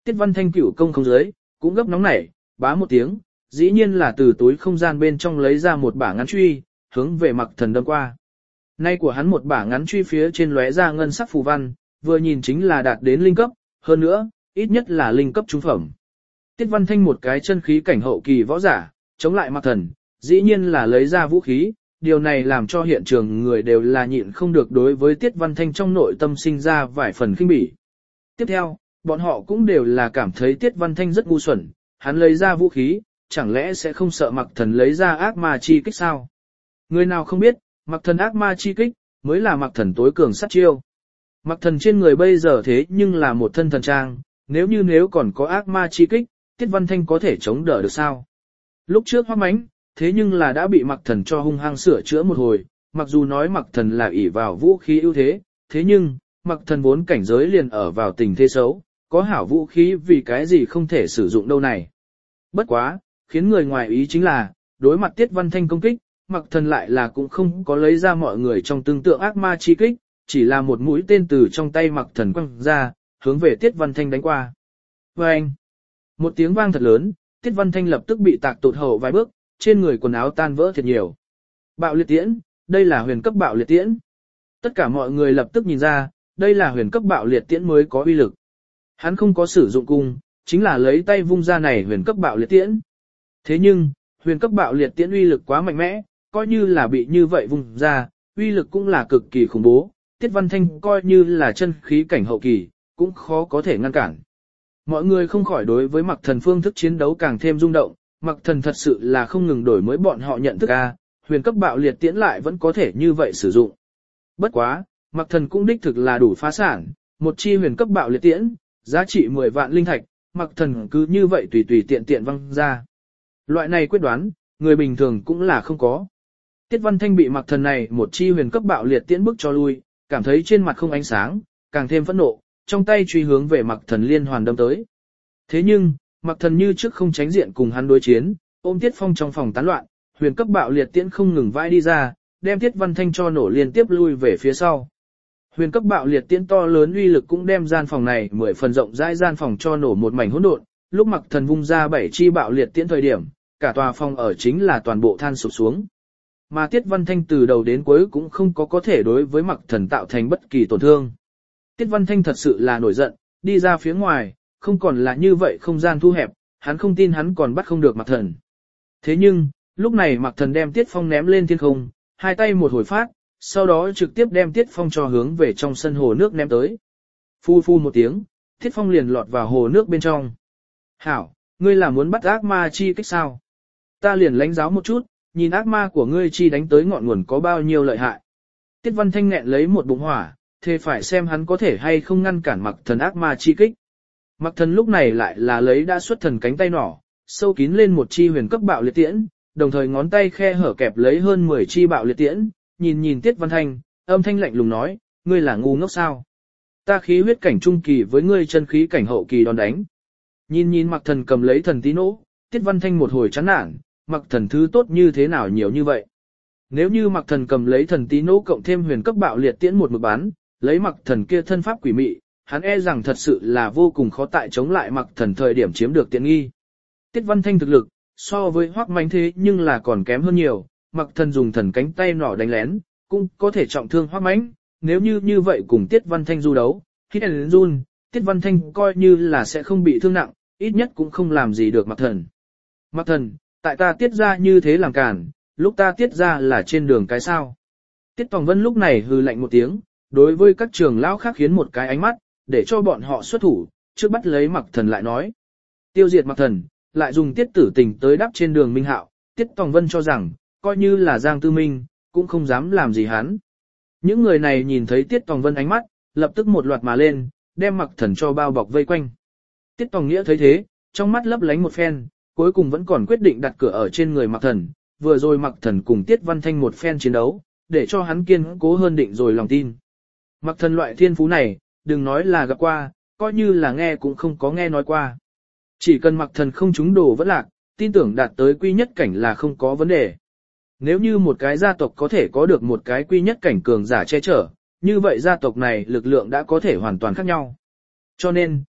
Tiết Văn Thanh cửu công không dưới, cũng gấp nóng nảy, bá một tiếng, dĩ nhiên là từ túi không gian bên trong lấy ra một bả ngắn truy, hướng về Mặc Thần đâm qua. Nay của hắn một bả ngắn truy phía trên lóe ra ngân sắc phù văn, vừa nhìn chính là đạt đến linh cấp, hơn nữa, ít nhất là linh cấp trung phẩm. Tiết Văn Thanh một cái chân khí cảnh hậu kỳ võ giả, chống lại Mặc Thần, dĩ nhiên là lấy ra vũ khí, điều này làm cho hiện trường người đều là nhịn không được đối với Tiết Văn Thanh trong nội tâm sinh ra vài phần khinh bỉ. Tiếp theo, bọn họ cũng đều là cảm thấy Tiết Văn Thanh rất ngu xuẩn, hắn lấy ra vũ khí, chẳng lẽ sẽ không sợ Mặc Thần lấy ra ác ma chi kích sao? Người nào không biết, Mặc Thần ác ma chi kích, mới là Mặc Thần tối cường sát chiêu. Mặc Thần trên người bây giờ thế nhưng là một thân thần trang, nếu còn có ác ma chi kích, Tiết Văn Thanh có thể chống đỡ được sao? Lúc trước Hoắc Mánh, thế nhưng là đã bị Mặc Thần cho hung hăng sửa chữa một hồi, mặc dù nói Mặc Thần là ỷ vào vũ khí ưu thế, thế nhưng, Mặc Thần vốn cảnh giới liền ở vào tình thế xấu, có hảo vũ khí vì cái gì không thể sử dụng đâu này. Bất quá, khiến người ngoài ý chính là, đối mặt Tiết Văn Thanh công kích, Mặc Thần lại là cũng không có lấy ra mọi người trong tương tượng ác ma chi kích, chỉ là một mũi tên từ trong tay Mặc Thần quăng ra, hướng về Tiết Văn Thanh đánh qua. Vâng! Một tiếng vang thật lớn, Tiết Văn Thanh lập tức bị tạc tụt hậu vài bước, trên người quần áo tan vỡ thiệt nhiều. Bạo liệt tiễn, đây là huyền cấp bạo liệt tiễn. Tất cả mọi người lập tức nhìn ra, đây là huyền cấp bạo liệt tiễn mới có uy lực. Hắn không có sử dụng cung, chính là lấy tay vung ra này huyền cấp bạo liệt tiễn. Thế nhưng, huyền cấp bạo liệt tiễn uy lực quá mạnh mẽ, coi như là bị như vậy vung ra, uy lực cũng là cực kỳ khủng bố. Tiết Văn Thanh coi như là chân khí cảnh hậu kỳ, cũng khó có thể ngăn cản. Mọi người không khỏi đối với Mặc Thần phương thức chiến đấu càng thêm rung động, Mặc Thần thật sự là không ngừng đổi mới bọn họ nhận thức huyền cấp bạo liệt tiễn lại vẫn có thể như vậy sử dụng. Bất quá, Mặc Thần cũng đích thực là đủ phá sản, một chi huyền cấp bạo liệt tiễn, giá trị 10 vạn linh thạch, Mặc Thần cứ như vậy tùy tùy tiện tiện văng ra. Loại này quyết đoán, người bình thường cũng là không có. Tiết Văn Thanh bị Mặc Thần này một chi huyền cấp bạo liệt tiễn bức cho lui, cảm thấy trên mặt không ánh sáng, càng thêm phẫn nộ, trong tay truy hướng về Mặc Thần liên hoàn đâm tới. Thế nhưng, Mặc Thần như trước không tránh diện cùng hắn đối chiến, ôm Tiết Phong trong phòng tán loạn, huyền cấp bạo liệt tiễn không ngừng vãi đi ra, đem Tiết Văn Thanh cho nổ liên tiếp lui về phía sau. Huyền cấp bạo liệt tiễn to lớn uy lực cũng đem gian phòng này 10 phần rộng rãi gian phòng cho nổ một mảnh hỗn độn, lúc Mặc Thần vung ra 7 chi bạo liệt tiễn thời điểm, cả tòa phòng ở chính là toàn bộ than sụp xuống. Mà Tiết Văn Thanh từ đầu đến cuối cũng không có thể đối với Mặc Thần tạo thành bất kỳ tổn thương. Tiết Văn Thanh thật sự là nổi giận, đi ra phía ngoài, không còn là như vậy không gian thu hẹp, hắn không tin hắn còn bắt không được Mặc Thần. Thế nhưng, lúc này Mặc Thần đem Tiết Phong ném lên thiên không, hai tay một hồi phát, sau đó trực tiếp đem Tiết Phong cho hướng về trong sân hồ nước ném tới. Phu phu một tiếng, Tiết Phong liền lọt vào hồ nước bên trong. Hảo, ngươi là muốn bắt ác ma chi kích sao? Ta liền lãnh giáo một chút, nhìn ác ma của ngươi chi đánh tới ngọn nguồn có bao nhiêu lợi hại. Tiết Văn Thanh nghẹn lấy một bụng hỏa, thế phải xem hắn có thể hay không ngăn cản Mặc Thần ác ma chi kích. Mặc Thần lúc này lại là lấy đã xuất thần cánh tay nỏ, sâu kín lên một chi huyền cấp bạo liệt tiễn, đồng thời ngón tay khe hở kẹp lấy hơn 10 chi bạo liệt tiễn, nhìn Tiết Văn Thanh, âm thanh lạnh lùng nói, ngươi là ngu ngốc sao? Ta khí huyết cảnh trung kỳ với ngươi chân khí cảnh hậu kỳ đòn đánh. Nhìn Mặc Thần cầm lấy thần tí nỗ, Tiết Văn Thanh một hồi chán nản, Mặc Thần thứ tốt như thế nào nhiều như vậy? Nếu như Mặc Thần cầm lấy thần tí nỗ cộng thêm huyền cấp bạo liệt tiễn một mực bán, lấy Mặc Thần kia thân pháp quỷ mị, hắn e rằng thật sự là vô cùng khó tại chống lại Mặc Thần thời điểm chiếm được tiện nghi. Tiết Văn Thanh thực lực, so với Hoắc Mánh thế nhưng là còn kém hơn nhiều, Mặc Thần dùng thần cánh tay nỏ đánh lén, cũng có thể trọng thương Hoắc Mánh, nếu như vậy cùng Tiết Văn Thanh du đấu, khi đến run, Tiết Văn Thanh coi như là sẽ không bị thương nặng, ít nhất cũng không làm gì được Mặc Thần. Mặc Thần, tại ta tiết ra như thế làm cản, lúc ta tiết ra là trên đường cái sao? Tiết Tòng Vân lúc này hừ lạnh một tiếng, đối với các trường lão khác khiến một cái ánh mắt, để cho bọn họ xuất thủ, trước bắt lấy Mặc Thần lại nói. Tiêu diệt Mặc Thần, lại dùng Tiết Tử Tình tới đắp trên đường Minh Hạo, Tiết Tòng Vân cho rằng, coi như là Giang Tư Minh, cũng không dám làm gì hắn. Những người này nhìn thấy Tiết Tòng Vân ánh mắt, lập tức một loạt mà lên, đem Mặc Thần cho bao bọc vây quanh. Tiết Tòng Nghĩa thấy thế, trong mắt lấp lánh một phen, cuối cùng vẫn còn quyết định đặt cửa ở trên người Mặc Thần, vừa rồi Mặc Thần cùng Tiết Văn Thanh một phen chiến đấu, để cho hắn kiên cố hơn định rồi lòng tin. Mặc Thần loại thiên phú này, đừng nói là gặp qua, coi như là nghe cũng không có nghe nói qua. Chỉ cần Mặc Thần không trúng đồ vẫn lạc, tin tưởng đạt tới quy nhất cảnh là không có vấn đề. Nếu như một cái gia tộc có thể có được một cái quy nhất cảnh cường giả che chở, như vậy gia tộc này lực lượng đã có thể hoàn toàn khác nhau. Cho nên,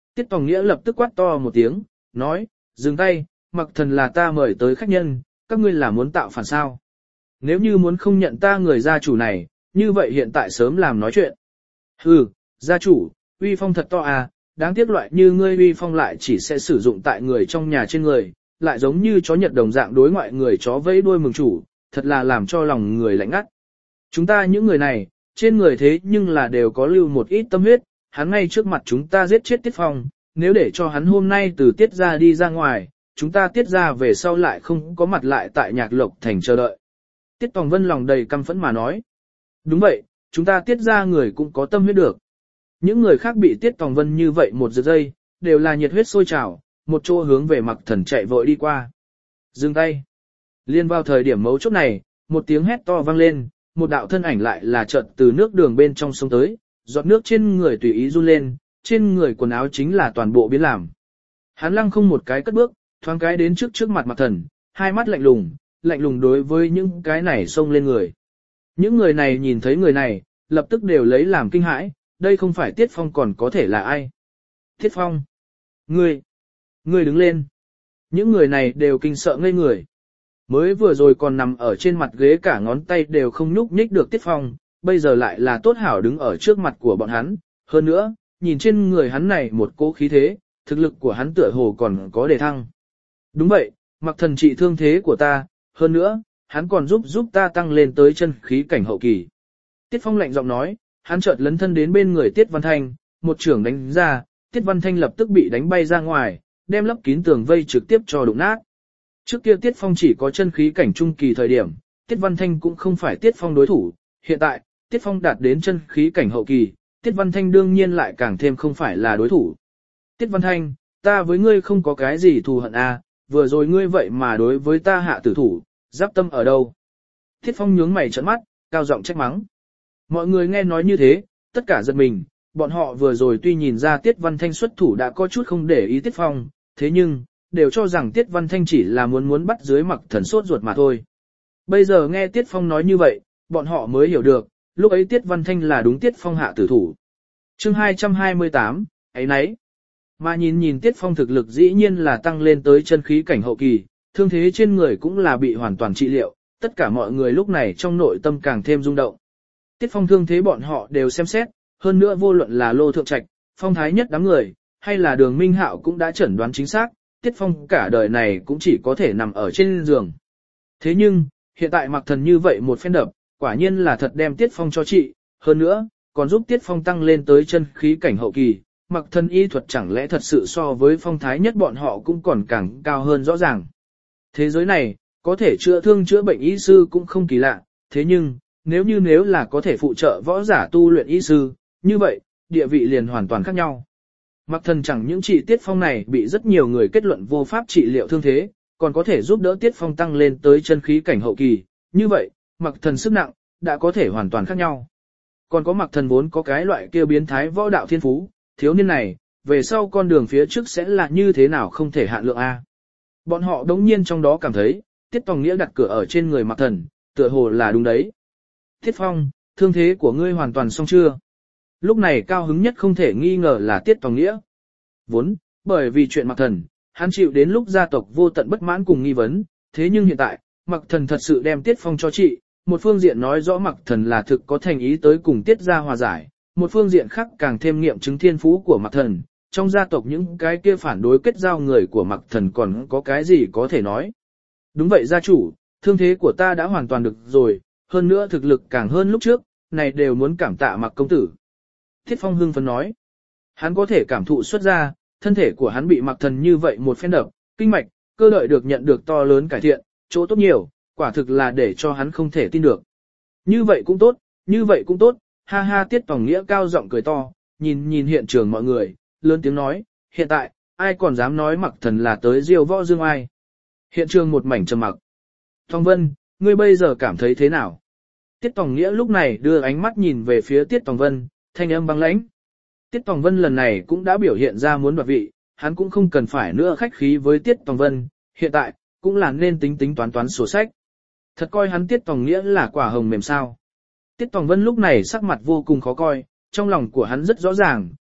Tiết Tòng Nghĩa lập tức quát to một tiếng, nói, dừng tay, Mặc Thần là ta mời tới khách nhân, các ngươi là muốn tạo phản sao. Nếu như muốn không nhận ta người gia chủ này, như vậy hiện tại sớm làm nói chuyện. Hừ, gia chủ, uy phong thật to à, đáng tiếc loại như ngươi uy phong lại chỉ sẽ sử dụng tại người trong nhà trên người, lại giống như chó Nhật đồng dạng đối ngoại người chó vẫy đuôi mừng chủ, thật là làm cho lòng người lạnh ngắt. Chúng ta những người này, trên người thế nhưng là đều có lưu một ít tâm huyết, hắn ngay trước mặt chúng ta giết chết Tiết Phong, nếu để cho hắn hôm nay từ Tiết ra đi ra ngoài, chúng ta Tiết ra về sau lại không có mặt lại tại Nhạc Lộc Thành chờ đợi. Tiết Tòng Vân lòng đầy căm phẫn mà nói. Đúng vậy, chúng ta Tiết ra người cũng có tâm huyết được. Những người khác bị Tiết Tòng Vân như vậy một giây, đều là nhiệt huyết sôi trào, một chỗ hướng về Mặc Thần chạy vội đi qua. Dừng tay. Liên vào thời điểm mấu chốt này, một tiếng hét to vang lên, một đạo thân ảnh lại là chợt từ nước đường bên trong sông tới, giọt nước trên người tùy ý run lên, trên người quần áo chính là toàn bộ biến làm. Hắn lăng không một cái cất bước, thoáng cái đến trước mặt Mặc Thần, hai mắt lạnh lùng đối với những cái này xông lên người. Những người này nhìn thấy người này, lập tức đều lấy làm kinh hãi, đây không phải Tiết Phong còn có thể là ai. Tiết Phong, ngươi đứng lên. Những người này đều kinh sợ ngây người. Mới vừa rồi còn nằm ở trên mặt ghế cả ngón tay đều không nhúc nhích được Tiết Phong, bây giờ lại là tốt hảo đứng ở trước mặt của bọn hắn. Hơn nữa, nhìn trên người hắn này một cỗ khí thế, thực lực của hắn tựa hồ còn có đề thăng. Đúng vậy, Mặc Thần trị thương thế của ta, hơn nữa, hắn còn giúp ta tăng lên tới chân khí cảnh hậu kỳ. Tiết Phong lạnh giọng nói, hắn chợt lấn thân đến bên người Tiết Văn Thanh, một chưởng đánh ra, Tiết Văn Thanh lập tức bị đánh bay ra ngoài, đem lấp kín tường vây trực tiếp cho đụng nát. Trước kia Tiết Phong chỉ có chân khí cảnh trung kỳ thời điểm, Tiết Văn Thanh cũng không phải Tiết Phong đối thủ, hiện tại, Tiết Phong đạt đến chân khí cảnh hậu kỳ, Tiết Văn Thanh đương nhiên lại càng thêm không phải là đối thủ. Tiết Văn Thanh, ta với ngươi không có cái gì thù hận à, vừa rồi ngươi vậy mà đối với ta hạ tử thủ, giáp tâm ở đâu? Tiết Phong nhướng mày trợn mắt, cao giọng trách mắng. Mọi người nghe nói như thế, tất cả giật mình, bọn họ vừa rồi tuy nhìn ra Tiết Văn Thanh xuất thủ đã có chút không để ý Tiết Phong, thế nhưng, đều cho rằng Tiết Văn Thanh chỉ là muốn bắt dưới Mặc Thần sốt ruột mà thôi. Bây giờ nghe Tiết Phong nói như vậy, bọn họ mới hiểu được, lúc ấy Tiết Văn Thanh là đúng Tiết Phong hạ tử thủ. Chương 228, ấy nấy. Mà nhìn Tiết Phong thực lực dĩ nhiên là tăng lên tới chân khí cảnh hậu kỳ, thương thế trên người cũng là bị hoàn toàn trị liệu, tất cả mọi người lúc này trong nội tâm càng thêm rung động. Tiết Phong thương thế bọn họ đều xem xét, hơn nữa vô luận là Lô Thượng Trạch, Phong Thái Nhất đám người, hay là Đường Minh Hạo cũng đã chẩn đoán chính xác, Tiết Phong cả đời này cũng chỉ có thể nằm ở trên giường. Thế nhưng, hiện tại Mặc Thần như vậy một phen đập, quả nhiên là thật đem Tiết Phong cho trị, hơn nữa, còn giúp Tiết Phong tăng lên tới chân khí cảnh hậu kỳ, Mặc Thần y thuật chẳng lẽ thật sự so với Phong Thái Nhất bọn họ cũng còn càng cao hơn rõ ràng. Thế giới này, có thể chữa thương chữa bệnh y sư cũng không kỳ lạ, thế nhưng, nếu là có thể phụ trợ võ giả tu luyện y sư, như vậy, địa vị liền hoàn toàn khác nhau. Mặc Thần chẳng những trị Tiết Phong này bị rất nhiều người kết luận vô pháp trị liệu thương thế, còn có thể giúp đỡ Tiết Phong tăng lên tới chân khí cảnh hậu kỳ, như vậy, Mặc Thần sức nặng, đã có thể hoàn toàn khác nhau. Còn có Mặc Thần vốn có cái loại kia biến thái võ đạo thiên phú, thiếu niên này, về sau con đường phía trước sẽ là như thế nào không thể hạn lượng a. Bọn họ đống nhiên trong đó cảm thấy, Tiết Tòng Nghĩa đặt cửa ở trên người Mặc Thần, tựa hồ là đúng đấy. Tiết Phong, thương thế của ngươi hoàn toàn xong chưa? Lúc này cao hứng nhất không thể nghi ngờ là Tiết Tòng Nghĩa. Vốn, bởi vì chuyện Mặc Thần, hắn chịu đến lúc gia tộc vô tận bất mãn cùng nghi vấn, thế nhưng hiện tại, Mặc Thần thật sự đem Tiết Phong cho trị, một phương diện nói rõ Mặc Thần là thực có thành ý tới cùng Tiết gia hòa giải, một phương diện khác càng thêm nghiệm chứng thiên phú của Mặc Thần, trong gia tộc những cái kia phản đối kết giao người của Mặc Thần còn có cái gì có thể nói. Đúng vậy gia chủ, thương thế của ta đã hoàn toàn được rồi, hơn nữa thực lực càng hơn lúc trước, này đều muốn cảm tạ Mặc công tử. Tiết Phong hưng phấn nói, hắn có thể cảm thụ xuất ra, thân thể của hắn bị Mặc Thần như vậy một phen đập, kinh mạch, cơ lợi được nhận được to lớn cải thiện, chỗ tốt nhiều, quả thực là để cho hắn không thể tin được. Như vậy cũng tốt, ha ha. Tiết Tòng Nghĩa cao giọng cười to, nhìn hiện trường mọi người, lớn tiếng nói, hiện tại, ai còn dám nói Mặc Thần là tới diêu võ dương ai. Hiện trường một mảnh trầm mặc. Tòng Vân, ngươi bây giờ cảm thấy thế nào? Tiết Tòng Nghĩa lúc này đưa ánh mắt nhìn về phía Tiết Tòng Vân, thanh âm băng lãnh. Tiết Tòng Vân lần này cũng đã biểu hiện ra muốn đoạt vị, hắn cũng không cần phải nữa khách khí với Tiết Tòng Vân, hiện tại, cũng là nên tính toán sổ sách. Thật coi hắn Tiết Tòng Nghĩa là quả hồng mềm sao. Tiết Tòng Vân lúc này sắc mặt vô cùng khó coi, trong lòng của hắn rất rõ ràng,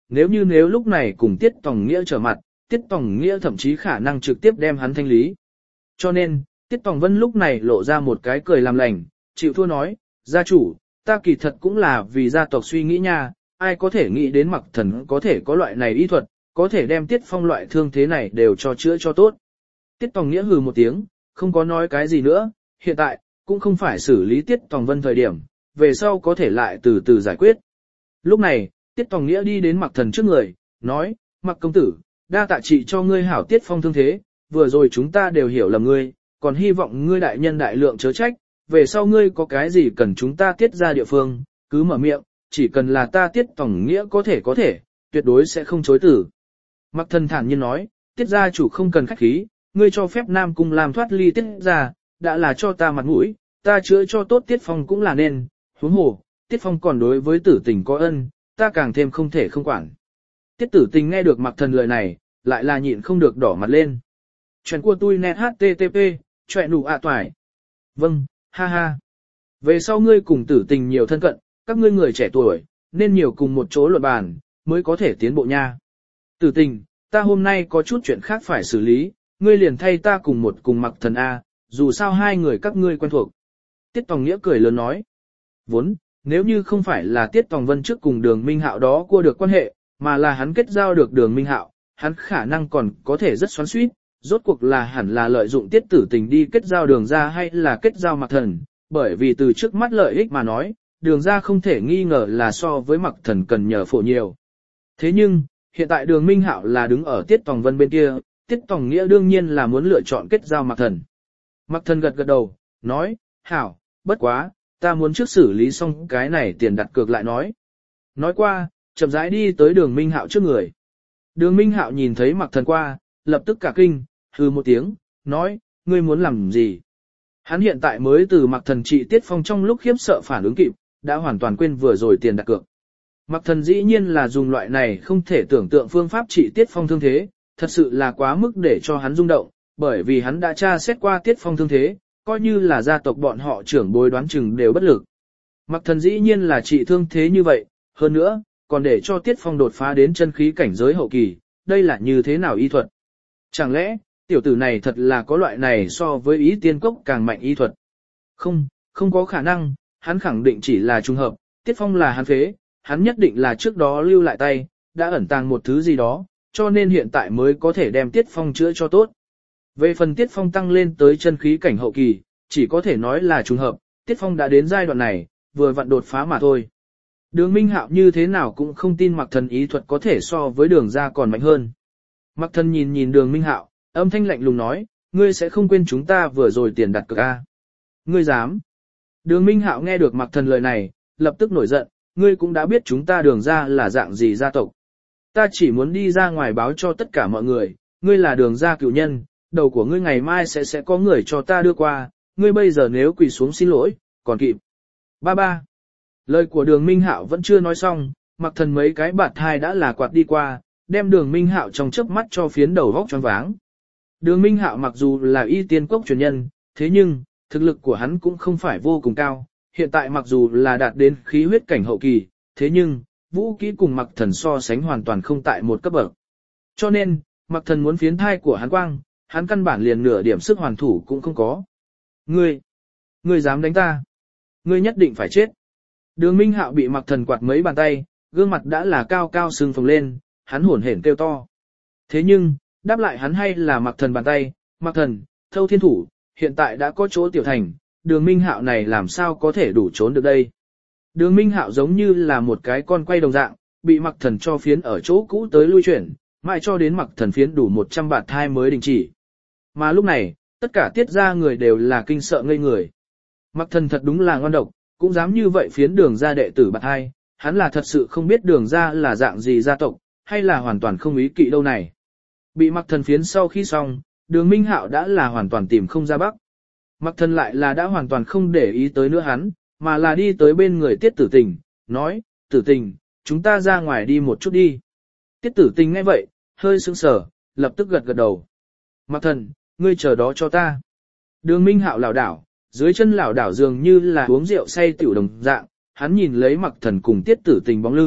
nếu lúc này cùng Tiết Tòng Nghĩa trở mặt, Tiết Tòng Nghĩa thậm chí khả năng trực tiếp đem hắn thanh lý. Cho nên, Tiết Tòng Vân lúc này lộ ra một cái cười làm lành, chịu thua nói, gia chủ, ta kỳ thật cũng là vì gia tộc suy nghĩ nha, ai có thể nghĩ đến Mặc Thần có thể có loại này y thuật, có thể đem Tiết Phong loại thương thế này đều cho chữa cho tốt. Tiết Tòng Nghĩa hừ một tiếng, không có nói cái gì nữa, hiện tại, cũng không phải xử lý Tiết Tòng Vân thời điểm, về sau có thể lại từ từ giải quyết. Lúc này, Tiết Tòng Nghĩa đi đến Mặc Thần trước người, nói, Mặc công tử, đa tạ trị cho ngươi hảo Tiết Phong thương thế, vừa rồi chúng ta đều hiểu lầm ngươi, còn hy vọng ngươi đại nhân đại lượng chớ trách, về sau ngươi có cái gì cần chúng ta Tiết ra địa phương, cứ mở miệng, chỉ cần là ta Tiết Tòng Nghĩa có thể, tuyệt đối sẽ không chối từ. Mặc Thần thản nhiên nói, Tiết gia chủ không cần khách khí, ngươi cho phép Nam Cung làm thoát ly Tiết gia, đã là cho ta mặt mũi, ta chữa cho tốt Tiết Phong cũng là nên, huống hồ, Tiết Phong còn đối với Tử Tình có ân, ta càng thêm không thể không quản. Tiết Tử Tình nghe được Mặc Thần lời này, lại là nhịn không được đỏ mặt lên. Chuyện của tôi net http, chuyện đủ toài. Vâng, ha ha. Về sau ngươi cùng Tử Tình nhiều thân cận, các ngươi người trẻ tuổi, nên nhiều cùng một chỗ luận bàn, mới có thể tiến bộ nha. Tử Tình, ta hôm nay có chút chuyện khác phải xử lý, ngươi liền thay ta cùng Mặc Thần A, dù sao hai người các ngươi quen thuộc. Tiết Tòng Nghĩa cười lớn nói. Vốn, nếu như không phải là Tiết Tòng Vân trước cùng Đường Minh Hạo đó cua được quan hệ, mà là hắn kết giao được Đường Minh Hạo, hắn khả năng còn có thể rất xoắn xuýt, rốt cuộc là hẳn là lợi dụng Tiết Tử Tình đi kết giao Đường gia hay là kết giao Mặc Thần, bởi vì từ trước mắt lợi ích mà nói, Đường gia không thể nghi ngờ là so với Mặc Thần cần nhờ phổ nhiều. Thế nhưng, hiện tại Đường Minh Hạo là đứng ở Tiết Tòng Vân bên kia, Tiết Tòng Nghĩa đương nhiên là muốn lựa chọn kết giao Mặc Thần. Mặc Thần gật gật đầu, nói, hảo, bất quá, ta muốn trước xử lý xong cái này tiền đặt cược lại nói. Nói qua, chậm rãi đi tới Đường Minh Hạo trước người. Đường Minh Hạo nhìn thấy Mặc Thần qua, lập tức cả kinh, hừ một tiếng, nói, ngươi muốn làm gì? Hắn hiện tại mới từ Mặc Thần trị Tiết Phong trong lúc khiếp sợ phản ứng kịp, đã hoàn toàn quên vừa rồi tiền đặt cược. Mặc Thần dĩ nhiên là dùng loại này không thể tưởng tượng phương pháp trị Tiết Phong thương thế, thật sự là quá mức để cho hắn rung động, bởi vì hắn đã tra xét qua Tiết Phong thương thế, coi như là gia tộc bọn họ trưởng bối đoán chừng đều bất lực. Mặc Thần dĩ nhiên là trị thương thế như vậy, hơn nữa, còn để cho Tiết Phong đột phá đến chân khí cảnh giới hậu kỳ, đây là như thế nào y thuật? Chẳng lẽ, tiểu tử này thật là có loại này so với ý tiên cốc càng mạnh y thuật? Không có khả năng, hắn khẳng định chỉ là trùng hợp, Tiết Phong là hắn phế, hắn nhất định là trước đó lưu lại tay, đã ẩn tàng một thứ gì đó, cho nên hiện tại mới có thể đem Tiết Phong chữa cho tốt. Về phần Tiết Phong tăng lên tới chân khí cảnh hậu kỳ, chỉ có thể nói là trùng hợp, Tiết Phong đã đến giai đoạn này, vừa vặn đột phá mà thôi. Đường Minh Hạo như thế nào cũng không tin Mặc Thần ý thuật có thể so với Đường gia còn mạnh hơn. Mặc Thần nhìn Đường Minh Hạo, âm thanh lạnh lùng nói, ngươi sẽ không quên chúng ta vừa rồi tiền đặt cược a? Ngươi dám? Đường Minh Hạo nghe được Mặc Thần lời này, lập tức nổi giận, ngươi cũng đã biết chúng ta Đường gia là dạng gì gia tộc. Ta chỉ muốn đi ra ngoài báo cho tất cả mọi người, ngươi là Đường gia cựu nhân, đầu của ngươi ngày mai sẽ có người cho ta đưa qua, ngươi bây giờ nếu quỳ xuống xin lỗi, còn kịp. Ba. Lời của Đường Minh Hạo vẫn chưa nói xong, Mặc Thần mấy cái bạt thai đã là quạt đi qua, đem Đường Minh Hạo trong chớp mắt cho phiến đầu vóc choáng váng. Đường Minh Hạo mặc dù là y tiên cốc truyền nhân, thế nhưng, thực lực của hắn cũng không phải vô cùng cao, hiện tại mặc dù là đạt đến khí huyết cảnh hậu kỳ, thế nhưng, vũ kỹ cùng Mặc Thần so sánh hoàn toàn không tại một cấp bậc. Cho nên, Mặc Thần muốn phiến thai của hắn quang, hắn căn bản liền nửa điểm sức hoàn thủ cũng không có. Ngươi dám đánh ta? Ngươi nhất định phải chết. Đường Minh Hạo bị Mặc Thần quạt mấy bàn tay, gương mặt đã là cao cao sưng phồng lên, hắn hổn hển kêu to. Thế nhưng, đáp lại hắn hay là Mặc Thần bàn tay, Mặc Thần, Thâu Thiên Thủ, hiện tại đã có chỗ tiểu thành, Đường Minh Hạo này làm sao có thể đủ trốn được đây. Đường Minh Hạo giống như là một cái con quay đồng dạng, bị Mặc Thần cho phiến ở chỗ cũ tới lui chuyển, mãi cho đến Mặc Thần phiến đủ 100 bạt thai mới đình chỉ. Mà lúc này, tất cả Tiết gia người đều là kinh sợ ngây người. Mặc Thần thật đúng là ngon độc, cũng dám như vậy phiến Đường gia đệ tử bạt thai, hắn là thật sự không biết Đường gia là dạng gì gia tộc, hay là hoàn toàn không ý kỵ đâu này. Bị Mặc Thần phiến sau khi xong, Đường Minh Hạo đã là hoàn toàn tìm không ra bắc. Mặc Thần lại là đã hoàn toàn không để ý tới nữa hắn, mà là đi tới bên người Tiết Tử Tình, nói, Tử Tình, chúng ta ra ngoài đi một chút đi. Tiết Tử Tình nghe vậy, hơi sững sờ, lập tức gật gật đầu. Mặc Thần, ngươi chờ đó cho ta. Đường Minh Hạo lảo đảo, dưới chân lảo đảo dường như là uống rượu say tiểu đồng dạng, hắn nhìn lấy Mặc Thần cùng Tiết Tử Tình bóng lưng,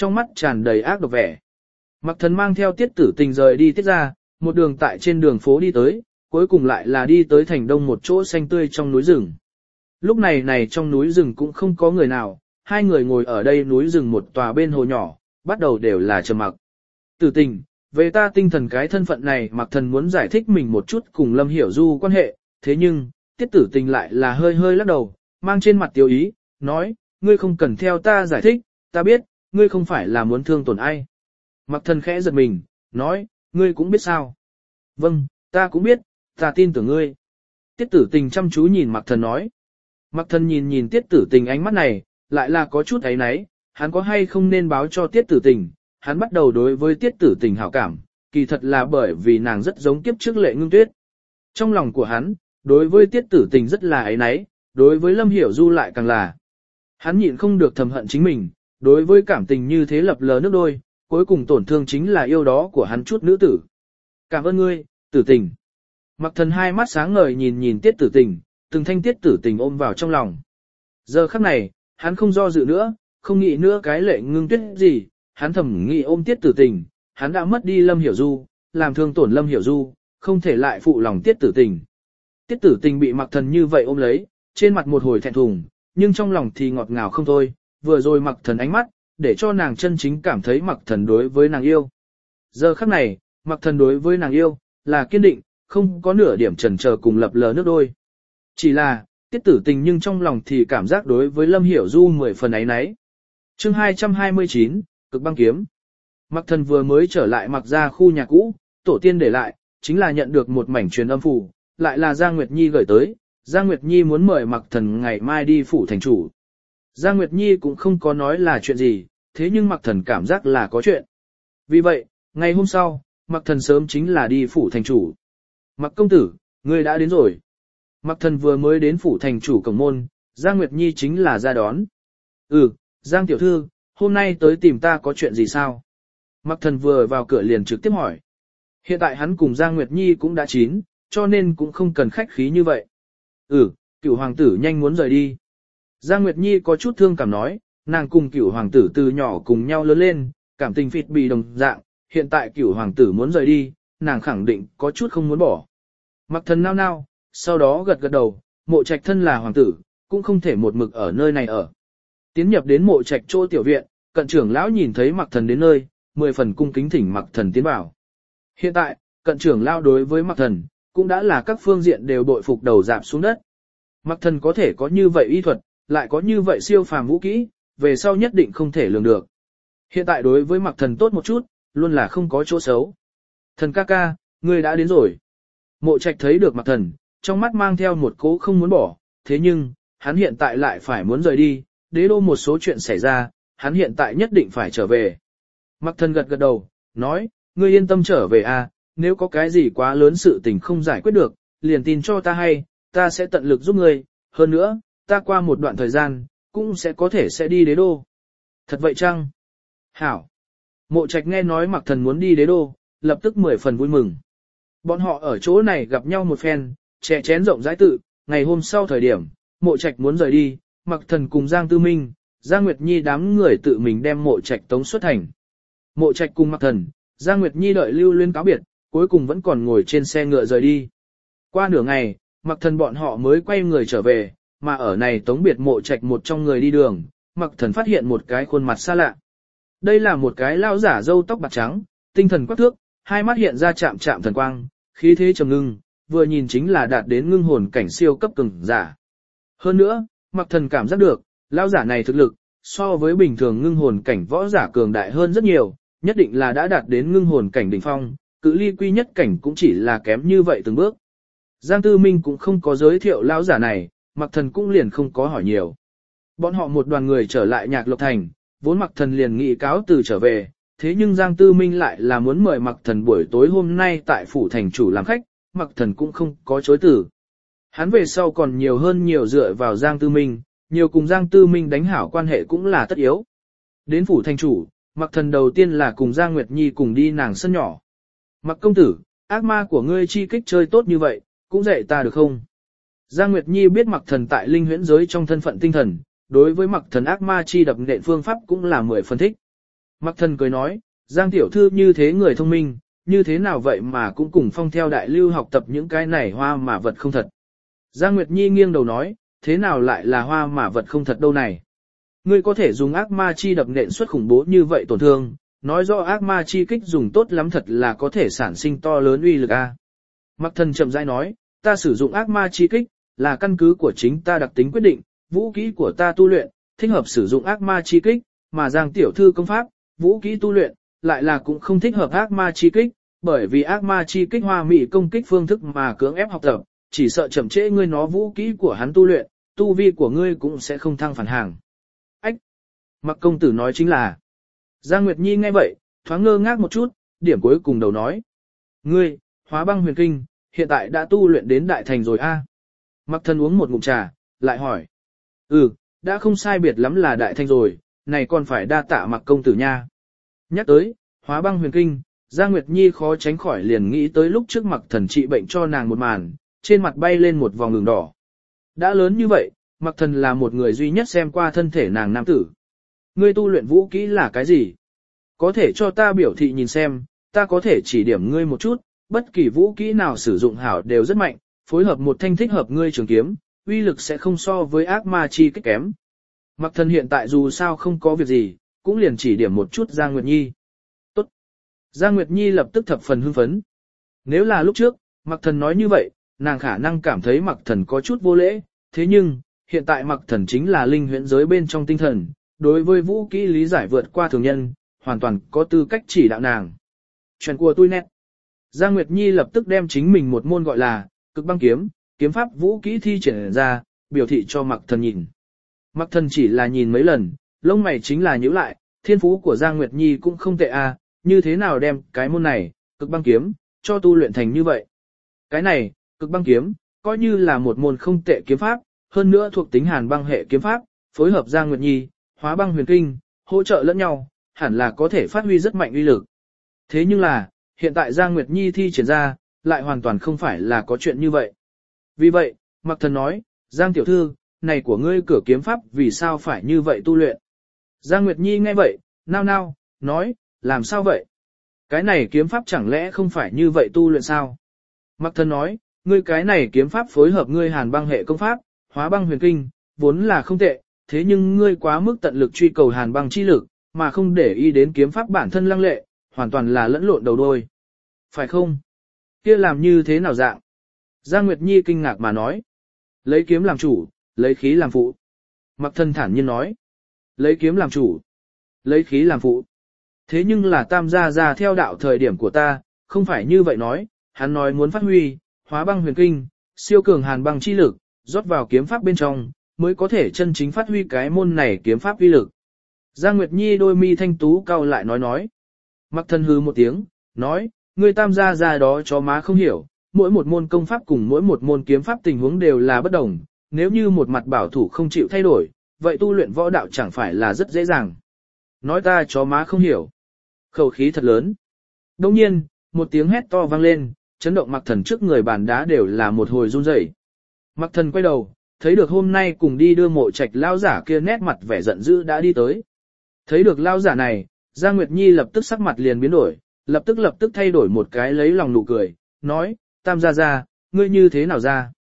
trong mắt tràn đầy ác độc vẻ. Mặc Thần mang theo Tiết Tử Tình rời đi Tiết ra, một đường tại trên đường phố đi tới, cuối cùng lại là đi tới thành đông một chỗ xanh tươi trong núi rừng. Lúc này trong núi rừng cũng không có người nào, hai người ngồi ở đây núi rừng một tòa bên hồ nhỏ, bắt đầu đều là trầm mặc. Tử Tình, về ta tinh thần cái thân phận này Mặc Thần muốn giải thích mình một chút cùng Lâm Hiểu Du quan hệ, thế nhưng, Tiết Tử Tình lại là hơi hơi lắc đầu, mang trên mặt tiêu ý, nói, ngươi không cần theo ta giải thích, ta biết, ngươi không phải là muốn thương tổn ai. Mặc Thần khẽ giật mình, nói, ngươi cũng biết sao. Vâng, ta cũng biết, ta tin tưởng ngươi. Tiết Tử Tình chăm chú nhìn Mặc Thần nói. Mặc Thần nhìn Tiết Tử Tình ánh mắt này, lại là có chút áy náy, hắn có hay không nên báo cho Tiết Tử Tình, hắn bắt đầu đối với Tiết Tử Tình hảo cảm, kỳ thật là bởi vì nàng rất giống kiếp trước Lệ Ngưng Tuyết. Trong lòng của hắn, đối với Tiết Tử Tình rất là áy náy, đối với Lâm Hiểu Du lại càng là. Hắn nhịn không được thầm hận chính mình, đối với cảm tình như thế lập lờ nước đôi, cuối cùng tổn thương chính là yêu đó của hắn chút nữ tử. Cảm ơn ngươi, Tử Tình. Mặc Thần hai mắt sáng ngời nhìn Tiết Tử Tình, từng thanh Tiết Tử Tình ôm vào trong lòng. Giờ khắc này, hắn không do dự nữa, không nghĩ nữa cái Lệ Ngưng Tuyết gì, hắn thầm nghĩ ôm Tiết Tử Tình, hắn đã mất đi Lâm Hiểu Du, làm thương tổn Lâm Hiểu Du, không thể lại phụ lòng Tiết Tử Tình. Tiết Tử Tình bị Mặc Thần như vậy ôm lấy, trên mặt một hồi thẹn thùng, nhưng trong lòng thì ngọt ngào không thôi, vừa rồi Mặc Thần ánh mắt, để cho nàng chân chính cảm thấy Mặc Thần đối với nàng yêu. Giờ khắc này, Mặc Thần đối với nàng yêu, là kiên định, không có nửa điểm chần chờ cùng lập lờ nước đôi. Chỉ là, Tiết Tử Tình nhưng trong lòng thì cảm giác đối với Lâm Hiểu Du 10 phần áy náy. Chương 229, Cực Băng Kiếm. Mặc Thần vừa mới trở lại Mặc ra khu nhà cũ, tổ tiên để lại, chính là nhận được một mảnh truyền âm phủ, lại là Giang Nguyệt Nhi gửi tới, Giang Nguyệt Nhi muốn mời Mặc Thần ngày mai đi phủ thành chủ. Giang Nguyệt Nhi cũng không có nói là chuyện gì, thế nhưng Mặc Thần cảm giác là có chuyện. Vì vậy, ngày hôm sau, Mặc Thần sớm chính là đi phủ thành chủ. Mặc công tử, ngươi đã đến rồi. Mặc Thần vừa mới đến phủ thành chủ cổng môn, Giang Nguyệt Nhi chính là ra đón. Giang tiểu thư, hôm nay tới tìm ta có chuyện gì sao? Mặc Thần vừa vào cửa liền trực tiếp hỏi. Hiện tại hắn cùng Giang Nguyệt Nhi cũng đã chín, cho nên cũng không cần khách khí như vậy. Cửu hoàng tử nhanh muốn rời đi. Giang Nguyệt Nhi có chút thương cảm nói, nàng cùng Cửu hoàng tử từ nhỏ cùng nhau lớn lên, cảm tình phịt bì đồng dạng, hiện tại Cửu hoàng tử muốn rời đi, nàng khẳng định có chút không muốn bỏ. Mặc Thần nao nao, sau đó gật gật đầu, Mộ Trạch thân là hoàng tử, cũng không thể một mực ở nơi này ở. Tiến nhập đến Mộ Trạch chỗ tiểu viện, cận trưởng lão nhìn thấy Mặc Thần đến nơi, 10 phần cung kính thỉnh Mặc Thần tiến vào. Hiện tại, cận trưởng lão đối với Mặc Thần, cũng đã là các phương diện đều bội phục đầu dạp xuống đất. Mặc Thần có thể có như vậy y thuật, lại có như vậy siêu phàm vũ kỹ, về sau nhất định không thể lường được. Hiện tại đối với Mặc Thần tốt một chút, luôn là không có chỗ xấu. Thần ca ca, ngươi đã đến rồi. Mộ Trạch thấy được Mặc Thần, trong mắt mang theo một cố không muốn bỏ, thế nhưng, hắn hiện tại lại phải muốn rời đi, đế đô một số chuyện xảy ra, hắn hiện tại nhất định phải trở về. Mặc Thần gật gật đầu, nói, ngươi yên tâm trở về a, nếu có cái gì quá lớn sự tình không giải quyết được, liền tin cho ta hay, ta sẽ tận lực giúp ngươi, hơn nữa, ta qua một đoạn thời gian, cũng có thể sẽ đi đế đô. Thật vậy chăng? Hảo. Mộ Trạch nghe nói Mặc Thần muốn đi đế đô, lập tức 10 phần vui mừng. Bọn họ ở chỗ này gặp nhau một phen, chè chén rộng rãi tự, ngày hôm sau thời điểm, Mộ Trạch muốn rời đi, Mặc Thần cùng Giang Tư Minh, Giang Nguyệt Nhi đám người tự mình đem Mộ Trạch tống xuất thành. Mộ Trạch cùng Mặc Thần, Giang Nguyệt Nhi đợi Lưu Luyến cáo biệt, cuối cùng vẫn còn ngồi trên xe ngựa rời đi. Qua nửa ngày, Mặc Thần bọn họ mới quay người trở về, mà ở này tống biệt Mộ Trạch một trong người đi đường, Mặc Thần phát hiện một cái khuôn mặt xa lạ. Đây là một cái lão giả râu tóc bạc trắng, tinh thần quắc thước, hai mắt hiện ra chạm chạm thần quang, khí thế trầm ngưng, vừa nhìn chính là đạt đến ngưng hồn cảnh siêu cấp cường giả. Hơn nữa, Mặc Thần cảm giác được, lão giả này thực lực, so với bình thường ngưng hồn cảnh võ giả cường đại hơn rất nhiều, nhất định là đã đạt đến ngưng hồn cảnh đỉnh phong, cự ly quy nhất cảnh cũng chỉ là kém như vậy từng bước. Giang Tư Minh cũng không có giới thiệu lão giả này, Mặc Thần cũng liền không có hỏi nhiều. Bọn họ một đoàn người trở lại Nhạc Lộc Thành, vốn Mặc Thần liền nghị cáo từ trở về, thế nhưng Giang Tư Minh lại là muốn mời Mặc Thần buổi tối hôm nay tại phủ thành chủ làm khách, Mặc Thần cũng không có chối từ. Hắn về sau còn nhiều hơn nhiều dựa vào Giang Tư Minh, nhiều cùng Giang Tư Minh đánh hảo quan hệ cũng là tất yếu. Đến phủ thành chủ, Mặc Thần đầu tiên là cùng Giang Nguyệt Nhi cùng đi nàng sân nhỏ. Mặc công tử, ác ma của ngươi chi kích chơi tốt như vậy, cũng dạy ta được không? Giang Nguyệt Nhi biết Mặc Thần tại linh huyễn giới trong thân phận tinh thần, đối với Mặc Thần ác ma chi đập nện phương pháp cũng là 10 phân thích. Mặc thần cười nói, Giang tiểu thư như thế người thông minh, như thế nào vậy mà cũng cùng phong theo đại lưu học tập những cái này hoa mà vật không thật. Giang Nguyệt Nhi nghiêng đầu nói, thế nào lại là hoa mà vật không thật đâu này. Ngươi có thể dùng ác ma chi đập nện xuất khủng bố như vậy tổn thương, nói rõ ác ma chi kích dùng tốt lắm thật là có thể sản sinh to lớn uy lực a. Mặc thần chậm rãi nói, ta sử dụng ác ma chi kích, là căn cứ của chính ta đặc tính quyết định, vũ kỹ của ta tu luyện, thích hợp sử dụng ác ma chi kích, mà Giang tiểu thư công pháp, vũ kỹ tu luyện, lại là cũng không thích hợp ác ma chi kích, bởi vì ác ma chi kích hoa mỹ công kích phương thức mà cưỡng ép học tập, chỉ sợ chậm trễ ngươi nó vũ kỹ của hắn tu luyện, tu vi của ngươi cũng sẽ không thăng phản hàng. Ách! Mặc công tử nói chính là. Giang Nguyệt Nhi nghe vậy, thoáng ngơ ngác một chút, điểm cuối cùng đầu nói. Ngươi, hóa băng huyền kinh, hiện tại đã tu luyện đến đại thành rồi a. Mặc thần uống một ngụm trà, lại hỏi. Đã không sai biệt lắm là đại thành rồi, này còn phải đa tạ Mặc công tử nha. Nhắc tới, hóa băng huyền kinh, Giang Nguyệt Nhi khó tránh khỏi liền nghĩ tới lúc trước Mặc thần trị bệnh cho nàng một màn, trên mặt bay lên một vòng đường đỏ. Đã lớn như vậy, Mặc thần là một người duy nhất xem qua thân thể nàng nam tử. Ngươi tu luyện vũ kỹ là cái gì? Có thể cho ta biểu thị nhìn xem, ta có thể chỉ điểm ngươi một chút, bất kỳ vũ kỹ nào sử dụng hảo đều rất mạnh, phối hợp một thanh thích hợp ngươi trường kiếm, uy lực sẽ không so với ác ma chi kích kém. Mặc thần hiện tại dù sao không có việc gì, cũng liền chỉ điểm một chút Giang Nguyệt Nhi. Tốt. Giang Nguyệt Nhi lập tức thập phần hưng phấn. Nếu là lúc trước, Mặc thần nói như vậy, nàng khả năng cảm thấy Mặc thần có chút vô lễ, thế nhưng, hiện tại Mặc thần chính là linh huyễn giới bên trong tinh thần, đối với vũ kỹ lý giải vượt qua thường nhân, hoàn toàn có tư cách chỉ đạo nàng. Chuyện của tôi nét. Giang Nguyệt Nhi lập tức đem chính mình một môn gọi là cực băng kiếm, kiếm pháp vũ kỹ thi triển ra, biểu thị cho Mặc thần nhìn. Mặc thần chỉ là nhìn mấy lần, lông mày chính là nhíu lại, thiên phú của Giang Nguyệt Nhi cũng không tệ a, như thế nào đem cái môn này, cực băng kiếm, cho tu luyện thành như vậy. Cái này, cực băng kiếm, coi như là một môn không tệ kiếm pháp, hơn nữa thuộc tính hàn băng hệ kiếm pháp, phối hợp Giang Nguyệt Nhi, hóa băng huyền kinh, hỗ trợ lẫn nhau, hẳn là có thể phát huy rất mạnh uy lực. Thế nhưng là, hiện tại Giang Nguyệt Nhi thi triển ra, lại hoàn toàn không phải là có chuyện như vậy. Vì vậy, Mặc thần nói, Giang tiểu thư, này của ngươi cửa kiếm pháp vì sao phải như vậy tu luyện? Giang Nguyệt Nhi nghe vậy, nao nao, nói, làm sao vậy? Cái này kiếm pháp chẳng lẽ không phải như vậy tu luyện sao? Mặc thần nói, ngươi cái này kiếm pháp phối hợp ngươi hàn băng hệ công pháp, hóa băng huyền kinh, vốn là không tệ, thế nhưng ngươi quá mức tận lực truy cầu hàn băng chi lực, mà không để ý đến kiếm pháp bản thân lăng lệ, hoàn toàn là lẫn lộn đầu đôi. Phải không? Kia làm như thế nào dạng? Giang Nguyệt Nhi kinh ngạc mà nói. Lấy kiếm làm chủ, lấy khí làm phụ. Mặc thần thản nhiên nói. Lấy kiếm làm chủ, lấy khí làm phụ. Thế nhưng là tam gia gia theo đạo thời điểm của ta, không phải như vậy nói, hắn nói muốn phát huy, hóa băng huyền kinh, siêu cường hàn băng chi lực, rót vào kiếm pháp bên trong, mới có thể chân chính phát huy cái môn này kiếm pháp uy lực. Giang Nguyệt Nhi đôi mi thanh tú cau lại nói. Mặc thần hừ một tiếng, nói, ngươi tam gia gia đó cho má không hiểu, mỗi một môn công pháp cùng mỗi một môn kiếm pháp tình huống đều là bất đồng, nếu như một mặt bảo thủ không chịu thay đổi, vậy tu luyện võ đạo chẳng phải là rất dễ dàng. Nói ta chó má không hiểu. Khẩu khí thật lớn. Đồng nhiên, một tiếng hét to vang lên, chấn động Mặc thần trước người bàn đá đều là một hồi run rẩy. Mặc thần quay đầu, thấy được hôm nay cùng đi đưa mộ trạch lao giả kia nét mặt vẻ giận dữ đã đi tới. Thấy được lao giả này, Giang Nguyệt Nhi lập tức sắc mặt liền biến đổi, lập tức thay đổi một cái lấy lòng nụ cười, nói, tam gia gia, ngươi như thế nào ra?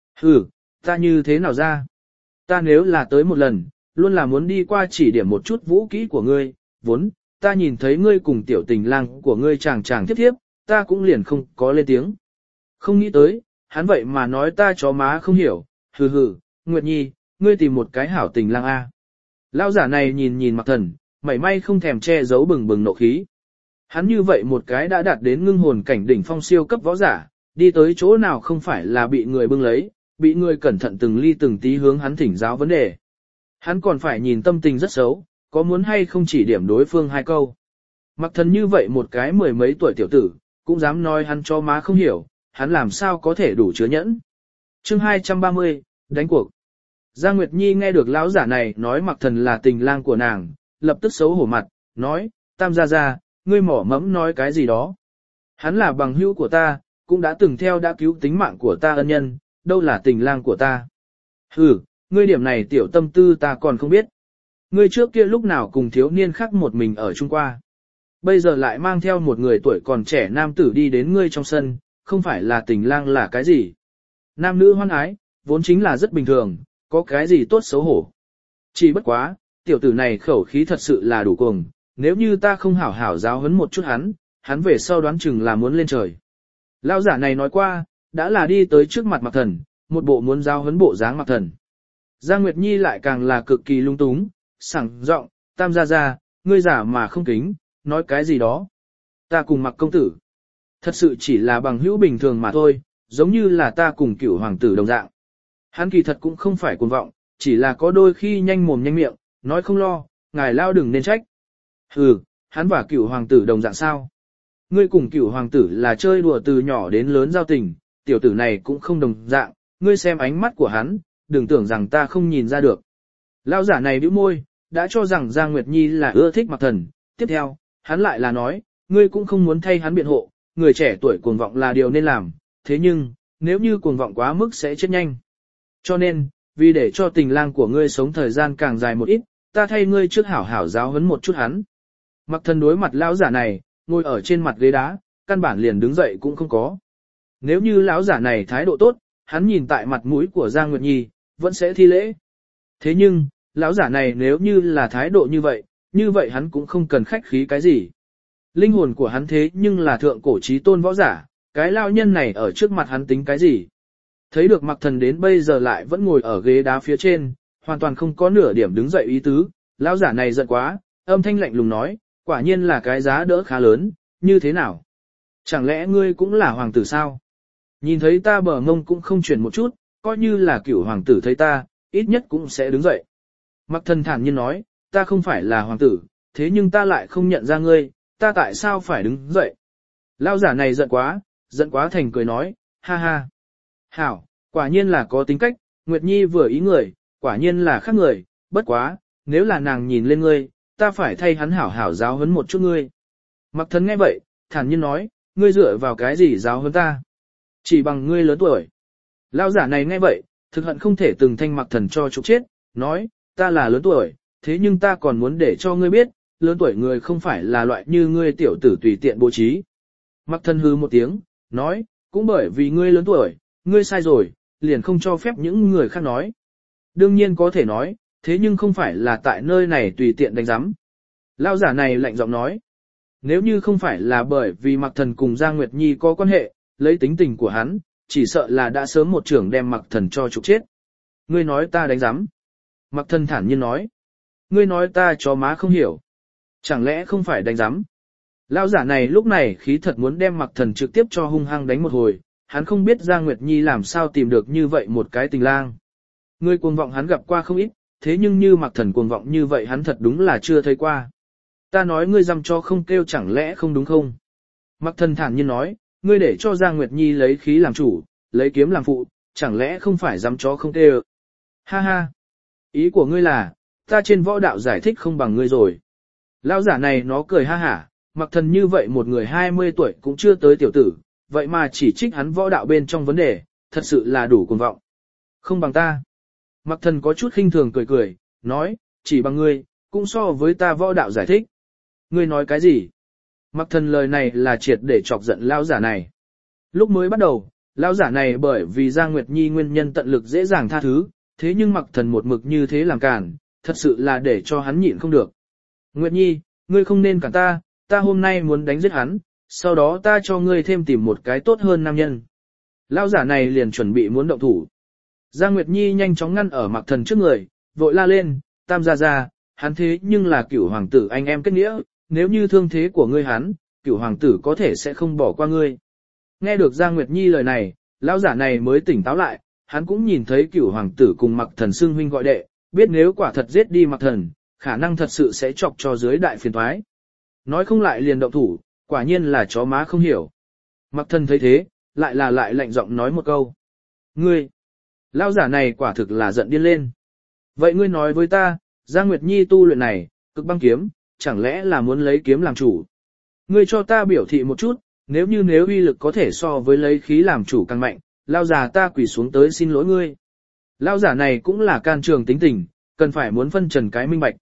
Ta như thế nào ra? Ta nếu là tới một lần, luôn là muốn đi qua chỉ điểm một chút vũ kỹ của ngươi, vốn, ta nhìn thấy ngươi cùng tiểu tình lang của ngươi chàng tiếp tiếp, ta cũng liền không có lên tiếng. Không nghĩ tới, hắn vậy mà nói ta chó má không hiểu, Nguyệt Nhi, ngươi tìm một cái hảo tình lang A. Lão giả này nhìn Mặc thần, mảy may không thèm che giấu bừng bừng nộ khí. Hắn như vậy một cái đã đạt đến ngưng hồn cảnh đỉnh phong siêu cấp võ giả, đi tới chỗ nào không phải là bị người bưng lấy, bị người cẩn thận từng ly từng tí hướng hắn thỉnh giáo vấn đề. Hắn còn phải nhìn tâm tình rất xấu, có muốn hay không chỉ điểm đối phương hai câu. Mặc thần như vậy một cái mười mấy tuổi tiểu tử, cũng dám nói hắn cho má không hiểu, hắn làm sao có thể đủ chứa nhẫn. Chương 230, đánh cuộc. Giang Nguyệt Nhi nghe được lão giả này nói Mặc thần là tình lang của nàng, lập tức xấu hổ mặt, nói, tam gia gia, ngươi mỏ mẫm nói cái gì đó. Hắn là bằng hữu của ta, cũng đã từng theo đã cứu tính mạng của ta ân nhân, đâu là tình lang của ta. Ngươi điểm này tiểu tâm tư ta còn không biết. Ngươi trước kia lúc nào cùng thiếu niên khác một mình ở chung qua. Bây giờ lại mang theo một người tuổi còn trẻ nam tử đi đến ngươi trong sân, không phải là tình lang là cái gì. Nam nữ hoan ái, vốn chính là rất bình thường, có cái gì tốt xấu hổ. Chỉ bất quá, tiểu tử này khẩu khí thật sự là đủ cuồng, nếu như ta không hảo hảo giáo huấn một chút hắn về sau đoán chừng là muốn lên trời. Lão giả này nói qua, đã là đi tới trước mặt Mạc Thần, một bộ muốn giáo huấn bộ dáng Mạc Thần. Giang Nguyệt Nhi lại càng là cực kỳ lung túng, sảng giọng, Tam gia gia, ngươi giả mà không kính, nói cái gì đó. Ta cùng Mạc công tử, thật sự chỉ là bằng hữu bình thường mà thôi, giống như là ta cùng Cửu hoàng tử đồng dạng. Hắn kỳ thật cũng không phải cuồng vọng, chỉ là có đôi khi nhanh mồm nhanh miệng, nói không lo, ngài lao đừng nên trách. Hừ, hắn và Cửu hoàng tử đồng dạng sao? Ngươi cùng Cửu hoàng tử là chơi đùa từ nhỏ đến lớn giao tình, tiểu tử này cũng không đồng dạng, ngươi xem ánh mắt của hắn, đừng tưởng rằng ta không nhìn ra được. Lão giả này bĩu môi, đã cho rằng Giang Nguyệt Nhi là ưa thích Mạc Thần, tiếp theo, hắn lại là nói, ngươi cũng không muốn thay hắn biện hộ, người trẻ tuổi cuồng vọng là điều nên làm, thế nhưng, nếu như cuồng vọng quá mức sẽ chết nhanh. Cho nên, vì để cho tình lang của ngươi sống thời gian càng dài một ít, ta thay ngươi trước hảo hảo giáo huấn một chút hắn. Mạc Thần đối mặt lão giả này, ngồi ở trên mặt ghế đá, căn bản liền đứng dậy cũng không có. Nếu như lão giả này thái độ tốt, hắn nhìn tại mặt mũi của Giang Nguyệt Nhi, vẫn sẽ thi lễ. Thế nhưng, lão giả này nếu như là thái độ như vậy hắn cũng không cần khách khí cái gì. Linh hồn của hắn thế nhưng là thượng cổ chí tôn võ giả, cái lão nhân này ở trước mặt hắn tính cái gì. Thấy được Mạc Thần đến bây giờ lại vẫn ngồi ở ghế đá phía trên, hoàn toàn không có nửa điểm đứng dậy ý tứ, lão giả này giận quá, âm thanh lạnh lùng nói, quả nhiên là cái giá đỡ khá lớn, như thế nào? Chẳng lẽ ngươi cũng là hoàng tử sao? Nhìn thấy ta bờ mông cũng không chuyển một chút, coi như là Cửu hoàng tử thấy ta, ít nhất cũng sẽ đứng dậy. Mạc Thần thản nhiên nói, ta không phải là hoàng tử, thế nhưng ta lại không nhận ra ngươi, ta tại sao phải đứng dậy? Lão giả này giận quá thành cười nói, ha ha. Hảo, quả nhiên là có tính cách, Nguyệt Nhi vừa ý người, quả nhiên là khác người, bất quá, nếu là nàng nhìn lên ngươi, ta phải thay hắn hảo hảo giáo huấn một chút ngươi. Mạc Thần nghe vậy, thản nhiên nói, ngươi dựa vào cái gì giáo huấn ta? Chỉ bằng ngươi lớn tuổi. Lão giả này nghe vậy, thực hận không thể từng thanh Mạc Thần cho trục chết, nói, ta là lớn tuổi, thế nhưng ta còn muốn để cho ngươi biết, lớn tuổi người không phải là loại như ngươi tiểu tử tùy tiện bố trí. Mạc Thần hừ một tiếng, nói, cũng bởi vì ngươi lớn tuổi, ngươi sai rồi, liền không cho phép những người khác nói. Đương nhiên có thể nói, thế nhưng không phải là tại nơi này tùy tiện đánh giám. Lão giả này lạnh giọng nói, nếu như không phải là bởi vì Mạc Thần cùng Giang Nguyệt Nhi có quan hệ, lấy tính tình của hắn, chỉ sợ là đã sớm một trưởng đem Mạc Thần cho trục chết. Ngươi nói ta đánh giám. Mạc Thần thản nhiên nói, ngươi nói ta chó má không hiểu. Chẳng lẽ không phải đánh giám? Lão giả này lúc này khí thật muốn đem Mạc Thần trực tiếp cho hung hăng đánh một hồi, hắn không biết Giang Nguyệt Nhi làm sao tìm được như vậy một cái tình lang. Người cuồng vọng hắn gặp qua không ít, thế nhưng như Mạc Thần cuồng vọng như vậy hắn thật đúng là chưa thấy qua. Ta nói ngươi dăm cho không kêu chẳng lẽ không đúng không? Mạc Thần thản nhiên nói, ngươi để cho Giang Nguyệt Nhi lấy khí làm chủ, lấy kiếm làm phụ, chẳng lẽ không phải dăm chó không kêu? Ha ha! Ý của ngươi là, ta trên võ đạo giải thích không bằng ngươi rồi. Lão giả này nó cười ha hả, Mạc Thần như vậy một người 20 tuổi cũng chưa tới tiểu tử, vậy mà chỉ trích hắn võ đạo bên trong vấn đề, thật sự là đủ cuồng vọng. Không bằng ta. Mạc Thần có chút khinh thường cười, nói, chỉ bằng ngươi, cũng so với ta võ đạo giải thích. Ngươi nói cái gì? Mạc Thần lời này là triệt để chọc giận lão giả này. Lúc mới bắt đầu, lão giả này bởi vì Giang Nguyệt Nhi nguyên nhân tận lực dễ dàng tha thứ, thế nhưng Mạc Thần một mực như thế làm cản, thật sự là để cho hắn nhịn không được. Nguyệt Nhi, ngươi không nên cản ta hôm nay muốn đánh giết hắn, sau đó ta cho ngươi thêm tìm một cái tốt hơn nam nhân. Lão giả này liền chuẩn bị muốn động thủ. Giang Nguyệt Nhi nhanh chóng ngăn ở Mạc Thần trước người, vội la lên, Tam gia gia, hắn thế nhưng là Cửu hoàng tử anh em kết nghĩa, nếu như thương thế của ngươi hắn, Cửu hoàng tử có thể sẽ không bỏ qua ngươi. Nghe được Giang Nguyệt Nhi lời này, lão giả này mới tỉnh táo lại, hắn cũng nhìn thấy Cửu hoàng tử cùng Mạc Thần xưng huynh gọi đệ, biết nếu quả thật giết đi Mạc Thần, khả năng thật sự sẽ chọc cho dưới đại phiền toái. Nói không lại liền động thủ, quả nhiên là chó má không hiểu. Mạc Thần thấy thế, lại lạnh giọng nói một câu. Ngươi! Lão giả này quả thực là giận điên lên. Vậy ngươi nói với ta, Giang Nguyệt Nhi tu luyện này, cực băng kiếm, chẳng lẽ là muốn lấy kiếm làm chủ? Ngươi cho ta biểu thị một chút, nếu uy lực có thể so với lấy khí làm chủ càng mạnh, lão già ta quỳ xuống tới xin lỗi ngươi. Lão giả này cũng là can trường tính tình, cần phải muốn phân trần cái minh bạch.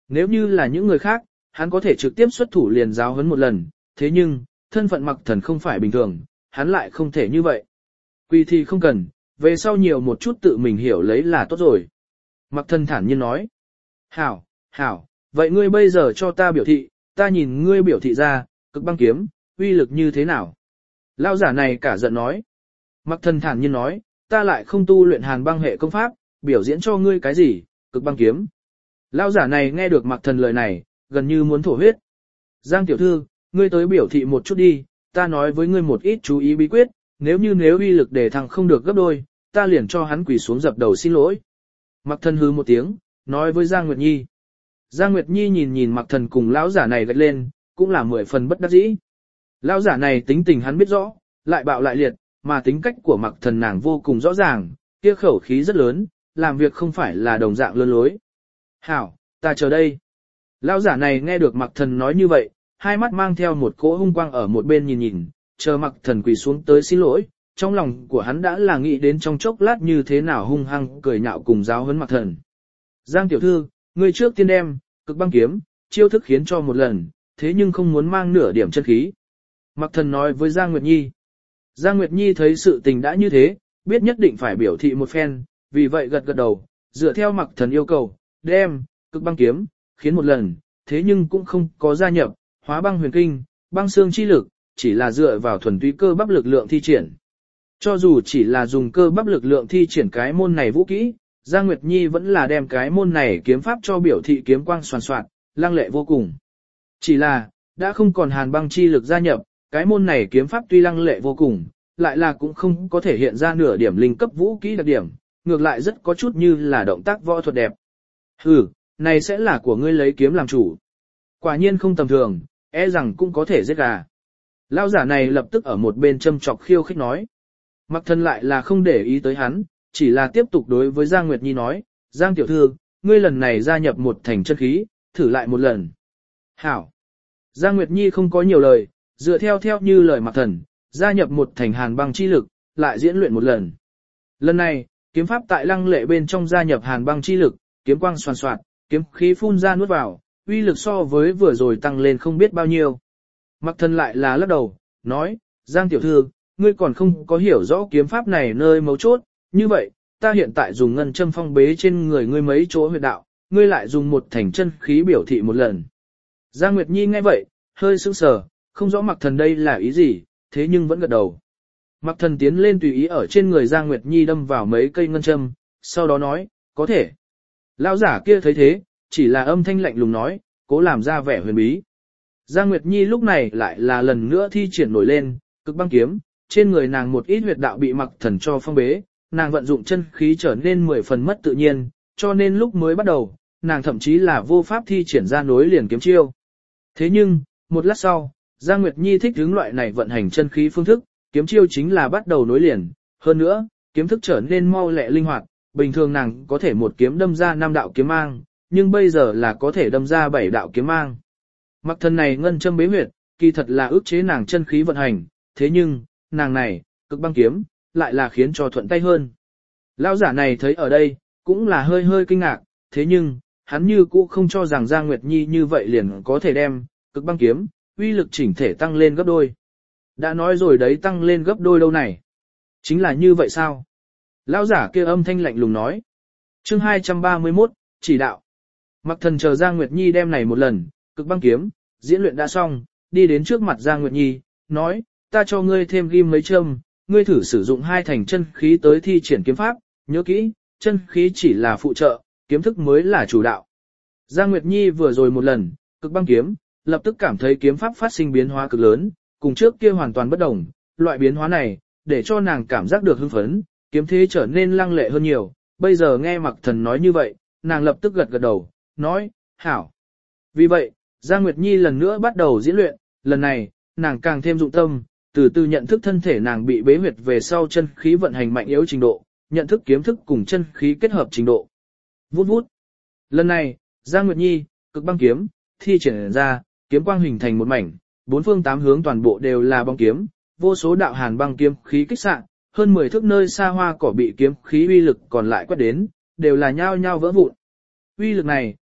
Nếu như là những người khác, hắn có thể trực tiếp xuất thủ liền giáo huấn một lần, thế nhưng, thân phận Mặc Thần không phải bình thường, hắn lại không thể như vậy. Quỳ thì không cần, về sau nhiều một chút tự mình hiểu lấy là tốt rồi. Mặc Thần thản nhiên nói. Hảo, hảo, vậy ngươi bây giờ cho ta biểu thị, ta nhìn ngươi biểu thị ra, cực băng kiếm, uy lực như thế nào? Lão giả này cả giận nói. Mặc Thần thản nhiên nói, ta lại không tu luyện hàn băng hệ công pháp, biểu diễn cho ngươi cái gì, cực băng kiếm. Lão giả này nghe được Mặc Thần lời này, gần như muốn thổ huyết. Giang tiểu thư, ngươi tới biểu thị một chút đi, ta nói với ngươi một ít chú ý bí quyết, nếu uy lực để thằng không được gấp đôi, ta liền cho hắn quỳ xuống dập đầu xin lỗi. Mặc Thần hừ một tiếng, nói với Giang Nguyệt Nhi. Giang Nguyệt Nhi nhìn Mặc Thần cùng lão giả này gật lên, cũng là 10 phần bất đắc dĩ. Lão giả này tính tình hắn biết rõ, lại bạo lại liệt, mà tính cách của Mặc Thần nàng vô cùng rõ ràng, kia khẩu khí rất lớn, làm việc không phải là đồng dạng lươn lối. Hảo, ta chờ đây. Lão giả này nghe được Mặc Thần nói như vậy, hai mắt mang theo một cỗ hung quang ở một bên nhìn, chờ Mặc Thần quỳ xuống tới xin lỗi, trong lòng của hắn đã là nghĩ đến trong chốc lát như thế nào hung hăng cười nhạo cùng giáo huấn Mặc Thần. Giang tiểu thư, ngươi trước tiên đem, cực băng kiếm, chiêu thức khiến cho một lần, thế nhưng không muốn mang nửa điểm chân khí. Mặc Thần nói với Giang Nguyệt Nhi. Giang Nguyệt Nhi thấy sự tình đã như thế, biết nhất định phải biểu thị một phen, vì vậy gật gật đầu, dựa theo Mặc Thần yêu cầu, đem, cực băng kiếm, khiến một lần, thế nhưng cũng không có gia nhập, hóa băng huyền kinh, băng xương chi lực, chỉ là dựa vào thuần túy cơ bắp lực lượng thi triển. Cho dù chỉ là dùng cơ bắp lực lượng thi triển cái môn này vũ kỹ, Giang Nguyệt Nhi vẫn là đem cái môn này kiếm pháp cho biểu thị kiếm quang xoàn xoạt, lăng lệ vô cùng. Chỉ là, đã không còn hàn băng chi lực gia nhập, cái môn này kiếm pháp tuy lăng lệ vô cùng, lại là cũng không có thể hiện ra nửa điểm linh cấp vũ kỹ đặc điểm, ngược lại rất có chút như là động tác võ thuật đẹp. Hừ, này sẽ là của ngươi lấy kiếm làm chủ. Quả nhiên không tầm thường, rằng cũng có thể giết gà. Lão giả này lập tức ở một bên châm chọc khiêu khích nói. Mặc Thần lại là không để ý tới hắn, chỉ là tiếp tục đối với Giang Nguyệt Nhi nói, Giang tiểu thư, ngươi lần này gia nhập một thành chân khí, thử lại một lần. Hảo. Giang Nguyệt Nhi không có nhiều lời, dựa theo như lời Mặc Thần, gia nhập một thành hàn băng chi lực, lại diễn luyện một lần. Lần này, kiếm pháp tại lăng lệ bên trong gia nhập hàn băng chi lực, kiếm quang xoàn xoạt, kiếm khí phun ra nuốt vào, uy lực so với vừa rồi tăng lên không biết bao nhiêu. Mặc Thần lại là lắc đầu, nói, Giang tiểu thư, ngươi còn không có hiểu rõ kiếm pháp này nơi mấu chốt, như vậy, ta hiện tại dùng ngân châm phong bế trên người ngươi mấy chỗ huyệt đạo, ngươi lại dùng một thành chân khí biểu thị một lần. Giang Nguyệt Nhi nghe vậy, hơi sững sờ, không rõ Mặc Thần đây là ý gì, thế nhưng vẫn gật đầu. Mặc Thần tiến lên tùy ý ở trên người Giang Nguyệt Nhi đâm vào mấy cây ngân châm, sau đó nói, có thể. Lão giả kia thấy thế, chỉ là âm thanh lạnh lùng nói, cố làm ra vẻ huyền bí. Giang Nguyệt Nhi lúc này lại là lần nữa thi triển nổi lên, cực băng kiếm, trên người nàng một ít huyệt đạo bị Mặc Thần cho phong bế, nàng vận dụng chân khí trở nên 10 phần mất tự nhiên, cho nên lúc mới bắt đầu, nàng thậm chí là vô pháp thi triển ra nối liền kiếm chiêu. Thế nhưng, một lát sau, Giang Nguyệt Nhi thích hướng loại này vận hành chân khí phương thức, kiếm chiêu chính là bắt đầu nối liền, hơn nữa, kiếm thức trở nên mau lẹ linh hoạt, bình thường nàng có thể một kiếm đâm ra 5 đạo kiếm mang, nhưng bây giờ là có thể đâm ra 7 đạo kiếm mang. Mặc Thần này ngân châm bế huyệt, kỳ thật là ức chế nàng chân khí vận hành, thế nhưng, nàng này, cực băng kiếm, lại là khiến cho thuận tay hơn. Lão giả này thấy ở đây, cũng là hơi kinh ngạc, thế nhưng, hắn như cũ không cho rằng Giang Nguyệt Nhi như vậy liền có thể đem, cực băng kiếm, uy lực chỉnh thể tăng lên gấp đôi. Đã nói rồi đấy, tăng lên gấp đôi đâu này. Chính là như vậy sao? Lão giả kia âm thanh lạnh lùng nói. Chương 231, chỉ đạo. Mặc Thần chờ Giang Nguyệt Nhi đem này một lần, cực băng kiếm, diễn luyện đã xong, đi đến trước mặt Giang Nguyệt Nhi, nói, ta cho ngươi thêm ghim mấy châm, ngươi thử sử dụng 2 thành chân khí tới thi triển kiếm pháp, nhớ kỹ, chân khí chỉ là phụ trợ, kiếm thức mới là chủ đạo. Giang Nguyệt Nhi vừa rồi một lần, cực băng kiếm, lập tức cảm thấy kiếm pháp phát sinh biến hóa cực lớn, cùng trước kia hoàn toàn bất đồng, loại biến hóa này, để cho nàng cảm giác được hưng phấn, kiếm thế trở nên lăng lệ hơn nhiều, bây giờ nghe Mặc Thần nói như vậy, nàng lập tức gật gật đầu, nói, hảo. Vì vậy, Giang Nguyệt Nhi lần nữa bắt đầu diễn luyện, lần này, nàng càng thêm dụng tâm, từ từ nhận thức thân thể nàng bị bế huyệt về sau chân khí vận hành mạnh yếu trình độ, nhận thức kiếm thức cùng chân khí kết hợp trình độ. Vút vút. Lần này, Giang Nguyệt Nhi, cực băng kiếm, thi triển ra, kiếm quang hình thành một mảnh, 4 phương 8 hướng toàn bộ đều là băng kiếm, vô số đạo hàn băng kiếm khí kích xạ, hơn 10 thước nơi xa hoa cỏ bị kiếm khí uy lực còn lại quét đến, đều là nhao nhao vỡ vụn. Uy lực này,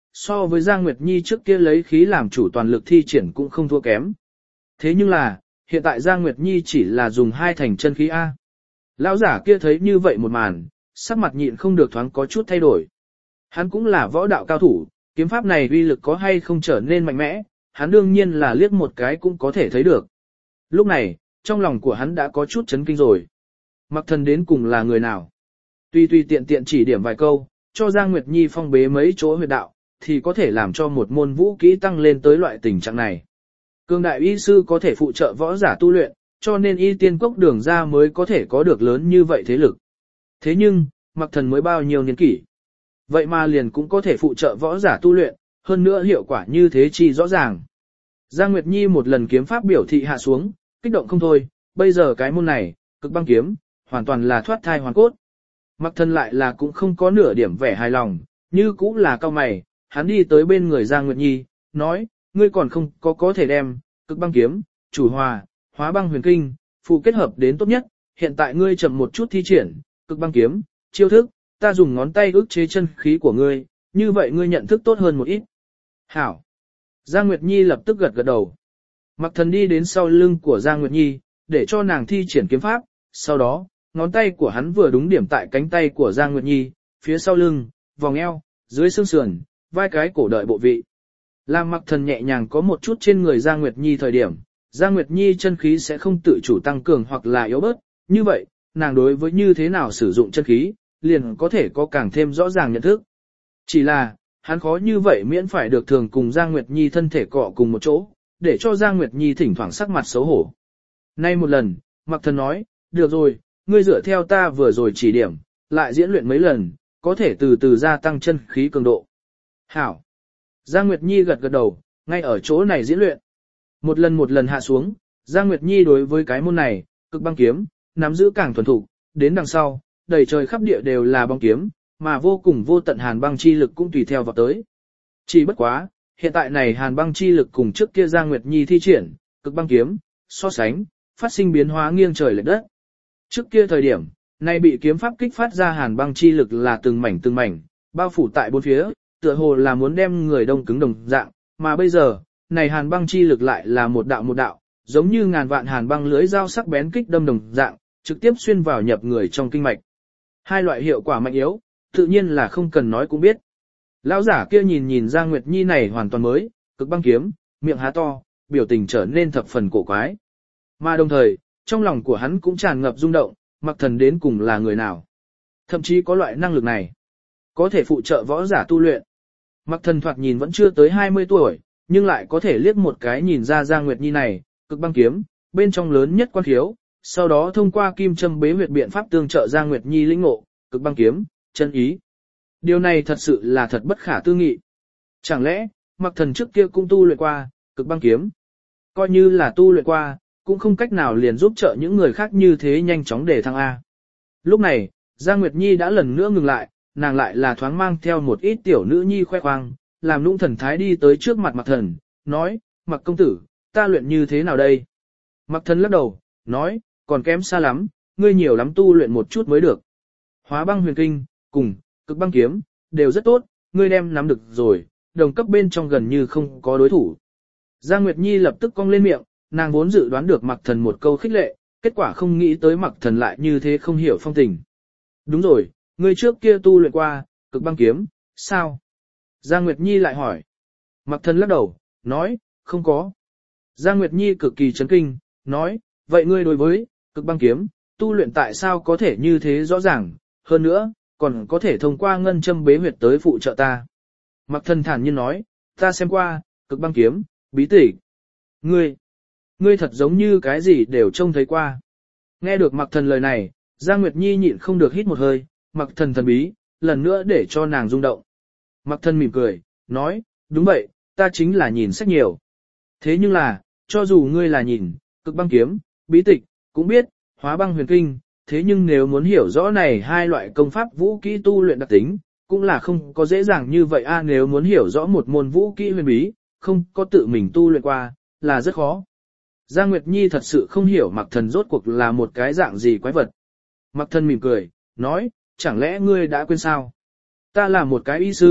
so với Giang Nguyệt Nhi trước kia lấy khí làm chủ toàn lực thi triển cũng không thua kém. Thế nhưng là, hiện tại Giang Nguyệt Nhi chỉ là dùng 2 thành chân khí A. Lão giả kia thấy như vậy một màn, sắc mặt nhịn không được thoáng có chút thay đổi. Hắn cũng là võ đạo cao thủ, kiếm pháp này uy lực có hay không trở nên mạnh mẽ, hắn đương nhiên là liếc một cái cũng có thể thấy được. Lúc này, trong lòng của hắn đã có chút chấn kinh rồi. Mặc Thần đến cùng là người nào? Tuy tiện tiện chỉ điểm vài câu, cho Giang Nguyệt Nhi phong bế mấy chỗ huyệt đạo, thì có thể làm cho một môn vũ kỹ tăng lên tới loại tình trạng này. Cường đại y sư có thể phụ trợ võ giả tu luyện, cho nên y tiên cốc đường ra mới có thể có được lớn như vậy thế lực. Thế nhưng, Mặc Thần mới bao nhiêu niên kỷ? Vậy mà liền cũng có thể phụ trợ võ giả tu luyện, hơn nữa hiệu quả như thế chi rõ ràng. Giang Nguyệt Nhi một lần kiếm pháp biểu thị hạ xuống, kích động không thôi, bây giờ cái môn này, cực băng kiếm, hoàn toàn là thoát thai hoàn cốt. Mặc Thần lại là cũng không có nửa điểm vẻ hài lòng, như cũng là cao mày, hắn đi tới bên người Giang Nguyệt Nhi, nói, ngươi còn không có thể đem, cực băng kiếm, chủ hòa, hóa băng huyền kinh, phụ kết hợp đến tốt nhất, hiện tại ngươi chậm một chút thi triển, cực băng kiếm, chiêu thức, ta dùng ngón tay ức chế chân khí của ngươi, như vậy ngươi nhận thức tốt hơn một ít. Hảo. Giang Nguyệt Nhi lập tức gật gật đầu. Mặc Thần đi đến sau lưng của Giang Nguyệt Nhi, để cho nàng thi triển kiếm pháp, sau đó, ngón tay của hắn vừa đúng điểm tại cánh tay của Giang Nguyệt Nhi, phía sau lưng, vòng eo, dưới xương sườn, vai cái cổ đợi bộ vị. Làm Mặc Thần nhẹ nhàng có một chút trên người Giang Nguyệt Nhi thời điểm, Giang Nguyệt Nhi chân khí sẽ không tự chủ tăng cường hoặc là yếu bớt, như vậy, nàng đối với như thế nào sử dụng chân khí, liền có thể có càng thêm rõ ràng nhận thức. Chỉ là, hắn khó như vậy miễn phải được thường cùng Giang Nguyệt Nhi thân thể cọ cùng một chỗ, để cho Giang Nguyệt Nhi thỉnh thoảng sắc mặt xấu hổ. Nay một lần, Mặc Thần nói, được rồi, ngươi dựa theo ta vừa rồi chỉ điểm, lại diễn luyện mấy lần, có thể từ từ gia tăng chân khí cường độ. Hảo. Giang Nguyệt Nhi gật gật đầu, ngay ở chỗ này diễn luyện. Một lần hạ xuống, Giang Nguyệt Nhi đối với cái môn này, cực băng kiếm, nắm giữ càng thuần thục, đến đằng sau, đầy trời khắp địa đều là băng kiếm, mà vô cùng vô tận hàn băng chi lực cũng tùy theo vào tới. Chỉ bất quá, hiện tại này hàn băng chi lực cùng trước kia Giang Nguyệt Nhi thi triển, cực băng kiếm, so sánh, phát sinh biến hóa nghiêng trời lệch đất. Trước kia thời điểm, này bị kiếm pháp kích phát ra hàn băng chi lực là từng mảnh, bao phủ tại bốn phía, tựa hồ là muốn đem người đông cứng đồng dạng, mà bây giờ, này hàn băng chi lực lại là một đạo, giống như ngàn vạn hàn băng lưới dao sắc bén kích đâm đồng dạng, trực tiếp xuyên vào nhập người trong kinh mạch. Hai loại hiệu quả mạnh yếu, tự nhiên là không cần nói cũng biết. Lão giả kia nhìn Giang Nguyệt Nhi này hoàn toàn mới, cực băng kiếm, miệng há to, biểu tình trở nên thập phần cổ quái. Mà đồng thời, trong lòng của hắn cũng tràn ngập rung động, Mặc Thần đến cùng là người nào. Thậm chí có loại năng lực này, có thể phụ trợ võ giả tu luyện. Mặc Thần thoạt nhìn vẫn chưa tới 20 tuổi, nhưng lại có thể liếc một cái nhìn ra Giang Nguyệt Nhi này, cực băng kiếm, bên trong lớn nhất quan khiếu, sau đó thông qua kim châm bế huyệt biện pháp tương trợ Giang Nguyệt Nhi lĩnh ngộ, cực băng kiếm, chân ý. Điều này thật sự là thật bất khả tư nghị. Chẳng lẽ, Mặc Thần trước kia cũng tu luyện qua, cực băng kiếm. Coi như là tu luyện qua, cũng không cách nào liền giúp trợ những người khác như thế nhanh chóng để thăng A. Lúc này, Giang Nguyệt Nhi đã lần nữa ngừng lại, nàng lại là thoáng mang theo một ít tiểu nữ nhi khoe khoang, làm nũng thần thái đi tới trước mặt Mặc Thần, nói, Mặc công tử, ta luyện như thế nào đây? Mặc Thần lắc đầu, nói, còn kém xa lắm, ngươi nhiều lắm tu luyện một chút mới được. Hóa băng huyền kinh, cùng, cực băng kiếm, đều rất tốt, ngươi đem nắm được rồi, đồng cấp bên trong gần như không có đối thủ. Giang Nguyệt Nhi lập tức cong lên miệng, nàng vốn dự đoán được Mặc Thần một câu khích lệ, kết quả không nghĩ tới Mặc Thần lại như thế không hiểu phong tình. Đúng rồi, ngươi trước kia tu luyện qua, cực băng kiếm, sao? Giang Nguyệt Nhi lại hỏi. Mặc Thần lắc đầu, nói, không có. Giang Nguyệt Nhi cực kỳ chấn kinh, nói, vậy ngươi đối với, cực băng kiếm, tu luyện tại sao có thể như thế rõ ràng, hơn nữa, còn có thể thông qua ngân châm bế huyệt tới phụ trợ ta. Mặc Thần thản nhiên nói, ta xem qua, cực băng kiếm, bí tịch. Ngươi thật giống như cái gì đều trông thấy qua. Nghe được Mặc Thần lời này, Giang Nguyệt Nhi nhịn không được hít một hơi, Mặc Thần thần bí, lần nữa để cho nàng rung động. Mặc Thần mỉm cười, nói, đúng vậy, ta chính là nhìn sách nhiều. Thế nhưng là, cho dù ngươi là nhìn, cực băng kiếm, bí tịch, cũng biết, hóa băng huyền kinh, thế nhưng nếu muốn hiểu rõ này hai loại công pháp vũ kỹ tu luyện đặc tính, cũng là không có dễ dàng như vậy a. Nếu muốn hiểu rõ một môn vũ kỹ huyền bí, không có tự mình tu luyện qua, là rất khó. Giang Nguyệt Nhi thật sự không hiểu Mặc Thần rốt cuộc là một cái dạng gì quái vật. Mặc Thần mỉm cười, nói, chẳng lẽ ngươi đã quên sao? Ta là một cái y sư,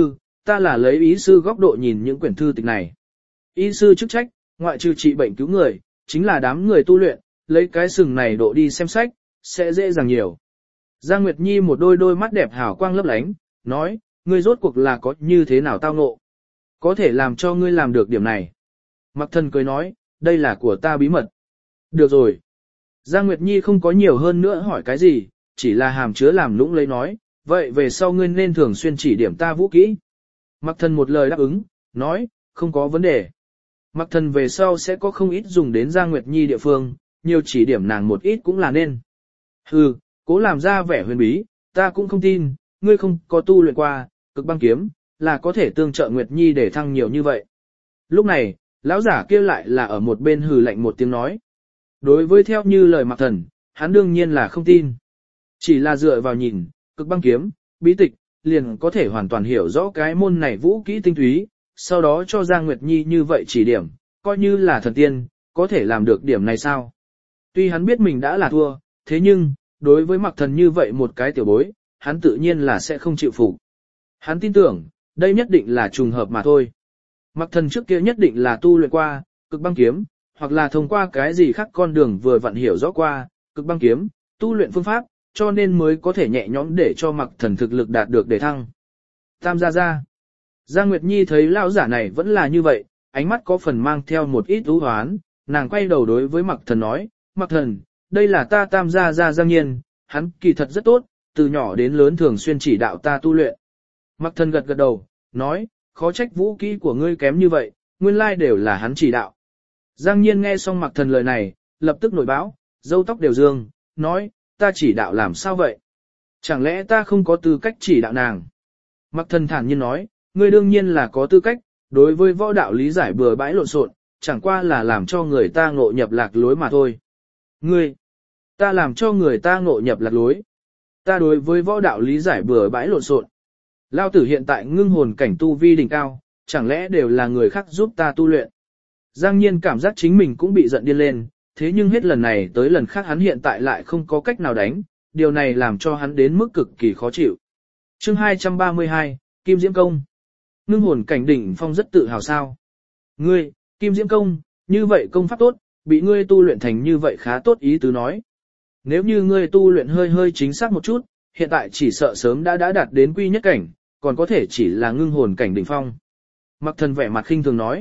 ta là lấy ý sư góc độ nhìn những quyển thư tịch này. Y sư chức trách, ngoại trừ trị bệnh cứu người, chính là đám người tu luyện, lấy cái sừng này độ đi xem sách, sẽ dễ dàng nhiều. Giang Nguyệt Nhi một đôi mắt đẹp hào quang lấp lánh, nói, ngươi rốt cuộc là có như thế nào tao ngộ? Có thể làm cho ngươi làm được điểm này. Mặc Thần cười nói, đây là của ta bí mật. Được rồi. Giang Nguyệt Nhi không có nhiều hơn nữa hỏi cái gì, chỉ là hàm chứa làm lũng lấy nói, vậy về sau ngươi nên thường xuyên chỉ điểm ta vũ kỹ. Mặc Thần một lời đáp ứng, nói, không có vấn đề. Mặc Thần về sau sẽ có không ít dùng đến Giang Nguyệt Nhi địa phương, nhiều chỉ điểm nàng một ít cũng là nên. Hừ, cố làm ra vẻ huyền bí, ta cũng không tin, ngươi không có tu luyện qua, cực băng kiếm, là có thể tương trợ Nguyệt Nhi để thăng nhiều như vậy. Lúc này, lão giả kia lại là ở một bên hừ lạnh một tiếng nói. Đối với theo như lời Mặc Thần, hắn đương nhiên là không tin. Chỉ là dựa vào nhìn, cực băng kiếm, bí tịch, liền có thể hoàn toàn hiểu rõ cái môn này vũ kỹ tinh túy, sau đó cho Giang Nguyệt Nhi như vậy chỉ điểm, coi như là thần tiên, có thể làm được điểm này sao? Tuy hắn biết mình đã là thua, thế nhưng, đối với Mặc Thần như vậy một cái tiểu bối, hắn tự nhiên là sẽ không chịu phục. Hắn tin tưởng, đây nhất định là trùng hợp mà thôi. Mặc Thần trước kia nhất định là tu luyện qua, cực băng kiếm, hoặc là thông qua cái gì khác con đường vừa vặn hiểu rõ qua, cực băng kiếm, tu luyện phương pháp, cho nên mới có thể nhẹ nhõm để cho Mặc Thần thực lực đạt được để thăng. Tam gia gia. Giang Nguyệt Nhi thấy lão giả này vẫn là như vậy, ánh mắt có phần mang theo một ít u hoán, nàng quay đầu đối với Mặc Thần nói, Mặc Thần, đây là ta Tam gia gia Giang Nhiên, hắn kỳ thật rất tốt, từ nhỏ đến lớn thường xuyên chỉ đạo ta tu luyện. Mặc Thần gật gật đầu, nói, khó trách vũ kỹ của ngươi kém như vậy, nguyên lai đều là hắn chỉ đạo. Giang Nhiên nghe xong Mặc Thần lời này, lập tức nổi báo, râu tóc đều dương, nói, ta chỉ đạo làm sao vậy? Chẳng lẽ ta không có tư cách chỉ đạo nàng? Mặc Thần thản nhiên nói, ngươi đương nhiên là có tư cách, đối với võ đạo lý giải bừa bãi lộn xộn, chẳng qua là làm cho người ta ngộ nhập lạc lối mà thôi. Ngươi, ta làm cho người ta ngộ nhập lạc lối. Ta đối với võ đạo lý giải bừa bãi lộn xộn. Lao tử hiện tại ngưng hồn cảnh tu vi đỉnh cao, chẳng lẽ đều là người khác giúp ta tu luyện. Giang Nhiên cảm giác chính mình cũng bị giận điên lên, thế nhưng hết lần này tới lần khác hắn hiện tại lại không có cách nào đánh, điều này làm cho hắn đến mức cực kỳ khó chịu. Chương 232, Kim Diễm Công. Ngưng hồn cảnh đỉnh phong rất tự hào sao. Ngươi, Kim Diễm Công, như vậy công pháp tốt, bị ngươi tu luyện thành như vậy khá tốt ý tứ nói. Nếu như ngươi tu luyện hơi chính xác một chút, hiện tại chỉ sợ sớm đã đạt đến quy nhất cảnh, còn có thể chỉ là ngưng hồn cảnh đỉnh phong. Mặc Thần vẻ mặt khinh thường nói.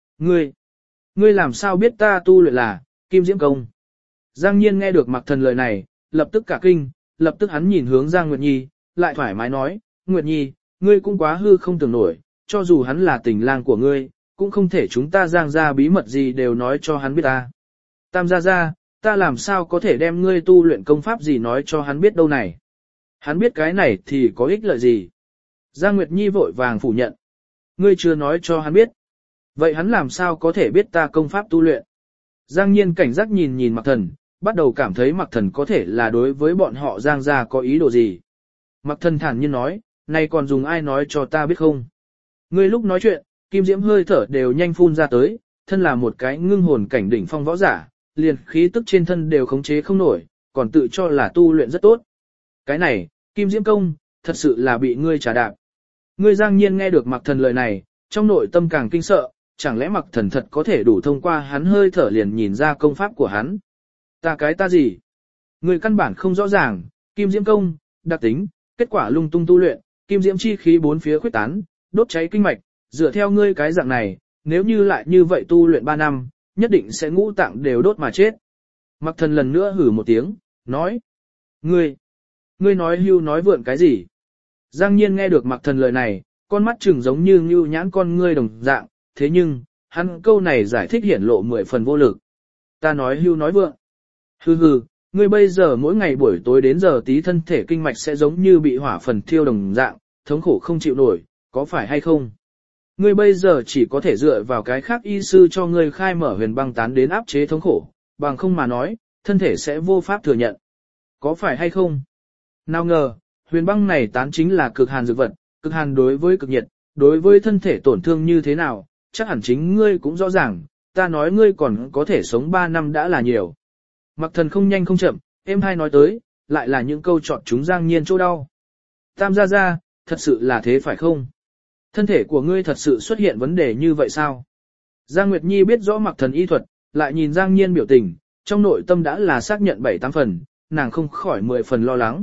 Ngươi làm sao biết ta tu luyện là Kim Diễm Công? Giang Nhiên nghe được Mặc Thần lời này, lập tức cả kinh, lập tức hắn nhìn hướng Giang Nguyệt Nhi, lại thoải mái nói, Nguyệt Nhi, ngươi cũng quá hư không tưởng nổi, cho dù hắn là tình lang của ngươi, cũng không thể chúng ta Giang ra bí mật gì đều nói cho hắn biết ta. Tam gia gia, ta làm sao có thể đem ngươi tu luyện công pháp gì nói cho hắn biết đâu này? Hắn biết cái này thì có ích lợi gì? Giang Nguyệt Nhi vội vàng phủ nhận. Ngươi chưa nói cho hắn biết. Vậy hắn làm sao có thể biết ta công pháp tu luyện? Giang Nhiên cảnh giác nhìn Mặc Thần, bắt đầu cảm thấy Mặc Thần có thể là đối với bọn họ Giang gia có ý đồ gì. Mặc Thần thản nhiên nói, này còn dùng ai nói cho ta biết không? Ngươi lúc nói chuyện, kim diễm hơi thở đều nhanh phun ra tới, thân là một cái ngưng hồn cảnh đỉnh phong võ giả, liền khí tức trên thân đều khống chế không nổi, còn tự cho là tu luyện rất tốt. Cái này, Kim Diễm Công, thật sự là bị ngươi trả đạp. Ngươi Giang Nhiên nghe được Mặc Thần lời này, trong nội tâm càng kinh sợ, chẳng lẽ Mặc Thần thật có thể đủ thông qua hắn hơi thở liền nhìn ra công pháp của hắn. Ta gì? Ngươi căn bản không rõ ràng, Kim Diễm Công, đặc tính, kết quả lung tung tu luyện, Kim Diễm chi khí bốn phía khuếch tán, đốt cháy kinh mạch, dựa theo ngươi cái dạng này, nếu như lại như vậy tu luyện 3 năm, nhất định sẽ ngũ tạng đều đốt mà chết. Mặc Thần lần nữa hử một tiếng, nói. Ngươi nói hưu nói vượn cái gì? Giang Nhiên nghe được Mặc Thần lời này, con mắt trừng giống như ngưu nhãn con ngươi đồng dạng, thế nhưng, hắn câu này giải thích hiển lộ 10 phần vô lực. Ta nói hưu nói vượn. Hừ, ngươi bây giờ mỗi ngày buổi tối đến giờ tí thân thể kinh mạch sẽ giống như bị hỏa phần thiêu đồng dạng, thống khổ không chịu nổi, có phải hay không? Ngươi bây giờ chỉ có thể dựa vào cái khác y sư cho ngươi khai mở huyền băng tán đến áp chế thống khổ, bằng không mà nói, thân thể sẽ vô pháp thừa nhận. Có phải hay không? Nào ngờ, huyền băng này tán chính là cực hàn dược vật, cực hàn đối với cực nhiệt, đối với thân thể tổn thương như thế nào, chắc hẳn chính ngươi cũng rõ ràng, ta nói ngươi còn có thể sống 3 năm đã là nhiều. Mặc Thần không nhanh không chậm, êm hai nói tới, lại là những câu chọn chúng Giang Nhiên chỗ đau. Tam gia gia, thật sự là thế phải không? Thân thể của ngươi thật sự xuất hiện vấn đề như vậy sao? Giang Nguyệt Nhi biết rõ Mạc Thần y thuật, lại nhìn Giang Nhiên biểu tình, trong nội tâm đã là xác nhận 7-8 phần, nàng không khỏi 10 phần lo lắng.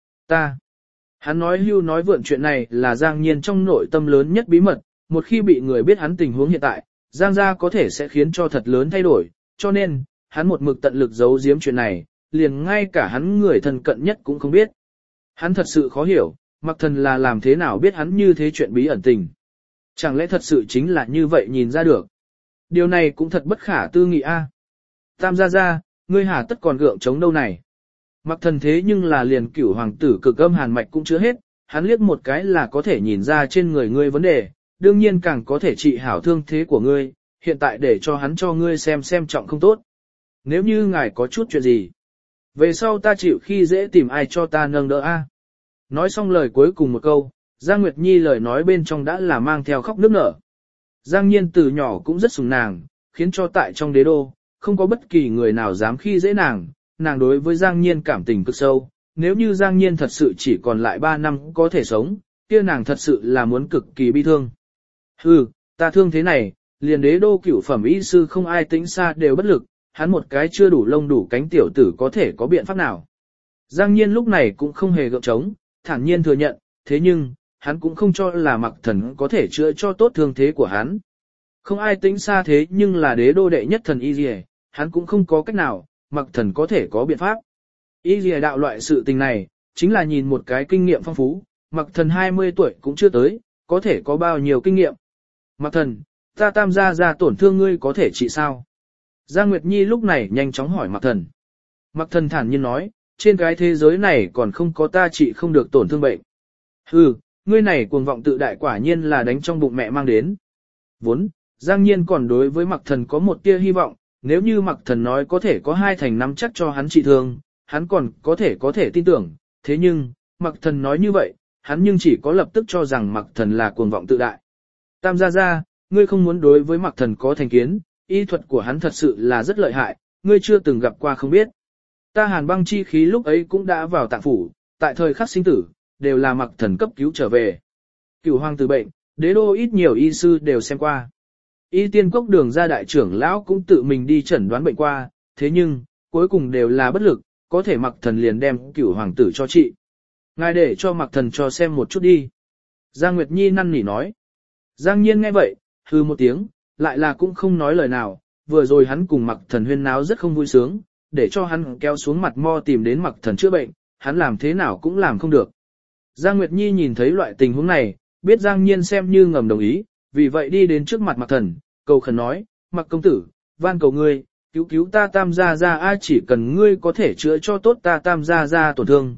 Hắn nói hưu nói vượn chuyện này là Giang Nhiên trong nội tâm lớn nhất bí mật, một khi bị người biết hắn tình huống hiện tại, Giang gia có thể sẽ khiến cho thật lớn thay đổi, cho nên, hắn một mực tận lực giấu giếm chuyện này, liền ngay cả hắn người thân cận nhất cũng không biết. Hắn thật sự khó hiểu, Mạc Thần là làm thế nào biết hắn như thế chuyện bí ẩn tình. Chẳng lẽ thật sự chính là như vậy nhìn ra được. Điều này cũng thật bất khả tư nghị a. Tam gia gia, ngươi hà tất còn gượng chống đâu này. Mạc Thần thế nhưng là liền cửu hoàng tử cực âm hàn mạch cũng chưa hết, hắn liếc một cái là có thể nhìn ra trên người ngươi vấn đề, đương nhiên càng có thể trị hảo thương thế của ngươi, hiện tại để cho hắn cho ngươi xem trọng không tốt. Nếu như ngài có chút chuyện gì, về sau ta chịu khi dễ tìm ai cho ta nâng đỡ a. Nói xong lời cuối cùng một câu, Giang Nguyệt Nhi lời nói bên trong đã là mang theo khóc nức nở. Giang Nhiên từ nhỏ cũng rất sủng nàng, khiến cho tại trong đế đô, không có bất kỳ người nào dám khi dễ nàng, nàng đối với Giang Nhiên cảm tình cực sâu, nếu như Giang Nhiên thật sự chỉ còn lại 3 năm có thể sống, kia nàng thật sự là muốn cực kỳ bi thương. Hừ, ta thương thế này, liền đế đô cửu phẩm y sư không ai tính xa đều bất lực, hắn một cái chưa đủ lông đủ cánh tiểu tử có thể có biện pháp nào. Giang Nhiên lúc này cũng không hề gượng trống, thản nhiên thừa nhận, thế nhưng, hắn cũng không cho là Mạc Thần có thể chữa cho tốt thương thế của hắn. Không ai tính xa thế nhưng là đế đô đệ nhất thần y dì, hắn cũng không có cách nào, Mạc Thần có thể có biện pháp. Y dì đạo loại sự tình này, chính là nhìn một cái kinh nghiệm phong phú, Mạc Thần 20 tuổi cũng chưa tới, có thể có bao nhiêu kinh nghiệm. Mạc Thần, ta tam gia ra tổn thương ngươi có thể trị sao? Giang Nguyệt Nhi lúc này nhanh chóng hỏi Mạc Thần. Mạc Thần thản nhiên nói, trên cái thế giới này còn không có ta trị không được tổn thương bệnh. Hừ, ngươi này cuồng vọng tự đại quả nhiên là đánh trong bụng mẹ mang đến. Vốn, Giang Nhiên còn đối với Mạc Thần có một tia hy vọng, nếu như Mạc Thần nói có thể có 2 thành 5 chắc cho hắn trị thương, hắn còn có thể tin tưởng, thế nhưng, Mạc Thần nói như vậy, hắn nhưng chỉ có lập tức cho rằng Mạc Thần là cuồng vọng tự đại. Tam gia gia, ngươi không muốn đối với Mạc Thần có thành kiến, y thuật của hắn thật sự là rất lợi hại, ngươi chưa từng gặp qua không biết. Ta Hàn Băng chi khí lúc ấy cũng đã vào tạng phủ, tại thời khắc sinh tử, đều là Mạc Thần cấp cứu trở về. Cửu hoàng tử bệnh, đế đô ít nhiều y sư đều xem qua. Y tiên cốc Đường gia đại trưởng lão cũng tự mình đi chẩn đoán bệnh qua, thế nhưng, cuối cùng đều là bất lực, có thể Mạc Thần liền đem Cửu hoàng tử cho trị. Ngài để cho Mạc Thần cho xem một chút đi. Giang Nguyệt Nhi năn nỉ nói. Giang Nhiên nghe vậy, hừ một tiếng, lại là cũng không nói lời nào, vừa rồi hắn cùng Mạc Thần huyên náo rất không vui sướng, để cho hắn kéo xuống mặt mo tìm đến Mạc Thần chữa bệnh, hắn làm thế nào cũng làm không được. Giang Nguyệt Nhi nhìn thấy loại tình huống này, biết Giang Nhiên xem như ngầm đồng ý, vì vậy đi đến trước mặt Mạc Thần, cầu khẩn nói, Mạc công tử, van cầu ngươi, cứu ta tam gia gia ai chỉ cần ngươi có thể chữa cho tốt ta tam gia gia tổn thương,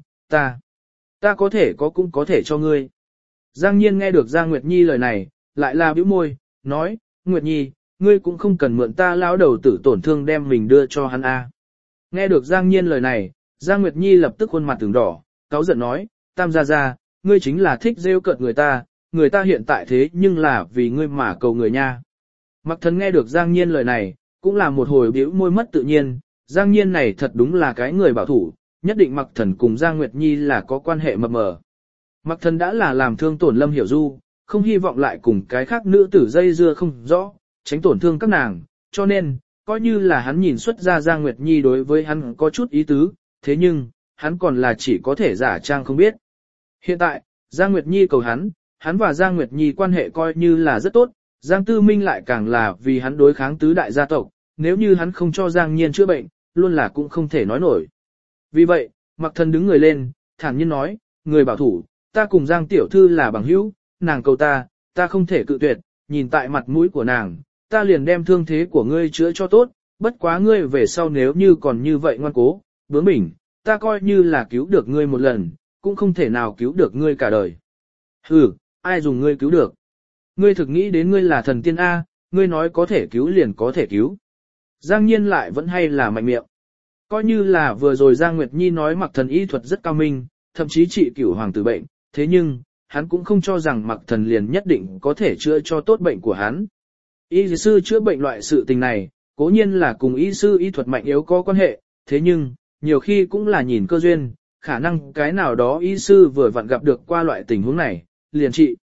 ta có thể cũng có thể cho ngươi. Giang Nhiên nghe được Giang Nguyệt Nhi lời này, lại là bĩu môi, nói, Nguyệt Nhi, ngươi cũng không cần mượn ta lão đầu tử tổn thương đem mình đưa cho hắn a. Nghe được Giang Nhiên lời này, Giang Nguyệt Nhi lập tức khuôn mặt từng đỏ, cáu giận nói, tam gia gia, ngươi chính là thích rêu cợt người ta hiện tại thế nhưng là vì ngươi mà cầu người nha. Mạc Thần nghe được Giang Nhiên lời này, cũng là một hồi bĩu môi mất tự nhiên, Giang Nhiên này thật đúng là cái người bảo thủ, nhất định Mạc Thần cùng Giang Nguyệt Nhi là có quan hệ mập mờ. Mạc Thần đã là làm thương tổn Lâm Hiểu Du, không hy vọng lại cùng cái khác nữ tử dây dưa không rõ, tránh tổn thương các nàng, cho nên, coi như là hắn nhìn xuất ra Giang Nguyệt Nhi đối với hắn có chút ý tứ, thế nhưng, hắn còn là chỉ có thể giả trang không biết. Hiện tại, Giang Nguyệt Nhi cầu hắn và Giang Nguyệt Nhi quan hệ coi như là rất tốt, Giang Tư Minh lại càng là vì hắn đối kháng tứ đại gia tộc, nếu như hắn không cho Giang Nhiên chữa bệnh, luôn là cũng không thể nói nổi. Vì vậy, Mạc Thần đứng người lên, thản nhiên nói, người bảo thủ, ta cùng Giang Tiểu Thư là bằng hữu, nàng cầu ta không thể cự tuyệt, nhìn tại mặt mũi của nàng, ta liền đem thương thế của ngươi chữa cho tốt, bất quá ngươi về sau nếu như còn như vậy ngoan cố, bướng bỉnh, ta coi như là cứu được ngươi một lần, cũng không thể nào cứu được ngươi cả đời. Hừ, ai dùng ngươi cứu được? Ngươi thực nghĩ đến ngươi là thần tiên A, ngươi nói có thể cứu liền có thể cứu. Giang Nhiên lại vẫn hay là mạnh miệng. Coi như là vừa rồi Giang Nguyệt Nhi nói Mạc Thần y thuật rất cao minh, thậm chí trị cửu hoàng tử bệnh, thế nhưng, hắn cũng không cho rằng Mạc Thần liền nhất định có thể chữa cho tốt bệnh của hắn. Y sư chữa bệnh loại sự tình này, cố nhiên là cùng y sư y thuật mạnh yếu có quan hệ, thế nhưng, nhiều khi cũng là nhìn cơ duyên, khả năng cái nào đó y sư vừa vặn gặp được qua loại tình huống này, liền trị.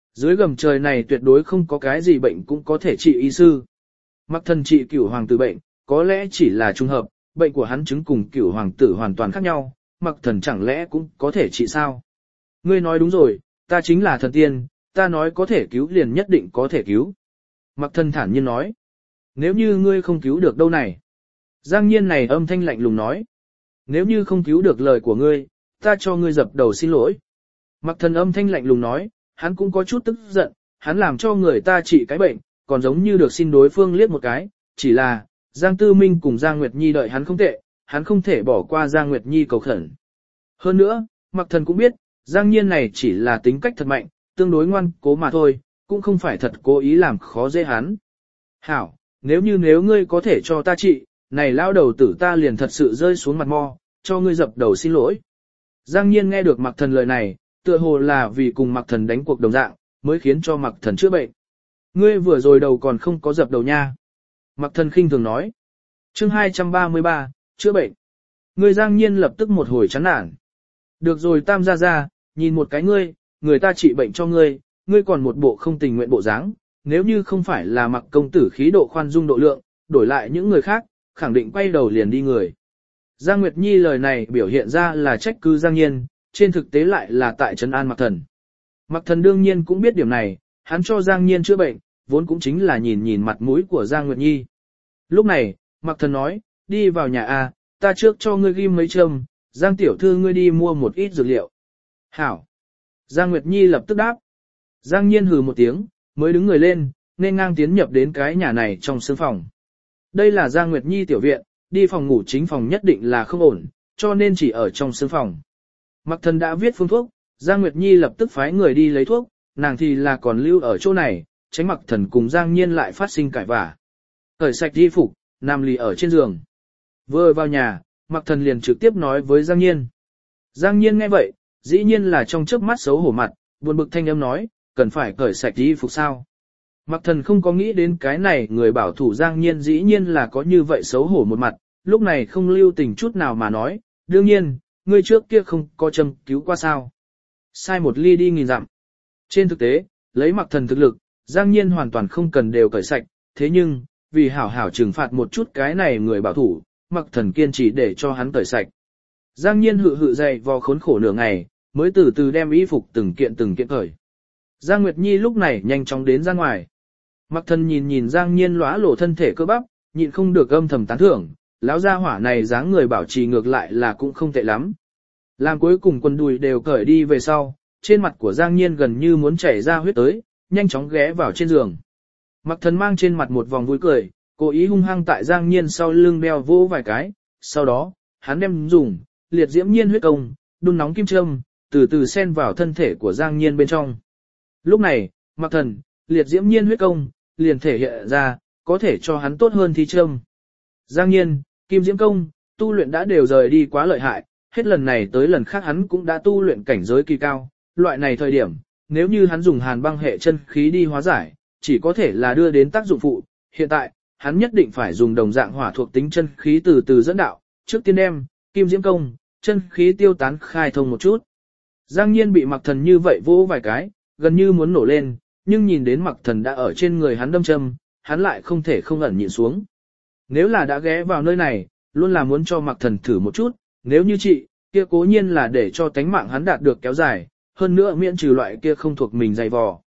Dưới gầm trời này tuyệt đối không có cái gì bệnh cũng có thể trị y sư. Mặc thần trị cửu hoàng tử bệnh, có lẽ chỉ là trùng hợp, bệnh của hắn chứng cùng cửu hoàng tử hoàn toàn khác nhau, mặc thần chẳng lẽ cũng có thể trị sao? Ngươi nói đúng rồi, ta chính là thần tiên, ta nói có thể cứu liền nhất định có thể cứu. Mặc thần thản nhiên nói. Nếu như ngươi không cứu được đâu này. Giang Nhiên này âm thanh lạnh lùng nói. Nếu như không cứu được lời của ngươi, ta cho ngươi dập đầu xin lỗi. Mặc thần âm thanh lạnh lùng nói, hắn cũng có chút tức giận, hắn làm cho người ta trị cái bệnh, còn giống như được xin đối phương liếc một cái, chỉ là, Giang Tư Minh cùng Giang Nguyệt Nhi đợi hắn không tệ, hắn không thể bỏ qua Giang Nguyệt Nhi cầu khẩn. Hơn nữa, Mặc thần cũng biết, Giang Nhiên này chỉ là tính cách thật mạnh, tương đối ngoan cố mà thôi, cũng không phải thật cố ý làm khó dễ hắn. Hảo, nếu ngươi có thể cho ta trị, này lao đầu tử ta liền thật sự rơi xuống mặt mo, cho ngươi dập đầu xin lỗi. Giang Nhiên nghe được Mặc thần lời này, tựa hồ là vì cùng Mặc thần đánh cuộc đồng dạng, mới khiến cho Mặc thần chữa bệnh. Ngươi vừa rồi đầu còn không có dập đầu nha. Mặc thần khinh thường nói. Chương 233, chữa bệnh. Ngươi Giang Nhiên lập tức một hồi chán nản. Được rồi Tam gia gia, nhìn một cái ngươi, người ta trị bệnh cho ngươi, ngươi còn một bộ không tình nguyện bộ dáng. Nếu như không phải là Mặc công tử khí độ khoan dung độ lượng, đổi lại những người khác, khẳng định quay đầu liền đi người. Giang Nguyệt Nhi lời này biểu hiện ra là trách cứ Giang Nhiên, trên thực tế lại là tại trấn an Mặc thần. Mặc thần đương nhiên cũng biết điểm này, hắn cho Giang Nhiên chữa bệnh, vốn cũng chính là nhìn mặt mũi của Giang Nguyệt Nhi. Lúc này, Mặc thần nói, đi vào nhà A, ta trước cho ngươi ghim mấy châm, Giang tiểu thư ngươi đi mua một ít dược liệu. Hảo. Giang Nguyệt Nhi lập tức đáp. Giang Nhiên hừ một tiếng, mới đứng người lên, nên ngang tiến nhập đến cái nhà này trong sương phòng. Đây là Giang Nguyệt Nhi tiểu viện, đi phòng ngủ chính phòng nhất định là không ổn, cho nên chỉ ở trong sương phòng. Mặc thần đã viết phương thuốc, Giang Nguyệt Nhi lập tức phái người đi lấy thuốc, nàng thì là còn lưu ở chỗ này, tránh Mặc thần cùng Giang Nhiên lại phát sinh cãi vã. Cởi sạch y phục, nằm lì ở trên giường. Vừa vào nhà, Mặc thần liền trực tiếp nói với Giang Nhiên. Giang Nhiên nghe vậy, dĩ nhiên là trong chớp mắt xấu hổ mặt, buồn bực thanh âm nói, cần phải cởi sạch y phục sao? Mặc thần không có nghĩ đến cái này, người bảo thủ Giang Nhiên dĩ nhiên là có như vậy xấu hổ một mặt, lúc này không lưu tình chút nào mà nói, đương nhiên, ngươi trước kia không có châm cứu qua sao. Sai một ly đi nghìn dặm. Trên thực tế, lấy Mặc thần thực lực, Giang Nhiên hoàn toàn không cần đều cởi sạch, thế nhưng, vì hảo hảo trừng phạt một chút cái này người bảo thủ, Mặc thần kiên trì để cho hắn cởi sạch. Giang Nhiên hự dậy vò khốn khổ nửa ngày, mới từ từ đem y phục từng kiện cởi. Giang Nguyệt Nhi lúc này nhanh chóng đến ra ngoài. Mặc thần nhìn Giang Nhiên lóa lộ thân thể cơ bắp, nhịn không được âm thầm tán thưởng, lão gia hỏa này dáng người bảo trì ngược lại là cũng không tệ lắm. Làm cuối cùng quần đùi đều cởi đi về sau, trên mặt của Giang Nhiên gần như muốn chảy ra huyết tới, nhanh chóng ghé vào trên giường. Mặc thần mang trên mặt một vòng vui cười, cố ý hung hăng tại Giang Nhiên sau lưng đeo vô vài cái, sau đó, hắn đem dùng, liệt diễm nhiên huyết công, đun nóng kim châm, từ từ xen vào thân thể của Giang Nhiên bên trong. Lúc này, Mặc thần, liệt diễm nhiên huyết công, liền thể hiện ra, có thể cho hắn tốt hơn thi châm. Giang Nhiên, kim diễm công, tu luyện đã đều rời đi quá lợi hại, hết lần này tới lần khác hắn cũng đã tu luyện cảnh giới kỳ cao, loại này thời điểm, nếu như hắn dùng hàn băng hệ chân khí đi hóa giải, chỉ có thể là đưa đến tác dụng phụ, hiện tại, hắn nhất định phải dùng đồng dạng hỏa thuộc tính chân khí từ từ dẫn đạo, trước tiên đem, kim diễm công, chân khí tiêu tán khai thông một chút. Giang Nhiên bị Mặc thần như vậy vỗ vài cái, gần như muốn nổ lên, nhưng nhìn đến Mặc thần đã ở trên người hắn đâm châm, hắn lại không thể không ẩn nhịn xuống. Nếu là đã ghé vào nơi này, luôn là muốn cho Mặc thần thử một chút, nếu như chị, kia cố nhiên là để cho tánh mạng hắn đạt được kéo dài, hơn nữa miễn trừ loại kia không thuộc mình dày vò.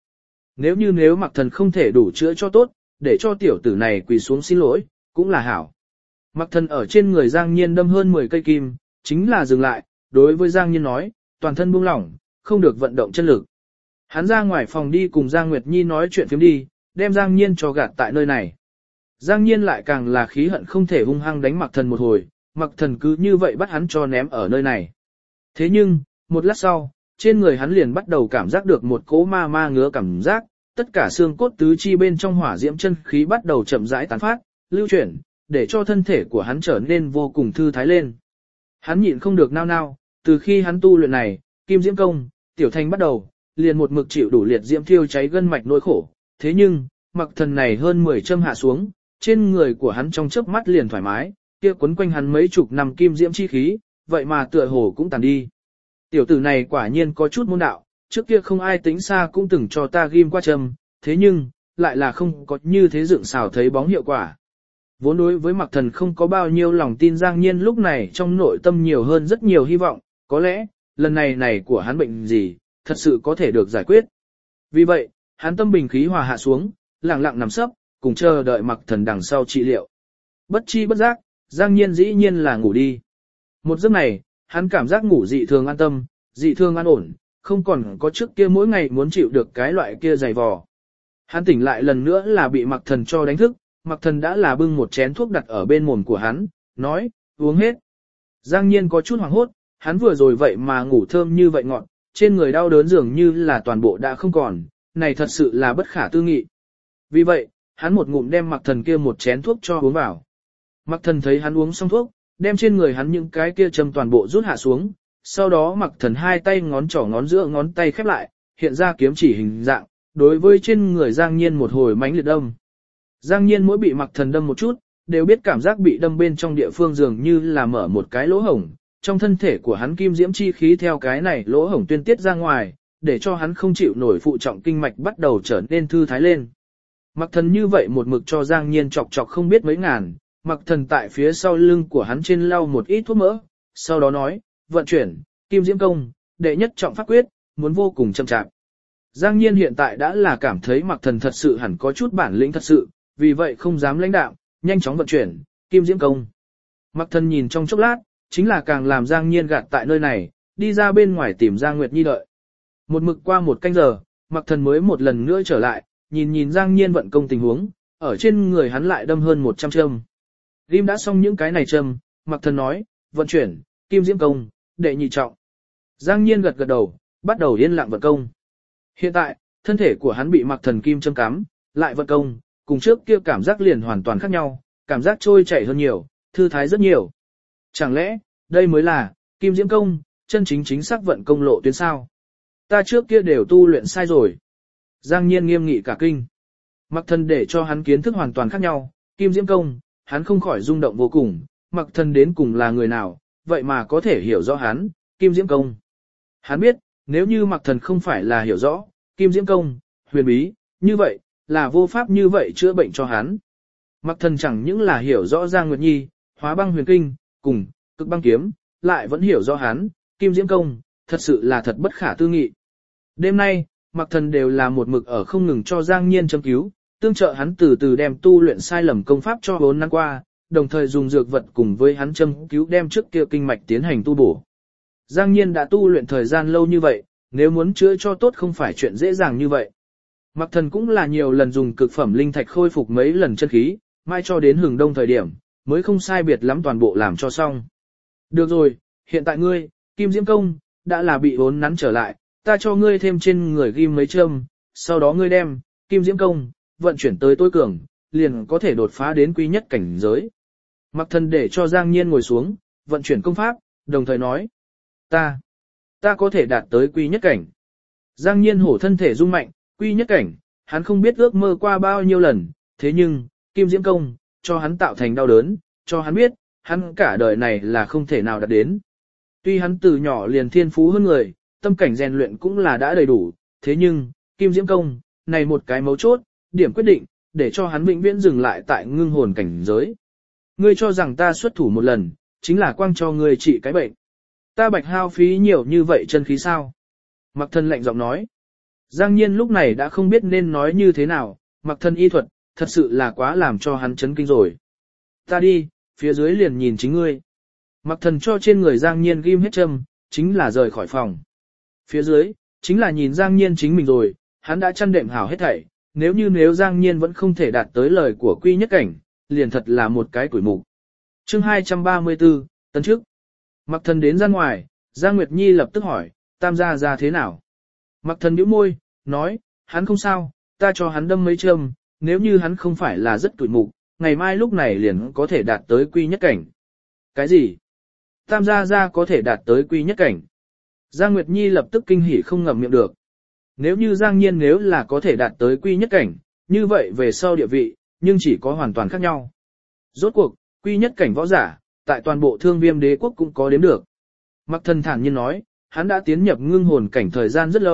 Nếu Mặc thần không thể đủ chữa cho tốt, để cho tiểu tử này quỳ xuống xin lỗi, cũng là hảo. Mặc thần ở trên người Giang Nhiên đâm hơn 10 cây kim, chính là dừng lại, đối với Giang Nhiên nói, toàn thân buông lỏng, không được vận động chân lực. Hắn ra ngoài phòng đi cùng Giang Nguyệt Nhi nói chuyện phiếm đi, đem Giang Nhiên cho gạt tại nơi này. Giang Nhiên lại càng là khí hận không thể hung hăng đánh Mặc thần một hồi, Mặc thần cứ như vậy bắt hắn cho ném ở nơi này. Thế nhưng, một lát sau, trên người hắn liền bắt đầu cảm giác được một cỗ ma ngứa cảm giác, tất cả xương cốt tứ chi bên trong hỏa diễm chân khí bắt đầu chậm rãi tán phát, lưu chuyển, để cho thân thể của hắn trở nên vô cùng thư thái lên. Hắn nhịn không được nao, từ khi hắn tu luyện này, kim diễm công, tiểu thành bắt đầu, liền một mực chịu đủ liệt diễm thiêu cháy gân mạch nỗi khổ. Thế nhưng, Mặc thần này hơn 10 châm hạ xuống, trên người của hắn trong chớp mắt liền thoải mái, kia quấn quanh hắn mấy chục năm kim diễm chi khí, vậy mà tựa hồ cũng tàn đi. Tiểu tử này quả nhiên có chút môn đạo, trước kia không ai tính xa cũng từng cho ta ghim qua châm, thế nhưng, lại là không có như thế dựng xào thấy bóng hiệu quả. Vốn đối với Mạc Thần không có bao nhiêu lòng tin Giang Nhiên lúc này trong nội tâm nhiều hơn rất nhiều hy vọng, có lẽ, lần này của hắn bệnh gì, thật sự có thể được giải quyết. Vì vậy, hắn tâm bình khí hòa hạ xuống, lặng lặng nằm sấp, cùng chờ đợi Mạc Thần đằng sau trị liệu. Bất chi bất giác, Giang Nhiên dĩ nhiên là ngủ đi. Một giấc này, hắn cảm giác ngủ dị thường an tâm, dị thường an ổn, không còn có trước kia mỗi ngày muốn chịu được cái loại kia dày vò. Hắn tỉnh lại lần nữa là bị Mạc Thần cho đánh thức, Mạc Thần đã là bưng một chén thuốc đặt ở bên mồm của hắn, nói, uống hết. Giang Nhiên có chút hoảng hốt, hắn vừa rồi vậy mà ngủ thơm như vậy ngọt, trên người đau đớn dường như là toàn bộ đã không còn, này thật sự là bất khả tư nghị. Vì vậy, hắn một ngụm đem Mạc Thần kia một chén thuốc cho uống vào. Mạc Thần thấy hắn uống xong thuốc, đem trên người hắn những cái kia châm toàn bộ rút hạ xuống, sau đó Mạc Thần hai tay ngón trỏ ngón giữa ngón tay khép lại, hiện ra kiếm chỉ hình dạng, đối với trên người Giang Nhiên một hồi mãnh liệt đâm. Giang Nhiên mỗi bị Mạc Thần đâm một chút, đều biết cảm giác bị đâm bên trong địa phương dường như là mở một cái lỗ hổng, trong thân thể của hắn kim diễm chi khí theo cái này lỗ hổng tuyên tiết ra ngoài, để cho hắn không chịu nổi phụ trọng kinh mạch bắt đầu trở nên thư thái lên. Mạc Thần như vậy một mực cho Giang Nhiên chọc chọc không biết mấy ngàn, Mạc Thần tại phía sau lưng của hắn trên lau một ít thuốc mỡ, sau đó nói, vận chuyển, kim diễm công, đệ nhất trọng pháp quyết, muốn vô cùng chậm chạp. Giang Nhiên hiện tại đã là cảm thấy Mạc Thần thật sự hẳn có chút bản lĩnh thật sự, vì vậy không dám lãnh đạo, nhanh chóng vận chuyển, kim diễm công. Mạc Thần nhìn trong chốc lát, chính là càng làm Giang Nhiên gạt tại nơi này, đi ra bên ngoài tìm Giang Nguyệt Nhi đợi. Một mực qua một canh giờ, Mạc Thần mới một lần nữa trở lại, nhìn Giang Nhiên vận công tình huống, ở trên người hắn lại đâm hơn 100 châm. Ghim đã xong những cái này châm, Mạc Thần nói, vận chuyển, kim diễm công, đệ nhị trọng. Giang Nhiên gật gật đầu, bắt đầu yên lặng vận công. Hiện tại, thân thể của hắn bị Mạc Thần kim châm cắm, lại vận công, cùng trước kia cảm giác liền hoàn toàn khác nhau, cảm giác trôi chảy hơn nhiều, thư thái rất nhiều. Chẳng lẽ, đây mới là, kim diễm công, chân chính xác vận công lộ tuyến sao? Ta trước kia đều tu luyện sai rồi. Giang Nhiên nghiêm nghị cả kinh. Mạc Thần để cho hắn kiến thức hoàn toàn khác nhau, kim diễm công, hắn không khỏi rung động vô cùng, Mạc Thần đến cùng là người nào, vậy mà có thể hiểu rõ hắn, kim diễm công. Hắn biết, nếu như Mạc Thần không phải là hiểu rõ, kim diễm công, huyền bí, như vậy, là vô pháp như vậy chữa bệnh cho hắn. Mạc Thần chẳng những là hiểu rõ Giang Nguyệt Nhi, hóa băng huyền kinh, cùng, cực băng kiếm, lại vẫn hiểu rõ hắn, kim diễm công, thật sự là thật bất khả tư nghị. Đêm nay, Mạc Thần đều là một mực ở không ngừng cho Giang Nhiên châm cứu, tương trợ hắn từ từ đem tu luyện sai lầm công pháp cho 4 năm qua, đồng thời dùng dược vật cùng với hắn châm cứu đem trước kia kinh mạch tiến hành tu bổ. Giang Nhiên đã tu luyện thời gian lâu như vậy, nếu muốn chữa cho tốt không phải chuyện dễ dàng như vậy. Mạc Thần cũng là nhiều lần dùng cực phẩm linh thạch khôi phục mấy lần chân khí, mai cho đến hừng đông thời điểm, mới không sai biệt lắm toàn bộ làm cho xong. Được rồi, hiện tại ngươi, kim diễm công, đã là bị vốn nắn trở lại, ta cho ngươi thêm trên người ghim mấy châm, sau đó ngươi đem, kim diễm công, vận chuyển tới tối cường, liền có thể đột phá đến quy nhất cảnh giới. Mạc Thần để cho Giang Nhiên ngồi xuống, vận chuyển công pháp, đồng thời nói, ta có thể đạt tới quy nhất cảnh. Giang Nhiên hổ thân thể rung mạnh, quy nhất cảnh, hắn không biết ước mơ qua bao nhiêu lần, thế nhưng, kim diễm công, cho hắn tạo thành đau đớn, cho hắn biết, hắn cả đời này là không thể nào đạt đến. Tuy hắn từ nhỏ liền thiên phú hơn người, tâm cảnh rèn luyện cũng là đã đầy đủ, thế nhưng, kim diễm công, này một cái mấu chốt, điểm quyết định, để cho hắn vĩnh viễn dừng lại tại ngưng hồn cảnh giới. Ngươi cho rằng ta xuất thủ một lần, chính là quang cho ngươi trị cái bệnh. Ta bạch hao phí nhiều như vậy chân khí sao? Mạc Thần lạnh giọng nói. Giang Nhiên lúc này đã không biết nên nói như thế nào, Mạc Thần y thuật, thật sự là quá làm cho hắn chấn kinh rồi. Ta đi, phía dưới liền nhìn chính ngươi. Mạc Thần cho trên người Giang Nhiên ghim hết châm, chính là rời khỏi phòng. Phía dưới, chính là nhìn Giang Nhiên chính mình rồi, hắn đã chăn đệm hảo hết thảy, nếu Giang Nhiên vẫn không thể đạt tới lời của quy nhất cảnh, liền thật là một cái tuổi mục. Chương 234, tấn trước. Mạc Thần đến ra ngoài, Giang Nguyệt Nhi lập tức hỏi, Tam gia ra thế nào? Mạc Thần nhíu môi, nói, hắn không sao, ta cho hắn đâm mấy châm, nếu như hắn không phải là rất tuổi mục, ngày mai lúc này liền có thể đạt tới quy nhất cảnh. Cái gì? Tam gia ra có thể đạt tới quy nhất cảnh. Giang Nguyệt Nhi lập tức kinh hỉ không ngậm miệng được. Nếu như Giang Nhiên nếu là có thể đạt tới quy nhất cảnh, như vậy về sau địa vị, nhưng chỉ có hoàn toàn khác nhau. Rốt cuộc, quy nhất cảnh võ giả, tại toàn bộ Thương Viêm Đế quốc cũng có đếm được. Mạc Thần thản nhiên nói, hắn đã tiến nhập ngưng hồn cảnh thời gian rất lâu,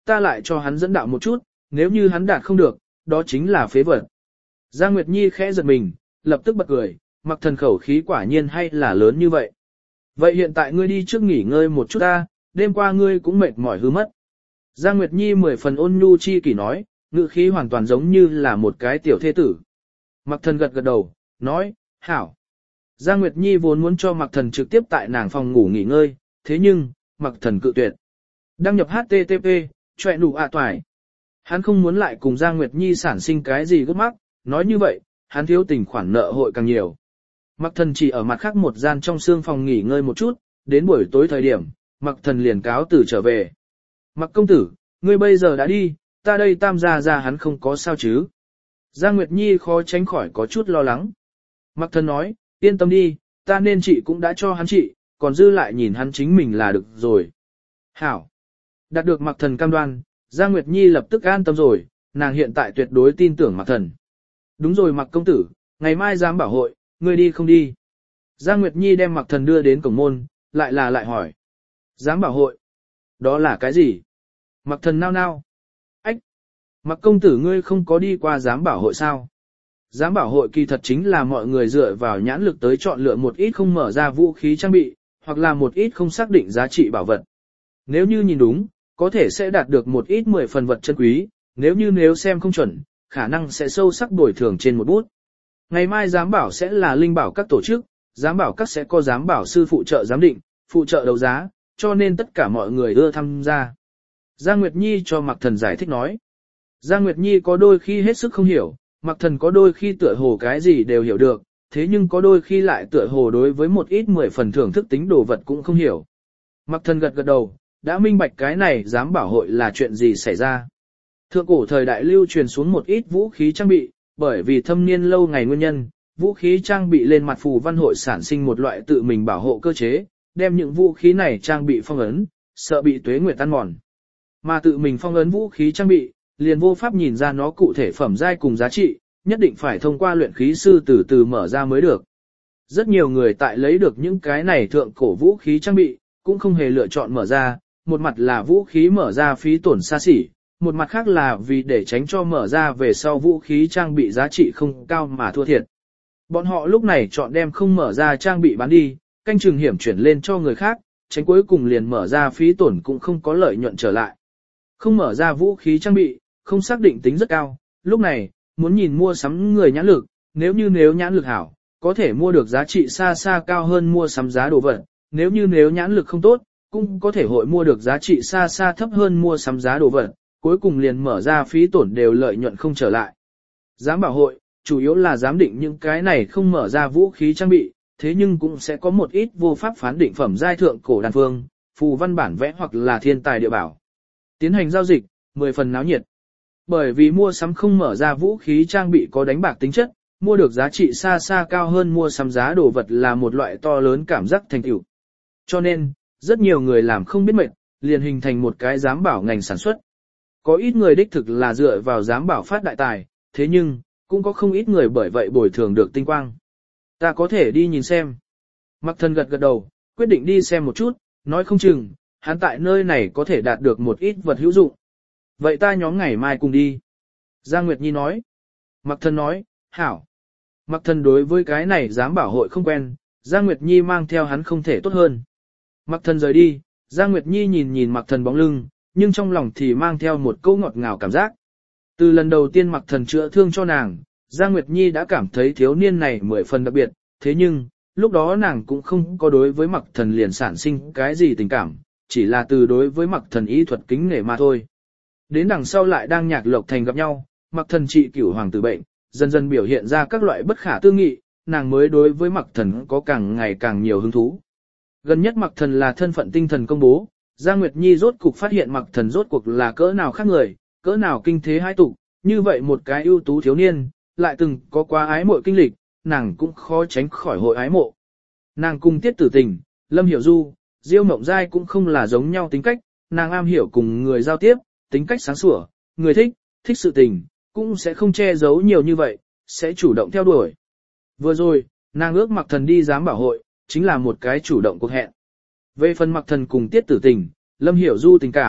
ta lại cho hắn dẫn đạo một chút, nếu như hắn đạt không được, đó chính là phế vật. Giang Nguyệt Nhi khẽ giật mình, lập tức bật cười, Mặc Thần khẩu khí quả nhiên hay là lớn như vậy. Vậy hiện tại ngươi đi trước nghỉ ngơi một chút ta, đêm qua ngươi cũng mệt mỏi hư mất. Giang Nguyệt Nhi 10 phần ôn nhu chi kỷ nói, ngữ khí hoàn toàn giống như là một cái tiểu thê tử. Mặc Thần gật gật đầu, nói, hảo. Giang Nguyệt Nhi vốn muốn cho Mặc Thần trực tiếp tại nàng phòng ngủ nghỉ ngơi, thế nhưng, Mặc Thần cự tuyệt. Đăng nhập HTTP, chọe nụ toài. Hắn không muốn lại cùng Giang Nguyệt Nhi sản sinh cái gì gốc mắc, nói như vậy, hắn thiếu tình khoản nợ hội càng nhiều. Mặc Thần chỉ ở mặt khác một gian trong xương phòng nghỉ ngơi một chút, đến buổi tối thời điểm, Mặc Thần liền cáo từ trở về. Mặc công tử, ngươi bây giờ đã đi, ta đây tam gia ra hắn không có sao chứ. Giang Nguyệt Nhi khó tránh khỏi có chút lo lắng. Mặc Thần nói, yên tâm đi, ta nên trị cũng đã cho hắn trị, còn dư lại nhìn hắn chính mình là được rồi. Hảo. Đạt được Mặc Thần cam đoan, Giang Nguyệt Nhi lập tức an tâm rồi, nàng hiện tại tuyệt đối tin tưởng Mặc Thần. Đúng rồi Mặc công tử, ngày mai giám bảo hội, ngươi đi không đi? Giang Nguyệt Nhi đem Mặc Thần đưa đến cổng môn, lại hỏi. Giám bảo hội? Đó là cái gì? Mặc Thần nao nao. Ách! Mặc công tử ngươi không có đi qua giám bảo hội sao? Giám bảo hội kỳ thật chính là mọi người dựa vào nhãn lực tới chọn lựa một ít không mở ra vũ khí trang bị, hoặc là một ít không xác định giá trị bảo vật. Nếu như nhìn đúng, có thể sẽ đạt được một ít 10 phần vật chân quý, nếu xem không chuẩn, khả năng sẽ sâu sắc bồi thường trên một bút. Ngày mai giám bảo sẽ là linh bảo các tổ chức, giám bảo các sẽ có giám bảo sư phụ trợ giám định, phụ trợ đấu giá, cho nên tất cả mọi người ưa tham gia. Giang Nguyệt Nhi cho Mặc Thần giải thích nói. Giang Nguyệt Nhi có đôi khi hết sức không hiểu, Mặc Thần có đôi khi tựa hồ cái gì đều hiểu được, thế nhưng có đôi khi lại tựa hồ đối với một ít 10 phần thưởng thức tính đồ vật cũng không hiểu. Mặc Thần gật gật đầu, đã minh bạch cái này giám bảo hội là chuyện gì xảy ra. Thượng cổ thời đại lưu truyền xuống một ít vũ khí trang bị, bởi vì thâm niên lâu ngày nguyên nhân, vũ khí trang bị lên mặt phù văn hội sản sinh một loại tự mình bảo hộ cơ chế, đem những vũ khí này trang bị phong ấn, sợ bị tuế nguyệt tan mòn. Mà tự mình phong ấn vũ khí trang bị, liền vô pháp nhìn ra nó cụ thể phẩm giai cùng giá trị, nhất định phải thông qua luyện khí sư từ từ mở ra mới được. Rất nhiều người tại lấy được những cái này thượng cổ vũ khí trang bị, cũng không hề lựa chọn mở ra, một mặt là vũ khí mở ra phí tổn xa xỉ, một mặt khác là vì để tránh cho mở ra về sau vũ khí trang bị giá trị không cao mà thua thiệt. Bọn họ lúc này chọn đem không mở ra trang bị bán đi, canh chừng hiểm chuyển lên cho người khác, tránh cuối cùng liền mở ra phí tổn cũng không có lợi nhuận trở lại. Không mở ra vũ khí trang bị, không xác định tính rất cao, lúc này, muốn nhìn mua sắm người nhãn lực, nếu nhãn lực hảo, có thể mua được giá trị xa xa cao hơn mua sắm giá đồ vật, nếu nhãn lực không tốt, cũng có thể hội mua được giá trị xa xa thấp hơn mua sắm giá đồ vật, cuối cùng liền mở ra phí tổn đều lợi nhuận không trở lại. Giám bảo hội, chủ yếu là giám định những cái này không mở ra vũ khí trang bị, thế nhưng cũng sẽ có một ít vô pháp phán định phẩm giai thượng cổ đan phương, phù văn bản vẽ hoặc là thiên tài địa bảo. Tiến hành giao dịch, 10 phần náo nhiệt. Bởi vì mua sắm không mở ra vũ khí trang bị có đánh bạc tính chất, mua được giá trị xa xa cao hơn mua sắm giá đồ vật là một loại to lớn cảm giác thành tựu. Cho nên, rất nhiều người làm không biết mệt, liền hình thành một cái giám bảo ngành sản xuất. Có ít người đích thực là dựa vào giám bảo phát đại tài, thế nhưng, cũng có không ít người bởi vậy bồi thường được tinh quang. Ta có thể đi nhìn xem. Mặc Thần gật gật đầu, quyết định đi xem một chút, nói không chừng, hắn tại nơi này có thể đạt được một ít vật hữu dụng. Vậy ta nhóm ngày mai cùng đi. Giang Nguyệt Nhi nói. Mặc Thần nói, hảo. Mặc Thần đối với cái này giám bảo hội không quen, Giang Nguyệt Nhi mang theo hắn không thể tốt hơn. Mặc Thần rời đi, Giang Nguyệt Nhi nhìn Mặc Thần bóng lưng, nhưng trong lòng thì mang theo một câu ngọt ngào cảm giác. Từ lần đầu tiên Mặc Thần chữa thương cho nàng, Giang Nguyệt Nhi đã cảm thấy thiếu niên này 10 phần đặc biệt, thế nhưng, lúc đó nàng cũng không có đối với Mặc Thần liền sản sinh cái gì tình cảm, chỉ là từ đối với Mặc Thần y thuật kính nể mà thôi. Đến đằng sau lại đang Nhạc Lộc Thành gặp nhau, Mặc Thần trị cửu hoàng tử bệnh, dần dần biểu hiện ra các loại bất khả tư nghị, nàng mới đối với Mặc Thần có càng ngày càng nhiều hứng thú. Gần nhất Mặc Thần là thân phận tinh thần công bố, Giang Nguyệt Nhi rốt cuộc phát hiện Mặc Thần rốt cuộc là cỡ nào khác người, cỡ nào kinh thế hai tục, như vậy một cái ưu tú thiếu niên, lại từng có quá ái mộ kinh lịch, nàng cũng khó tránh khỏi hội ái mộ. Nàng cùng Tiết Tử Tình, Lâm Hiểu Du, Diêu Mộng Giai cũng không là giống nhau tính cách, nàng am hiểu cùng người giao tiếp, tính cách sáng sủa, người thích sự tình, cũng sẽ không che giấu nhiều như vậy, sẽ chủ động theo đuổi. Vừa rồi, nàng ước Mặc Thần đi giám bảo hội, chính là một cái chủ động cuộc hẹn. Về phần Mặc Thần cùng Tiết Tử Tình, Lâm Hiểu Du tình cảm,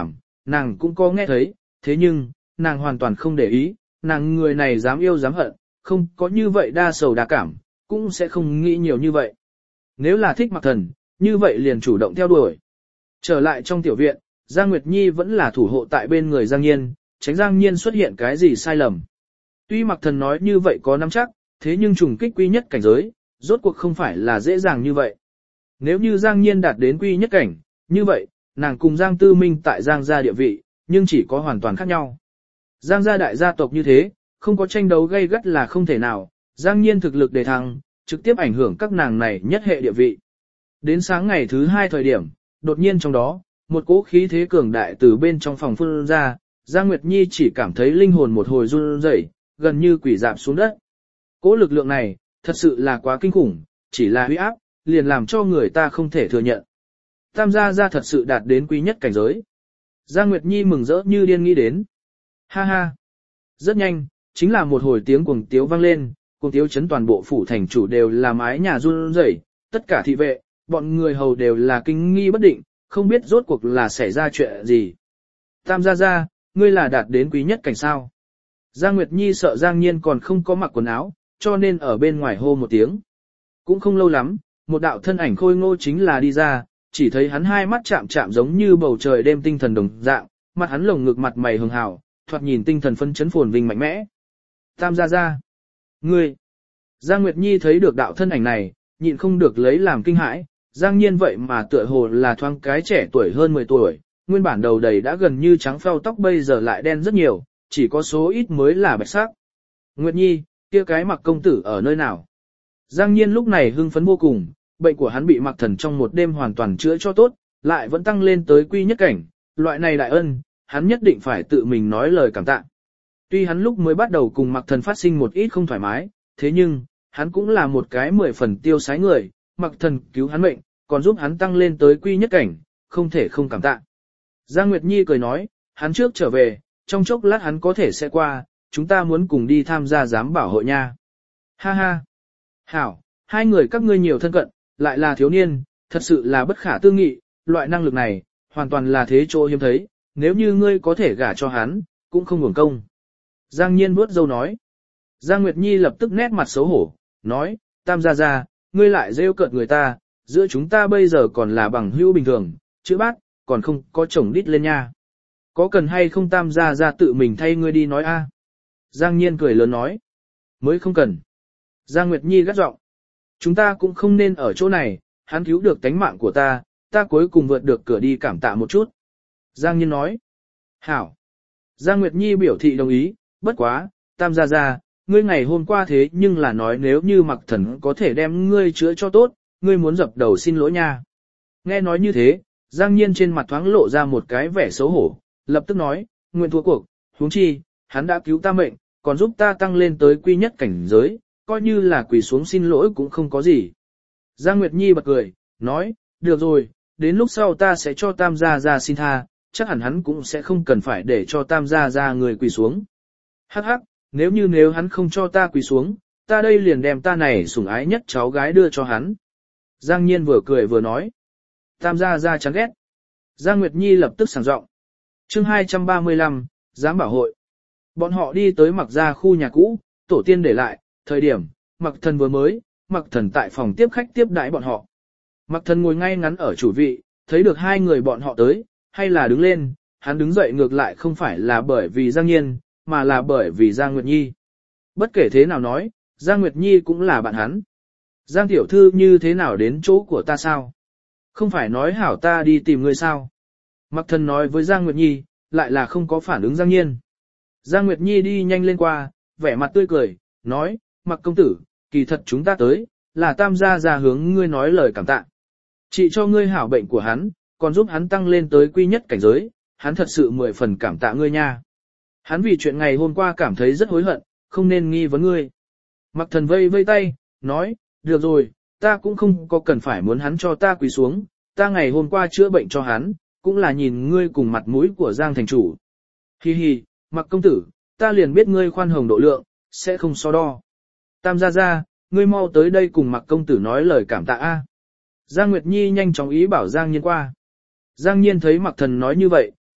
nàng cũng có nghe thấy, thế nhưng, nàng hoàn toàn không để ý, nàng người này dám yêu dám hận, không có như vậy đa sầu đa cảm, cũng sẽ không nghĩ nhiều như vậy. Nếu là thích Mạc Thần, như vậy liền chủ động theo đuổi. Trở lại trong tiểu viện, Giang Nguyệt Nhi vẫn là thủ hộ tại bên người Giang Nhiên, tránh Giang Nhiên xuất hiện cái gì sai lầm. Tuy Mạc Thần nói như vậy có nắm chắc, thế nhưng trùng kích quy nhất cảnh giới, rốt cuộc không phải là dễ dàng như vậy. Nếu như Giang Nhiên đạt đến quy nhất cảnh, như vậy, nàng cùng Giang Tư Minh tại Giang gia địa vị, nhưng chỉ có hoàn toàn khác nhau. Giang gia đại gia tộc như thế, không có tranh đấu gay gắt là không thể nào, Giang Nhiên thực lực đề thăng, trực tiếp ảnh hưởng các nàng này nhất hệ địa vị. Đến sáng ngày thứ 2 thời điểm, đột nhiên trong đó, một cỗ khí thế cường đại từ bên trong phòng phun ra, Giang Nguyệt Nhi chỉ cảm thấy linh hồn một hồi run rẩy, gần như quỷ dạp xuống đất. Cỗ lực lượng này, thật sự là quá kinh khủng, chỉ là uy áp, liền làm cho người ta không thể thừa nhận. Tam gia gia thật sự đạt đến quý nhất cảnh giới. Giang Nguyệt Nhi mừng rỡ như điên nghĩ đến. Ha ha. Rất nhanh, chính là một hồi tiếng cuồng tiếu vang lên, cuồng tiếu chấn toàn bộ phủ thành chủ đều là mái nhà run rẩy, tất cả thị vệ, bọn người hầu đều là kinh nghi bất định, không biết rốt cuộc là xảy ra chuyện gì. Tam gia gia, ngươi là đạt đến quý nhất cảnh sao? Giang Nguyệt Nhi sợ Giang Nhiên còn không có mặc quần áo, cho nên ở bên ngoài hô một tiếng. Cũng không lâu lắm, một đạo thân ảnh khôi ngô chính là đi ra, chỉ thấy hắn hai mắt chạm chạm giống như bầu trời đêm tinh thần đồng dạng, mặt hắn lồng ngực mặt mày hường hào, thoạt nhìn tinh thần phân chấn phồn vinh mạnh mẽ. Tam gia gia, ngươi. Giang Nguyệt Nhi thấy được đạo thân ảnh này, nhịn không được lấy làm kinh hãi, Giang Nhiên vậy mà tựa hồ là thoáng cái trẻ tuổi hơn 10 tuổi, nguyên bản đầu đầy đã gần như trắng phèo tóc bây giờ lại đen rất nhiều, chỉ có số ít mới là bạch sắc. Nguyệt Nhi, kia cái Mặc công tử ở nơi nào? Giang Nhiên lúc này hưng phấn vô cùng, bệnh của hắn bị Mặc Thần trong một đêm hoàn toàn chữa cho tốt, lại vẫn tăng lên tới quy nhất cảnh, loại này đại ân, hắn nhất định phải tự mình nói lời cảm tạ. Tuy hắn lúc mới bắt đầu cùng Mặc Thần phát sinh một ít không thoải mái, thế nhưng, hắn cũng là một cái 10 phần tiêu sái người, Mặc Thần cứu hắn mệnh, còn giúp hắn tăng lên tới quy nhất cảnh, không thể không cảm tạ. Giang Nguyệt Nhi cười nói, hắn trước trở về, trong chốc lát hắn có thể sẽ qua, chúng ta muốn cùng đi tham gia giám bảo hội nha. Ha ha. Hảo, hai người các ngươi nhiều thân cận, lại là thiếu niên, thật sự là bất khả tư nghị, loại năng lực này, hoàn toàn là thế chỗ hiếm thấy, nếu như ngươi có thể gả cho hắn, cũng không uổng công. Giang Nhiên vuốt râu nói. Giang Nguyệt Nhi lập tức nét mặt xấu hổ, nói, Tam gia gia, ngươi lại rêu cợt người ta, giữa chúng ta bây giờ còn là bằng hữu bình thường, chữ bát, còn không có chồng đít lên nha. Có cần hay không Tam gia gia tự mình thay ngươi đi nói a? Giang Nhiên cười lớn nói. Mới không cần. Giang Nguyệt Nhi gắt giọng. Chúng ta cũng không nên ở chỗ này, hắn cứu được tánh mạng của ta, ta cuối cùng vượt được cửa đi cảm tạ một chút. Giang Nhiên nói. Hảo. Giang Nguyệt Nhi biểu thị đồng ý, bất quá, Tam gia gia, ngươi ngày hôm qua thế nhưng là nói nếu như Mặc Thần có thể đem ngươi chữa cho tốt, ngươi muốn dập đầu xin lỗi nha. Nghe nói như thế, Giang Nhiên trên mặt thoáng lộ ra một cái vẻ xấu hổ, lập tức nói, nguyện thua cuộc, huống chi, hắn đã cứu ta mệnh, còn giúp ta tăng lên tới quy nhất cảnh giới, coi như là quỳ xuống xin lỗi cũng không có gì. Giang Nguyệt Nhi bật cười, nói, được rồi, đến lúc sau ta sẽ cho Tam gia gia xin tha, chắc hẳn hắn cũng sẽ không cần phải để cho Tam gia gia người quỳ xuống. Hắc hắc, nếu hắn không cho ta quỳ xuống, ta đây liền đem ta này sủng ái nhất cháu gái đưa cho hắn. Giang Nhiên vừa cười vừa nói. Tam gia gia chán ghét. Giang Nguyệt Nhi lập tức sảng giọng. Chương 235, giám bảo hội. Bọn họ đi tới Mặc gia khu nhà cũ, tổ tiên để lại, thời điểm, Mặc Thần vừa mới, Mặc Thần tại phòng tiếp khách tiếp đãi bọn họ. Mặc Thần ngồi ngay ngắn ở chủ vị, thấy được hai người bọn họ tới, hay là đứng lên, hắn đứng dậy ngược lại không phải là bởi vì Giang Nhiên, mà là bởi vì Giang Nguyệt Nhi. Bất kể thế nào nói, Giang Nguyệt Nhi cũng là bạn hắn. Giang tiểu thư như thế nào đến chỗ của ta sao? Không phải nói hảo ta đi tìm ngươi sao? Mặc Thần nói với Giang Nguyệt Nhi, lại là không có phản ứng Giang Nhiên. Giang Nguyệt Nhi đi nhanh lên qua, vẻ mặt tươi cười, nói, Mặc công tử, kỳ thật chúng ta tới, là Tam gia gia hướng ngươi nói lời cảm tạ. Trị cho ngươi hảo bệnh của hắn, còn giúp hắn tăng lên tới quy nhất cảnh giới, hắn thật sự 10 phần cảm tạ ngươi nha. Hắn vì chuyện ngày hôm qua cảm thấy rất hối hận, không nên nghi vấn ngươi. Mặc Thần vây vây tay, nói, được rồi, ta cũng không có cần phải muốn hắn cho ta quỳ xuống, ta ngày hôm qua chữa bệnh cho hắn, cũng là nhìn ngươi cùng mặt mũi của Giang thành chủ. Hi hi, Mặc công tử, ta liền biết ngươi khoan hồng độ lượng, sẽ không so đo. Tam gia gia, ngươi mau tới đây cùng Mặc công tử nói lời cảm tạ a. Giang Nguyệt Nhi nhanh chóng ý bảo Giang Nhiên qua. Giang Nhiên thấy Mặc Thần nói như vậy,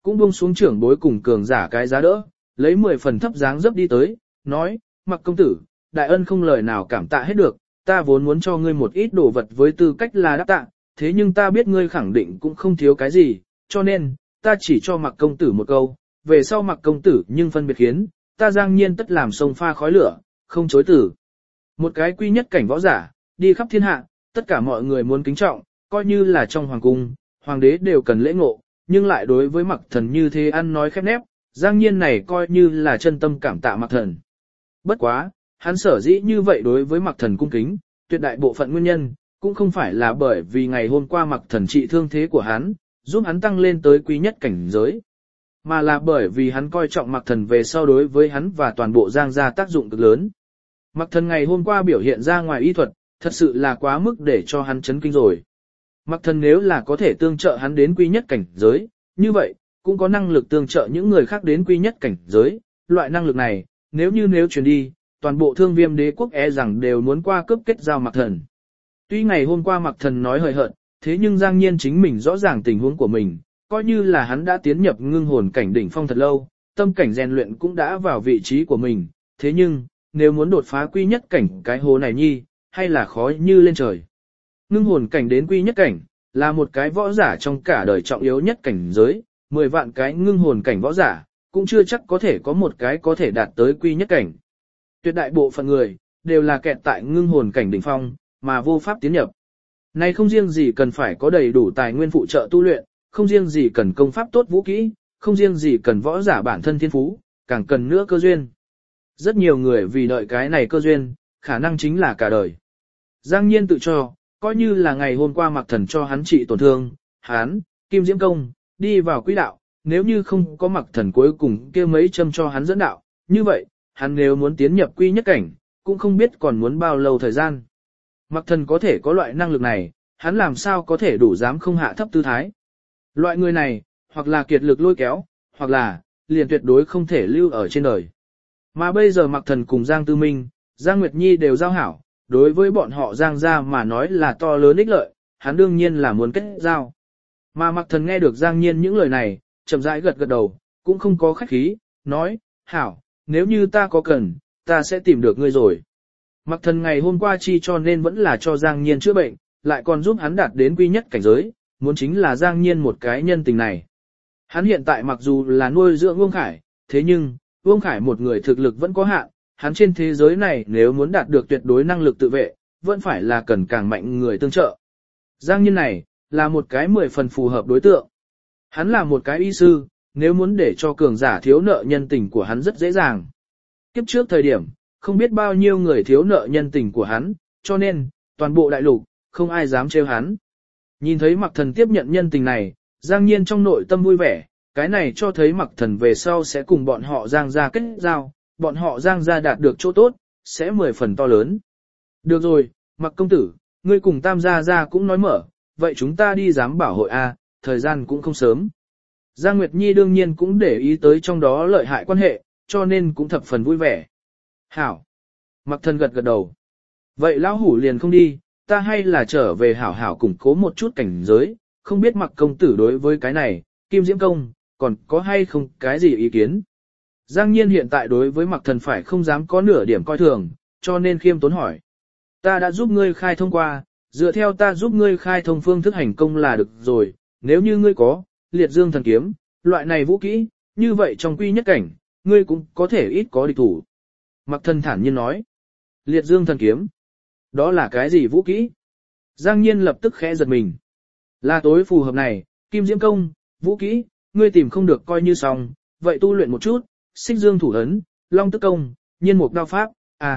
cũng buông xuống trưởng bối cùng cường giả cái giá đỡ, lấy 10 phần thấp dáng dấp đi tới, nói, Mặc công tử, đại ân không lời nào cảm tạ hết được, ta vốn muốn cho ngươi một ít đồ vật với tư cách là đáp tạ, thế nhưng ta biết ngươi khẳng định cũng không thiếu cái gì, cho nên, ta chỉ cho Mặc công tử một câu, về sau Mặc công tử nhưng phân biệt khiến, ta Giang Nhiên tất làm sông pha khói lửa, không chối tử. Một cái quy nhất cảnh võ giả, đi khắp thiên hạ, tất cả mọi người muốn kính trọng, coi như là trong hoàng cung, hoàng đế đều cần lễ ngộ, nhưng lại đối với Mặc Thần như thế ăn nói khép nép, Giang Nhiên này coi như là chân tâm cảm tạ Mặc Thần. Bất quá, hắn sở dĩ như vậy đối với Mặc Thần cung kính, tuyệt đại bộ phận nguyên nhân, cũng không phải là bởi vì ngày hôm qua Mặc Thần trị thương thế của hắn, giúp hắn tăng lên tới quý nhất cảnh giới, mà là bởi vì hắn coi trọng Mặc Thần về sau đối với hắn và toàn bộ Giang gia tác dụng cực lớn. Mặc Thần ngày hôm qua biểu hiện ra ngoài y thuật, thật sự là quá mức để cho hắn chấn kinh rồi. Mặc Thần nếu là có thể tương trợ hắn đến quý nhất cảnh giới, như vậy, cũng có năng lực tương trợ những người khác đến quý nhất cảnh giới, loại năng lực này, nếu truyền đi, toàn bộ Thương Viêm đế quốc rằng đều muốn qua cướp kết giao Mặc Thần. Tuy ngày hôm qua Mặc Thần nói hời hợt, thế nhưng Giang Nhiên chính mình rõ ràng tình huống của mình, coi như là hắn đã tiến nhập ngưng hồn cảnh đỉnh phong thật lâu, tâm cảnh rèn luyện cũng đã vào vị trí của mình, thế nhưng, nếu muốn đột phá quy nhất cảnh cái hố này nhi, hay là khó như lên trời. Ngưng hồn cảnh đến quy nhất cảnh, là một cái võ giả trong cả đời trọng yếu nhất cảnh giới, 10 vạn cái ngưng hồn cảnh võ giả, cũng chưa chắc có thể có một cái có thể đạt tới quy nhất cảnh. Tuyệt đại bộ phận người, đều là kẹt tại ngưng hồn cảnh đỉnh phong, mà vô pháp tiến nhập. Này không riêng gì cần phải có đầy đủ tài nguyên phụ trợ tu luyện, không riêng gì cần công pháp tốt vũ kỹ, không riêng gì cần võ giả bản thân thiên phú, càng cần nữa cơ duyên. Rất nhiều người vì đợi cái này cơ duyên, khả năng chính là cả đời. Giang Nhiên tự cho, coi như là ngày hôm qua Mặc Thần cho hắn trị tổn thương, hắn, Kim Diễm Công, đi vào quỹ đạo, nếu như không có Mặc Thần cuối cùng kia mấy châm cho hắn dẫn đạo, như vậy, hắn nếu muốn tiến nhập quy nhất cảnh, cũng không biết còn muốn bao lâu thời gian. Mặc Thần có thể có loại năng lực này, hắn làm sao có thể đủ dám không hạ thấp tư thái. Loại người này, hoặc là kiệt lực lôi kéo, hoặc là, liền tuyệt đối không thể lưu ở trên đời. Mà bây giờ Mặc Thần cùng Giang Tư Minh, Giang Nguyệt Nhi đều giao hảo, đối với bọn họ Giang gia mà nói là to lớn ích lợi, hắn đương nhiên là muốn kết giao. Mà Mặc Thần nghe được Giang Nhiên những lời này, chậm rãi gật gật đầu, cũng không có khách khí, nói, hảo, nếu như ta có cần, ta sẽ tìm được ngươi rồi. Mặc Thần ngày hôm qua chi cho nên vẫn là cho Giang Nhiên chữa bệnh, lại còn giúp hắn đạt đến quy nhất cảnh giới, muốn chính là Giang Nhiên một cái nhân tình này. Hắn hiện tại mặc dù là nuôi dưỡng Vương Khải, thế nhưng, Vương Khải một người thực lực vẫn có hạn, hắn trên thế giới này nếu muốn đạt được tuyệt đối năng lực tự vệ, vẫn phải là cần càng mạnh người tương trợ. Giang Nhiên này, là một cái 10 phần phù hợp đối tượng. Hắn là một cái y sư, nếu muốn để cho cường giả thiếu nợ nhân tình của hắn rất dễ dàng. Kiếp trước thời điểm, không biết bao nhiêu người thiếu nợ nhân tình của hắn, cho nên, toàn bộ đại lục, không ai dám trêu hắn. Nhìn thấy Mặc Thần tiếp nhận nhân tình này, Giang Nhiên trong nội tâm vui vẻ, cái này cho thấy Mặc Thần về sau sẽ cùng bọn họ Giang gia kết giao, bọn họ Giang gia đạt được chỗ tốt, sẽ 10 phần to lớn. Được rồi, Mặc công tử, ngươi cùng Tam gia gia cũng nói mở, vậy chúng ta đi giám bảo hội A, thời gian cũng không sớm. Giang Nguyệt Nhi đương nhiên cũng để ý tới trong đó lợi hại quan hệ, cho nên cũng thập phần vui vẻ. Hảo. Mặc Thần gật gật đầu. Vậy lão hủ liền không đi, ta hay là trở về hảo hảo củng cố một chút cảnh giới, không biết Mặc công tử đối với cái này, Kim Diễm Công, còn có hay không cái gì ý kiến. Giang Nhiên hiện tại đối với Mặc Thần phải không dám có nửa điểm coi thường, cho nên khiêm tốn hỏi. Ta đã giúp ngươi khai thông qua, dựa theo ta giúp ngươi khai thông phương thức hành công là được rồi, nếu như ngươi có, liệt dương thần kiếm, loại này vũ kỹ, như vậy trong quy nhất cảnh, ngươi cũng có thể ít có địch thủ. Mặc Thần thản nhiên nói. Liệt dương thần kiếm. Đó là cái gì vũ kỹ? Giang Nhiên lập tức khẽ giật mình. Là tối phù hợp này, Kim Diễm Công, vũ kỹ, ngươi tìm không được coi như xong, vậy tu luyện một chút, xích dương thủ ấn, long tức công, nhiên mục đao pháp,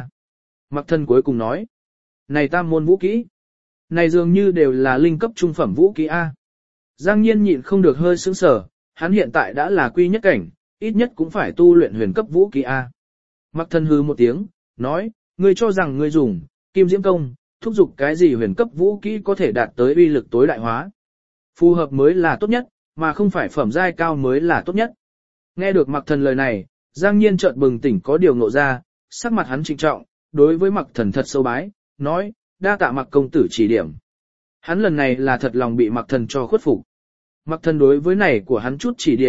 Mặc Thần cuối cùng nói. Này tam môn vũ kỹ. Này dường như đều là linh cấp trung phẩm vũ kỹ A. Giang Nhiên nhịn không được hơi sững sờ, hắn hiện tại đã là quy nhất cảnh, ít nhất cũng phải tu luyện huyền cấp vũ kỹ A. Mặc Thần hừ một tiếng, nói, ngươi cho rằng ngươi dùng, Kim Diễm Công, thúc giục cái gì huyền cấp vũ kỹ có thể đạt tới uy lực tối đại hóa. Phù hợp mới là tốt nhất, mà không phải phẩm giai cao mới là tốt nhất. Nghe được Mặc Thần lời này, Giang Nhiên chợt bừng tỉnh có điều ngộ ra, sắc mặt hắn trịnh trọng, đối với Mặc Thần thật sâu bái, nói, đa tạ Mặc công tử chỉ điểm. Hắn lần này là thật lòng bị Mặc Thần cho khuất phục. Mặc Thần đối với này của hắn chút chỉ điểm,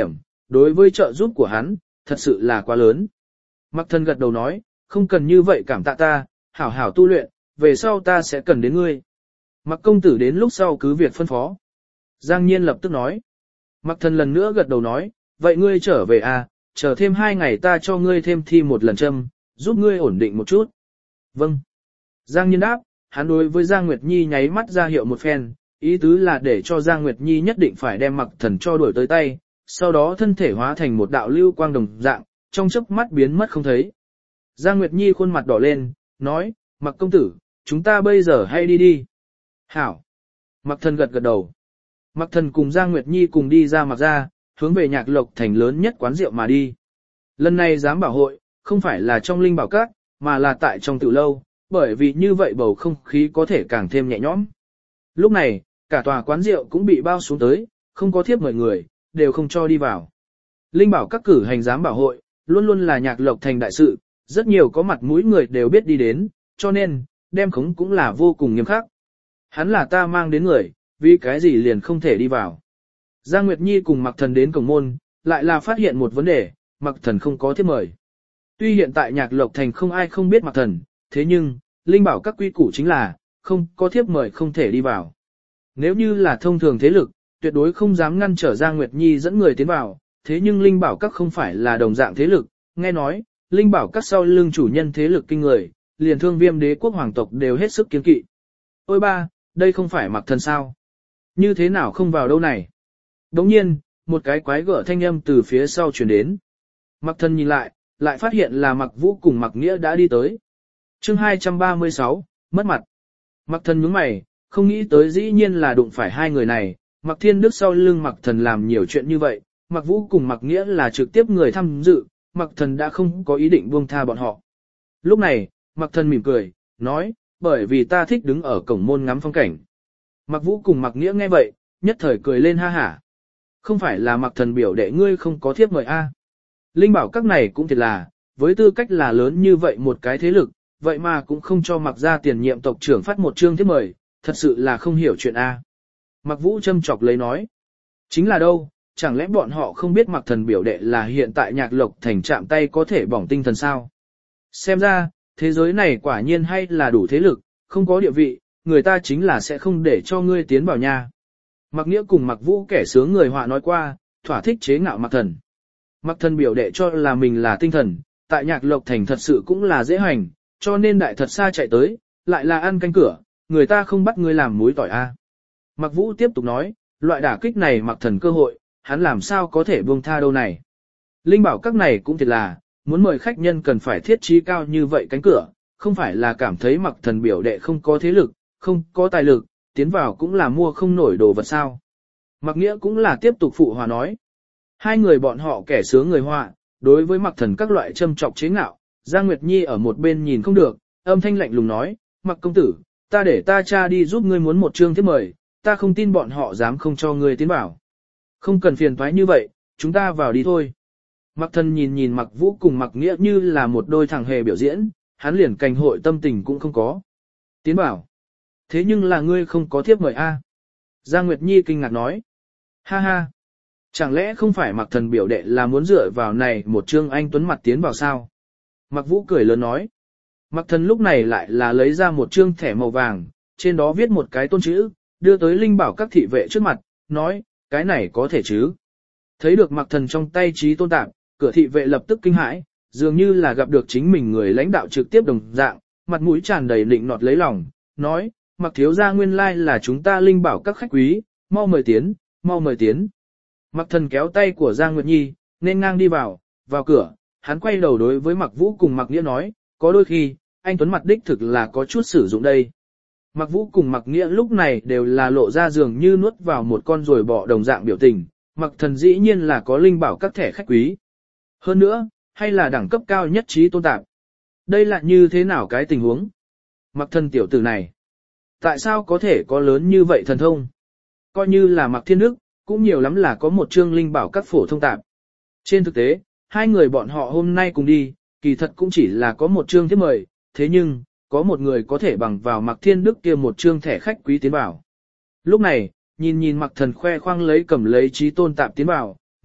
đối với trợ giúp của hắn, thật sự là quá lớn. Mặc Thần gật đầu nói, không cần như vậy cảm tạ ta, hảo hảo tu luyện, về sau ta sẽ cần đến ngươi. Mặc công tử đến lúc sau cứ việc phân phó. Giang Nhiên lập tức nói. Mặc Thần lần nữa gật đầu nói, vậy ngươi trở về à, chờ thêm 2 ngày ta cho ngươi thêm thi một lần châm, giúp ngươi ổn định một chút. Vâng. Giang Nhiên đáp, hắn đối với Giang Nguyệt Nhi nháy mắt ra hiệu một phen, ý tứ là để cho Giang Nguyệt Nhi nhất định phải đem Mặc Thần cho đuổi tới tay, sau đó thân thể hóa thành một đạo lưu quang đồng dạng, trong chớp mắt biến mất không thấy. Giang Nguyệt Nhi khuôn mặt đỏ lên, nói, Mặc công tử, chúng ta bây giờ hay đi đi. Hảo. Mặc Thần gật gật đầu. Mặc Thần cùng Giang Nguyệt Nhi cùng đi ra Mặc ra, hướng về Nhạc Lộc thành lớn nhất quán rượu mà đi. Lần này giám bảo hội, không phải là trong linh bảo các, mà là tại trong tiểu lâu, bởi vì như vậy bầu không khí có thể càng thêm nhẹ nhõm. Lúc này, cả tòa quán rượu cũng bị bao xuống tới, không có thiếp mời người, đều không cho đi vào. Linh bảo các cử hành giám bảo hội, luôn luôn là Nhạc Lộc thành đại sự, rất nhiều có mặt mũi người đều biết đi đến, cho nên, đem khống cũng là vô cùng nghiêm khắc. Hắn là ta mang đến người, vì cái gì liền không thể đi vào. Giang Nguyệt Nhi cùng Mặc Thần đến cổng môn, lại là phát hiện một vấn đề, Mặc Thần không có thiếp mời. Tuy hiện tại Nhạc Lộc thành không ai không biết Mặc Thần, thế nhưng, linh bảo các quy củ chính là, không có thiếp mời không thể đi vào. Nếu như là thông thường thế lực, tuyệt đối không dám ngăn trở Giang Nguyệt Nhi dẫn người tiến vào, thế nhưng linh bảo các không phải là đồng dạng thế lực, nghe nói, linh bảo các sau lưng chủ nhân thế lực kinh người, liền Thương Viêm đế quốc hoàng tộc đều hết sức kiêng kỵ. Ôi ba, đây không phải Mặc Thần sao? Như thế nào không vào đâu này? Đồng nhiên, một cái quái gở thanh âm từ phía sau truyền đến. Mặc Thần nhìn lại phát hiện là Mặc Vũ cùng Mặc Nghĩa đã đi tới. Chương 236, mất mặt. Mặc Thần nhướng mày, không nghĩ tới dĩ nhiên là đụng phải hai người này, Mặc Thiên Đức sau lưng Mặc Thần làm nhiều chuyện như vậy, Mặc Vũ cùng Mặc Nghĩa là trực tiếp người tham dự, Mặc Thần đã không có ý định buông tha bọn họ. Lúc này, Mặc Thần mỉm cười, nói, bởi vì ta thích đứng ở cổng môn ngắm phong cảnh. Mặc Vũ cùng Mặc Nghĩa nghe vậy, nhất thời cười lên ha hả. Không phải là Mặc Thần biểu đệ ngươi không có thiếp mời a? Linh bảo các này cũng thiệt là, với tư cách là lớn như vậy một cái thế lực, vậy mà cũng không cho Mặc ra tiền nhiệm tộc trưởng phát một chương thiếp mời, thật sự là không hiểu chuyện a. Mặc Vũ châm chọc lấy nói. Chính là đâu, chẳng lẽ bọn họ không biết Mặc Thần biểu đệ là hiện tại Nhạc Lộc thành chạm tay có thể bỏng tinh thần sao? Xem ra, thế giới này quả nhiên hay là đủ thế lực, không có địa vị, người ta chính là sẽ không để cho ngươi tiến vào nhà. Mặc Nghĩa cùng Mặc Vũ kẻ sướng người họa nói qua, thỏa thích chế ngạo Mặc Thần. Mặc Thần biểu đệ cho là mình là tinh thần, tại Nhạc Lộc thành thật sự cũng là dễ hành, cho nên đại thật xa chạy tới, lại là ăn canh cửa, người ta không bắt ngươi làm muối tỏi a. Mặc Vũ tiếp tục nói, loại đả kích này Mặc Thần cơ hội, hắn làm sao có thể buông tha đâu này. Linh bảo các này cũng thiệt là, muốn mời khách nhân cần phải thiết trí cao như vậy cánh cửa, không phải là cảm thấy Mặc Thần biểu đệ không có thế lực, không có tài lực, tiến vào cũng là mua không nổi đồ vật sao. Mặc Nghĩa cũng là tiếp tục phụ hòa nói. Hai người bọn họ kẻ sướng người họa, đối với Mặc Thần các loại châm trọc chế ngạo, Giang Nguyệt Nhi ở một bên nhìn không được, âm thanh lạnh lùng nói, Mặc công tử, ta để ta cha đi giúp ngươi muốn một chương thiếp mời, ta không tin bọn họ dám không cho ngươi tiến vào. Không cần phiền toái như vậy, chúng ta vào đi thôi. Mặc Thần nhìn Mặc Vũ cùng Mặc Nghĩa như là một đôi thằng hề biểu diễn, hắn liền cành hội tâm tình cũng không có. Tiến bảo. Thế nhưng là ngươi không có thiếp mời a? Giang Nguyệt Nhi kinh ngạc nói. Ha ha. Chẳng lẽ không phải Mặc Thần biểu đệ là muốn dựa vào này một chương anh tuấn mặt tiến vào sao? Mặc Vũ cười lớn nói. Mặc Thần lúc này lại là lấy ra một chương thẻ màu vàng, trên đó viết một cái tôn chữ, đưa tới linh bảo các thị vệ trước mặt, nói, cái này có thể chứ? Thấy được Mặc Thần trong tay trí tôn tạp, cửa thị vệ lập tức kinh hãi, dường như là gặp được chính mình người lãnh đạo trực tiếp đồng dạng, mặt mũi tràn đầy định nọt lấy lòng, nói, Mặc thiếu gia nguyên lai là chúng ta linh bảo các khách quý, mau mời tiến, mau mời tiến. Mặc Thần kéo tay của Giang Nguyệt Nhi, nên ngang đi vào cửa, hắn quay đầu đối với Mặc Vũ cùng Mặc Nghĩa nói, có đôi khi, anh Tuấn mặt đích thực là có chút sử dụng đây. Mặc Vũ cùng Mặc Nghĩa lúc này đều là lộ ra dường như nuốt vào một con ruồi bọ đồng dạng biểu tình, Mặc Thần dĩ nhiên là có linh bảo các thẻ khách quý. Hơn nữa, hay là đẳng cấp cao nhất trí tôn tạp. Đây là như thế nào cái tình huống? Mặc Thần tiểu tử này, tại sao có thể có lớn như vậy thần thông? Coi như là Mặc Thiên Đức, cũng nhiều lắm là có một chương linh bảo các phổ thông tạp. Trên thực tế, hai người bọn họ hôm nay cùng đi, kỳ thật cũng chỉ là có một chương thiếp mời, thế nhưng, có một người có thể bằng vào Mặc Thiên Đức kia một chương thẻ khách quý tiến vào. Lúc này, nhìn Mặc Thần khoe khoang lấy cầm lấy trí tôn tạp tiến vào,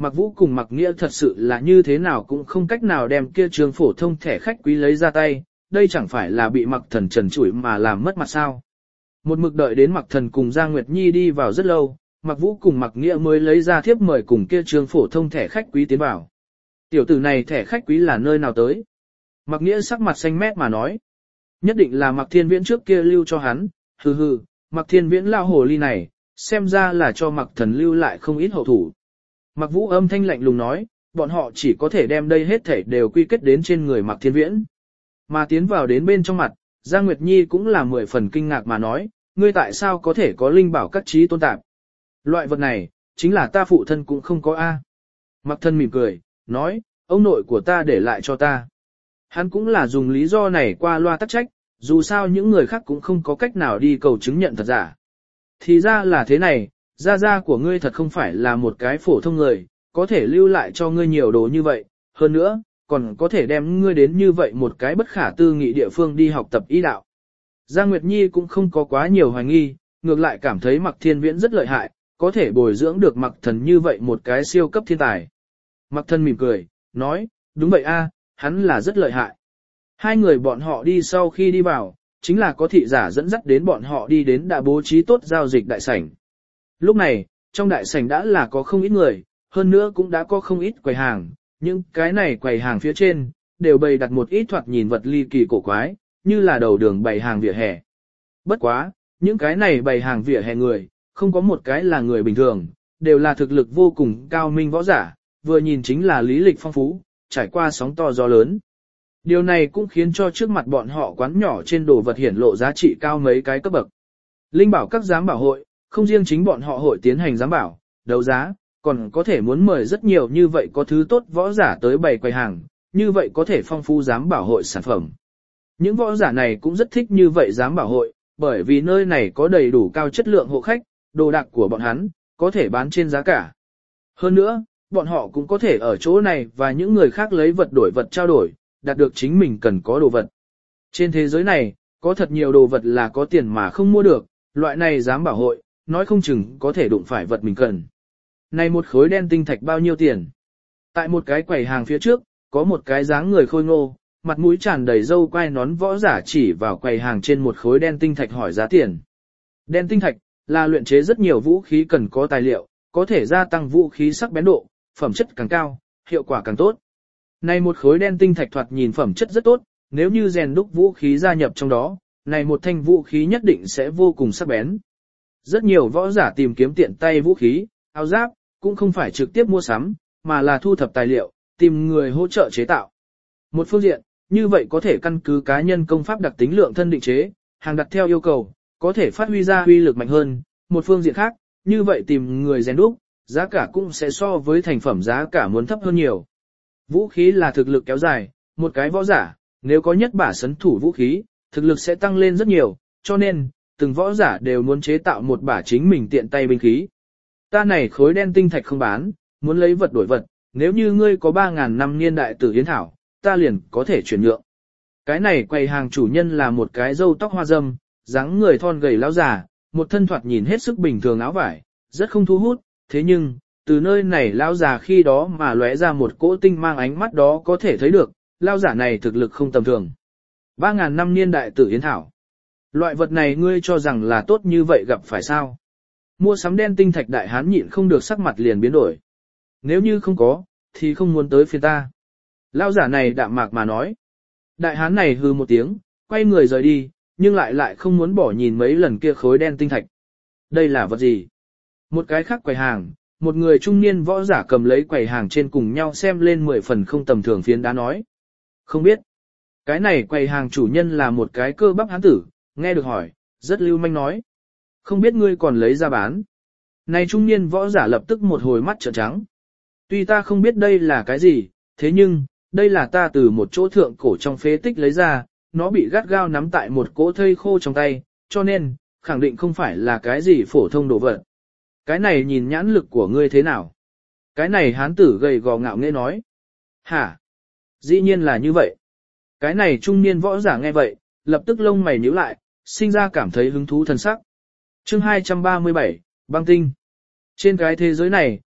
Mặc Vũ cùng Mặc Nghĩa thật sự là như thế nào cũng không cách nào đem kia trường phổ thông thẻ khách quý lấy ra tay, đây chẳng phải là bị Mặc Thần trần trụi mà làm mất mặt sao. Một mực đợi đến Mặc Thần cùng Giang Nguyệt Nhi đi vào rất lâu, Mặc Vũ cùng Mặc Nghĩa mới lấy ra thiếp mời cùng kia trường phổ thông thẻ khách quý tiến vào. Tiểu tử này thẻ khách quý là nơi nào tới? Mặc Nghĩa sắc mặt xanh mét mà nói. Nhất định là Mặc Thiên Viễn trước kia lưu cho hắn, hừ hừ, Mặc Thiên Viễn lao hồ ly này, xem ra là cho Mặc Thần lưu lại không ít hậu thủ. Mặc Vũ âm thanh lạnh lùng nói, bọn họ chỉ có thể đem đây hết thảy đều quy kết đến trên người Mặc Thiên Viễn. Mà tiến vào đến bên trong mặt, Giang Nguyệt Nhi cũng là 10 phần kinh ngạc mà nói, ngươi tại sao có thể có linh bảo các trí tôn tạp? Loại vật này, chính là ta phụ thân cũng không có A. Mặc Thân mỉm cười, nói, ông nội của ta để lại cho ta. Hắn cũng là dùng lý do này qua loa tắc trách, dù sao những người khác cũng không có cách nào đi cầu chứng nhận thật giả. Thì ra là thế này, gia của ngươi thật không phải là một cái phổ thông người, có thể lưu lại cho ngươi nhiều đồ như vậy, hơn nữa, còn có thể đem ngươi đến như vậy một cái bất khả tư nghị địa phương đi học tập y đạo. Giang Nguyệt Nhi cũng không có quá nhiều hoài nghi, ngược lại cảm thấy Mặc Thiên Viễn rất lợi hại, có thể bồi dưỡng được Mặc Thần như vậy một cái siêu cấp thiên tài. Mặc Thần mỉm cười, nói, đúng vậy a, hắn là rất lợi hại. Hai người bọn họ đi sau khi đi vào, chính là có thị giả dẫn dắt đến bọn họ đi đến đã bố trí tốt giao dịch đại sảnh. Lúc này, trong đại sảnh đã là có không ít người, hơn nữa cũng đã có không ít quầy hàng, những cái này quầy hàng phía trên, đều bày đặt một ít thoạt nhìn vật ly kỳ cổ quái, như là đầu đường bày hàng vỉa hè. Bất quá, những cái này bày hàng vỉa hè người, không có một cái là người bình thường, đều là thực lực vô cùng cao minh võ giả, vừa nhìn chính là lý lịch phong phú, trải qua sóng to gió lớn. Điều này cũng khiến cho trước mặt bọn họ quán nhỏ trên đồ vật hiển lộ giá trị cao mấy cái cấp bậc. Linh bảo các giám bảo hội, không riêng chính bọn họ hội tiến hành giám bảo, đấu giá, còn có thể muốn mời rất nhiều như vậy có thứ tốt võ giả tới bày quầy hàng, như vậy có thể phong phú giám bảo hội sản phẩm. Những võ giả này cũng rất thích như vậy giám bảo hội, bởi vì nơi này có đầy đủ cao chất lượng hộ khách, đồ đạc của bọn hắn, có thể bán trên giá cả. Hơn nữa, bọn họ cũng có thể ở chỗ này và những người khác lấy vật đổi vật trao đổi, đạt được chính mình cần có đồ vật. Trên thế giới này, có thật nhiều đồ vật là có tiền mà không mua được, loại này giám bảo hội, nói không chừng có thể đụng phải vật mình cần. Này một khối đen tinh thạch bao nhiêu tiền? Tại một cái quầy hàng phía trước, có một cái dáng người khôi ngô, mặt mũi tràn đầy râu quai nón võ giả chỉ vào quầy hàng trên một khối đen tinh thạch hỏi giá tiền. Đen tinh thạch là luyện chế rất nhiều vũ khí cần có tài liệu, có thể gia tăng vũ khí sắc bén độ, phẩm chất càng cao, hiệu quả càng tốt. Này một khối đen tinh thạch thoạt nhìn phẩm chất rất tốt, nếu như rèn đúc vũ khí gia nhập trong đó, này một thanh vũ khí nhất định sẽ vô cùng sắc bén. Rất nhiều võ giả tìm kiếm tiện tay vũ khí, áo giáp, cũng không phải trực tiếp mua sắm, mà là thu thập tài liệu, tìm người hỗ trợ chế tạo. Một phương diện, như vậy có thể căn cứ cá nhân công pháp đặc tính lượng thân định chế, hàng đặt theo yêu cầu, có thể phát huy ra uy lực mạnh hơn. Một phương diện khác, như vậy tìm người rèn đúc, giá cả cũng sẽ so với thành phẩm giá cả muốn thấp hơn nhiều. Vũ khí là thực lực kéo dài, một cái võ giả, nếu có nhất bả sấn thủ vũ khí, thực lực sẽ tăng lên rất nhiều, cho nên, từng võ giả đều muốn chế tạo một bả chính mình tiện tay binh khí. Ta này khối đen tinh thạch không bán, muốn lấy vật đổi vật, nếu như ngươi có 3.000 năm niên đại tử yến thảo, ta liền có thể chuyển nhượng. Cái này quầy hàng chủ nhân là một cái râu tóc hoa râm, dáng người thon gầy lão già, một thân thoạt nhìn hết sức bình thường áo vải, rất không thu hút, thế nhưng, từ nơi này lão già khi đó mà lóe ra một cỗ tinh mang ánh mắt đó có thể thấy được, lão giả này thực lực không tầm thường. 3.000 năm niên đại tử yến thảo. Loại vật này ngươi cho rằng là tốt như vậy gặp phải sao? Mua sắm đen tinh thạch đại hán nhịn không được sắc mặt liền biến đổi. Nếu như không có, thì không muốn tới phiên ta. Lão giả này đạm mạc mà nói. Đại hán này hừ một tiếng, quay người rời đi, nhưng lại không muốn bỏ nhìn mấy lần kia khối đen tinh thạch. Đây là vật gì? Một cái khác quầy hàng, một người trung niên võ giả cầm lấy quầy hàng trên cùng nhau xem lên 10 phần không tầm thường phiến đá nói. Không biết. Cái này quầy hàng chủ nhân là một cái cơ bắp hán tử, nghe được hỏi, rất lưu manh nói. Không biết ngươi còn lấy ra bán. Này trung niên võ giả lập tức một hồi mắt trợn trắng. Tuy ta không biết đây là cái gì, thế nhưng, đây là ta từ một chỗ thượng cổ trong phế tích lấy ra, nó bị gắt gao nắm tại một cỗ thây khô trong tay, cho nên, khẳng định không phải là cái gì phổ thông đồ vật. Cái này nhìn nhãn lực của ngươi thế nào? Cái này hán tử gầy gò ngạo nghễ nói. Hả? Dĩ nhiên là như vậy. Cái này trung niên võ giả nghe vậy, lập tức lông mày nhíu lại, sinh ra cảm thấy hứng thú thần sắc. Chương 237, băng tinh. Trên cái thế giới này,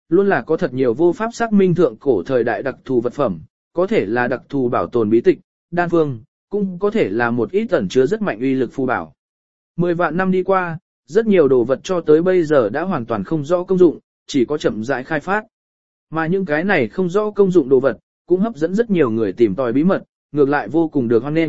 luôn là có thật nhiều vô pháp xác minh thượng cổ thời đại đặc thù vật phẩm, có thể là đặc thù bảo tồn bí tịch, đan phương, cũng có thể là một ít ẩn chứa rất mạnh uy lực phù bảo. 10 vạn năm đi qua, rất nhiều đồ vật cho tới bây giờ đã hoàn toàn không rõ công dụng, chỉ có chậm rãi khai phát. Mà những cái này không rõ công dụng đồ vật, cũng hấp dẫn rất nhiều người tìm tòi bí mật, ngược lại vô cùng được hoan nghênh.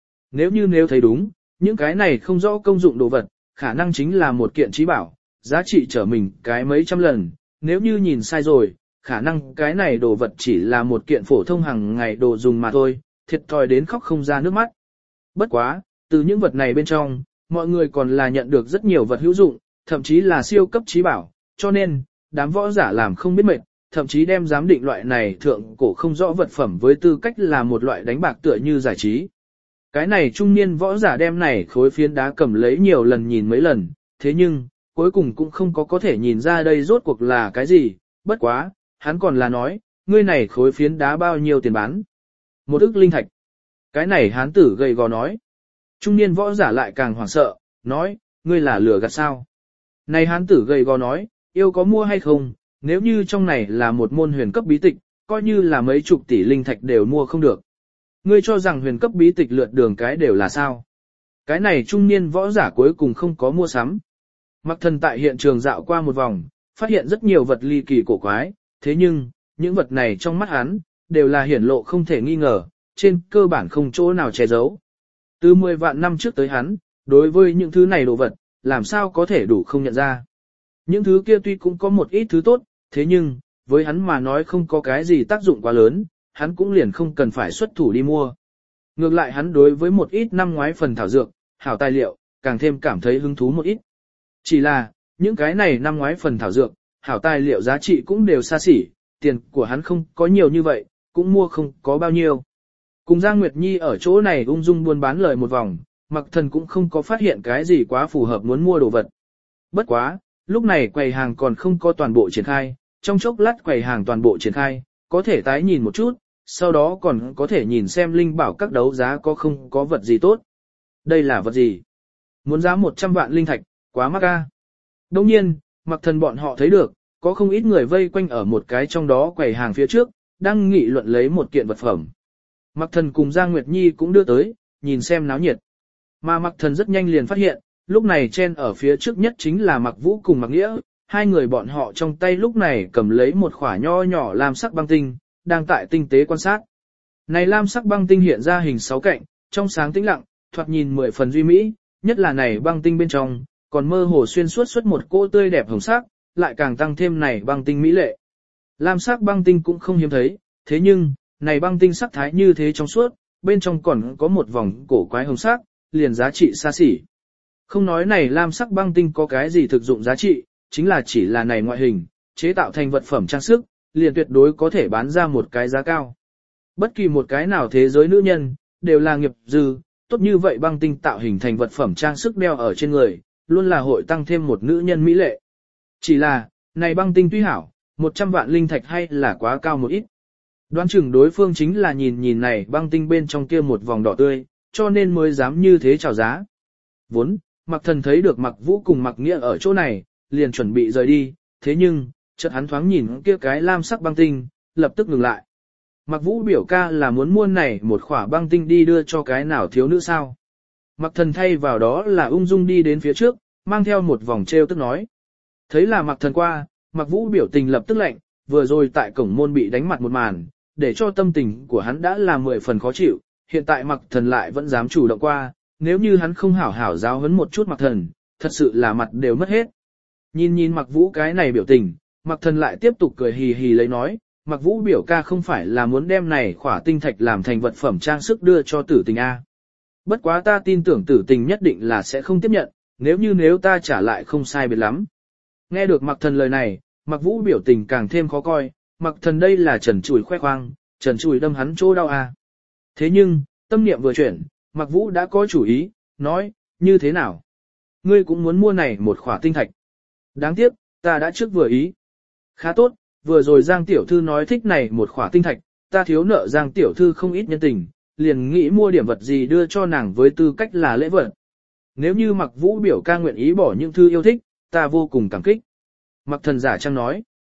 Nếu thấy đúng, những cái này không rõ công dụng đồ vật, khả năng chính là một kiện trí bảo, giá trị trở mình cái mấy trăm lần, nếu như nhìn sai rồi, khả năng cái này đồ vật chỉ là một kiện phổ thông hàng ngày đồ dùng mà thôi, thiệt thòi đến khóc không ra nước mắt. Bất quá, từ những vật này bên trong, mọi người còn là nhận được rất nhiều vật hữu dụng, thậm chí là siêu cấp trí bảo, cho nên, đám võ giả làm không biết mệt, thậm chí đem giám định loại này thượng cổ không rõ vật phẩm với tư cách là một loại đánh bạc tựa như giải trí. Cái này trung niên võ giả đem này khối phiến đá cầm lấy nhiều lần nhìn mấy lần, thế nhưng, cuối cùng cũng không có thể nhìn ra đây rốt cuộc là cái gì, bất quá, hắn còn là nói, ngươi này khối phiến đá bao nhiêu tiền bán. 1 ức linh thạch. Cái này hán tử gầy gò nói. Trung niên võ giả lại càng hoảng sợ, nói, ngươi là lừa gạt sao. Này hán tử gầy gò nói, yêu có mua hay không, nếu như trong này là một môn huyền cấp bí tịch, coi như là mấy chục tỷ linh thạch đều mua không được. Ngươi cho rằng huyền cấp bí tịch lượt đường cái đều là sao. Cái này trung niên võ giả cuối cùng không có mua sắm. Mặc Thần tại hiện trường dạo qua một vòng, phát hiện rất nhiều vật ly kỳ cổ quái, thế nhưng, những vật này trong mắt hắn, đều là hiển lộ không thể nghi ngờ, trên cơ bản không chỗ nào che giấu. Từ 10 vạn năm trước tới hắn, đối với những thứ này đồ vật, làm sao có thể đủ không nhận ra. Những thứ kia tuy cũng có một ít thứ tốt, thế nhưng, với hắn mà nói không có cái gì tác dụng quá lớn, hắn cũng liền không cần phải xuất thủ đi mua. Ngược lại hắn đối với một ít năm ngoái phần thảo dược, hảo tài liệu, càng thêm cảm thấy hứng thú một ít. Chỉ là, những cái này năm ngoái phần thảo dược, hảo tài liệu giá trị cũng đều xa xỉ, tiền của hắn không có nhiều như vậy, cũng mua không có bao nhiêu. Cùng Giang Nguyệt Nhi ở chỗ này ung dung buôn bán lời một vòng, Mặc Thần cũng không có phát hiện cái gì quá phù hợp muốn mua đồ vật. Bất quá, lúc này quầy hàng còn không có toàn bộ triển khai, trong chốc lát quầy hàng toàn bộ triển khai, có thể tái nhìn một chút, sau đó còn có thể nhìn xem linh bảo các đấu giá có không có vật gì tốt. Đây là vật gì? Muốn giá 100 vạn linh thạch, quá mắc a. Đồng nhiên, Mặc Thần bọn họ thấy được, có không ít người vây quanh ở một cái trong đó quầy hàng phía trước, đang nghị luận lấy một kiện vật phẩm. Mặc Thần cùng Giang Nguyệt Nhi cũng đưa tới, nhìn xem náo nhiệt. Mà Mặc Thần rất nhanh liền phát hiện, lúc này trên ở phía trước nhất chính là Mặc Vũ cùng Mặc Nghĩa, hai người bọn họ trong tay lúc này cầm lấy một khỏa nho nhỏ lam sắc băng tinh, đang tại tinh tế quan sát. Này lam sắc băng tinh hiện ra hình 6 cạnh, trong sáng tĩnh lặng, thoạt nhìn 10 phần duy mỹ, nhất là này băng tinh bên trong, còn mơ hồ xuyên suốt một cỗ tươi đẹp hồng sắc, lại càng tăng thêm này băng tinh mỹ lệ. Lam sắc băng tinh cũng không hiếm thấy, thế nhưng, này băng tinh sắc thái như thế trong suốt, bên trong còn có một vòng cổ quái hồng sắc, liền giá trị xa xỉ. Không nói này lam sắc băng tinh có cái gì thực dụng giá trị, chính là chỉ là này ngoại hình, chế tạo thành vật phẩm trang sức, liền tuyệt đối có thể bán ra một cái giá cao. Bất kỳ một cái nào thế giới nữ nhân, đều là nghiệp dư, tốt như vậy băng tinh tạo hình thành vật phẩm trang sức đeo ở trên người, luôn là hội tăng thêm một nữ nhân mỹ lệ. Chỉ là, này băng tinh tuy hảo, 100 vạn linh thạch hay là quá cao một ít. Đoán chừng đối phương chính là nhìn này băng tinh bên trong kia một vòng đỏ tươi, cho nên mới dám như thế chào giá. Vốn, Mặc Thần thấy được Mặc Vũ cùng Mặc Nghĩa ở chỗ này, liền chuẩn bị rời đi, thế nhưng, chợt hắn thoáng nhìn kia cái lam sắc băng tinh, lập tức ngừng lại. Mặc Vũ biểu ca là muốn mua này một khỏa băng tinh đi đưa cho cái nào thiếu nữ sao. Mặc Thần thay vào đó là ung dung đi đến phía trước, mang theo một vòng treo tức nói. Thấy là Mặc Thần qua, Mặc Vũ biểu tình lập tức lạnh, vừa rồi tại cổng môn bị đánh mặt một màn, để cho tâm tình của hắn đã là 10 phần khó chịu, hiện tại Mặc Thần lại vẫn dám chủ động qua, nếu như hắn không hảo hảo giáo huấn một chút Mặc Thần, thật sự là mặt đều mất hết. Nhìn Mặc Vũ cái này biểu tình, Mặc Thần lại tiếp tục cười hì hì lấy nói, Mặc Vũ biểu ca không phải là muốn đem này khỏa tinh thạch làm thành vật phẩm trang sức đưa cho tử tình A. Bất quá ta tin tưởng tử tình nhất định là sẽ không tiếp nhận, nếu ta trả lại không sai biệt lắm. Nghe được Mặc Thần lời này, Mặc Vũ biểu tình càng thêm khó coi, Mặc Thần đây là trần trùi khoe khoang, trần trùi đâm hắn chỗ đau A. Thế nhưng, tâm niệm vừa chuyển, Mặc Vũ đã có chủ ý, nói, như thế nào? Ngươi cũng muốn mua này một khỏa tinh thạch. Đáng tiếc, ta đã trước vừa ý. Khá tốt, vừa rồi Giang Tiểu Thư nói thích này một khỏa tinh thạch, ta thiếu nợ Giang Tiểu Thư không ít nhân tình, liền nghĩ mua điểm vật gì đưa cho nàng với tư cách là lễ vật. Nếu như Mặc Vũ biểu ca nguyện ý bỏ những thư yêu thích, ta vô cùng cảm kích. Mặc Thần giả trang nói.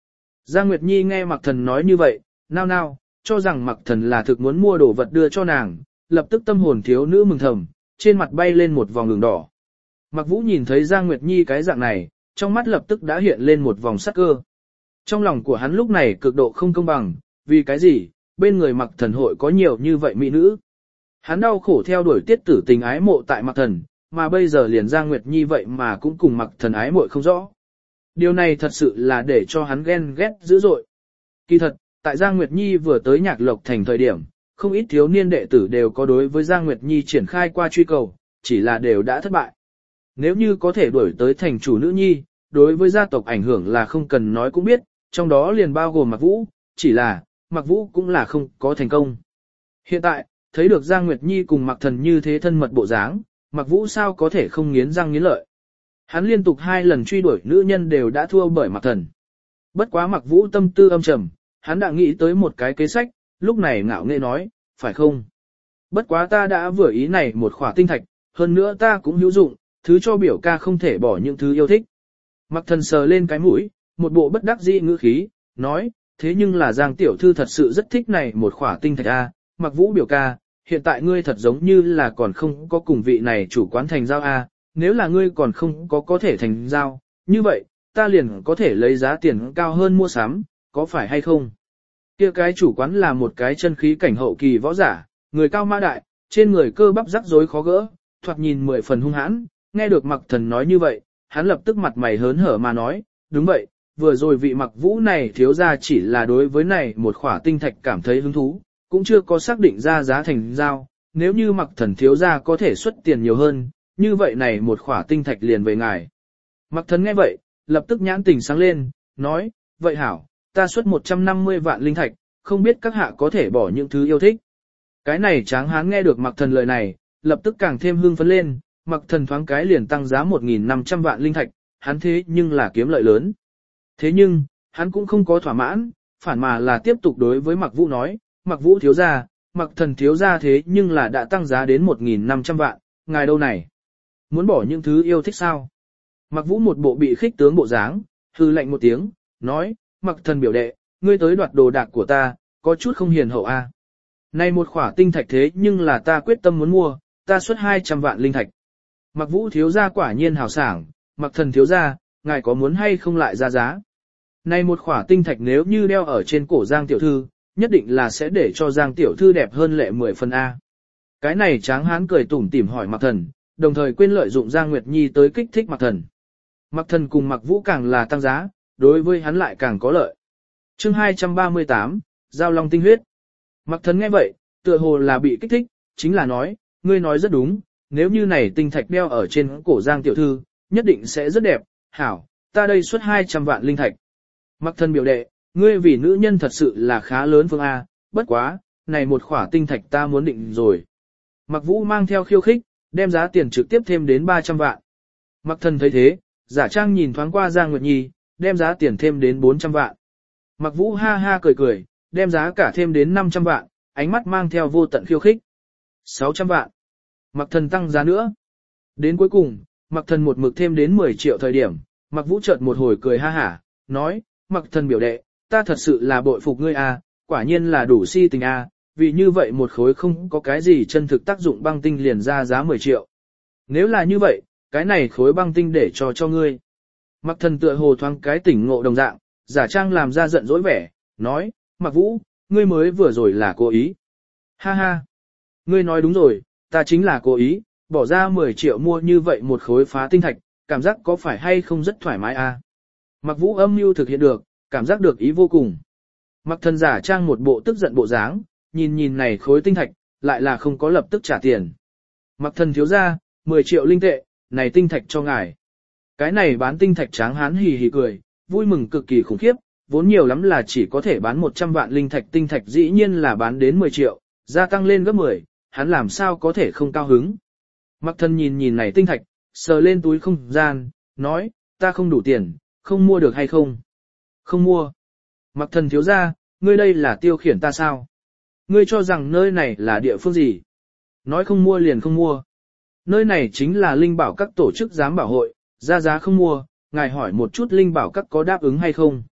Giang Nguyệt Nhi nghe Mạc Thần nói như vậy, nao nao, cho rằng Mạc Thần là thực muốn mua đồ vật đưa cho nàng, lập tức tâm hồn thiếu nữ mừng thầm, trên mặt bay lên một vòng đường đỏ. Mạc Vũ nhìn thấy Giang Nguyệt Nhi cái dạng này, trong mắt lập tức đã hiện lên một vòng sắc cơ. Trong lòng của hắn lúc này cực độ không công bằng, vì cái gì, bên người Mạc Thần hội có nhiều như vậy mỹ nữ. Hắn đau khổ theo đuổi tiết tử tình ái mộ tại Mạc Thần, mà bây giờ liền Giang Nguyệt Nhi vậy mà cũng cùng Mạc Thần ái mộ không rõ. Điều này thật sự là để cho hắn ghen ghét dữ dội. Kỳ thật, tại Giang Nguyệt Nhi vừa tới Nhạc Lộc Thành thời điểm, không ít thiếu niên đệ tử đều có đối với Giang Nguyệt Nhi triển khai qua truy cầu, chỉ là đều đã thất bại. Nếu như có thể đuổi tới thành chủ nữ nhi, đối với gia tộc ảnh hưởng là không cần nói cũng biết, trong đó liền bao gồm Mạc Vũ, chỉ là, Mạc Vũ cũng là không có thành công. Hiện tại, thấy được Giang Nguyệt Nhi cùng Mạc Thần như thế thân mật bộ dáng, Mạc Vũ sao có thể không nghiến răng nghiến lợi. Hắn liên tục 2 lần truy đuổi nữ nhân đều đã thua bởi Mạc Thần. Bất quá Mạc Vũ tâm tư âm trầm, hắn đã nghĩ tới một cái kế sách, lúc này ngạo nghễ nói, phải không? Bất quá ta đã vừa ý này một khỏa tinh thạch, hơn nữa ta cũng hữu dụng, thứ cho biểu ca không thể bỏ những thứ yêu thích. Mạc Thần sờ lên cái mũi, một bộ bất đắc dĩ ngữ khí, nói, thế nhưng là Giang tiểu thư thật sự rất thích này một khỏa tinh thạch a, Mạc Vũ biểu ca, hiện tại ngươi thật giống như là còn không có cùng vị này chủ quán thành giao a, nếu là ngươi còn không có thể thành giao, như vậy, ta liền có thể lấy giá tiền cao hơn mua sắm, có phải hay không? Kia cái chủ quán là một cái chân khí cảnh hậu kỳ võ giả, người cao mã đại, trên người cơ bắp rắc rối khó gỡ, thoạt nhìn 10 phần hung hãn, nghe được Mạc Thần nói như vậy, hắn lập tức mặt mày hớn hở mà nói, đúng vậy, vừa rồi vị Mạc Vũ này thiếu ra chỉ là đối với này một khỏa tinh thạch cảm thấy hứng thú, cũng chưa có xác định ra giá thành giao, nếu như Mạc Thần thiếu ra có thể xuất tiền nhiều hơn, như vậy này một khỏa tinh thạch liền về ngài. Mạc Thần nghe vậy, lập tức nhãn tình sáng lên, nói, vậy hảo, ta xuất 150 vạn linh thạch, không biết các hạ có thể bỏ những thứ yêu thích. Cái này Tráng Hán nghe được Mạc Thần lời này, lập tức càng thêm hưng phấn lên, Mạc Thần thoáng cái liền tăng giá 1.500 vạn linh thạch, hắn thế nhưng là kiếm lợi lớn. Thế nhưng, hắn cũng không có thỏa mãn, phản mà là tiếp tục đối với Mạc Vũ nói, Mạc Vũ thiếu gia, Mạc Thần thiếu gia thế nhưng là đã tăng giá đến 1.500 vạn, ngài đâu này? Muốn bỏ những thứ yêu thích sao? Mạc Vũ một bộ bị khích tướng bộ dáng, hư lạnh một tiếng, nói, Mạc Thần biểu đệ, ngươi tới đoạt đồ đạc của ta, có chút không hiền hậu a. Này một khỏa tinh thạch thế nhưng là ta quyết tâm muốn mua, ta xuất 200 vạn linh thạch. Mạc Vũ thiếu gia quả nhiên hào sảng, Mạc Thần thiếu gia, ngài có muốn hay không lại ra giá? Này một khỏa tinh thạch nếu như đeo ở trên cổ Giang tiểu thư, nhất định là sẽ để cho Giang tiểu thư đẹp hơn lệ 10 phần a. Cái này Tráng Hán cười tủm tỉm hỏi Mạc Thần, đồng thời quên lợi dụng Giang Nguyệt Nhi tới kích thích Mạc Thần. Mạc Thần cùng Mạc Vũ càng là tăng giá, đối với hắn lại càng có lợi. Chương 238, Giao Long tinh huyết. Mạc Thần nghe vậy, tựa hồ là bị kích thích, chính là nói, ngươi nói rất đúng, nếu như này tinh thạch đeo ở trên cổ Giang tiểu thư, nhất định sẽ rất đẹp, hảo, ta đây xuất 200 vạn linh thạch. Mạc Thần biểu đệ, ngươi vì nữ nhân thật sự là khá lớn phương A, bất quá, này một khỏa tinh thạch ta muốn định rồi. Mạc Vũ mang theo khiêu khích, đem giá tiền trực tiếp thêm đến 300 vạn. Mạc Thần thấy thế, giả trang nhìn thoáng qua Giang Nguyệt Nhi, đem giá tiền thêm đến 400 vạn. Mạc Vũ ha ha cười cười, đem giá cả thêm đến 500 vạn, ánh mắt mang theo vô tận khiêu khích. 600 vạn. Mạc Thần tăng giá nữa. Đến cuối cùng, Mạc Thần một mực thêm đến 10 triệu thời điểm, Mạc Vũ chợt một hồi cười ha hả, nói, Mạc Thần biểu đệ, ta thật sự là bội phục ngươi a, quả nhiên là đủ si tình a, vì như vậy một khối không có cái gì chân thực tác dụng băng tinh liền ra giá 10 triệu. Nếu là như vậy, cái này khối băng tinh để cho ngươi. Mạc Thần tựa hồ thoáng cái tỉnh ngộ đồng dạng, giả trang làm ra giận dỗi vẻ, nói, Mạc Vũ, ngươi mới vừa rồi là cố ý. Ha ha, ngươi nói đúng rồi, ta chính là cố ý, bỏ ra 10 triệu mua như vậy một khối phá tinh thạch, cảm giác có phải hay không rất thoải mái a? Mạc Vũ âm mưu thực hiện được, cảm giác được ý vô cùng. Mạc Thần giả trang một bộ tức giận bộ dáng, nhìn này khối tinh thạch, lại là không có lập tức trả tiền. Mạc Thần thiếu ra, 10 triệu linh tệ, này tinh thạch cho ngài. Cái này bán tinh thạch Tráng Hán hì hì cười, vui mừng cực kỳ khủng khiếp, vốn nhiều lắm là chỉ có thể bán 100 vạn linh thạch, tinh thạch dĩ nhiên là bán đến 10 triệu, gia tăng lên gấp 10, hắn làm sao có thể không cao hứng. Mạc Thần nhìn này tinh thạch, sờ lên túi không gian, nói, ta không đủ tiền, không mua được hay không? Không mua. Mạc Thần thiếu ra, ngươi đây là tiêu khiển ta sao? Ngươi cho rằng nơi này là địa phương gì? Nói không mua liền không mua. Nơi này chính là linh bảo các tổ chức giám bảo hội, ra giá không mua, ngài hỏi một chút linh bảo các có đáp ứng hay không?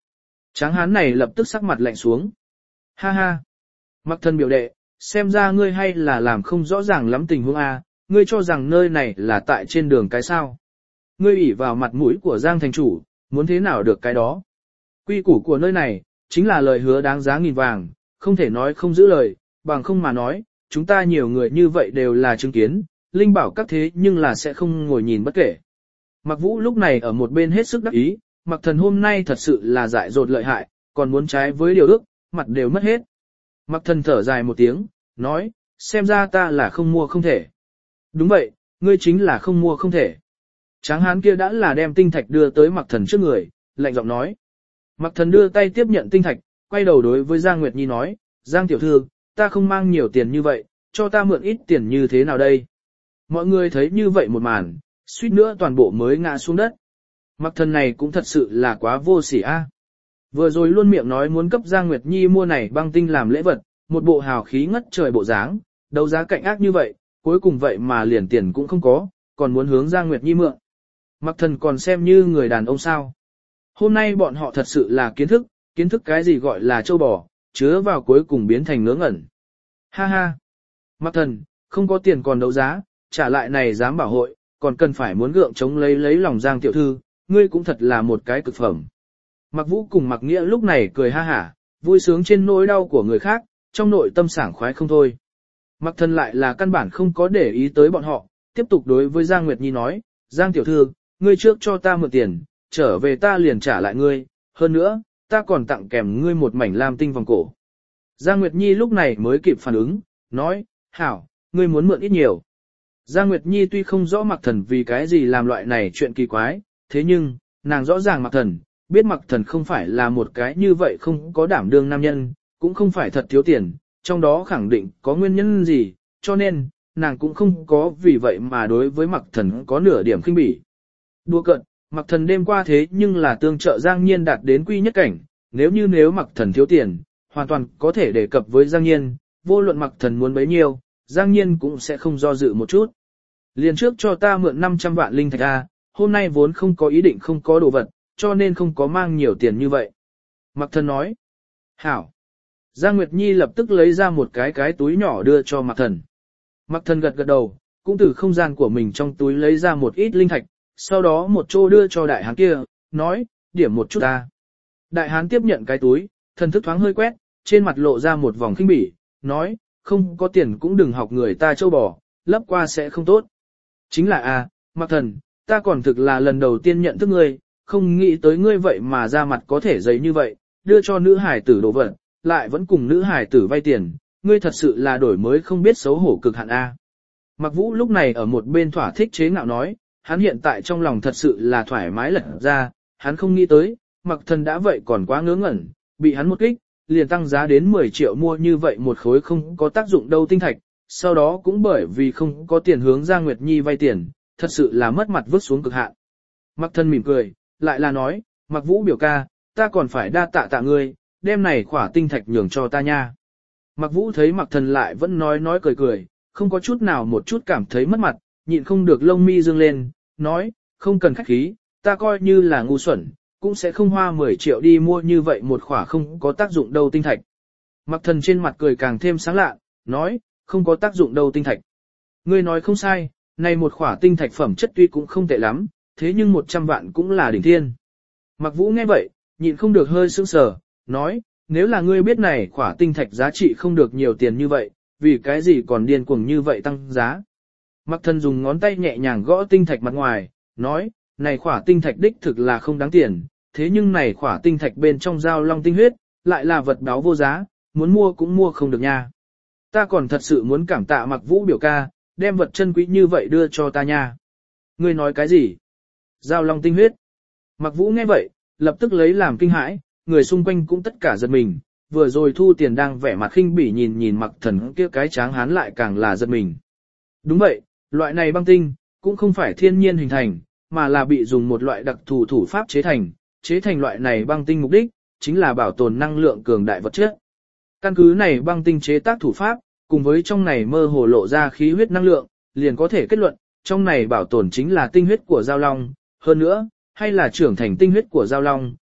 Tráng hán này lập tức sắc mặt lạnh xuống. Ha ha. Mặc Thần biểu đệ, xem ra ngươi hay là làm không rõ ràng lắm tình huống a, ngươi cho rằng nơi này là tại trên đường cái sao. Ngươi ủy vào mặt mũi của Giang thành chủ, muốn thế nào được cái đó. Quy củ của nơi này, chính là lời hứa đáng giá nghìn vàng, không thể nói không giữ lời, bằng không mà nói, chúng ta nhiều người như vậy đều là chứng kiến, linh bảo các thế nhưng là sẽ không ngồi nhìn bất kể. Mặc Vũ lúc này ở một bên hết sức đắc ý, Mặc Thần hôm nay thật sự là dại dột lợi hại, còn muốn trái với điều ước, mặt đều mất hết. Mặc Thần thở dài một tiếng, nói, xem ra ta là không mua không thể. Đúng vậy, ngươi chính là không mua không thể. Tráng hán kia đã là đem tinh thạch đưa tới Mặc Thần trước người, lạnh giọng nói. Mặc Thần đưa tay tiếp nhận tinh thạch, quay đầu đối với Giang Nguyệt Nhi nói, Giang tiểu thư, ta không mang nhiều tiền như vậy, cho ta mượn ít tiền như thế nào đây? Mọi người thấy như vậy một màn, suýt nữa toàn bộ mới ngã xuống đất. Mặc Thần này cũng thật sự là quá vô sỉ a. Vừa rồi luôn miệng nói muốn cấp Giang Nguyệt Nhi mua này băng tinh làm lễ vật, một bộ hào khí ngất trời bộ dáng, đấu giá cạnh ác như vậy, cuối cùng vậy mà liền tiền cũng không có, còn muốn hướng Giang Nguyệt Nhi mượn. Mặc Thần còn xem như người đàn ông sao. Hôm nay bọn họ thật sự là kiến thức cái gì gọi là châu bò, chứa vào cuối cùng biến thành ngớ ngẩn. Ha ha. Mặc Thần, không có tiền còn đấu giá, trả lại này dám bảo hội, còn cần phải muốn gượng chống lấy lòng Giang tiểu thư, ngươi cũng thật là một cái cực phẩm. Mặc Vũ cùng Mặc Nghĩa lúc này cười ha hả, vui sướng trên nỗi đau của người khác, trong nội tâm sảng khoái không thôi. Mặc Thần lại là căn bản không có để ý tới bọn họ, tiếp tục đối với Giang Nguyệt Nhi nói, Giang tiểu thư, ngươi trước cho ta mượn tiền, trở về ta liền trả lại ngươi, hơn nữa, ta còn tặng kèm ngươi một mảnh lam tinh vòng cổ. Giang Nguyệt Nhi lúc này mới kịp phản ứng, nói, hảo, ngươi muốn mượn ít nhiều. Giang Nguyệt Nhi tuy không rõ Mặc Thần vì cái gì làm loại này chuyện kỳ quái, thế nhưng, nàng rõ ràng Mặc Thần, biết Mặc Thần không phải là một cái như vậy không có đảm đương nam nhân, cũng không phải thật thiếu tiền, trong đó khẳng định có nguyên nhân gì, cho nên, nàng cũng không có vì vậy mà đối với Mặc Thần có nửa điểm khinh bỉ. Đùa cợt, Mặc Thần đêm qua thế nhưng là tương trợ Giang Nhiên đạt đến quy nhất cảnh, nếu Mặc Thần thiếu tiền, hoàn toàn có thể đề cập với Giang Nhiên, vô luận Mặc Thần muốn bấy nhiêu, Giang Nhiên cũng sẽ không do dự một chút. Liền trước cho ta mượn 500 vạn linh thạch a, hôm nay vốn không có ý định không có đồ vật, cho nên không có mang nhiều tiền như vậy. Mặc Thần nói, hảo. Giang Nguyệt Nhi lập tức lấy ra một cái túi nhỏ đưa cho Mặc Thần. Mặc Thần gật gật đầu, cũng từ không gian của mình trong túi lấy ra một ít linh thạch, sau đó một chỗ đưa cho đại hán kia, nói, điểm một chút ta. Đại hán tiếp nhận cái túi, thần thức thoáng hơi quét, trên mặt lộ ra một vòng khinh bỉ, nói, không có tiền cũng đừng học người ta châu bò, lấp qua sẽ không tốt. Chính là Mặc Thần, ta còn thực là lần đầu tiên nhận thức ngươi, không nghĩ tới ngươi vậy mà ra mặt có thể giấy như vậy, đưa cho nữ hải tử đồ vật, lại vẫn cùng nữ hải tử vay tiền, ngươi thật sự là đổi mới không biết xấu hổ cực hạn a. Mặc Vũ lúc này ở một bên thỏa thích chế ngạo nói, hắn hiện tại trong lòng thật sự là thoải mái lật ra, hắn không nghĩ tới, Mặc Thần đã vậy còn quá ngớ ngẩn, bị hắn một kích, liền tăng giá đến 10 triệu mua như vậy một khối không có tác dụng đâu tinh thạch, sau đó cũng bởi vì không có tiền hướng Giang Nguyệt Nhi vay tiền, thật sự là mất mặt vứt xuống cực hạn. Mặc Thần mỉm cười, lại là nói, Mặc Vũ biểu ca, ta còn phải đa tạ ngươi, đem này khỏa tinh thạch nhường cho ta nha. Mặc Vũ thấy Mặc Thần lại vẫn nói cười, không có chút nào một chút cảm thấy mất mặt, nhịn không được lông mi dương lên, nói, không cần khách khí, ta coi như là ngu xuẩn, cũng sẽ không hoa 10 triệu đi mua như vậy một khỏa không có tác dụng đâu tinh thạch. Mặc Thần trên mặt cười càng thêm sáng lạ, nói, không có tác dụng đâu tinh thạch. Ngươi nói không sai, này một khỏa tinh thạch phẩm chất tuy cũng không tệ lắm, thế nhưng 100 vạn cũng là đỉnh thiên. Mặc Vũ nghe vậy, nhịn không được hơi sững sờ, nói, nếu là ngươi biết này khỏa tinh thạch giá trị không được nhiều tiền như vậy, vì cái gì còn điên cuồng như vậy tăng giá. Mặc Thần dùng ngón tay nhẹ nhàng gõ tinh thạch mặt ngoài, nói, này khỏa tinh thạch đích thực là không đáng tiền, thế nhưng này khỏa tinh thạch bên trong giao long tinh huyết, lại là vật báo vô giá, muốn mua cũng mua không được nha. Ta còn thật sự muốn cảm tạ Mặc Vũ biểu ca, đem vật chân quý như vậy đưa cho ta nha. Ngươi nói cái gì? Giao long tinh huyết. Mặc Vũ nghe vậy, lập tức lấy làm kinh hãi, người xung quanh cũng tất cả giật mình, vừa rồi thu tiền đang vẻ mặt khinh bỉ nhìn Mặc Thần kia cái tráng hán lại càng là giật mình. Đúng vậy, loại này băng tinh, cũng không phải thiên nhiên hình thành, mà là bị dùng một loại đặc thù thủ pháp chế thành loại này băng tinh mục đích, chính là bảo tồn năng lượng cường đại vật chất. Căn cứ này băng tinh chế tác thủ pháp, cùng với trong này mơ hồ lộ ra khí huyết năng lượng, liền có thể kết luận, trong này bảo tồn chính là tinh huyết của giao long, hơn nữa, hay là trưởng thành tinh huyết của giao long,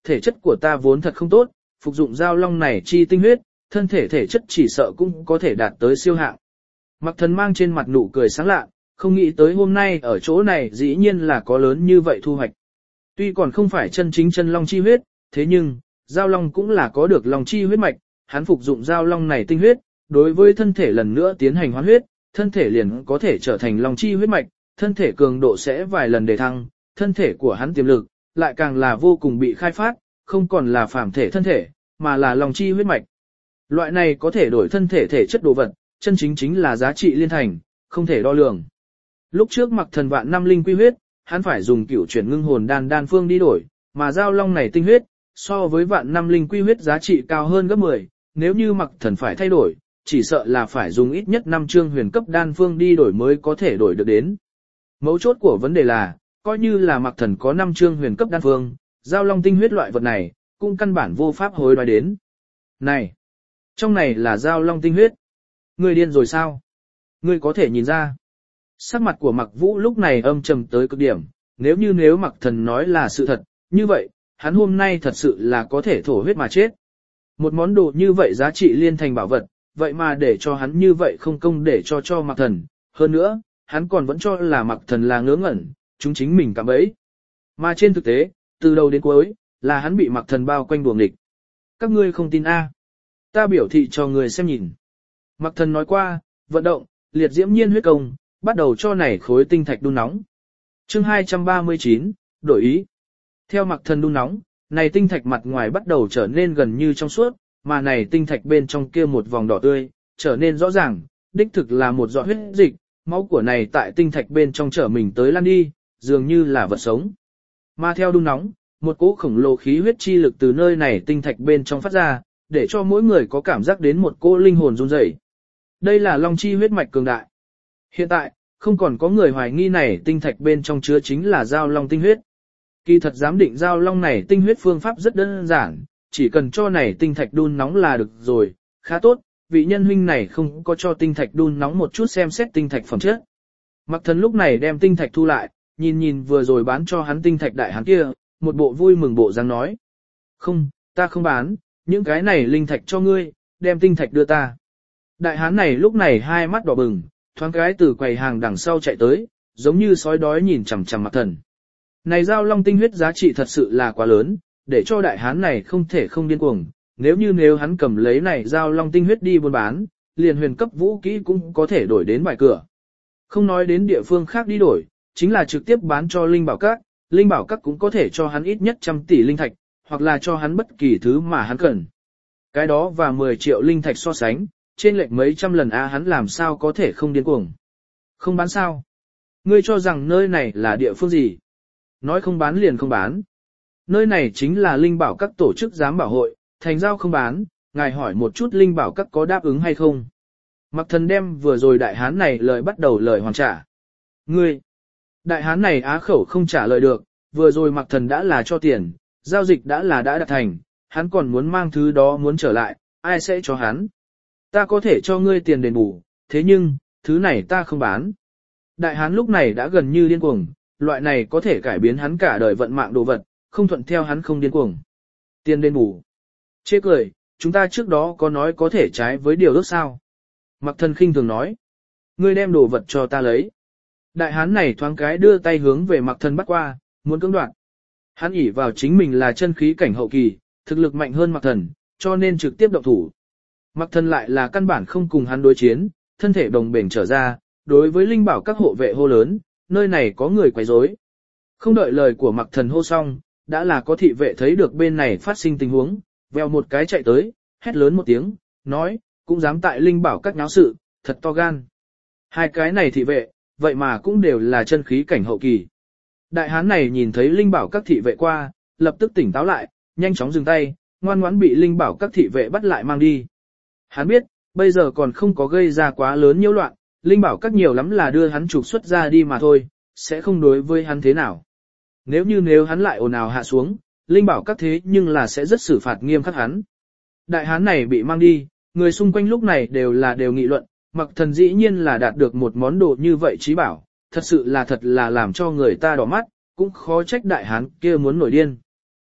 thể chất của ta vốn thật không tốt, phục dụng giao long này chi tinh huyết, thân thể thể chất chỉ sợ cũng có thể đạt tới siêu hạng. Mặc Thần mang trên mặt nụ cười sáng lạ, không nghĩ tới hôm nay ở chỗ này dĩ nhiên là có lớn như vậy thu hoạch. Tuy còn không phải chân chính chân long chi huyết, thế nhưng, giao long cũng là có được long chi huyết mạch, hắn phục dụng giao long này tinh huyết, đối với thân thể lần nữa tiến hành hoán huyết, thân thể liền có thể trở thành long chi huyết mạch, thân thể cường độ sẽ vài lần đề thăng, thân thể của hắn tiềm lực, lại càng là vô cùng bị khai phát, không còn là phàm thể thân thể, mà là long chi huyết mạch. Loại này có thể đổi thân thể thể chất đồ vật, chân chính là giá trị liên thành, không thể đo lường. Lúc trước Mặc Thần vạn năm linh quy huyết, hắn phải dùng cửu chuyển ngưng hồn đan phương đi đổi, mà giao long này tinh huyết, so với vạn năm linh quy huyết giá trị cao hơn gấp 10, nếu như Mặc Thần phải thay đổi, chỉ sợ là phải dùng ít nhất 5 chương huyền cấp đan phương đi đổi mới có thể đổi được đến. Mấu chốt của vấn đề là, coi như là Mặc Thần có 5 chương huyền cấp đan phương, giao long tinh huyết loại vật này, cũng căn bản vô pháp hối đoái đến. Này, trong này là giao long tinh huyết. Ngươi điên rồi sao? Ngươi có thể nhìn ra. Sắc mặt của Mặc Vũ lúc này âm trầm tới cực điểm, nếu Mặc Thần nói là sự thật, như vậy, hắn hôm nay thật sự là có thể thổ huyết mà chết. Một món đồ như vậy giá trị liên thành bảo vật, vậy mà để cho hắn như vậy không công để cho Mặc Thần, hơn nữa, hắn còn vẫn cho là Mặc Thần là ngớ ngẩn, chúng chính mình cạm bẫy. Mà trên thực tế, từ đầu đến cuối, là hắn bị Mặc Thần bao quanh đuồng địch. Các ngươi không tin a? Ta biểu thị cho người xem nhìn. Mặc Thần nói qua, vận động, liệt diễm nhiên huyết công, bắt đầu cho này khối tinh thạch đun nóng. Chương 239, đổi ý. Theo Mặc Thần đun nóng, này tinh thạch mặt ngoài bắt đầu trở nên gần như trong suốt, mà này tinh thạch bên trong kia một vòng đỏ tươi, trở nên rõ ràng, đích thực là một giọt huyết dịch, máu của này tại tinh thạch bên trong trở mình tới lan đi, dường như là vật sống. Mà theo đun nóng, một cỗ khổng lồ khí huyết chi lực từ nơi này tinh thạch bên trong phát ra, để cho mỗi người có cảm giác đến một cỗ linh hồn run rẩy. Đây là long chi huyết mạch cường đại. Hiện tại, không còn có người hoài nghi này tinh thạch bên trong chứa chính là giao long tinh huyết. Kỳ thật giám định giao long này tinh huyết phương pháp rất đơn giản, chỉ cần cho này tinh thạch đun nóng là được rồi, khá tốt, vị nhân huynh này không có cho tinh thạch đun nóng một chút xem xét tinh thạch phẩm chất. Mặc Thần lúc này đem tinh thạch thu lại, nhìn vừa rồi bán cho hắn tinh thạch đại hắn kia, một bộ vui mừng bộ dáng nói. Không, ta không bán, những cái này linh thạch cho ngươi, đem tinh thạch đưa ta. Đại hán này lúc này hai mắt đỏ bừng, thoáng cái từ quầy hàng đằng sau chạy tới, giống như sói đói nhìn chằm chằm Mặc Thần. Này giao long tinh huyết giá trị thật sự là quá lớn, để cho đại hán này không thể không điên cuồng, nếu hắn cầm lấy này giao long tinh huyết đi buôn bán, liền huyền cấp vũ kỹ cũng có thể đổi đến bài cửa. Không nói đến địa phương khác đi đổi, chính là trực tiếp bán cho linh bảo các cũng có thể cho hắn ít nhất 100 tỷ linh thạch, hoặc là cho hắn bất kỳ thứ mà hắn cần. Cái đó và 10 triệu linh thạch so sánh, trên lệch mấy trăm lần hắn làm sao có thể không điên cuồng. Không bán sao? Ngươi cho rằng nơi này là địa phương gì? Nói không bán liền không bán. Nơi này chính là linh bảo các tổ chức giám bảo hội, thành giao không bán, ngài hỏi một chút linh bảo các có đáp ứng hay không. Mặc Thần đem vừa rồi đại hán này bắt đầu lời hoàn trả. Ngươi! Đại hán này á khẩu không trả lời được, vừa rồi Mặc Thần đã là cho tiền, giao dịch đã đạt thành, hắn còn muốn mang thứ đó muốn trở lại, ai sẽ cho hắn? Ta có thể cho ngươi tiền đền bù, thế nhưng, thứ này ta không bán. Đại hán lúc này đã gần như điên cuồng, loại này có thể cải biến hắn cả đời vận mạng đồ vật, không thuận theo hắn không điên cuồng. Tiền đền bù. Chê cười, chúng ta trước đó có nói có thể trái với điều ước sao? Mặc Thần khinh thường nói. Ngươi đem đồ vật cho ta lấy. Đại hán này thoáng cái đưa tay hướng về Mặc Thần bắt qua, muốn cưỡng đoạt. Hắn ỷ vào chính mình là chân khí cảnh hậu kỳ, thực lực mạnh hơn Mặc Thần, cho nên trực tiếp động thủ. Mặc Thần lại là căn bản không cùng hắn đối chiến, thân thể đồng bền trở ra, đối với linh bảo các hộ vệ hô lớn, nơi này có người quấy rối. Không đợi lời của Mặc Thần hô xong, đã là có thị vệ thấy được bên này phát sinh tình huống, vèo một cái chạy tới, hét lớn một tiếng, nói, cũng dám tại linh bảo các náo sự, thật to gan. Hai cái này thị vệ, vậy mà cũng đều là chân khí cảnh hậu kỳ. Đại hán này nhìn thấy linh bảo các thị vệ qua, lập tức tỉnh táo lại, nhanh chóng dừng tay, ngoan ngoãn bị linh bảo các thị vệ bắt lại mang đi. Hắn biết, bây giờ còn không có gây ra quá lớn nhiễu loạn, linh bảo các nhiều lắm là đưa hắn trục xuất ra đi mà thôi, sẽ không đối với hắn thế nào. Nếu hắn lại ồn ào hạ xuống, linh bảo các thế nhưng là sẽ rất xử phạt nghiêm khắc hắn. Đại hán này bị mang đi, người xung quanh lúc này đều nghị luận, Mặc Thần dĩ nhiên là đạt được một món đồ như vậy trí bảo, thật là làm cho người ta đỏ mắt, cũng khó trách đại hán kia muốn nổi điên.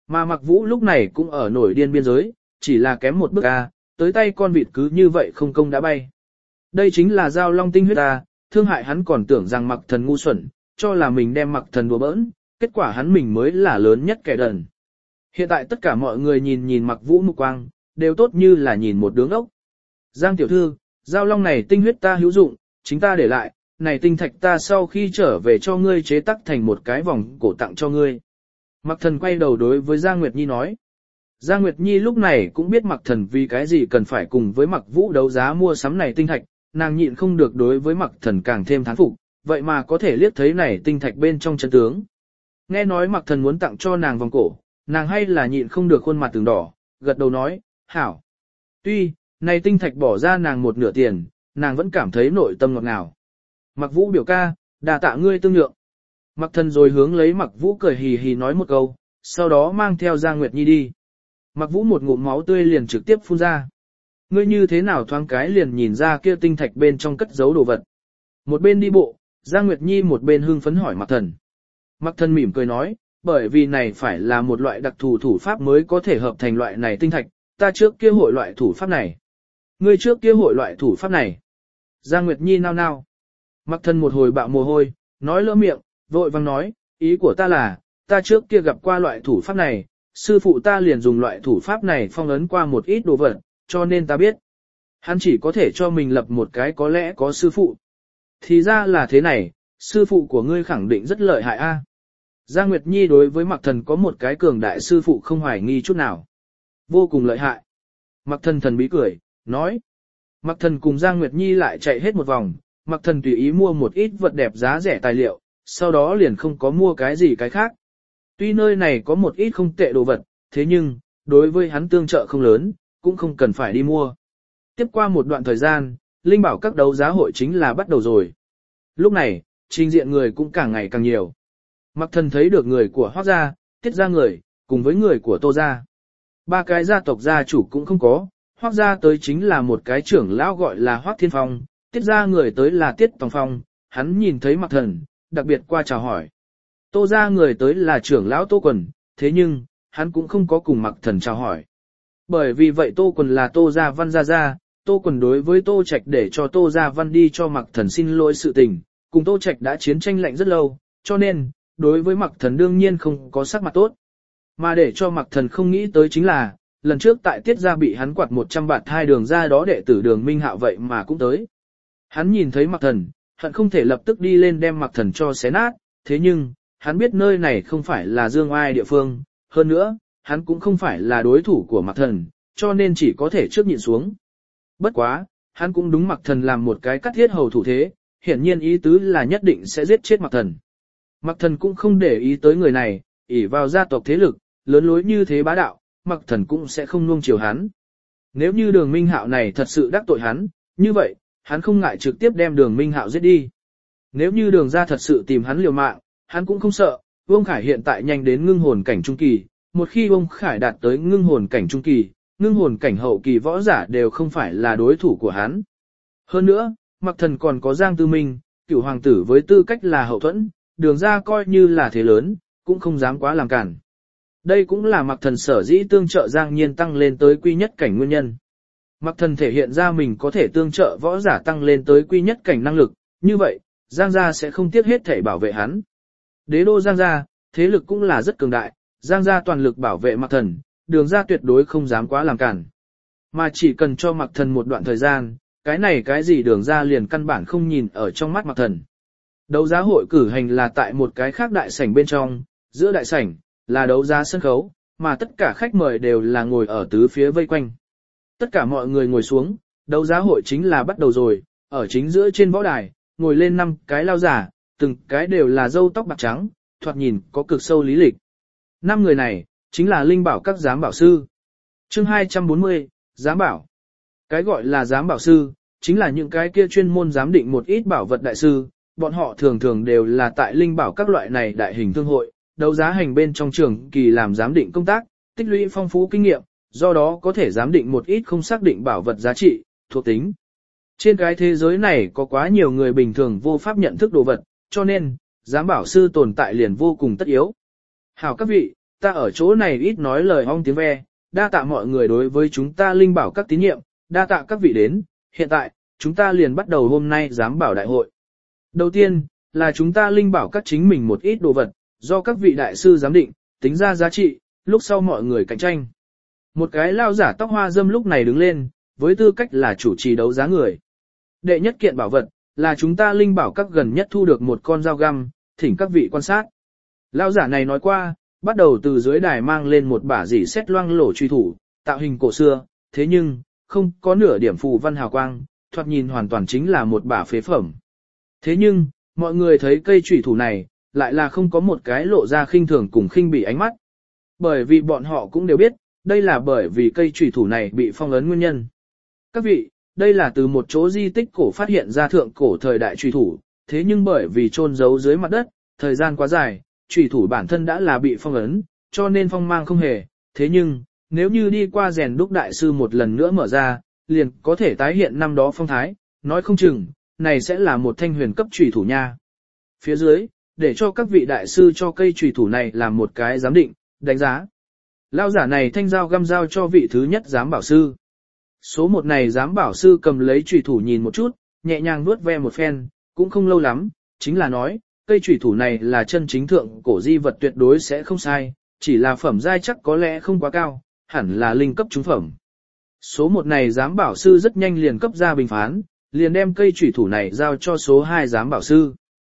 Mà Mặc Vũ lúc này cũng ở nổi điên biên giới, chỉ là kém một bước tới tay con vịt cứ như vậy không công đã bay. Đây chính là giao long tinh huyết thương hại hắn còn tưởng rằng Mặc Thần ngu xuẩn, cho là mình đem Mặc Thần đùa bỡn, kết quả hắn mình mới là lớn nhất kẻ đần. Hiện tại tất cả mọi người nhìn Mặc Vũ mục quang, đều tốt như là nhìn một đứa ốc. Giang tiểu thư, giao long này tinh huyết ta hữu dụng, chính ta để lại, này tinh thạch ta sau khi trở về cho ngươi chế tác thành một cái vòng cổ tặng cho ngươi. Mặc Thần quay đầu đối với Giang Nguyệt Nhi nói. Giang Nguyệt Nhi lúc này cũng biết Mặc Thần vì cái gì cần phải cùng với Mặc Vũ đấu giá mua sắm này tinh thạch, nàng nhịn không được đối với Mặc Thần càng thêm thán phục, vậy mà có thể liếc thấy này tinh thạch bên trong chân tướng. Nghe nói Mặc Thần muốn tặng cho nàng vòng cổ, nàng hay là nhịn không được khuôn mặt từng đỏ, gật đầu nói, hảo. Tuy, này tinh thạch bỏ ra nàng một nửa tiền, nàng vẫn cảm thấy nội tâm ngọt ngào. Mặc Vũ biểu ca, đà tạ ngươi tương lượng. Mặc Thần rồi hướng lấy Mặc Vũ cười hì hì nói một câu, sau đó mang theo Giang Nguyệt Nhi đi. Mặc Vũ một ngụm máu tươi liền trực tiếp phun ra. Ngươi như thế nào thoáng cái liền nhìn ra kia tinh thạch bên trong cất giấu đồ vật. Một bên đi bộ, Giang Nguyệt Nhi một bên hưng phấn hỏi Mặc Thần. Mặc Thần mỉm cười nói, bởi vì này phải là một loại đặc thù thủ pháp mới có thể hợp thành loại này tinh thạch, ta trước kia hội loại thủ pháp này. Ngươi trước kia hội loại thủ pháp này. Giang Nguyệt Nhi nao nao. Mặc Thần một hồi bạo mồ hôi, nói lỡ miệng, vội vang nói, ý của ta là, ta trước kia gặp qua loại thủ pháp này, sư phụ ta liền dùng loại thủ pháp này phong ấn qua một ít đồ vật, cho nên ta biết. Hắn chỉ có thể cho mình lập một cái có lẽ có sư phụ. Thì ra là thế này, sư phụ của ngươi khẳng định rất lợi hại a. Giang Nguyệt Nhi đối với Mặc Thần có một cái cường đại sư phụ không hoài nghi chút nào. Vô cùng lợi hại. Mặc Thần thần bí cười, nói. Mặc Thần cùng Giang Nguyệt Nhi lại chạy hết một vòng, Mặc Thần tùy ý mua một ít vật đẹp giá rẻ tài liệu, sau đó liền không có mua cái gì cái khác. Tuy nơi này có một ít không tệ đồ vật, thế nhưng, đối với hắn tương trợ không lớn, cũng không cần phải đi mua. Tiếp qua một đoạn thời gian, Linh Bảo các đấu giá hội chính là bắt đầu rồi. Lúc này, trình diện người cũng càng ngày càng nhiều. Mặc Thần thấy được người của Hoắc gia, Tiết gia người, cùng với người của Tô gia. Ba cái gia tộc gia chủ cũng không có, Hoắc gia tới chính là một cái trưởng lão gọi là Hoắc Thiên Phong, Tiết gia người tới là Tiết Tòng Phong, hắn nhìn thấy Mặc Thần, đặc biệt qua chào hỏi. Tô gia người tới là trưởng lão Tô Quần, thế nhưng, hắn cũng không có cùng Mặc Thần chào hỏi. Bởi vì vậy Tô Quần là Tô gia Văn gia, Tô Quần đối với Tô Trạch để cho Tô gia Văn đi cho Mặc Thần xin lỗi sự tình, cùng Tô Trạch đã chiến tranh lạnh rất lâu, cho nên, đối với Mặc Thần đương nhiên không có sắc mặt tốt. Mà để cho Mặc Thần không nghĩ tới chính là, lần trước tại Tiết gia bị hắn quạt 100 bạt hai đường ra đó đệ tử Đường Minh Hạo vậy mà cũng tới. Hắn nhìn thấy Mặc Thần, hận không thể lập tức đi lên đem Mặc Thần cho xé nát, thế nhưng, hắn biết nơi này không phải là dương oai địa phương, hơn nữa, hắn cũng không phải là đối thủ của Mặc Thần, cho nên chỉ có thể trước nhịn xuống. Bất quá, hắn cũng đúng Mặc Thần làm một cái cắt thiết hầu thủ thế, hiển nhiên ý tứ là nhất định sẽ giết chết Mặc Thần. Mặc Thần cũng không để ý tới người này, ỷ vào gia tộc thế lực, lớn lối như thế bá đạo, Mặc Thần cũng sẽ không nuông chiều hắn. Nếu như Đường Minh Hạo này thật sự đắc tội hắn, như vậy, hắn không ngại trực tiếp đem Đường Minh Hạo giết đi. Nếu như Đường gia thật sự tìm hắn liều mạng, hắn cũng không sợ, Vương Khải hiện tại nhanh đến ngưng hồn cảnh trung kỳ, một khi Vương Khải đạt tới ngưng hồn cảnh trung kỳ, ngưng hồn cảnh hậu kỳ võ giả đều không phải là đối thủ của hắn. Hơn nữa, Mặc Thần còn có Giang Tư Minh, cửu hoàng tử với tư cách là hậu thuẫn, Đường gia coi như là thế lớn, cũng không dám quá làm cản. Đây cũng là Mặc Thần sở dĩ tương trợ Giang Nhiên tăng lên tới quy nhất cảnh nguyên nhân. Mặc Thần thể hiện ra mình có thể tương trợ võ giả tăng lên tới quy nhất cảnh năng lực, như vậy, Giang gia sẽ không tiếc hết thể bảo vệ hắn. Đế đô Giang gia, thế lực cũng là rất cường đại, Giang gia toàn lực bảo vệ Mặc Thần, Đường gia tuyệt đối không dám quá làm cản. Mà chỉ cần cho Mặc Thần một đoạn thời gian, cái này cái gì Đường gia liền căn bản không nhìn ở trong mắt Mặc Thần. Đấu giá hội cử hành là tại một cái khác đại sảnh bên trong, giữa đại sảnh là đấu giá sân khấu, mà tất cả khách mời đều là ngồi ở tứ phía vây quanh. Tất cả mọi người ngồi xuống, đấu giá hội chính là bắt đầu rồi, ở chính giữa trên võ đài, ngồi lên 5 cái lao giả, từng cái đều là râu tóc bạc trắng, thoạt nhìn có cực sâu lý lịch. 5 người này, chính là Linh Bảo các giám bảo sư. Chương 240, giám bảo. Cái gọi là giám bảo sư, chính là những cái kia chuyên môn giám định một ít bảo vật đại sư, bọn họ thường thường đều là tại Linh Bảo các loại này đại hình thương hội, đấu giá hành bên trong trường kỳ làm giám định công tác, tích lũy phong phú kinh nghiệm, do đó có thể giám định một ít không xác định bảo vật giá trị, thuộc tính. Trên cái thế giới này có quá nhiều người bình thường vô pháp nhận thức đồ vật, cho nên, giám bảo sư tồn tại liền vô cùng tất yếu. Hảo các vị, ta ở chỗ này ít nói lời ong tiếng ve, đa tạ mọi người đối với chúng ta linh bảo các tín nhiệm, đa tạ các vị đến, hiện tại, chúng ta liền bắt đầu hôm nay giám bảo đại hội. Đầu tiên, là chúng ta linh bảo các chính mình một ít đồ vật, do các vị đại sư giám định, tính ra giá trị, lúc sau mọi người cạnh tranh. Một cái lao giả tóc hoa dâm lúc này đứng lên, với tư cách là chủ trì đấu giá người. Đệ nhất kiện bảo vật, là chúng ta linh bảo các gần nhất thu được một con dao găm, thỉnh các vị quan sát. Lao giả này nói qua, bắt đầu từ dưới đài mang lên một bả dỉ sét loang lổ truy thủ, tạo hình cổ xưa, thế nhưng, không có nửa điểm phù văn hào quang, thoạt nhìn hoàn toàn chính là một bả phế phẩm. Thế nhưng, mọi người thấy cây truy thủ này, lại là không có một cái lộ ra khinh thường cùng khinh bỉ ánh mắt. Bởi vì bọn họ cũng đều biết, đây là bởi vì cây truy thủ này bị phong ấn nguyên nhân. Các vị, đây là từ một chỗ di tích cổ phát hiện ra thượng cổ thời đại truy thủ, thế nhưng bởi vì chôn giấu dưới mặt đất, thời gian quá dài, truy thủ bản thân đã là bị phong ấn, cho nên phong mang không hề. Thế nhưng, nếu như đi qua rèn đúc đại sư một lần nữa mở ra, liền có thể tái hiện năm đó phong thái, nói không chừng, này sẽ là một thanh huyền cấp truy thủ nha. Phía dưới, để cho các vị đại sư cho cây truy thủ này làm một cái giám định, đánh giá. Lao giả này thanh dao găm dao cho vị thứ nhất giám bảo sư. Số một này giám bảo sư cầm lấy truy thủ nhìn một chút, nhẹ nhàng nuốt ve một phen, cũng không lâu lắm, chính là nói, cây truy thủ này là chân chính thượng cổ di vật tuyệt đối sẽ không sai, chỉ là phẩm giai chắc có lẽ không quá cao, hẳn là linh cấp trúng phẩm. Số một này giám bảo sư rất nhanh liền cấp ra bình phán, liền đem cây truy thủ này giao cho số 2 giám bảo sư.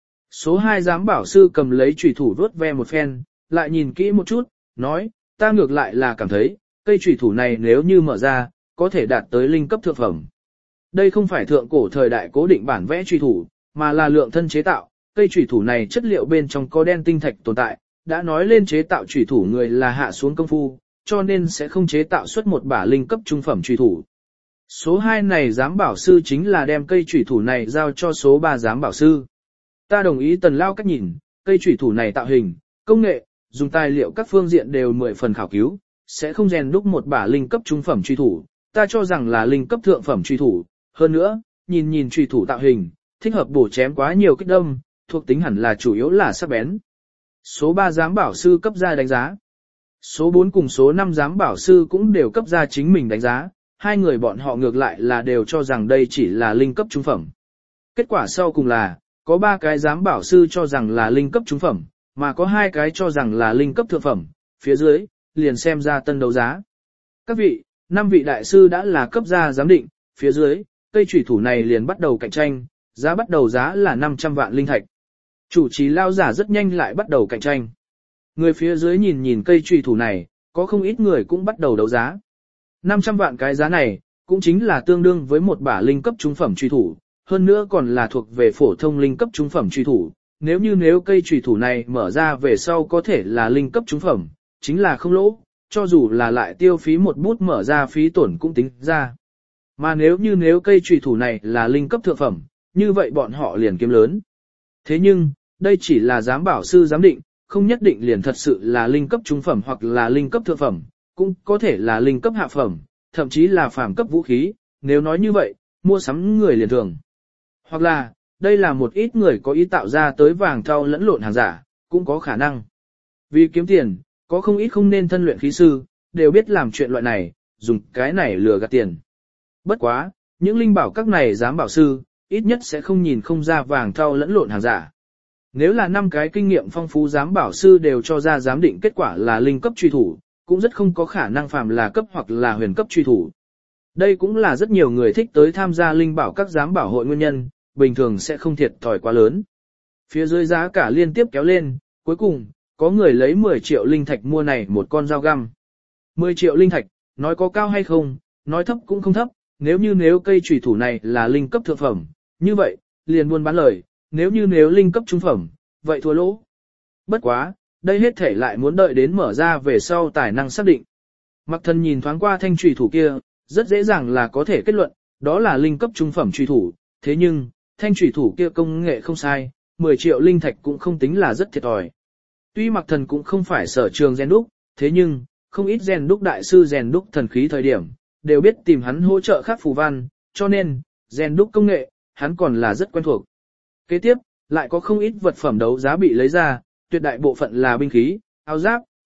Số 2 giám bảo sư cầm lấy truy thủ vuốt ve một phen, lại nhìn kỹ một chút, nói, ta ngược lại là cảm thấy, cây truy thủ này nếu như mở ra, có thể đạt tới linh cấp thượng phẩm. Đây không phải thượng cổ thời đại cố định bản vẽ truy thủ, mà là lượng thân chế tạo, cây truy thủ này chất liệu bên trong có đen tinh thạch tồn tại, đã nói lên chế tạo truy thủ người là hạ xuống công phu, cho nên sẽ không chế tạo xuất một bả linh cấp trung phẩm truy thủ. Số 2 này giám bảo sư chính là đem cây truy thủ này giao cho số 3 giám bảo sư. Ta đồng ý Tần Lao cách nhìn, cây truy thủ này tạo hình, công nghệ, dùng tài liệu các phương diện đều 10 phần khảo cứu, sẽ không rèn đúc một bả linh cấp trung phẩm truy thủ, ta cho rằng là linh cấp thượng phẩm truy thủ. Hơn nữa, nhìn truy thủ tạo hình, thích hợp bổ chém quá nhiều kích đâm, thuộc tính hẳn là chủ yếu là sắc bén. Số 3 giám bảo sư cấp ra đánh giá. Số 4 cùng số 5 giám bảo sư cũng đều cấp ra chính mình đánh giá, hai người bọn họ ngược lại là đều cho rằng đây chỉ là linh cấp trung phẩm. Kết quả sau cùng là, có 3 cái giám bảo sư cho rằng là linh cấp trung phẩm, mà có 2 cái cho rằng là linh cấp thượng phẩm, phía dưới, liền xem ra tân đấu giá. Các vị, 5 vị đại sư đã là cấp ra giám định, phía dưới, cây chủy thủ này liền bắt đầu cạnh tranh, giá bắt đầu giá là 500 vạn linh thạch. Chủ trì lao giả rất nhanh lại bắt đầu cạnh tranh. Người phía dưới nhìn cây chủy thủ này, có không ít người cũng bắt đầu đấu giá. 500 vạn cái giá này, cũng chính là tương đương với một bả linh cấp trung phẩm truy thủ, hơn nữa còn là thuộc về phổ thông linh cấp trung phẩm truy thủ. Nếu cây truy thủ này mở ra về sau có thể là linh cấp trung phẩm, chính là không lỗ, cho dù là lại tiêu phí một bút mở ra phí tổn cũng tính ra. Mà nếu cây truy thủ này là linh cấp thượng phẩm, như vậy bọn họ liền kiếm lớn. Thế nhưng, đây chỉ là giám bảo sư giám định, không nhất định liền thật sự là linh cấp trung phẩm hoặc là linh cấp thượng phẩm, cũng có thể là linh cấp hạ phẩm, thậm chí là phàm cấp vũ khí, nếu nói như vậy, mua sắm người liền thường. Hoặc là, đây là một ít người có ý tạo ra tới vàng thau lẫn lộn hàng giả, cũng có khả năng. Vì kiếm tiền, có không ít không nên thân luyện khí sư, đều biết làm chuyện loại này, dùng cái này lừa gạt tiền. Bất quá, những linh bảo các này giám bảo sư, ít nhất sẽ không nhìn không ra vàng thau lẫn lộn hàng giả. Nếu là 5 cái kinh nghiệm phong phú giám bảo sư đều cho ra giám định kết quả là linh cấp truy thủ, cũng rất không có khả năng phàm là cấp hoặc là huyền cấp truy thủ. Đây cũng là rất nhiều người thích tới tham gia linh bảo các giám bảo hội nguyên nhân, bình thường sẽ không thiệt thòi quá lớn. Phía dưới giá cả liên tiếp kéo lên, cuối cùng, có người lấy 10 triệu linh thạch mua này một con dao găm. 10 triệu linh thạch, nói có cao hay không, nói thấp cũng không thấp, nếu cây chủy thủ này là linh cấp thượng phẩm, như vậy, liền buôn bán lời, nếu linh cấp trung phẩm, vậy thua lỗ. Bất quá, đây hết thể lại muốn đợi đến mở ra về sau tài năng xác định. Mặc Thần nhìn thoáng qua thanh chủy thủ kia, rất dễ dàng là có thể kết luận, đó là linh cấp trung phẩm chủy thủ, thế nhưng, thanh chủy thủ kia công nghệ không sai, 10 triệu linh thạch cũng không tính là rất thiệt thòi. Tuy Mặc Thần cũng không phải sở trường rèn đúc, thế nhưng, không ít rèn đúc đại sư rèn đúc thần khí thời điểm, đều biết tìm hắn hỗ trợ khắc phù văn, cho nên, rèn đúc công nghệ, hắn còn là rất quen thuộc. Kế tiếp, lại có không ít vật phẩm đấu giá bị lấy ra, tuyệt đại bộ phận là binh khí, áo giáp,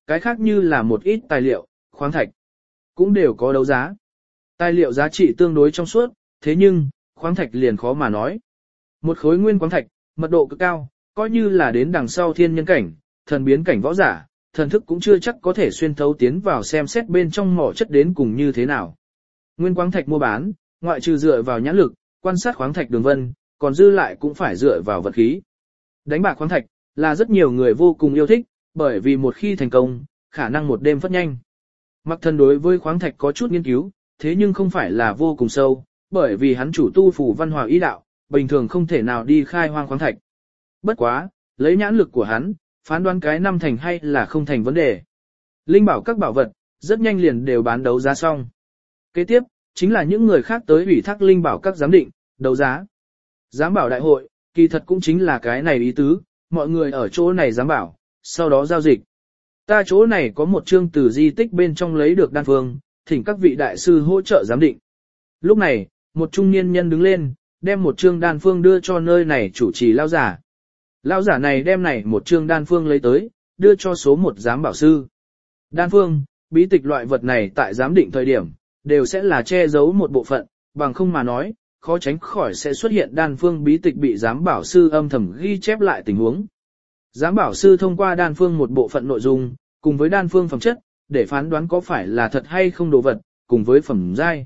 cái khác như là một ít tài liệu, khoáng thạch, cũng đều có đấu giá. Tài liệu giá trị tương đối trong suốt, thế nhưng, khoáng thạch liền khó mà nói. Một khối nguyên khoáng thạch, mật độ cực cao, coi như là đến đằng sau thiên nhân cảnh, thần biến cảnh võ giả, thần thức cũng chưa chắc có thể xuyên thấu tiến vào xem xét bên trong mỏ chất đến cùng như thế nào. Nguyên khoáng thạch mua bán, ngoại trừ dựa vào nhãn lực, quan sát khoáng thạch đường vân, còn dư lại cũng phải dựa vào vật khí. Đánh bạc khoáng thạch là rất nhiều người vô cùng yêu thích, bởi vì một khi thành công, khả năng một đêm phất nhanh. Mặc Thần đối với khoáng thạch có chút nghiên cứu, thế nhưng không phải là vô cùng sâu, bởi vì hắn chủ tu phù văn hòa ý đạo, bình thường không thể nào đi khai hoang khoáng thạch. Bất quá, lấy nhãn lực của hắn, phán đoán cái năm thành hay là không thành vấn đề. Linh bảo các bảo vật, rất nhanh liền đều bán đấu giá xong. Kế tiếp, chính là những người khác tới ủy thác linh bảo các giám định, đấu giá. Giám bảo đại hội, kỳ thật cũng chính là cái này ý tứ, mọi người ở chỗ này giám bảo, sau đó giao dịch. Ta chỗ này có một chương từ di tích bên trong lấy được đan phương, thỉnh các vị đại sư hỗ trợ giám định. Lúc này, một trung niên nhân đứng lên, đem một chương đan phương đưa cho nơi này chủ trì lão giả. Lão giả này đem này một chương đan phương lấy tới, đưa cho số một giám bảo sư. Đan phương, bí tịch loại vật này tại giám định thời điểm, đều sẽ là che giấu một bộ phận, bằng không mà nói, khó tránh khỏi sẽ xuất hiện đan phương bí tịch bị giám bảo sư âm thầm ghi chép lại tình huống. Giám bảo sư thông qua đan phương một bộ phận nội dung, cùng với đan phương phẩm chất, để phán đoán có phải là thật hay không đồ vật, cùng với phẩm giai.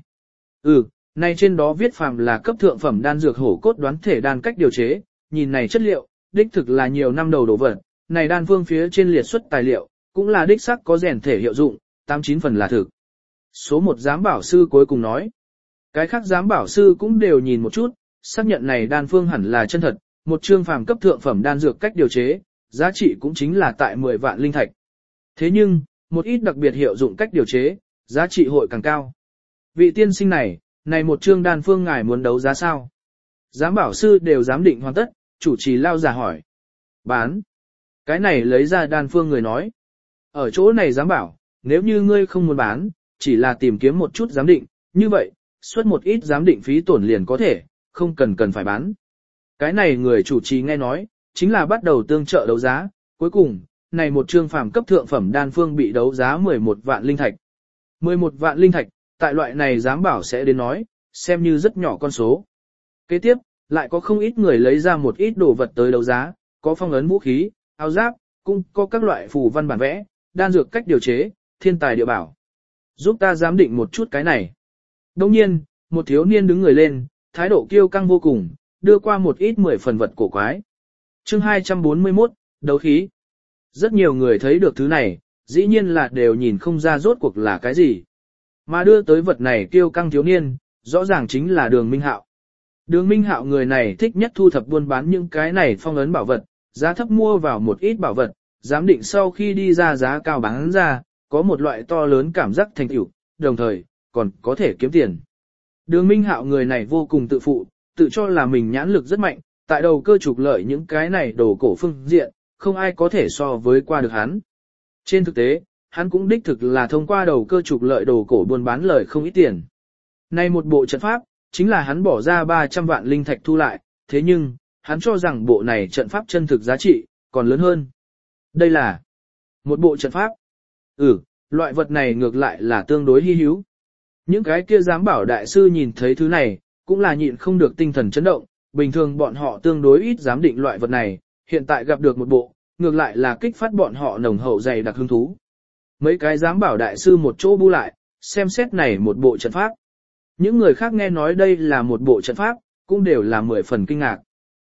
Này trên đó viết phàm là cấp thượng phẩm đan dược hổ cốt đoán thể đan cách điều chế, nhìn này chất liệu, đích thực là nhiều năm đầu đồ vật, này đan phương phía trên liệt xuất tài liệu, cũng là đích xác có rèn thể hiệu dụng, 89 phần là thực. Số một giám bảo sư cuối cùng nói, cái khác giám bảo sư cũng đều nhìn một chút, xác nhận này đan phương hẳn là chân thật, một chương phàm cấp thượng phẩm đan dược cách điều chế, giá trị cũng chính là tại 10 vạn linh thạch. Thế nhưng, một ít đặc biệt hiệu dụng cách điều chế, giá trị hội càng cao. Vị tiên sinh này một chương đan phương ngài muốn đấu giá sao? Giám bảo sư đều giám định hoàn tất, chủ trì lao giả hỏi. Bán. Cái này lấy ra đan phương người nói. Ở chỗ này giám bảo, nếu như ngươi không muốn bán, chỉ là tìm kiếm một chút giám định, như vậy, xuất một ít giám định phí tổn liền có thể, không cần phải bán. Cái này người chủ trì nghe nói, chính là bắt đầu tương trợ đấu giá, cuối cùng, này một chương phàm cấp thượng phẩm đan phương bị đấu giá 11 vạn linh thạch. 11 vạn linh thạch, tại loại này giám bảo sẽ đến nói, xem như rất nhỏ con số. Kế tiếp, lại có không ít người lấy ra một ít đồ vật tới đấu giá, có phong ấn vũ khí, áo giáp, cũng có các loại phù văn bản vẽ, đan dược cách điều chế, thiên tài địa bảo. Giúp ta giám định một chút cái này. Đồng nhiên, một thiếu niên đứng người lên, thái độ kiêu căng vô cùng, đưa qua một ít 10 phần vật cổ quái. Chương 241, đấu khí. Rất nhiều người thấy được thứ này, dĩ nhiên là đều nhìn không ra rốt cuộc là cái gì. Mà đưa tới vật này kiêu căng thiếu niên, rõ ràng chính là Đường Minh Hạo. Đường Minh Hạo người này thích nhất thu thập buôn bán những cái này phong ấn bảo vật, giá thấp mua vào một ít bảo vật, giám định sau khi đi ra giá cao bán ra, có một loại to lớn cảm giác thành tựu, đồng thời, còn có thể kiếm tiền. Đường Minh Hạo người này vô cùng tự phụ, tự cho là mình nhãn lực rất mạnh, tại đầu cơ trục lợi những cái này đồ cổ phương diện, không ai có thể so với qua được hắn. Trên thực tế, hắn cũng đích thực là thông qua đầu cơ trục lợi đồ cổ buôn bán lời không ít tiền. Nay một bộ trận pháp, chính là hắn bỏ ra 300 vạn linh thạch thu lại, thế nhưng, hắn cho rằng bộ này trận pháp chân thực giá trị, còn lớn hơn. Đây là một bộ trận pháp. Loại vật này ngược lại là tương đối hy hữu. Những cái kia giám bảo đại sư nhìn thấy thứ này, cũng là nhịn không được tinh thần chấn động, bình thường bọn họ tương đối ít dám định loại vật này, hiện tại gặp được một bộ, ngược lại là kích phát bọn họ nồng hậu dày đặc hứng thú. Mấy cái giám bảo đại sư một chỗ bu lại, xem xét này một bộ trận pháp. Những người khác nghe nói đây là một bộ trận pháp, cũng đều là 10 phần kinh ngạc.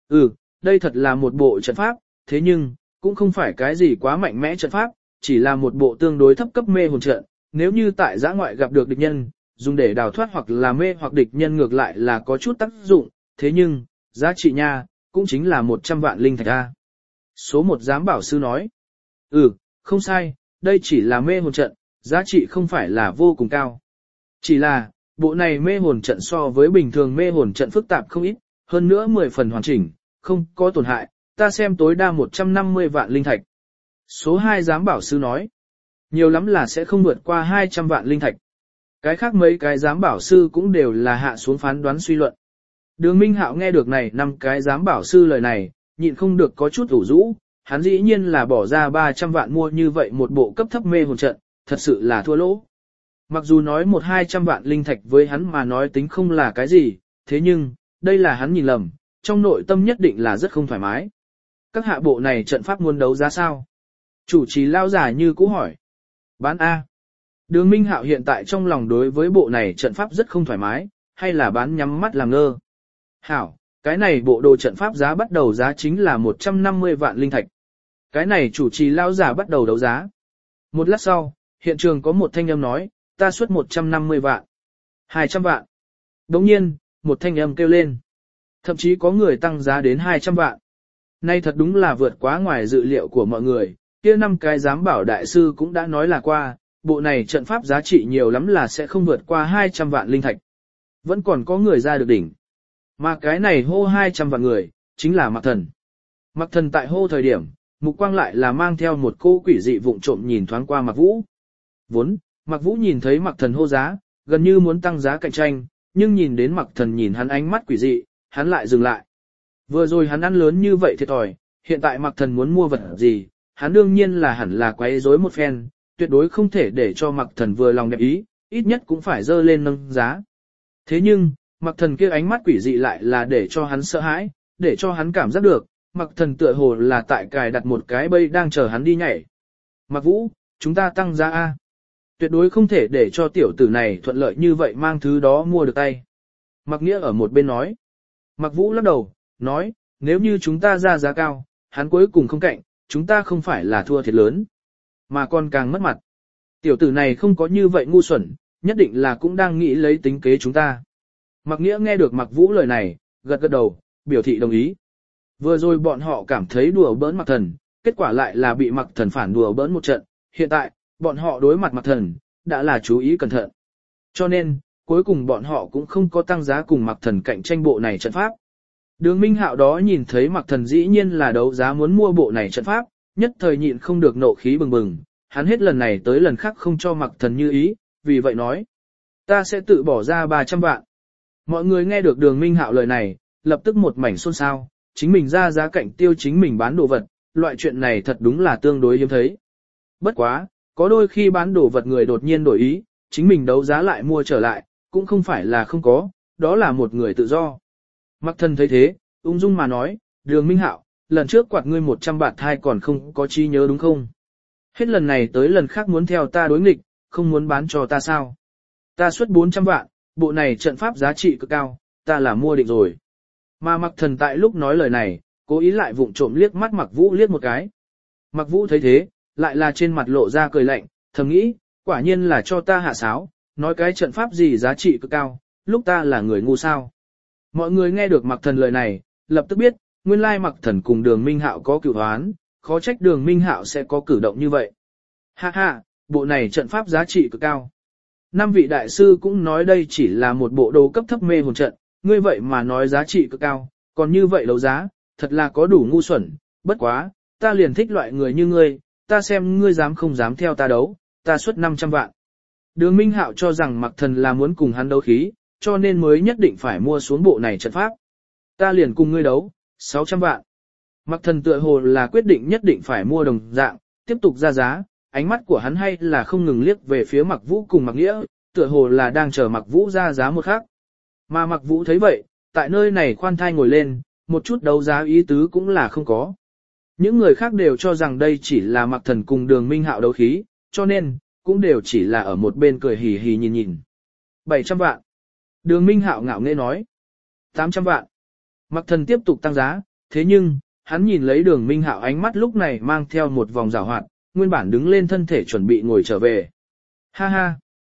Đây thật là một bộ trận pháp, thế nhưng, cũng không phải cái gì quá mạnh mẽ trận pháp, chỉ là một bộ tương đối thấp cấp mê hồn trận, nếu như tại giã ngoại gặp được địch nhân, dùng để đào thoát hoặc là mê hoặc địch nhân ngược lại là có chút tác dụng, thế nhưng, giá trị nha, cũng chính là 100 vạn linh thạch a. Số một giám bảo sư nói, không sai, đây chỉ là mê hồn trận, giá trị không phải là vô cùng cao. Chỉ là, bộ này mê hồn trận so với bình thường mê hồn trận phức tạp không ít, hơn nữa 10 phần hoàn chỉnh, không có tổn hại, ta xem tối đa 150 vạn linh thạch. Số 2 giám bảo sư nói, nhiều lắm là sẽ không vượt qua 200 vạn linh thạch. Cái khác mấy cái giám bảo sư cũng đều là hạ xuống phán đoán suy luận. Đường Minh Hạo nghe được này 5 cái giám bảo sư lời này, nhịn không được có chút ủ rũ, hắn dĩ nhiên là bỏ ra 300 vạn mua như vậy một bộ cấp thấp mê hồn trận, thật sự là thua lỗ. Mặc dù nói 1-200 vạn linh thạch với hắn mà nói tính không là cái gì, thế nhưng, đây là hắn nhìn lầm, trong nội tâm nhất định là rất không thoải mái. Các hạ bộ này trận pháp muốn đấu giá sao? Chủ trì lao giả như cũ hỏi. Bán A. Đường Minh Hạo hiện tại trong lòng đối với bộ này trận pháp rất không thoải mái, hay là bán nhắm mắt làm ngơ. Hảo, cái này bộ đồ trận pháp giá bắt đầu giá chính là 150 vạn linh thạch. Cái này chủ trì lao giả bắt đầu đấu giá. Một lát sau, hiện trường có một thanh âm nói, ta xuất 150 vạn. 200 vạn. Đồng nhiên, một thanh âm kêu lên. Thậm chí có người tăng giá đến 200 vạn. Nay thật đúng là vượt quá ngoài dự liệu của mọi người, kia 5 cái giám bảo đại sư cũng đã nói là qua, bộ này trận pháp giá trị nhiều lắm là sẽ không vượt qua 200 vạn linh thạch. Vẫn còn có người ra được đỉnh. Mà cái này hô 200 vạn người, chính là Mạc Thần. Mạc Thần tại hô thời điểm, mục quang lại là mang theo một cô quỷ dị vụng trộm nhìn thoáng qua Mạc Vũ. Vốn, Mạc Vũ nhìn thấy Mạc Thần hô giá, gần như muốn tăng giá cạnh tranh, nhưng nhìn đến Mạc Thần nhìn hắn ánh mắt quỷ dị, hắn lại dừng lại. Vừa rồi hắn ăn lớn như vậy thiệt thòi, hiện tại Mạc Thần muốn mua vật gì, hắn đương nhiên là hẳn là quấy rối một phen, tuyệt đối không thể để cho Mạc Thần vừa lòng đẹp ý, ít nhất cũng phải dơ lên nâng giá. Thế nhưng, Mạc Thần kia ánh mắt quỷ dị lại là để cho hắn sợ hãi, để cho hắn cảm giác được, Mạc Thần tựa hồ là tại cài đặt một cái bẫy đang chờ hắn đi nhảy. Mạc Vũ, chúng ta tăng giá A. Tuyệt đối không thể để cho tiểu tử này thuận lợi như vậy mang thứ đó mua được tay. Mạc Nghĩa ở một bên nói. Mạc Vũ lắc đầu, nói, nếu như chúng ta ra giá cao, hắn cuối cùng không cạnh, chúng ta không phải là thua thiệt lớn, mà còn càng mất mặt. Tiểu tử này không có như vậy ngu xuẩn, nhất định là cũng đang nghĩ lấy tính kế chúng ta. Mạc Nghĩa nghe được Mạc Vũ lời này, gật gật đầu, biểu thị đồng ý. Vừa rồi bọn họ cảm thấy đùa bỡn Mạc Thần, kết quả lại là bị Mạc Thần phản đùa bỡn một trận, hiện tại, bọn họ đối mặt Mạc Thần, đã là chú ý cẩn thận. Cho nên, cuối cùng bọn họ cũng không có tăng giá cùng Mạc Thần cạnh tranh bộ này trận pháp. Đường Minh Hạo đó nhìn thấy Mạc Thần dĩ nhiên là đấu giá muốn mua bộ này trận pháp, nhất thời nhịn không được nộ khí bừng bừng, hắn hết lần này tới lần khác không cho Mạc Thần như ý, vì vậy nói, ta sẽ tự bỏ ra 300 vạn. Mọi người nghe được Đường Minh Hạo lời này, lập tức một mảnh xôn xao, chính mình ra giá cạnh tiêu chính mình bán đồ vật, loại chuyện này thật đúng là tương đối hiếm thấy. Bất quá, có đôi khi bán đồ vật người đột nhiên đổi ý, chính mình đấu giá lại mua trở lại, cũng không phải là không có, đó là một người tự do. Mạc Thần thấy thế, ung dung mà nói, Đường Minh Hạo, lần trước quạt ngươi 100 bạt thai còn không có trí nhớ đúng không? Hết lần này tới lần khác muốn theo ta đối nghịch, không muốn bán cho ta sao? Ta xuất 400 vạn, bộ này trận pháp giá trị cực cao, ta là mua định rồi. Mà Mạc Thần tại lúc nói lời này, cố ý lại vụng trộm liếc mắt Mạc Vũ liếc một cái. Mạc Vũ thấy thế, lại là trên mặt lộ ra cười lạnh, thầm nghĩ, quả nhiên là cho ta hạ sáo, nói cái trận pháp gì giá trị cực cao, lúc ta là người ngu sao. Mọi người nghe được Mạc Thần lời này, lập tức biết, nguyên lai Mạc Thần cùng Đường Minh Hạo có cửu hoán, khó trách Đường Minh Hạo sẽ có cử động như vậy. Ha ha, bộ này trận pháp giá trị cực cao. 5 vị đại sư cũng nói đây chỉ là một bộ đồ cấp thấp mê hồn trận, ngươi vậy mà nói giá trị cực cao, còn như vậy đấu giá, thật là có đủ ngu xuẩn, bất quá, ta liền thích loại người như ngươi, ta xem ngươi dám không dám theo ta đấu, ta xuất 500 vạn. Đường Minh Hạo cho rằng Mạc Thần là muốn cùng hắn đấu khí, cho nên mới nhất định phải mua xuống bộ này trận pháp. Ta liền cùng ngươi đấu, 600 vạn. Mạc Thần tựa hồ là quyết định nhất định phải mua đồng dạng, tiếp tục ra giá, ánh mắt của hắn hay là không ngừng liếc về phía Mạc Vũ cùng Mạc Nghĩa, tựa hồ là đang chờ Mạc Vũ ra giá một khắc. Mà Mạc Vũ thấy vậy, tại nơi này khoan thai ngồi lên, một chút đấu giá ý tứ cũng là không có. Những người khác đều cho rằng đây chỉ là Mạc Thần cùng Đường Minh Hạo đấu khí, cho nên, cũng đều chỉ là ở một bên cười hì hì nhìn nhìn. 700 vạn. Đường Minh Hạo ngạo nghễ nói. 800 vạn. Mạc Thần tiếp tục tăng giá, thế nhưng, hắn nhìn lấy Đường Minh Hạo ánh mắt lúc này mang theo một vòng giảo hoạt, nguyên bản đứng lên thân thể chuẩn bị ngồi trở về. Ha ha.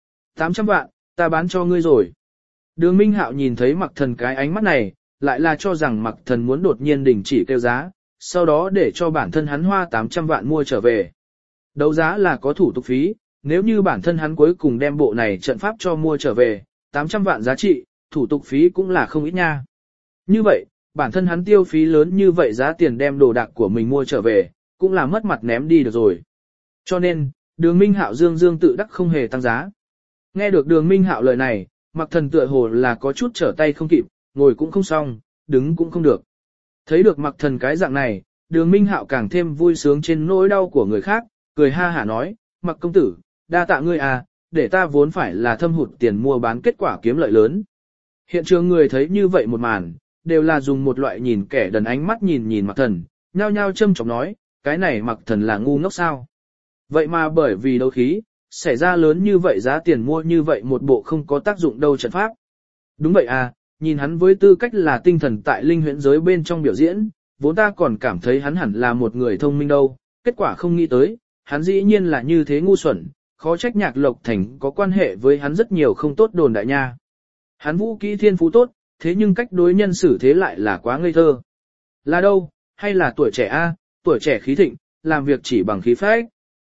800 vạn, ta bán cho ngươi rồi. Đường Minh Hạo nhìn thấy Mạc Thần cái ánh mắt này, lại là cho rằng Mạc Thần muốn đột nhiên đình chỉ kêu giá, sau đó để cho bản thân hắn hoa 800 vạn mua trở về. Đấu giá là có thủ tục phí, nếu như bản thân hắn cuối cùng đem bộ này trận pháp cho mua trở về, 800 vạn giá trị, thủ tục phí cũng là không ít nha. Như vậy, bản thân hắn tiêu phí lớn như vậy giá tiền đem đồ đạc của mình mua trở về, cũng là mất mặt ném đi được rồi. Cho nên, Đường Minh Hạo dương tự đắc không hề tăng giá. Nghe được Đường Minh Hạo lời này, Mạc Thần tựa hồ là có chút trở tay không kịp, ngồi cũng không xong, đứng cũng không được. Thấy được Mạc Thần cái dạng này, Đường Minh Hạo càng thêm vui sướng trên nỗi đau của người khác, cười ha hả nói, Mặc công tử, đa tạ ngươi à, để ta vốn phải là thâm hụt tiền mua bán kết quả kiếm lợi lớn. Hiện trường người thấy như vậy một màn, đều là dùng một loại nhìn kẻ đần ánh mắt nhìn Mặc Thần, nhao nhao châm chọc nói, cái này Mặc Thần là ngu ngốc sao? Vậy mà bởi vì đấu khí, xảy ra lớn như vậy giá tiền mua như vậy một bộ không có tác dụng đâu trận pháp. Đúng vậy à, nhìn hắn với tư cách là tinh thần tại linh huyễn giới bên trong biểu diễn, vốn ta còn cảm thấy hắn hẳn là một người thông minh đâu, kết quả không nghĩ tới, hắn dĩ nhiên là như thế ngu xuẩn, khó trách Nhạc Lộc Thành có quan hệ với hắn rất nhiều không tốt đồn đại nha. Hắn vũ kỹ thiên phú tốt, thế nhưng cách đối nhân xử thế lại là quá ngây thơ. Là đâu, hay là tuổi trẻ a, tuổi trẻ khí thịnh, làm việc chỉ bằng khí phách.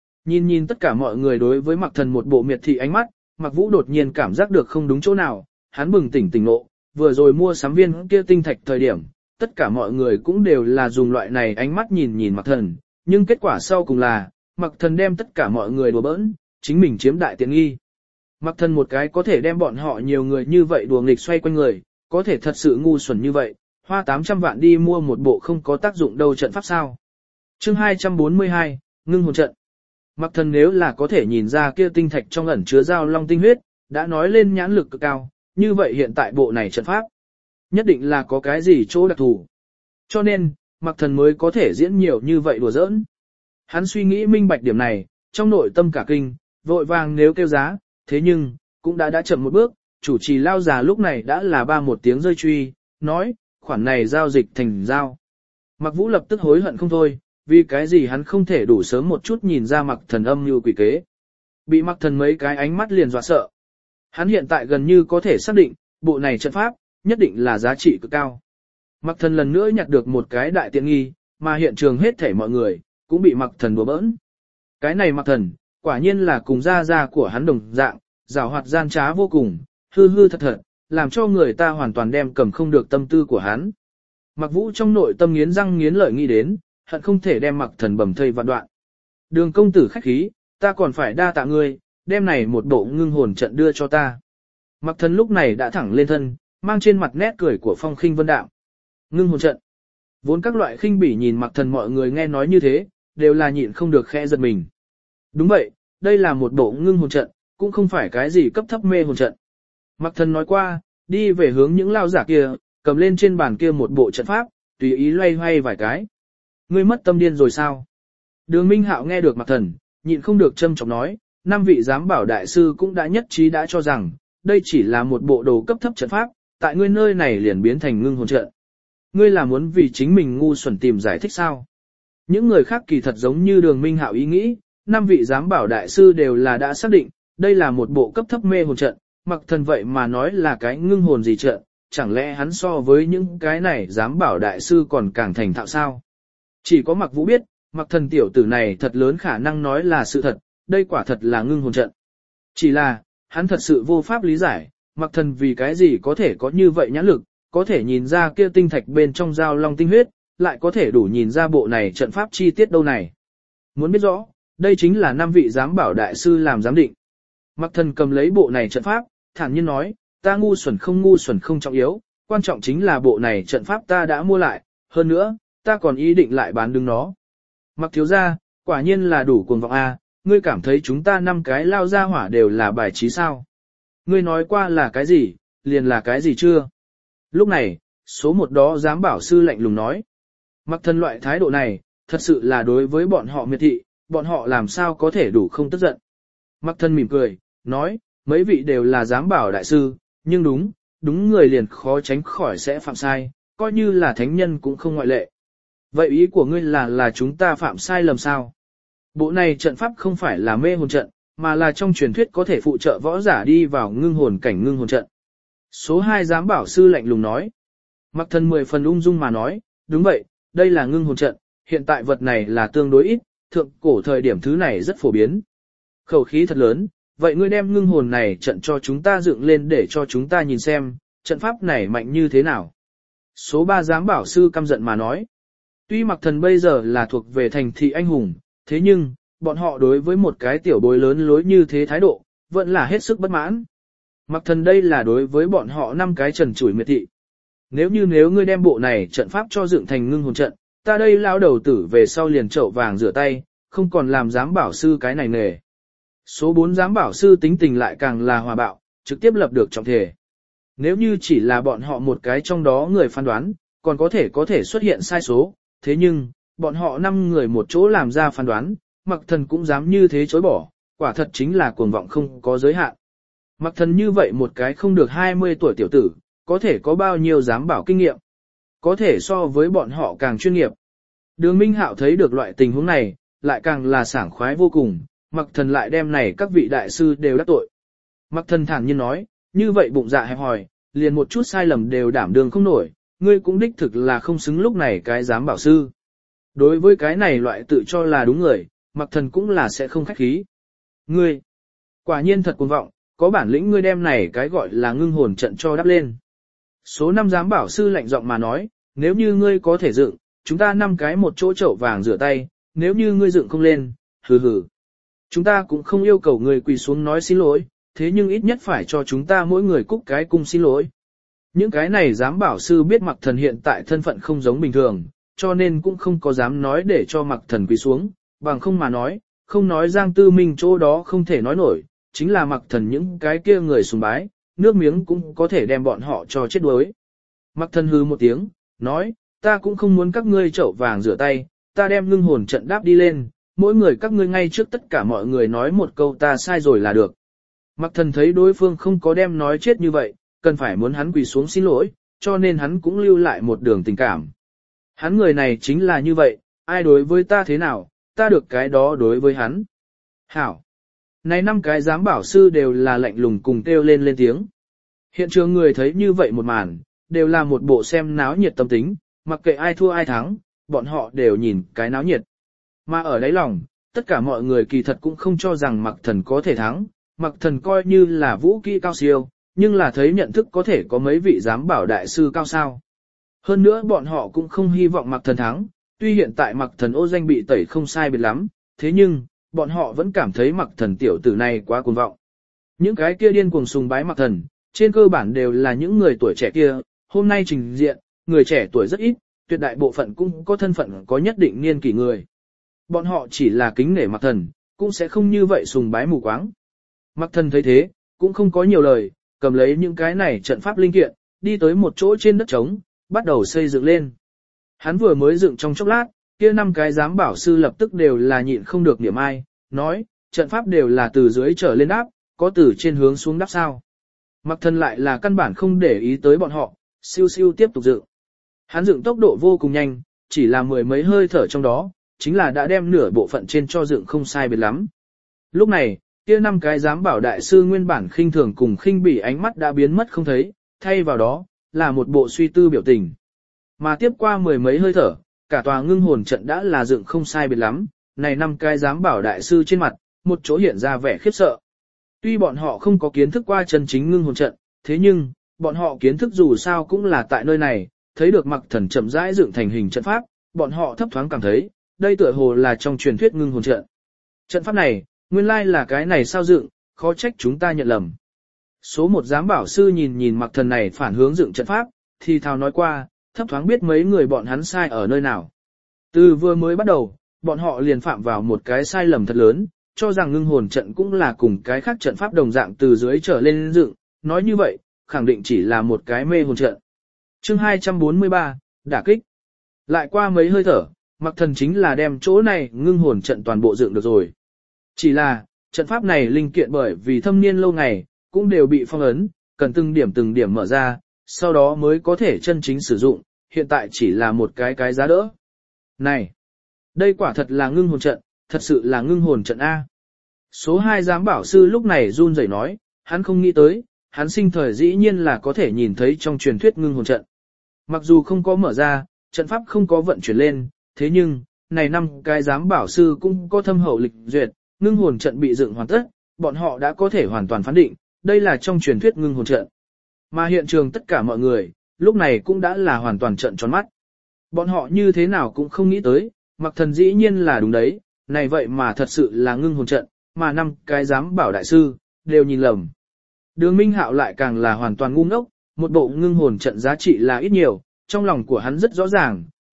Nhìn tất cả mọi người đối với Mặc Thần một bộ miệt thị ánh mắt, Mặc Vũ đột nhiên cảm giác được không đúng chỗ nào, hắn bừng tỉnh tỉnh ngộ, vừa rồi mua sắm viên kia tinh thạch thời điểm, tất cả mọi người cũng đều là dùng loại này ánh mắt nhìn Mặc Thần, nhưng kết quả sau cùng là, Mặc Thần đem tất cả mọi người đùa bỡn, chính mình chiếm đại tiện nghi. Mặc Thần một cái có thể đem bọn họ nhiều người như vậy đùa nghịch xoay quanh người, có thể thật sự ngu xuẩn như vậy, hoa 800 vạn đi mua một bộ không có tác dụng đâu trận pháp sao. Chương 242, ngưng hồn trận. Mặc Thần nếu là có thể nhìn ra kia tinh thạch trong ẩn chứa giao long tinh huyết, đã nói lên nhãn lực cực cao, như vậy hiện tại bộ này trận pháp, nhất định là có cái gì chỗ đặc thù. Cho nên, Mặc Thần mới có thể diễn nhiều như vậy đùa giỡn. Hắn suy nghĩ minh bạch điểm này, trong nội tâm cả kinh, vội vàng nếu kêu giá, thế nhưng, cũng đã chậm một bước, chủ trì lao già lúc này đã là ba một tiếng rơi truy, nói, khoản này giao dịch thành giao. Mặc Vũ lập tức hối hận không thôi, vì cái gì hắn không thể đủ sớm một chút nhìn ra Mặc Thần âm như quỷ kế. Bị Mặc Thần mấy cái ánh mắt liền dọa sợ. Hắn hiện tại gần như có thể xác định, bộ này trận pháp, nhất định là giá trị cực cao. Mặc Thần lần nữa nhặt được một cái đại tiện nghi, mà hiện trường hết thảy mọi người, cũng bị Mặc Thần đùa bỡn. Cái này Mặc Thần, quả nhiên là cùng gia của hắn đồng dạng, giàu hoạt gian trá vô cùng, hư thật, làm cho người ta hoàn toàn đem cầm không được tâm tư của hắn. Mặc Vũ trong nội tâm nghiến răng nghiến lợi nghĩ đến, hận không thể đem Mặc Thần bầm thây vạn đoạn. Đường công tử khách khí, ta còn phải đa tạ ngươi, đem này một bộ ngưng hồn trận đưa cho ta. Mặc Thần lúc này đã thẳng lên thân, mang trên mặt nét cười của phong khinh vân đạm. Ngưng hồn trận. Vốn các loại khinh bỉ nhìn Mặc Thần mọi người nghe nói như thế, đều là nhịn không được khẽ giật mình. Đúng vậy, đây là một bộ ngưng hồn trận, cũng không phải cái gì cấp thấp mê hồn trận. Mặc Thần nói qua, đi về hướng những lao giả kia, cầm lên trên bàn kia một bộ trận pháp, tùy ý loay hoay vài cái. Ngươi mất tâm điên rồi sao? Đường Minh Hạo nghe được Mặc Thần, nhịn không được châm chọc nói, 5 vị giám bảo đại sư cũng đã nhất trí đã cho rằng, đây chỉ là một bộ đồ cấp thấp trận pháp, tại ngươi nơi này liền biến thành ngưng hồn trận. Ngươi là muốn vì chính mình ngu xuẩn tìm giải thích sao? Những người khác kỳ thật giống như Đường Minh Hạo ý nghĩ, 5 vị giám bảo đại sư đều là đã xác định, đây là một bộ cấp thấp mê hồn trận, Mặc Thần vậy mà nói là cái ngưng hồn gì trận, chẳng lẽ hắn so với những cái này giám bảo đại sư còn càng thành thạo sao? Chỉ có Mặc Vũ biết, Mặc Thần tiểu tử này thật lớn khả năng nói là sự thật, đây quả thật là ngưng hồn trận. Chỉ là, hắn thật sự vô pháp lý giải, Mặc Thần vì cái gì có thể có như vậy nhãn lực, có thể nhìn ra kia tinh thạch bên trong giao long tinh huyết, lại có thể đủ nhìn ra bộ này trận pháp chi tiết đâu này. Muốn biết rõ, đây chính là 5 vị giám bảo đại sư làm giám định. Mặc Thần cầm lấy bộ này trận pháp, thản nhiên nói, ta ngu xuẩn không trọng yếu, quan trọng chính là bộ này trận pháp ta đã mua lại, hơn nữa, ta còn ý định lại bán đứng nó. Mặc thiếu gia, quả nhiên là đủ cuồng vọng a, ngươi cảm thấy chúng ta 5 cái lao ra hỏa đều là bài trí sao? Ngươi nói qua là cái gì, liền là cái gì chưa? Lúc này, số một đó giám bảo sư lạnh lùng nói. Mặc Thần loại thái độ này, thật sự là đối với bọn họ miệt thị, bọn họ làm sao có thể đủ không tức giận. Mặc Thần mỉm cười, nói, mấy vị đều là giám bảo đại sư, nhưng đúng người liền khó tránh khỏi sẽ phạm sai, coi như là thánh nhân cũng không ngoại lệ. Vậy ý của ngươi là chúng ta phạm sai lầm sao? Bộ này trận pháp không phải là mê hồn trận, mà là trong truyền thuyết có thể phụ trợ võ giả đi vào ngưng hồn cảnh ngưng hồn trận. Số 2 giám bảo sư lạnh lùng nói. Mặc Thần 10 phần ung dung mà nói, đúng vậy, đây là ngưng hồn trận, hiện tại vật này là tương đối ít, thượng cổ thời điểm thứ này rất phổ biến. Khẩu khí thật lớn, vậy ngươi đem ngưng hồn này trận cho chúng ta dựng lên để cho chúng ta nhìn xem, trận pháp này mạnh như thế nào. Số 3 giám bảo sư căm giận mà nói. Tuy Mặc Thần bây giờ là thuộc về thành thị anh hùng, thế nhưng, bọn họ đối với một cái tiểu bối lớn lối như thế thái độ, vẫn là hết sức bất mãn. Mặc Thần đây là đối với bọn họ 5 cái trần chủi miệt thị. Nếu ngươi đem bộ này trận pháp cho dựng thành ngưng hồn trận, ta đây lão đầu tử về sau liền chậu vàng rửa tay, không còn làm giám bảo sư cái này nghề. Số 4 giám bảo sư tính tình lại càng là hòa bạo, trực tiếp lập được trọng thể. Nếu như chỉ là bọn họ một cái trong đó người phán đoán, còn có thể xuất hiện sai số, thế nhưng, bọn họ 5 người một chỗ làm ra phán đoán, Mặc Thần cũng dám như thế chối bỏ, quả thật chính là cuồng vọng không có giới hạn. Mặc Thần như vậy một cái không được 20 tuổi tiểu tử, có thể có bao nhiêu giám bảo kinh nghiệm, có thể so với bọn họ càng chuyên nghiệp. Đường Minh Hạo thấy được loại tình huống này, lại càng là sảng khoái vô cùng, Mặc Thần lại đem này các vị đại sư đều đắc tội. Mặc Thần thản nhiên nói, như vậy bụng dạ hẹp hòi, liền một chút sai lầm đều đảm đương không nổi, ngươi cũng đích thực là không xứng lúc này cái giám bảo sư. Đối với cái này loại tự cho là đúng người, Mặc Thần cũng là sẽ không khách khí. Ngươi, quả nhiên thật cuồng vọng, có bản lĩnh ngươi đem này cái gọi là ngưng hồn trận cho đắp lên. Số 5 giám bảo sư lạnh giọng mà nói, nếu như ngươi có thể dựng, chúng ta 5 cái một chỗ chậu vàng rửa tay, nếu như ngươi dựng không lên, hừ hừ. Chúng ta cũng không yêu cầu ngươi quỳ xuống nói xin lỗi, thế nhưng ít nhất phải cho chúng ta mỗi người cúc cái cung xin lỗi. Những cái này giám bảo sư biết Mặc Thần hiện tại thân phận không giống bình thường, cho nên cũng không có dám nói để cho Mặc Thần quỳ xuống, bằng không mà nói, không nói Giang Tư Minh chỗ đó không thể nói nổi, chính là Mặc Thần những cái kia người sùng bái, nước miếng cũng có thể đem bọn họ cho chết đuối. Mặc Thần hừ một tiếng, nói, ta cũng không muốn các ngươi chậu vàng rửa tay, ta đem ngưng hồn trận đáp đi lên, mỗi người các ngươi ngay trước tất cả mọi người nói một câu ta sai rồi là được. Mặc Thần thấy đối phương không có đem nói chết như vậy, cần phải muốn hắn quỳ xuống xin lỗi, cho nên hắn cũng lưu lại một đường tình cảm. Hắn người này chính là như vậy, ai đối với ta thế nào, ta được cái đó đối với hắn. Hảo. Này 5 cái giám bảo sư đều là lạnh lùng cùng kêu lên tiếng. Hiện trường người thấy như vậy một màn, đều là một bộ xem náo nhiệt tâm tính, mặc kệ ai thua ai thắng, bọn họ đều nhìn cái náo nhiệt. Mà ở đáy lòng, tất cả mọi người kỳ thật cũng không cho rằng Mặc Thần có thể thắng, Mặc Thần coi như là vũ kỹ cao siêu, nhưng là thấy nhận thức có thể có mấy vị giám bảo đại sư cao sao. Hơn nữa bọn họ cũng không hy vọng Mặc Thần thắng, tuy hiện tại Mặc Thần ô danh bị tẩy không sai biệt lắm, thế nhưng, bọn họ vẫn cảm thấy Mặc Thần tiểu tử này quá cuồng vọng. Những cái kia điên cuồng sùng bái Mặc Thần, trên cơ bản đều là những người tuổi trẻ kia, hôm nay trình diện, người trẻ tuổi rất ít, tuyệt đại bộ phận cũng có thân phận có nhất định niên kỷ người. Bọn họ chỉ là kính nể Mặc Thần, cũng sẽ không như vậy sùng bái mù quáng. Mặc Thần thấy thế, cũng không có nhiều lời, cầm lấy những cái này trận pháp linh kiện, đi tới một chỗ trên đất trống, bắt đầu xây dựng lên. Hắn vừa mới dựng trong chốc lát, kia 5 cái giám bảo sư lập tức đều là nhịn không được niệm ai, nói, trận pháp đều là từ dưới trở lên đáp, có từ trên hướng xuống đáp sao. Mặc Thần lại là căn bản không để ý tới bọn họ, siêu siêu tiếp tục dựng. Hắn dựng tốc độ vô cùng nhanh, chỉ là 10 mấy hơi thở trong đó, chính là đã đem nửa bộ phận trên cho dựng không sai biệt lắm. Lúc này, kia 5 cái giám bảo đại sư nguyên bản khinh thường cùng khinh bỉ ánh mắt đã biến mất không thấy, thay vào đó, là một bộ suy tư biểu tình. Mà tiếp qua 10 mấy hơi thở, cả tòa ngưng hồn trận đã là dựng không sai biệt lắm, này 5 cái giám bảo đại sư trên mặt, một chỗ hiện ra vẻ khiếp sợ. Tuy bọn họ không có kiến thức qua chân chính ngưng hồn trận, thế nhưng, bọn họ kiến thức dù sao cũng là tại nơi này, thấy được Mặc Thần chậm rãi dựng thành hình trận pháp, bọn họ thấp thoáng cảm thấy, đây tựa hồ là trong truyền thuyết ngưng hồn trận. Trận pháp này, nguyên lai là cái này sao dựng, khó trách chúng ta nhận lầm. Số 1 giám bảo sư nhìn Mặc Thần này phản hướng dựng trận pháp, thì thào nói qua, thấp thoáng biết mấy người bọn hắn sai ở nơi nào. Từ vừa mới bắt đầu, bọn họ liền phạm vào một cái sai lầm thật lớn, cho rằng ngưng hồn trận cũng là cùng cái khác trận pháp đồng dạng từ dưới trở lên dựng, nói như vậy, khẳng định chỉ là một cái mê hồn trận. Chương 243, đả kích. Lại qua mấy hơi thở, Mặc Thần chính là đem chỗ này ngưng hồn trận toàn bộ dựng được rồi. Chỉ là, trận pháp này linh kiện bởi vì thâm niên lâu ngày, cũng đều bị phong ấn, cần từng điểm mở ra, sau đó mới có thể chân chính sử dụng, hiện tại chỉ là một cái giá đỡ. Này, đây quả thật là ngưng hồn trận, thật sự là ngưng hồn trận A. Số 2 giám bảo sư lúc này run rẩy nói, hắn không nghĩ tới, hắn sinh thời dĩ nhiên là có thể nhìn thấy trong truyền thuyết ngưng hồn trận. Mặc dù không có mở ra, trận pháp không có vận chuyển lên, thế nhưng, này 5 cái giám bảo sư cũng có thâm hậu lịch duyệt, ngưng hồn trận bị dựng hoàn tất, bọn họ đã có thể hoàn toàn phán định, đây là trong truyền thuyết ngưng hồn trận. Mà hiện trường tất cả mọi người, lúc này cũng đã là hoàn toàn trận tròn mắt. Bọn họ như thế nào cũng không nghĩ tới, Mặc Thần dĩ nhiên là đúng đấy, này vậy mà thật sự là ngưng hồn trận, mà 5 cái giám bảo đại sư, đều nhìn lầm. Đường Minh Hạo lại càng là hoàn toàn ngu ngốc, một bộ ngưng hồn trận giá trị là ít nhiều, trong lòng của hắn rất rõ ràng,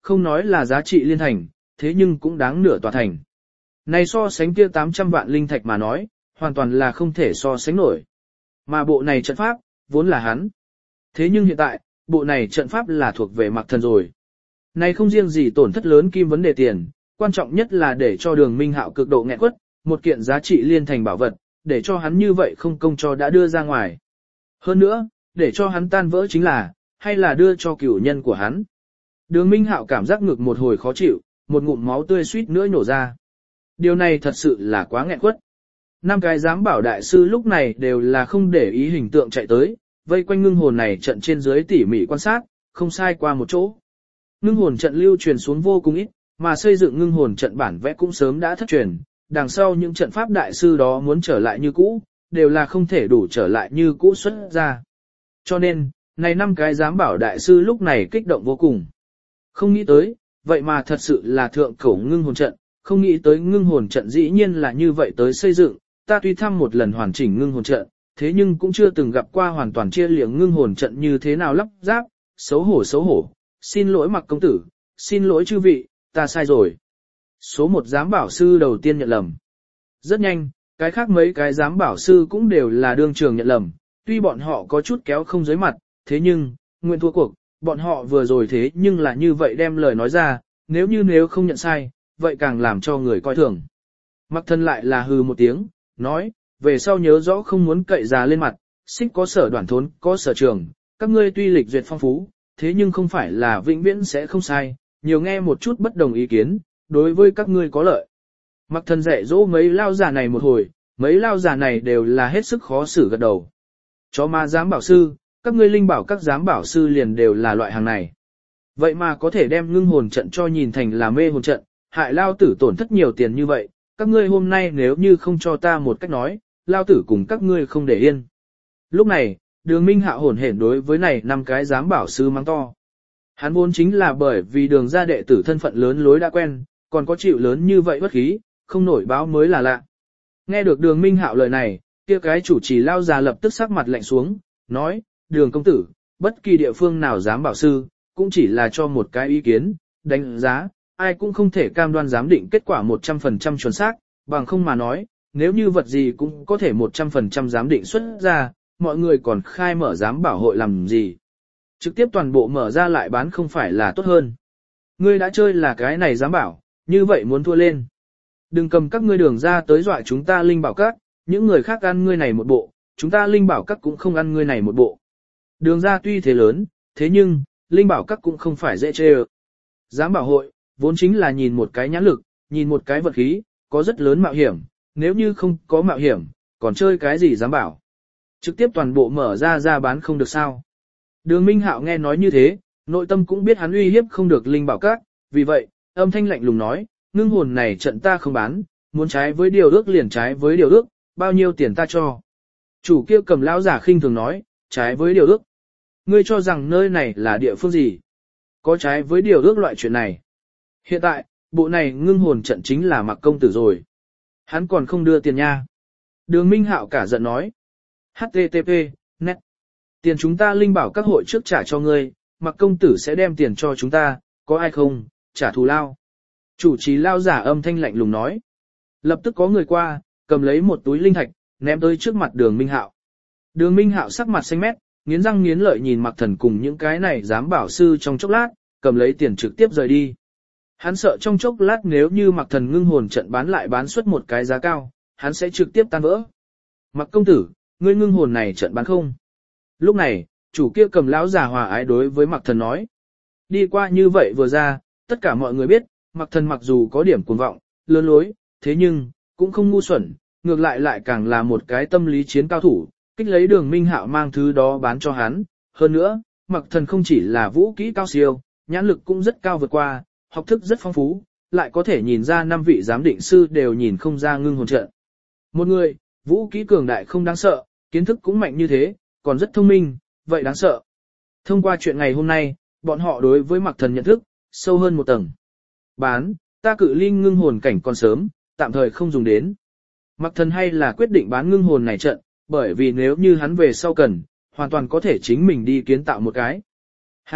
không nói là giá trị liên thành, thế nhưng cũng đáng nửa tòa thành. Này so sánh kia 800 vạn linh thạch mà nói, hoàn toàn là không thể so sánh nổi. Mà bộ này trận pháp, vốn là hắn. Thế nhưng hiện tại, bộ này trận pháp là thuộc về Mạc Thần rồi. Này không riêng gì tổn thất lớn kim vấn đề tiền, quan trọng nhất là để cho Đường Minh Hạo cực độ nghẹn quất, một kiện giá trị liên thành bảo vật, để cho hắn như vậy không công cho đã đưa ra ngoài. Hơn nữa, để cho hắn tan vỡ chính là, hay là đưa cho cửu nhân của hắn. Đường Minh Hạo cảm giác ngực một hồi khó chịu, một ngụm máu tươi suýt nữa nhổ ra. Điều này thật sự là quá nghẹn quất. 5 cái giám bảo đại sư lúc này đều là không để ý hình tượng chạy tới, vây quanh ngưng hồn này trận trên dưới tỉ mỉ quan sát, không sai qua một chỗ. Ngưng hồn trận lưu truyền xuống vô cùng ít, mà xây dựng ngưng hồn trận bản vẽ cũng sớm đã thất truyền, đằng sau những trận pháp đại sư đó muốn trở lại như cũ, đều là không thể đủ trở lại như cũ xuất ra. Cho nên, này 5 cái giám bảo đại sư lúc này kích động vô cùng. Không nghĩ tới, vậy mà thật sự là thượng cổ ngưng hồn trận, không nghĩ tới ngưng hồn trận dĩ nhiên là như vậy tới xây dựng, ta tuy thăm một lần hoàn chỉnh ngưng hồn trận, thế nhưng cũng chưa từng gặp qua hoàn toàn chia liệng ngưng hồn trận như thế nào lắp ráp, xấu hổ, xin lỗi Mạc công tử, xin lỗi chư vị, ta sai rồi. Số 1 giám bảo sư đầu tiên nhận lầm. Rất nhanh, cái khác mấy cái giám bảo sư cũng đều là đương trường nhận lầm, tuy bọn họ có chút kéo không dưới mặt, thế nhưng, nguyện thua cuộc, bọn họ vừa rồi thế nhưng là như vậy đem lời nói ra, nếu không nhận sai, vậy càng làm cho người coi thường. Mạc Thần lại là hừ một tiếng, nói, về sau nhớ rõ không muốn cậy già lên mặt, xích có sở đoàn thốn, có sở trường, các ngươi tuy lịch duyệt phong phú, thế nhưng không phải là vĩnh viễn sẽ không sai, nhiều nghe một chút bất đồng ý kiến, đối với các ngươi có lợi. Mạc Thần dạy dỗ mấy lao giả này một hồi, mấy lao giả này đều là hết sức khó xử gật đầu. Chó ma giám bảo sư, các ngươi linh bảo các giám bảo sư liền đều là loại hàng này. Vậy mà có thể đem ngưng hồn trận cho nhìn thành là mê hồn trận, hại lao tử tổn thất nhiều tiền như vậy, các ngươi hôm nay nếu như không cho ta một cách nói, lao tử cùng các ngươi không để yên. Lúc này, Đường Minh Hạo hồn hển đối với này 5 cái giám bảo sư mắng to. Hắn vốn chính là bởi vì Đường gia đệ tử thân phận lớn lối đã quen, còn có chịu lớn như vậy bất khí, không nổi báo mới là lạ. Nghe được Đường Minh Hạo lời này, kia cái chủ trì lao già lập tức sắc mặt lạnh xuống, nói, Đường công tử, bất kỳ địa phương nào giám bảo sư, cũng chỉ là cho một cái ý kiến, đánh giá, ai cũng không thể cam đoan giám định kết quả 100% chuẩn xác, bằng không mà nói, nếu như vật gì cũng có thể 100% giám định xuất ra, mọi người còn khai mở giám bảo hội làm gì. Trực tiếp toàn bộ mở ra lại bán không phải là tốt hơn. Ngươi đã chơi là cái này giám bảo, như vậy muốn thua lên. Đừng cầm các ngươi đường ra tới dọa chúng ta linh bảo các, những người khác ăn ngươi này một bộ, chúng ta linh bảo các cũng không ăn ngươi này một bộ. Đường ra tuy thế lớn, thế nhưng, linh bảo các cũng không phải dễ chơi. Giám bảo hội, vốn chính là nhìn một cái nhãn lực, nhìn một cái vật khí, có rất lớn mạo hiểm, nếu như không có mạo hiểm, còn chơi cái gì giám bảo. Trực tiếp toàn bộ mở ra bán không được sao. Đường Minh Hạo nghe nói như thế, nội tâm cũng biết hắn uy hiếp không được linh bảo các, vì vậy, âm thanh lạnh lùng nói, ngưng hồn này trận ta không bán, muốn trái với điều ước liền trái với điều ước, bao nhiêu tiền ta cho. Chủ kia cầm lão giả khinh thường nói, trái với điều ước. Ngươi cho rằng nơi này là địa phương gì? Có trái với điều ước loại chuyện này. Hiện tại, bộ này ngưng hồn trận chính là Mạc công tử rồi. Hắn còn không đưa tiền nha. Đường Minh Hạo cả giận nói. HTTP, net. Tiền chúng ta linh bảo các hội trước trả cho ngươi, Mạc công tử sẽ đem tiền cho chúng ta, có ai không, trả thù lao. Chủ trì lao giả âm thanh lạnh lùng nói. Lập tức có người qua, cầm lấy một túi linh thạch, ném tới trước mặt đường Minh Hạo. Đường Minh Hạo sắc mặt xanh mét, nghiến răng nghiến lợi nhìn Mạc Thần cùng những cái này dám bảo sư trong chốc lát, cầm lấy tiền trực tiếp rời đi. Hắn sợ trong chốc lát nếu như Mạc Thần ngưng hồn trận bán lại bán suất một cái giá cao, hắn sẽ trực tiếp tan vỡ. Mạc công tử, ngươi ngưng hồn này trận bán không? Lúc này, chủ kia cầm lão già hòa ái đối với Mạc Thần nói. Đi qua như vậy vừa ra, tất cả mọi người biết, Mạc Thần mặc dù có điểm cuồng vọng, lớn lối, thế nhưng, cũng không ngu xuẩn, ngược lại càng là một cái tâm lý chiến cao thủ, kích lấy đường Minh Hạo mang thứ đó bán cho hắn. Hơn nữa, Mạc Thần không chỉ là vũ kỹ cao siêu, nhãn lực cũng rất cao vượt qua, học thức rất phong phú, lại có thể nhìn ra 5 vị giám định sư đều nhìn không ra ngưng hồn trận. Một người, vũ kỹ cường đại không đáng sợ, kiến thức cũng mạnh như thế, còn rất thông minh, vậy đáng sợ. Thông qua chuyện ngày hôm nay, bọn họ đối với Mạc Thần nhận thức, sâu hơn một tầng. Bán, ta cự ly ngưng hồn cảnh còn sớm, tạm thời không dùng đến. Mạc Thần hay là quyết định bán ngưng hồn này trận, bởi vì nếu như hắn về sau cần, hoàn toàn có thể chính mình đi kiến tạo một cái. Hảo,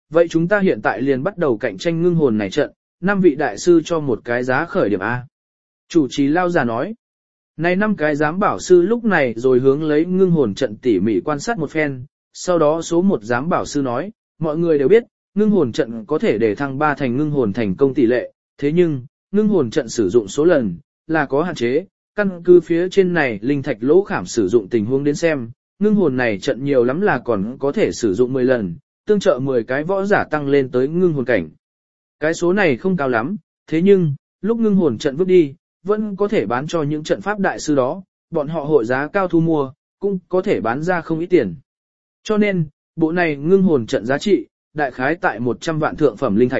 vậy chúng ta hiện tại liền bắt đầu cạnh tranh ngưng hồn này trận, 5 vị đại sư cho một cái giá khởi điểm A. Chủ trì lao già nói, này 5 cái giám bảo sư lúc này rồi hướng lấy ngưng hồn trận tỉ mỉ quan sát một phen, sau đó số 1 giám bảo sư nói, mọi người đều biết, ngưng hồn trận có thể để thăng 3 thành ngưng hồn thành công tỷ lệ, thế nhưng, ngưng hồn trận sử dụng số lần, là có hạn chế, căn cứ phía trên này linh thạch lỗ khảm sử dụng tình huống đến xem, ngưng hồn này trận nhiều lắm là còn có thể sử dụng 10 lần, tương trợ 10 cái võ giả tăng lên tới ngưng hồn cảnh. Cái số này không cao lắm, thế nhưng, lúc ngưng hồn trận vứt đi, vẫn có thể bán cho những trận pháp đại sư đó, bọn họ hội giá cao thu mua, cũng có thể bán ra không ít tiền. Cho nên, bộ này ngưng hồn trận giá trị, đại khái tại 100 vạn thượng phẩm linh thạch.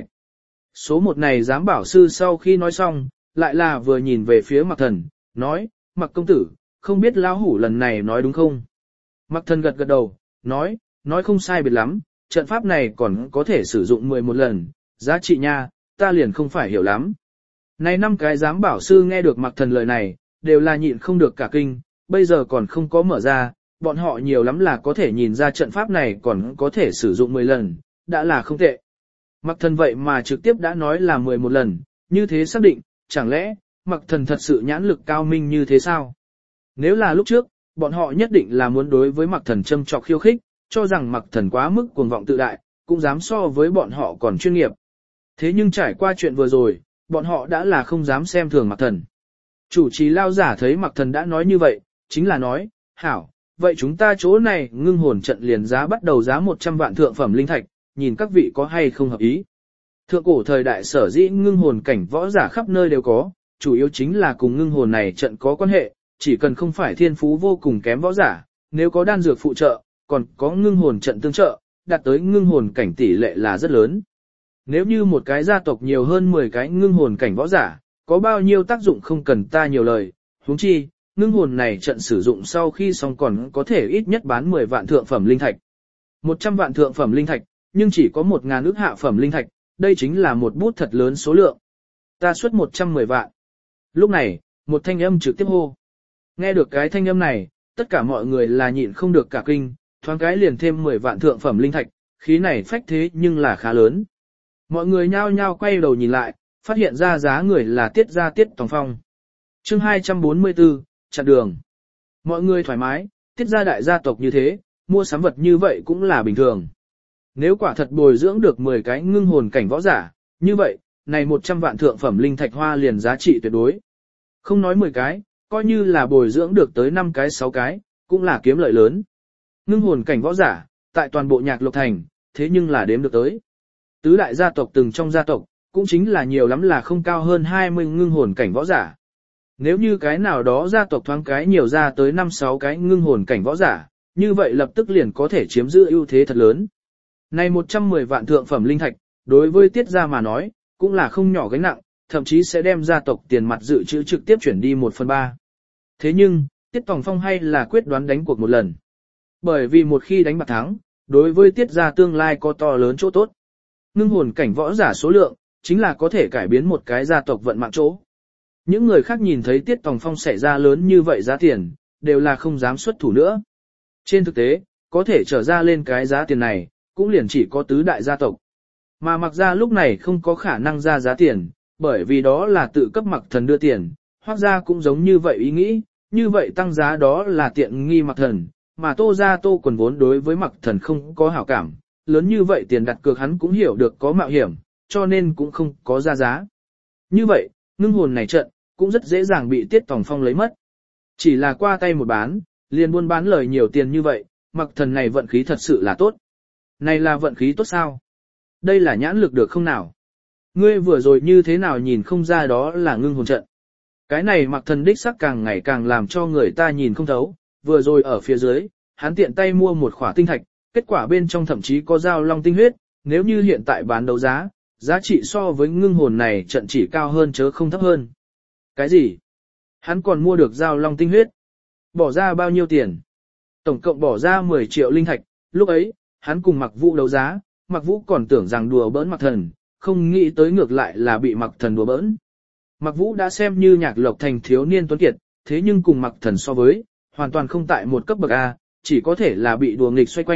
Số 1 này giám bảo sư sau khi nói xong, lại là vừa nhìn về phía Mạc Thần, nói, Mạc công tử, không biết lão hủ lần này nói đúng không? Mạc Thần gật gật đầu, nói không sai biệt lắm, trận pháp này còn có thể sử dụng 11 lần, giá trị nha, ta liền không phải hiểu lắm. Này 5 cái giám bảo sư nghe được Mạc Thần lời này, đều là nhịn không được cả kinh, bây giờ còn không có mở ra, bọn họ nhiều lắm là có thể nhìn ra trận pháp này còn có thể sử dụng 10 lần, đã là không tệ. Mạc Thần vậy mà trực tiếp đã nói là 11 lần, như thế xác định, chẳng lẽ, Mạc Thần thật sự nhãn lực cao minh như thế sao? Nếu là lúc trước, bọn họ nhất định là muốn đối với Mạc Thần châm chọc khiêu khích, cho rằng Mạc Thần quá mức cuồng vọng tự đại, cũng dám so với bọn họ còn chuyên nghiệp. Thế nhưng trải qua chuyện vừa rồi, bọn họ đã là không dám xem thường Mạc Thần. Chủ trì lao giả thấy Mạc Thần đã nói như vậy, chính là nói, hảo, vậy chúng ta chỗ này ngưng hồn trận liền giá bắt đầu giá 100 vạn thượng phẩm linh thạch, nhìn các vị có hay không hợp ý. Thượng cổ thời đại sở dĩ ngưng hồn cảnh võ giả khắp nơi đều có, chủ yếu chính là cùng ngưng hồn này trận có quan hệ, chỉ cần không phải thiên phú vô cùng kém võ giả, nếu có đan dược phụ trợ, còn có ngưng hồn trận tương trợ, đạt tới ngưng hồn cảnh tỷ lệ là rất lớn. Nếu như một cái gia tộc nhiều hơn 10 cái ngưng hồn cảnh võ giả, có bao nhiêu tác dụng không cần ta nhiều lời, huống chi, ngưng hồn này trận sử dụng sau khi xong còn có thể ít nhất bán 10 vạn thượng phẩm linh thạch. 100 vạn thượng phẩm linh thạch, nhưng chỉ có 1.000 ức hạ phẩm linh thạch, đây chính là một bút thật lớn số lượng. Ta xuất 110 vạn. Lúc này, một thanh âm trực tiếp hô. Nghe được cái thanh âm này, tất cả mọi người là nhịn không được cả kinh, thoáng cái liền thêm 10 vạn thượng phẩm linh thạch, khí này phách thế nhưng là khá lớn. Mọi người nhao nhao quay đầu nhìn lại, phát hiện ra giá người là Tiết gia Tiết Tòng Phong. Chương 244, chặn đường. Mọi người thoải mái, Tiết gia đại gia tộc như thế, mua sắm vật như vậy cũng là bình thường. Nếu quả thật bồi dưỡng được 10 cái ngưng hồn cảnh võ giả, như vậy, này 100 vạn thượng phẩm linh thạch hoa liền giá trị tuyệt đối. Không nói 10 cái, coi như là bồi dưỡng được tới 5 cái 6 cái, cũng là kiếm lợi lớn. Ngưng hồn cảnh võ giả, tại toàn bộ Nhạc Lộc Thành, thế nhưng là đếm được tới. Tứ đại gia tộc từng trong gia tộc, cũng chính là nhiều lắm là không cao hơn 20 ngưng hồn cảnh võ giả. Nếu như cái nào đó gia tộc thoáng cái nhiều ra tới 5-6 cái ngưng hồn cảnh võ giả, như vậy lập tức liền có thể chiếm giữ ưu thế thật lớn. Này 110 vạn thượng phẩm linh thạch, đối với Tiết gia mà nói, cũng là không nhỏ gánh nặng, thậm chí sẽ đem gia tộc tiền mặt dự trữ trực tiếp chuyển đi 1/3. Thế nhưng, Tiết Tòng Phong hay là quyết đoán đánh cuộc một lần. Bởi vì một khi đánh bạc thắng, đối với Tiết gia tương lai có to lớn chỗ tốt. Ngưng hồn cảnh võ giả số lượng, chính là có thể cải biến một cái gia tộc vận mạng chỗ. Những người khác nhìn thấy Tiết Tòng Phong xảy ra lớn như vậy giá tiền, đều là không dám xuất thủ nữa. Trên thực tế, có thể trở ra lên cái giá tiền này, cũng liền chỉ có tứ đại gia tộc. Mà Mạc gia lúc này không có khả năng ra giá tiền, bởi vì đó là tự cấp Mạc Thần đưa tiền, Hoắc gia cũng giống như vậy ý nghĩ, như vậy tăng giá đó là tiện nghi Mạc Thần, mà Tô gia Tô Quần vốn đối với Mạc Thần không có hảo cảm, lớn như vậy tiền đặt cược hắn cũng hiểu được có mạo hiểm, cho nên cũng không có ra giá. Như vậy, ngưng hồn này trận, cũng rất dễ dàng bị Tiết Tòng Phong lấy mất. Chỉ là qua tay một bán, liền buôn bán lời nhiều tiền như vậy, Mạc Thần này vận khí thật sự là tốt. Này là vận khí tốt sao? Đây là nhãn lực được không nào? Ngươi vừa rồi như thế nào nhìn không ra đó là ngưng hồn trận. Cái này Mạc Thần đích sắc càng ngày càng làm cho người ta nhìn không thấu, vừa rồi ở phía dưới, hắn tiện tay mua một khỏa tinh thạch, kết quả bên trong thậm chí có dao long tinh huyết, nếu như hiện tại bán đấu giá, giá trị so với ngưng hồn này trận chỉ cao hơn chớ không thấp hơn. Cái gì? Hắn còn mua được dao long tinh huyết? Bỏ ra bao nhiêu tiền? Tổng cộng bỏ ra 10 triệu linh thạch, lúc ấy, hắn cùng Mạc Vũ đấu giá, Mạc Vũ còn tưởng rằng đùa bỡn Mạc Thần, không nghĩ tới ngược lại là bị Mạc Thần đùa bỡn. Mạc Vũ đã xem như Nhạc Lộc Thành thiếu niên tuấn kiệt, thế nhưng cùng Mạc Thần so với, hoàn toàn không tại một cấp bậc A, chỉ có thể là bị đùa nghịch xoay quanh,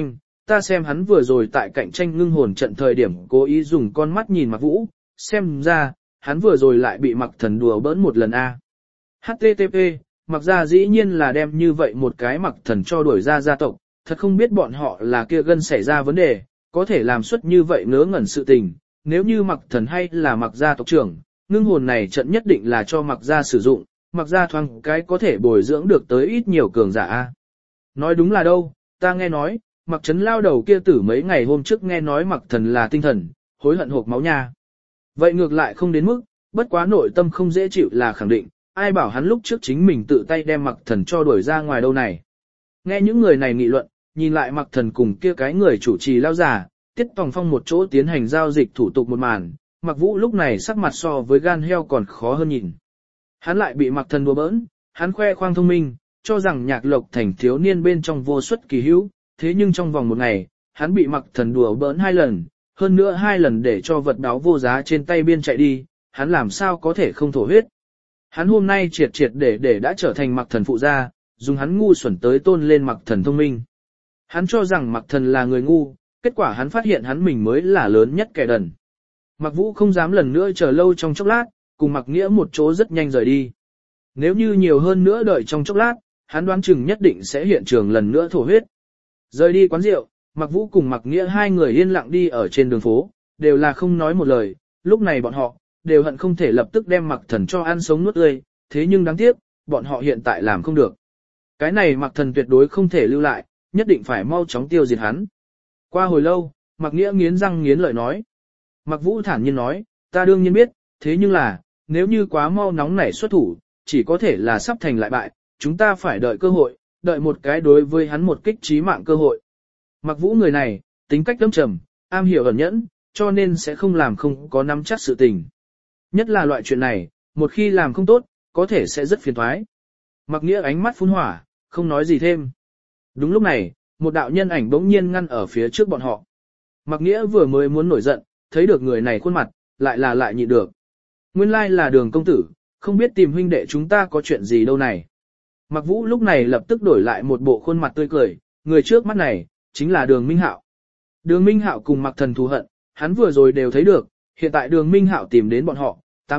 ta xem hắn vừa rồi tại cạnh tranh ngưng hồn trận thời điểm cố ý dùng con mắt nhìn Mạc Vũ, xem ra, hắn vừa rồi lại bị Mạc Thần đùa bỡn một lần a. HTTP, Mạc gia dĩ nhiên là đem như vậy một cái Mạc Thần cho đuổi ra gia tộc, thật không biết bọn họ là kia gân xảy ra vấn đề, có thể làm suất như vậy ngớ ngẩn sự tình, nếu như Mạc Thần hay là Mạc gia tộc trưởng, ngưng hồn này trận nhất định là cho Mạc gia sử dụng, Mạc gia thoáng cái có thể bồi dưỡng được tới ít nhiều cường giả a. Nói đúng là đâu, ta nghe nói, Mạc Trấn lao đầu kia tử mấy ngày hôm trước nghe nói Mạc Thần là tinh thần, hối hận hộp máu nha. Vậy ngược lại không đến mức, bất quá nội tâm không dễ chịu là khẳng định, ai bảo hắn lúc trước chính mình tự tay đem Mạc Thần cho đuổi ra ngoài đâu này. Nghe những người này nghị luận, nhìn lại Mạc Thần cùng kia cái người chủ trì lao giả, Tiết Tòng Phong một chỗ tiến hành giao dịch thủ tục một màn, Mạc Vũ lúc này sắc mặt so với gan heo còn khó hơn nhìn. Hắn lại bị Mạc Thần đùa bỡn, hắn khoe khoang thông minh, cho rằng Nhạc Lộc Thành thiếu niên bên trong vô suất kỳ hữu, thế nhưng trong vòng một ngày, hắn bị Mạc Thần đùa bỡn 2 lần, hơn nữa 2 lần để cho vật báo vô giá trên tay biên chạy đi, hắn làm sao có thể không thổ huyết. Hắn hôm nay triệt để đã trở thành Mạc Thần phụ gia, dùng hắn ngu xuẩn tới tôn lên Mạc Thần thông minh. Hắn cho rằng Mạc Thần là người ngu, kết quả hắn phát hiện hắn mình mới là lớn nhất kẻ đần. Mạc Vũ không dám lần nữa chờ lâu trong chốc lát, cùng Mạc Nghĩa một chỗ rất nhanh rời đi. Nếu như nhiều hơn nữa đợi trong chốc lát, hắn đoán chừng nhất định sẽ hiện trường lần nữa thổ huyết. Rời đi quán rượu, Mạc Vũ cùng Mạc Nghĩa hai người yên lặng đi ở trên đường phố, đều là không nói một lời, lúc này bọn họ đều hận không thể lập tức đem Mạc Thần cho ăn sống nuốt tươi, thế nhưng đáng tiếc, bọn họ hiện tại làm không được. Cái này Mạc Thần tuyệt đối không thể lưu lại, nhất định phải mau chóng tiêu diệt hắn. Qua hồi lâu, Mạc Nghĩa nghiến răng nghiến lợi nói. Mạc Vũ thản nhiên nói, ta đương nhiên biết, thế nhưng là, nếu như quá mau nóng nảy xuất thủ, chỉ có thể là sắp thành lại bại, chúng ta phải đợi cơ hội, đợi một cái đối với hắn một kích trí mạng cơ hội. Mạc Vũ người này, tính cách âm trầm, am hiểu ẩn nhẫn, cho nên sẽ không làm không có nắm chắc sự tình. Nhất là loại chuyện này, một khi làm không tốt, có thể sẽ rất phiền toái. Mạc Nghĩa ánh mắt phun hỏa, không nói gì thêm. Đúng lúc này, một đạo nhân ảnh bỗng nhiên ngăn ở phía trước bọn họ. Mạc Nghĩa vừa mới muốn nổi giận, thấy được người này khuôn mặt, lại nhịn được. Nguyên lai là Đường công tử, không biết tìm huynh đệ chúng ta có chuyện gì đâu này. Mạc Vũ lúc này lập tức đổi lại một bộ khuôn mặt tươi cười, người trước mắt này, chính là Đường Minh Hạo. Đường Minh Hạo cùng Mạc Thần thù hận, hắn vừa rồi đều thấy được, hiện tại Đường Minh Hạo tìm đến bọn họ,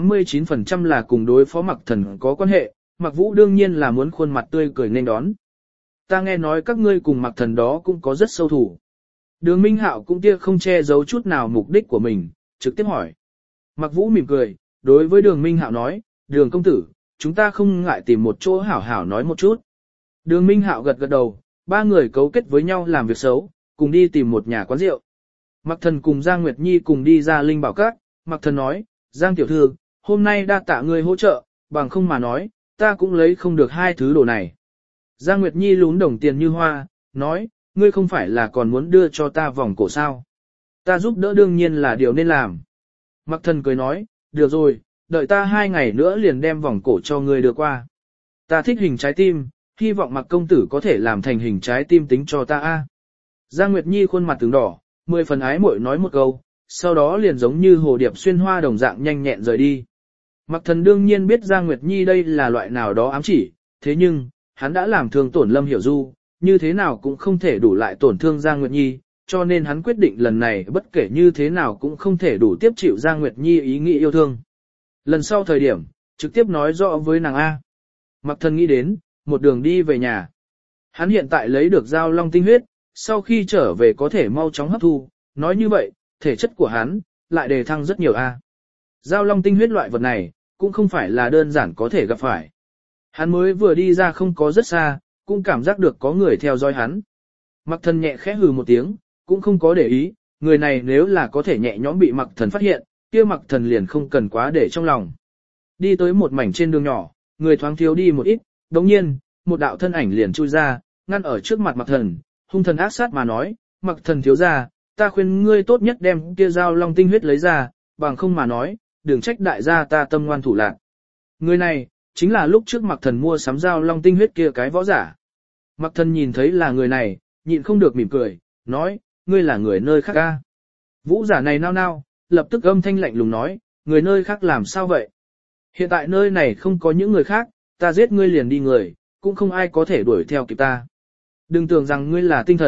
89% là cùng đối phó Mạc Thần có quan hệ, Mạc Vũ đương nhiên là muốn khuôn mặt tươi cười nên đón. Ta nghe nói các ngươi cùng Mạc Thần đó cũng có rất sâu thủ. Đường Minh Hạo cũng kia không che giấu chút nào mục đích của mình, trực tiếp hỏi. Mạc Vũ mỉm cười, đối với Đường Minh Hạo nói, Đường công tử, chúng ta không ngại tìm một chỗ hảo hảo nói một chút. Đường Minh Hạo gật gật đầu, 3 người cấu kết với nhau làm việc xấu, cùng đi tìm một nhà quán rượu. Mạc Thần cùng Giang Nguyệt Nhi cùng đi ra Linh Bảo Các, Mạc Thần nói, Giang tiểu thư, hôm nay đa tạ ngươi hỗ trợ, bằng không mà nói, ta cũng lấy không được 2 thứ đồ này. Giang Nguyệt Nhi lún đồng tiền như hoa, nói, ngươi không phải là còn muốn đưa cho ta vòng cổ sao. Ta giúp đỡ đương nhiên là điều nên làm. Mạc Thần cười nói, được rồi, đợi ta 2 ngày nữa liền đem vòng cổ cho ngươi đưa qua. Ta thích hình trái tim, hy vọng Mạc công tử có thể làm thành hình trái tim tính cho ta a. Giang Nguyệt Nhi khuôn mặt tướng đỏ, 10 phần ái muội nói một câu, sau đó liền giống như hồ điệp xuyên hoa đồng dạng nhanh nhẹn rời đi. Mạc Thần đương nhiên biết Giang Nguyệt Nhi đây là loại nào đó ám chỉ, thế nhưng, hắn đã làm thương tổn Lâm Hiểu Du, như thế nào cũng không thể đủ lại tổn thương Giang Nguyệt Nhi, cho nên hắn quyết định lần này bất kể như thế nào cũng không thể đủ tiếp chịu Giang Nguyệt Nhi ý nghĩ yêu thương. Lần sau thời điểm, trực tiếp nói rõ với nàng A. Mạc Thần nghĩ đến, một đường đi về nhà. Hắn hiện tại lấy được Giao Long tinh huyết, sau khi trở về có thể mau chóng hấp thu, nói như vậy, thể chất của hắn lại đề thăng rất nhiều A. Giao Long tinh huyết loại vật này, cũng không phải là đơn giản có thể gặp phải. Hắn mới vừa đi ra không có rất xa, cũng cảm giác được có người theo dõi hắn. Mạc Thần nhẹ khẽ hừ một tiếng, cũng không có để ý, người này nếu là có thể nhẹ nhõm bị Mạc Thần phát hiện, kia Mạc Thần liền không cần quá để trong lòng. Đi tới một mảnh trên đường nhỏ, người thoáng thiếu đi một ít, đồng nhiên, một đạo thân ảnh liền chui ra, ngăn ở trước mặt Mạc Thần, hung thần ác sát mà nói, Mạc Thần thiếu gia, ta khuyên ngươi tốt nhất đem kia Giao Long tinh huyết lấy ra, bằng không mà nói, đừng trách đại gia ta tâm ngoan thủ lạn. Người này, chính là lúc trước Mạc Thần mua sắm Giao Long tinh huyết kia cái võ giả. Mạc Thần nhìn thấy là người này, nhịn không được mỉm cười, nói, ngươi là người nơi khác a? Vũ giả này nao nao, lập tức âm thanh lạnh lùng nói, người nơi khác làm sao vậy? Hiện tại nơi này không có những người khác, ta giết ngươi liền đi người, cũng không ai có thể đuổi theo kịp ta. Đừng tưởng rằng ngươi là tinh thần,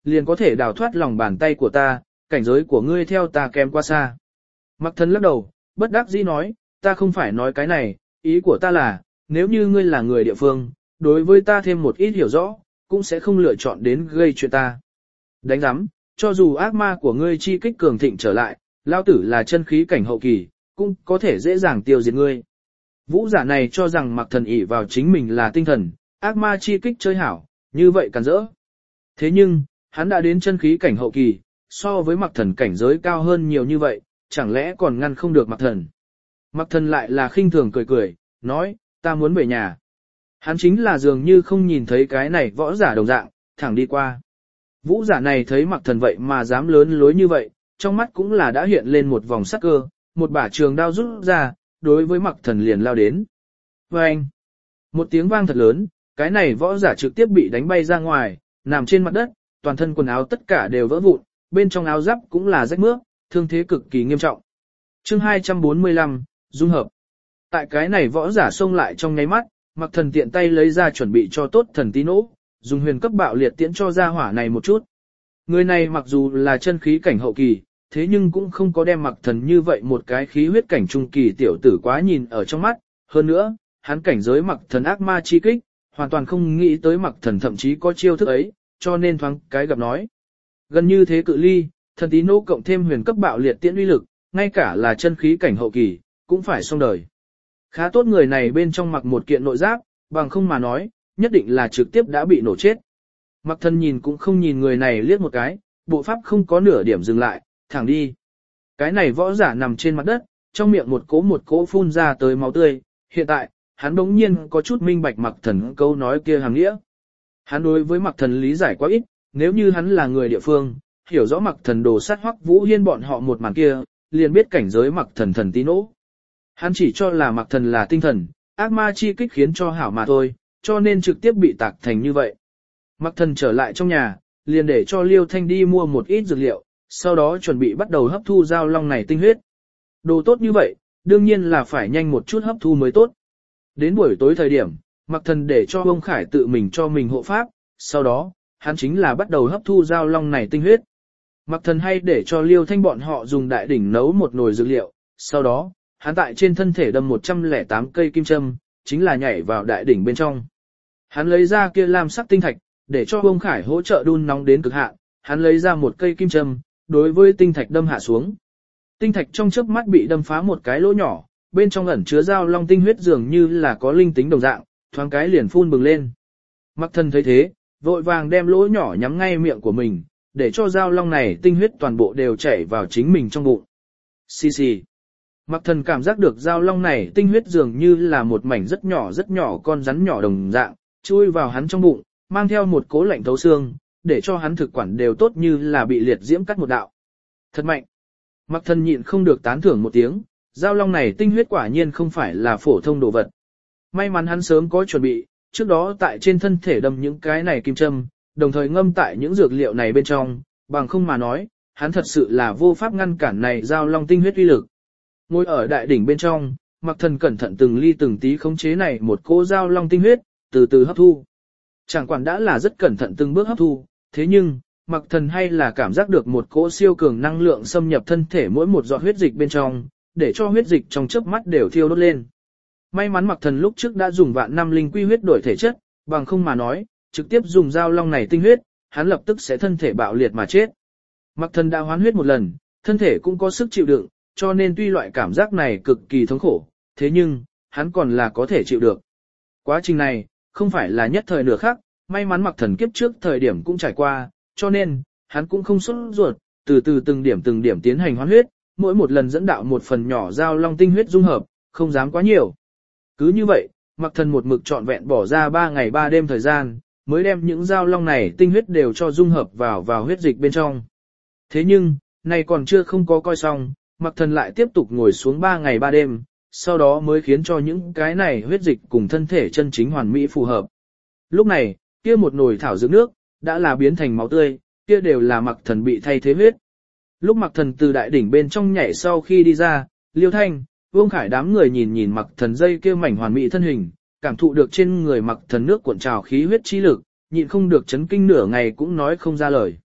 liền có thể đào thoát lòng bàn tay của ta, cảnh giới của ngươi theo ta kém quá xa. Mặc thần lắc đầu, bất đắc dĩ nói, ta không phải nói cái này, ý của ta là, nếu như ngươi là người địa phương, đối với ta thêm một ít hiểu rõ, cũng sẽ không lựa chọn đến gây chuyện ta. Đánh giám, cho dù ác ma của ngươi chi kích cường thịnh trở lại, lao tử là chân khí cảnh hậu kỳ, cũng có thể dễ dàng tiêu diệt ngươi. Vũ giả này cho rằng Mặc thần ỷ vào chính mình là tinh thần, ác ma chi kích chơi hảo, như vậy càn rỡ. Thế nhưng, hắn đã đến chân khí cảnh hậu kỳ, so với Mặc thần cảnh giới cao hơn nhiều như vậy, chẳng lẽ còn ngăn không được Mặc thần. Mặc thần lại là khinh thường cười cười, nói, ta muốn về nhà. Hắn chính là dường như không nhìn thấy cái này võ giả đồng dạng, thẳng đi qua. Vũ giả này thấy Mặc thần vậy mà dám lớn lối như vậy, trong mắt cũng là đã hiện lên một vòng sắc cơ, một bả trường đao rút ra, đối với Mặc thần liền lao đến. Và anh, một tiếng vang thật lớn, cái này võ giả trực tiếp bị đánh bay ra ngoài, nằm trên mặt đất, toàn thân quần áo tất cả đều vỡ vụn, bên trong áo giáp cũng là rách mướp, thương thế cực kỳ nghiêm trọng. Chương 245, dung hợp. Tại cái này võ giả xông lại trong nháy mắt, Mặc thần tiện tay lấy ra chuẩn bị cho tốt thần tí nỗ, dùng huyền cấp bạo liệt tiễn cho ra hỏa này một chút. Người này mặc dù là chân khí cảnh hậu kỳ, thế nhưng cũng không có đem Mặc thần như vậy một cái khí huyết cảnh trung kỳ tiểu tử quá nhìn ở trong mắt. Hơn nữa, hắn cảnh giới Mặc thần ác ma chi kích, hoàn toàn không nghĩ tới Mặc thần thậm chí có chiêu thức ấy, cho nên thoáng cái gặp nói. Gần như thế cự ly, thần tí nỗ cộng thêm huyền cấp bạo liệt tiễn uy lực, ngay cả là chân khí cảnh hậu kỳ, cũng phải xong đời. Khá tốt người này bên trong mặc một kiện nội giáp, bằng không mà nói, nhất định là trực tiếp đã bị nổ chết. Mặc thần nhìn cũng không nhìn người này liếc một cái, bộ pháp không có nửa điểm dừng lại, thẳng đi. Cái này võ giả nằm trên mặt đất, trong miệng một cỗ phun ra tới máu tươi, hiện tại, hắn bỗng nhiên có chút minh bạch Mặc thần câu nói kia hàng nghĩa. Hắn đối với Mặc thần lý giải quá ít, nếu như hắn là người địa phương, hiểu rõ Mặc thần đồ sát Hoắc Vũ Hiên bọn họ một màn kia, liền biết cảnh giới Mặc thần thần tí nỗ. Hắn chỉ cho là Mặc thần là tinh thần, ác ma chi kích khiến cho hảo mà thôi, cho nên trực tiếp bị tạc thành như vậy. Mặc thần trở lại trong nhà, liền để cho Liêu Thanh đi mua một ít dược liệu, sau đó chuẩn bị bắt đầu hấp thu dao long này tinh huyết. Đồ tốt như vậy, đương nhiên là phải nhanh một chút hấp thu mới tốt. Đến buổi tối thời điểm, Mặc thần để cho ông Khải tự mình cho mình hộ pháp, sau đó, hắn chính là bắt đầu hấp thu dao long này tinh huyết. Mặc thần hay để cho Liêu Thanh bọn họ dùng đại đỉnh nấu một nồi dược liệu, sau đó, hắn tại trên thân thể đâm 108 cây kim châm, chính là nhảy vào đại đỉnh bên trong. Hắn lấy ra kia lam sắc tinh thạch, để cho ông Khải hỗ trợ đun nóng đến cực hạn, hắn lấy ra một cây kim châm, đối với tinh thạch đâm hạ xuống. Tinh thạch trong chớp mắt bị đâm phá một cái lỗ nhỏ, bên trong ẩn chứa dao long tinh huyết dường như là có linh tính đồng dạng, thoáng cái liền phun bừng lên. Mặc thần thấy thế, vội vàng đem lỗ nhỏ nhắm ngay miệng của mình, để cho dao long này tinh huyết toàn bộ đều chảy vào chính mình trong bụng. Xì xì. Mặc thần cảm giác được dao long này tinh huyết dường như là một mảnh rất nhỏ con rắn nhỏ đồng dạng, chui vào hắn trong bụng, mang theo một cố lạnh thấu xương, để cho hắn thực quản đều tốt như là bị liệt diễm cắt một đạo. Thật mạnh. Mặc thần nhịn không được tán thưởng một tiếng, dao long này tinh huyết quả nhiên không phải là phổ thông đồ vật. May mắn hắn sớm có chuẩn bị, trước đó tại trên thân thể đâm những cái này kim châm, đồng thời ngâm tại những dược liệu này bên trong, bằng không mà nói, hắn thật sự là vô pháp ngăn cản này dao long tinh huyết uy lực. Ngồi ở đại đỉnh bên trong, Mặc thần cẩn thận từng ly từng tí khống chế này một cỗ dao long tinh huyết, từ từ hấp thu. Chẳng quản đã là rất cẩn thận từng bước hấp thu, thế nhưng, Mặc thần hay là cảm giác được một cỗ siêu cường năng lượng xâm nhập thân thể mỗi một giọt huyết dịch bên trong, để cho huyết dịch trong chớp mắt đều thiêu đốt lên. May mắn Mặc thần lúc trước đã dùng vạn năm linh quy huyết đổi thể chất, bằng không mà nói, trực tiếp dùng dao long này tinh huyết, hắn lập tức sẽ thân thể bạo liệt mà chết. Mặc thần đã hoán huyết một lần, thân thể cũng có sức chịu đựng, cho nên tuy loại cảm giác này cực kỳ thống khổ, thế nhưng, hắn còn là có thể chịu được. Quá trình này, không phải là nhất thời nửa khắc, may mắn Mặc thần kiếp trước thời điểm cũng trải qua, cho nên, hắn cũng không sốt ruột, từ từ từng điểm tiến hành hoán huyết, mỗi một lần dẫn đạo một phần nhỏ dao long tinh huyết dung hợp, không dám quá nhiều. Cứ như vậy, Mặc thần một mực trọn vẹn bỏ ra 3 ngày 3 đêm thời gian, mới đem những dao long này tinh huyết đều cho dung hợp vào huyết dịch bên trong. Thế nhưng, này còn chưa không có coi xong, Mặc thần lại tiếp tục ngồi xuống 3 ngày 3 đêm, sau đó mới khiến cho những cái này huyết dịch cùng thân thể chân chính hoàn mỹ phù hợp. Lúc này, kia một nồi thảo dược nước, đã là biến thành máu tươi, kia đều là Mặc thần bị thay thế huyết. Lúc Mặc thần từ đại đỉnh bên trong nhảy sau khi đi ra, Liêu Thanh, Vương Khải đám người nhìn Mặc thần dây kia mảnh hoàn mỹ thân hình, cảm thụ được trên người Mặc thần nước cuộn trào khí huyết chi lực, nhịn không được chấn kinh nửa ngày cũng nói không ra lời.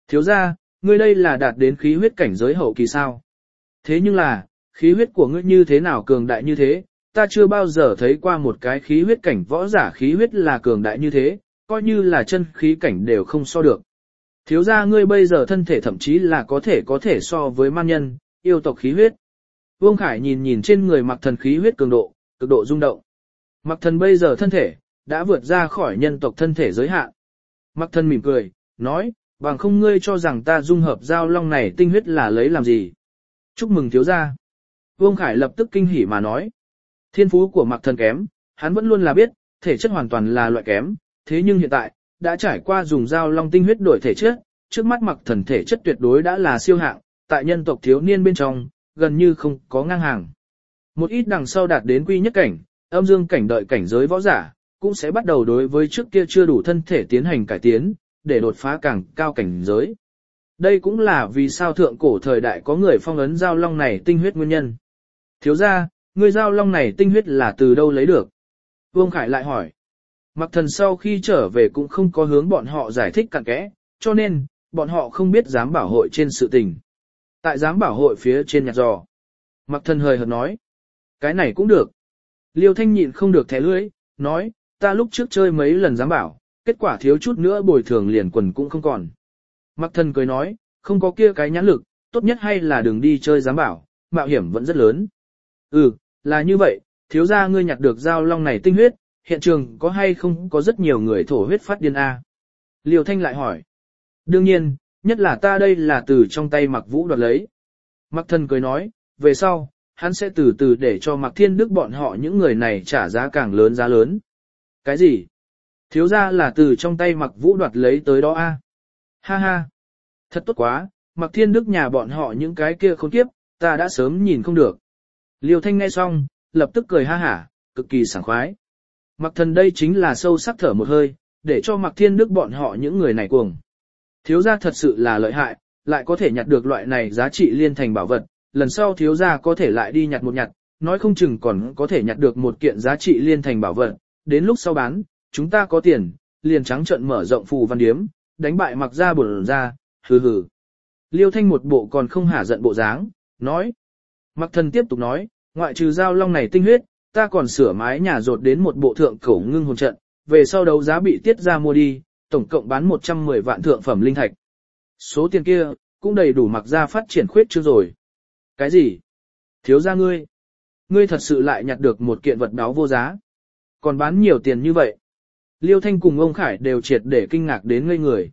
Thiếu gia, ngươi đây là đạt đến khí huyết cảnh giới hậu kỳ sao? Thế nhưng là, khí huyết của ngươi như thế nào cường đại như thế, ta chưa bao giờ thấy qua một cái khí huyết cảnh võ giả khí huyết là cường đại như thế, coi như là chân khí cảnh đều không so được. Thiếu gia ngươi bây giờ thân thể thậm chí là có thể so với man nhân, yêu tộc khí huyết. Vương Khải nhìn nhìn trên người Mạc Thần khí huyết cường độ, cực độ rung động. Mạc Thần bây giờ thân thể, đã vượt ra khỏi nhân tộc thân thể giới hạn. Mạc Thần mỉm cười, nói, bằng không ngươi cho rằng ta dung hợp giao long này tinh huyết là lấy làm gì. Chúc mừng thiếu gia. Vương Khải lập tức kinh hỉ mà nói. Thiên phú của Mạc Thần kém, hắn vẫn luôn là biết, thể chất hoàn toàn là loại kém, thế nhưng hiện tại, đã trải qua dùng giao long tinh huyết đổi thể chất, trước mắt Mạc Thần thể chất tuyệt đối đã là siêu hạng, tại nhân tộc thiếu niên bên trong, gần như không có ngang hàng. Một ít đằng sau đạt đến quy nhất cảnh, âm dương cảnh đợi cảnh giới võ giả, cũng sẽ bắt đầu đối với trước kia chưa đủ thân thể tiến hành cải tiến, để đột phá càng cao cảnh giới. Đây cũng là vì sao thượng cổ thời đại có người phong ấn giao long này tinh huyết nguyên nhân. Thiếu gia, người giao long này tinh huyết là từ đâu lấy được? Vương Khải lại hỏi. Mạc Thần sau khi trở về cũng không có hướng bọn họ giải thích cặn kẽ, cho nên, bọn họ không biết giám bảo hội trên sự tình. Tại giám bảo hội phía trên nhặt giò. Mạc Thần hời hợt nói. Cái này cũng được. Liêu Thanh nhịn không được thẻ lưỡi, nói, ta lúc trước chơi mấy lần giám bảo, kết quả thiếu chút nữa bồi thường liền quần cũng không còn. Mạc Thần cười nói, không có kia cái nhãn lực, tốt nhất hay là đừng đi chơi giám bảo, mạo hiểm vẫn rất lớn. Là như vậy, thiếu gia ngươi nhặt được giao long này tinh huyết, hiện trường có hay không có rất nhiều người thổ huyết phát điên a? Liêu Thanh lại hỏi. Đương nhiên, nhất là ta đây là từ trong tay Mạc Vũ đoạt lấy. Mạc Thần cười nói, về sau, hắn sẽ từ từ để cho Mạc Thiên Đức bọn họ những người này trả giá càng lớn giá lớn. Cái gì? Thiếu gia là từ trong tay Mạc Vũ đoạt lấy tới đó a? Ha ha! Thật tốt quá, Mạc Thiên Đức nhà bọn họ những cái kia khốn kiếp, ta đã sớm nhìn không được. Liêu Thanh nghe xong, lập tức cười ha hả, cực kỳ sảng khoái. Mạc Thần đây chính là sâu sắc thở một hơi, để cho Mạc Thiên Đức bọn họ những người này cuồng. Thiếu gia thật sự là lợi hại, lại có thể nhặt được loại này giá trị liên thành bảo vật, lần sau thiếu gia có thể lại đi nhặt một nhặt, nói không chừng còn có thể nhặt được một kiện giá trị liên thành bảo vật, đến lúc sau bán, chúng ta có tiền, liền trắng trợn mở rộng phù văn điếm, đánh bại Mạc gia bổn ra, hừ hừ. Liêu Thanh một bộ còn không hả giận bộ dáng, nói. Mạc Thần tiếp tục nói, ngoại trừ giao long này tinh huyết, ta còn sửa mái nhà rột đến một bộ thượng cổ ngưng hồn trận, về sau đấu giá bị tiết ra mua đi, tổng cộng bán 110 vạn thượng phẩm linh thạch. Số tiền kia, cũng đầy đủ Mạc gia phát triển khuyết chưa rồi. Cái gì? Thiếu gia ngươi? Ngươi thật sự lại nhặt được một kiện vật báo vô giá. Còn bán nhiều tiền như vậy? Liêu Thanh cùng ông Khải đều triệt để kinh ngạc đến ngây người.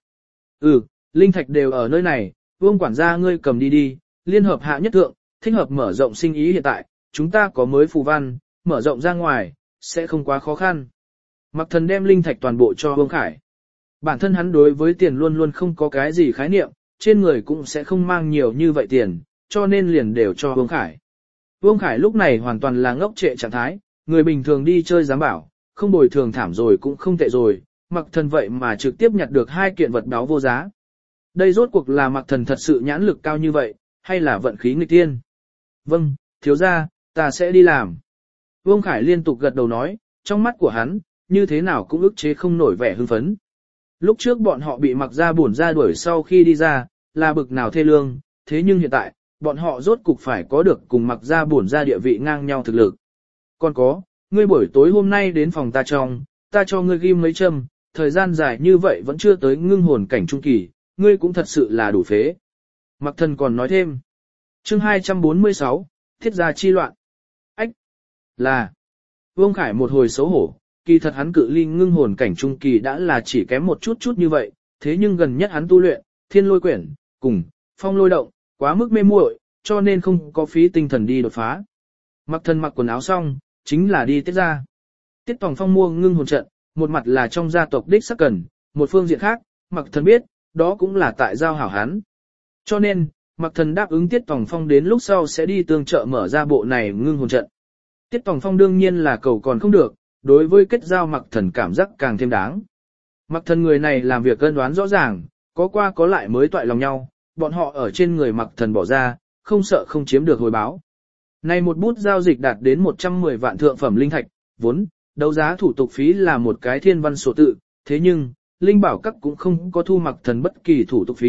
Linh thạch đều ở nơi này, Vương quản gia ngươi cầm đi đi, liên hợp hạ nhất thượng, thích hợp mở rộng sinh ý hiện tại, chúng ta có mới phù văn, mở rộng ra ngoài, sẽ không quá khó khăn. Mạc Thần đem linh thạch toàn bộ cho Vương Khải. Bản thân hắn đối với tiền luôn luôn không có cái gì khái niệm, trên người cũng sẽ không mang nhiều như vậy tiền, cho nên liền đều cho Vương Khải. Vương Khải lúc này hoàn toàn là ngốc trệ trạng thái, người bình thường đi chơi giám bảo, không bồi thường thảm rồi cũng không tệ rồi, Mạc Thần vậy mà trực tiếp nhặt được 2 kiện vật báo vô giá. Đây rốt cuộc là Mạc Thần thật sự nhãn lực cao như vậy, hay là vận khí nghịch tiên? Vâng, thiếu gia, ta sẽ đi làm. Vương Khải liên tục gật đầu nói, trong mắt của hắn, như thế nào cũng ức chế không nổi vẻ hưng phấn. Lúc trước bọn họ bị Mạc gia bổn ra đuổi sau khi đi ra, là bực nào thê lương, thế nhưng hiện tại, bọn họ rốt cục phải có được cùng Mạc gia bổn ra địa vị ngang nhau thực lực. Còn có, ngươi buổi tối hôm nay đến phòng ta trong, ta cho ngươi ghim mấy châm, thời gian dài như vậy vẫn chưa tới ngưng hồn cảnh trung kỳ, ngươi cũng thật sự là đủ phế. Mạc Thần còn nói thêm. Chương 246, thiết gia chi loạn. Ách! Là! Vương Khải một hồi xấu hổ, kỳ thật hắn cự ly ngưng hồn cảnh trung kỳ đã là chỉ kém một chút như vậy, thế nhưng gần nhất hắn tu luyện, thiên lôi quyển, cùng, phong lôi động, quá mức mê muội, cho nên không có phí tinh thần đi đột phá. Mạc Thần mặc quần áo xong, chính là đi tiết ra. Tiết Tòng Phong mua ngưng hồn trận, một mặt là trong gia tộc đích sắc cần, một phương diện khác, Mạc Thần biết, đó cũng là tại giao hảo hắn. Cho nên, Mạc Thần đáp ứng Tiết Tòng Phong đến lúc sau sẽ đi tương trợ mở ra bộ này ngưng hồn trận. Tiết Tòng Phong đương nhiên là cầu còn không được, đối với kết giao Mạc Thần cảm giác càng thêm đáng. Mạc Thần người này làm việc cân đoán rõ ràng, có qua có lại mới toại lòng nhau, bọn họ ở trên người Mạc Thần bỏ ra, không sợ không chiếm được hồi báo. Này một bút giao dịch đạt đến 110 vạn thượng phẩm linh thạch, vốn, đấu giá thủ tục phí là một cái thiên văn số tự, thế nhưng, Linh Bảo Các cũng không có thu Mạc Thần bất kỳ thủ tục phí,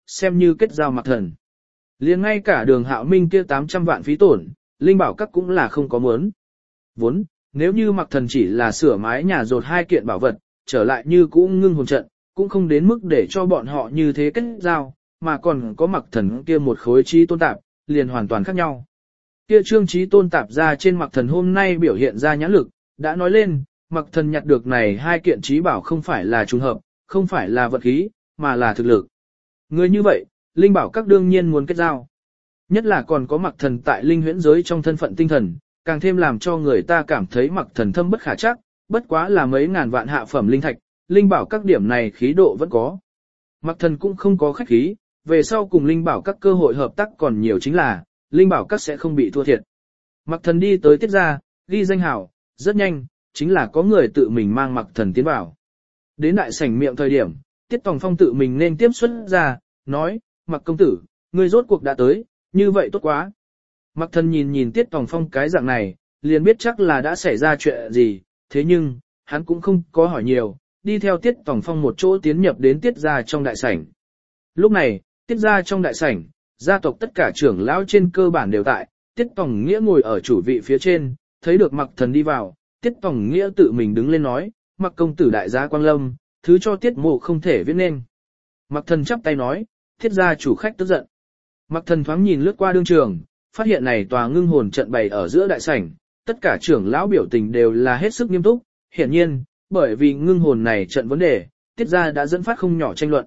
xem như kết giao Mặc Thần. Liền ngay cả Đường Hạo Minh kia 800 vạn phí tổn, Linh Bảo Các cũng là không có muốn. Vốn, nếu như Mặc Thần chỉ là sửa mái nhà rột 2 kiện bảo vật, trở lại như cũ ngưng hồn trận, cũng không đến mức để cho bọn họ như thế kết giao, mà còn có Mặc Thần kia một khối trí tôn tạp, liền hoàn toàn khác nhau. Kia trương trí tôn tạp ra trên Mặc Thần hôm nay biểu hiện ra nhãn lực, đã nói lên, Mặc Thần nhặt được này 2 kiện trí bảo không phải là trùng hợp, không phải là vật khí, mà là thực lực. Người như vậy, Linh Bảo Các đương nhiên muốn kết giao. Nhất là còn có Mặc Thần tại linh huyễn giới trong thân phận tinh thần, càng thêm làm cho người ta cảm thấy Mặc Thần thâm bất khả trắc, bất quá là mấy ngàn vạn hạ phẩm linh thạch, Linh Bảo Các điểm này khí độ vẫn có. Mặc Thần cũng không có khách khí, về sau cùng Linh Bảo Các cơ hội hợp tác còn nhiều chính là, Linh Bảo Các sẽ không bị thua thiệt. Mặc Thần đi tới tiết ra, ghi danh hảo, rất nhanh, chính là có người tự mình mang Mặc Thần tiến vào. Đến đại sảnh miệng thời điểm, Tiết Tòng Phong tự mình nên tiếp xuất ra, nói, Mặc công tử, ngươi rốt cuộc đã tới, như vậy tốt quá. Mặc Thần nhìn Tiết Tòng Phong cái dạng này, liền biết chắc là đã xảy ra chuyện gì, thế nhưng, hắn cũng không có hỏi nhiều, đi theo Tiết Tòng Phong một chỗ tiến nhập đến Tiết gia trong đại sảnh. Lúc này, Tiết gia trong đại sảnh, gia tộc tất cả trưởng lão trên cơ bản đều tại, Tiết Tòng Nghĩa ngồi ở chủ vị phía trên, thấy được Mặc Thần đi vào, Tiết Tòng Nghĩa tự mình đứng lên nói, Mặc công tử đại gia Quang Lâm, thứ cho Tiết mộ không thể viết nên. Mặc Thần chắp tay nói, Tiết gia chủ khách tức giận. Mặc Thần thoáng nhìn lướt qua đương trường, phát hiện này tòa ngưng hồn trận bày ở giữa đại sảnh, tất cả trưởng lão biểu tình đều là hết sức nghiêm túc, hiển nhiên, bởi vì ngưng hồn này trận vấn đề, Tiết gia đã dẫn phát không nhỏ tranh luận.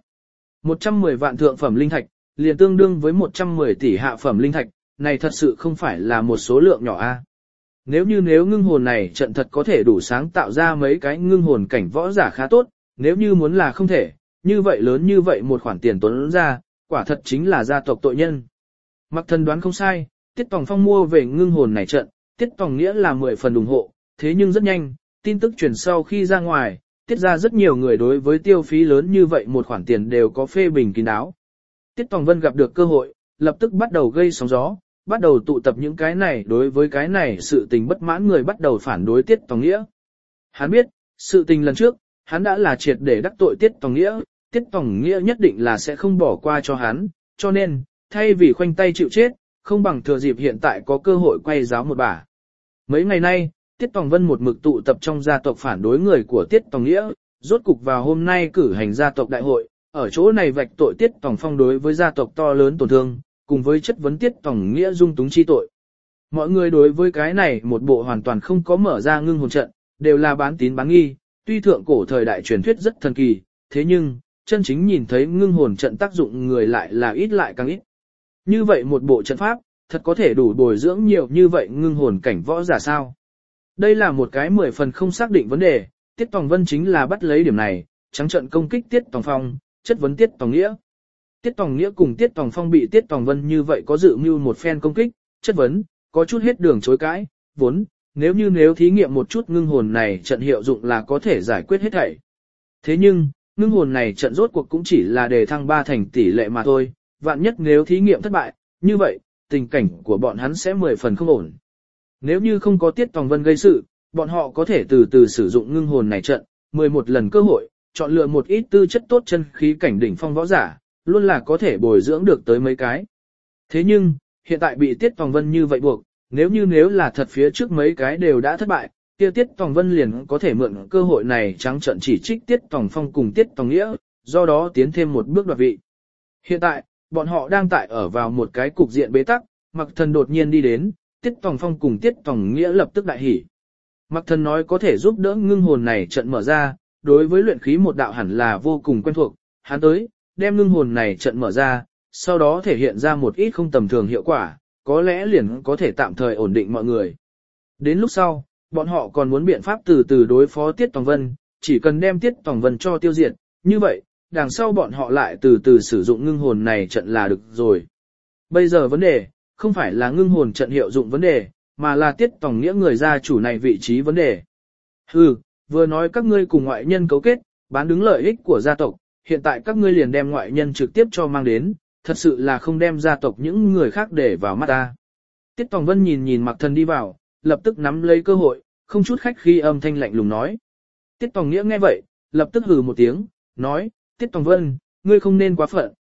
110 vạn thượng phẩm linh thạch, liền tương đương với 110 tỷ hạ phẩm linh thạch, này thật sự không phải là một số lượng nhỏ a. Nếu ngưng hồn này trận thật có thể đủ sáng tạo ra mấy cái ngưng hồn cảnh võ giả khá tốt, nếu như muốn là không thể, như vậy lớn như vậy một khoản tiền tốn ra, quả thật chính là gia tộc tội nhân. Mặc Thần đoán không sai, Tiết Tòng Phong mua về ngưng hồn này trận, Tiết Tòng Nghĩa là 10 phần ủng hộ, thế nhưng rất nhanh, tin tức truyền sau khi ra ngoài, Tiết ra rất nhiều người đối với tiêu phí lớn như vậy một khoản tiền đều có phê bình kín đáo. Tiết Tòng Vân gặp được cơ hội, lập tức bắt đầu gây sóng gió, bắt đầu tụ tập những cái này đối với cái này sự tình bất mãn người bắt đầu phản đối Tiết Tòng Nghĩa. Hắn biết, sự tình lần trước, hắn đã là triệt để đắc tội Tiết Tòng Nghĩa, Tiết Tòng Nghĩa nhất định là sẽ không bỏ qua cho hắn, cho nên, thay vì khoanh tay chịu chết, không bằng thừa dịp hiện tại có cơ hội quay giáo một bả. Mấy ngày nay, Tiết Tòng Vân một mực tụ tập trong gia tộc phản đối người của Tiết Tòng Nghĩa, rốt cục vào hôm nay cử hành gia tộc đại hội, ở chỗ này vạch tội Tiết Tòng Phong đối với gia tộc to lớn tổn thương, cùng với chất vấn Tiết Tòng Nghĩa dung túng chi tội. Mọi người đối với cái này một bộ hoàn toàn không có mở ra ngưng hồn trận, đều là bán tín bán nghi, tuy thượng cổ thời đại truyền thuyết rất thần kỳ, thế nhưng, chân chính nhìn thấy ngưng hồn trận tác dụng người lại là ít lại càng ít. Như vậy một bộ trận pháp, thật có thể đủ bồi dưỡng nhiều như vậy ngưng hồn cảnh võ giả sao? Đây là một cái 10 phần không xác định vấn đề, Tiết Tòng Vân chính là bắt lấy điểm này, trắng trợn công kích Tiết Tòng Phong, chất vấn Tiết Tòng Nghĩa. Tiết Tòng Nghĩa cùng Tiết Tòng Phong bị Tiết Tòng Vân như vậy có dự mưu một phen công kích, chất vấn, có chút hết đường chối cãi, vốn, nếu thí nghiệm một chút ngưng hồn này trận hiệu dụng là có thể giải quyết hết thảy. Thế nhưng, ngưng hồn này trận rốt cuộc cũng chỉ là đề thăng 3 thành tỷ lệ mà thôi, vạn nhất nếu thí nghiệm thất bại, như vậy, tình cảnh của bọn hắn sẽ 10 phần không ổn. Nếu như không có Tiết Tòng Vân gây sự, bọn họ có thể từ từ sử dụng ngưng hồn này trận, 11 lần cơ hội, chọn lựa một ít tư chất tốt chân khí cảnh đỉnh phong võ giả, luôn là có thể bồi dưỡng được tới mấy cái. Thế nhưng, hiện tại bị Tiết Tòng Vân như vậy buộc, nếu là thật phía trước mấy cái đều đã thất bại, kia Tiết Tòng Vân liền có thể mượn cơ hội này trắng trợn chỉ trích Tiết Tòng Phong cùng Tiết Tòng Nghĩa, do đó tiến thêm một bước đoạt vị. Hiện tại, bọn họ đang tại ở vào một cái cục diện bế tắc, Mặc Thần đột nhiên đi đến, Tiết Tòng Phong cùng Tiết Tòng Nghĩa lập tức đại hỉ. Mặc Thần nói có thể giúp đỡ ngưng hồn này trận mở ra, đối với luyện khí một đạo hẳn là vô cùng quen thuộc, hắn tới, đem ngưng hồn này trận mở ra, sau đó thể hiện ra một ít không tầm thường hiệu quả, có lẽ liền có thể tạm thời ổn định mọi người. Đến lúc sau, bọn họ còn muốn biện pháp từ từ đối phó Tiết Tòng Vân, chỉ cần đem Tiết Tòng Vân cho tiêu diệt, như vậy, đằng sau bọn họ lại từ từ sử dụng ngưng hồn này trận là được rồi. Bây giờ vấn đề, không phải là ngưng hồn trận hiệu dụng vấn đề, mà là Tiết Tòng Nghĩa người gia chủ này vị trí vấn đề. Vừa nói các ngươi cùng ngoại nhân cấu kết, bán đứng lợi ích của gia tộc, hiện tại các ngươi liền đem ngoại nhân trực tiếp cho mang đến, thật sự là không đem gia tộc những người khác để vào mắt ta. Tiết Tòng Vân nhìn Mặc Thần đi vào, lập tức nắm lấy cơ hội, không chút khách khí âm thanh lạnh lùng nói. Tiết Tòng Nghĩa nghe vậy, lập tức hừ một tiếng, nói, Tiết Tòng Vân, ngươi không nên quá phận,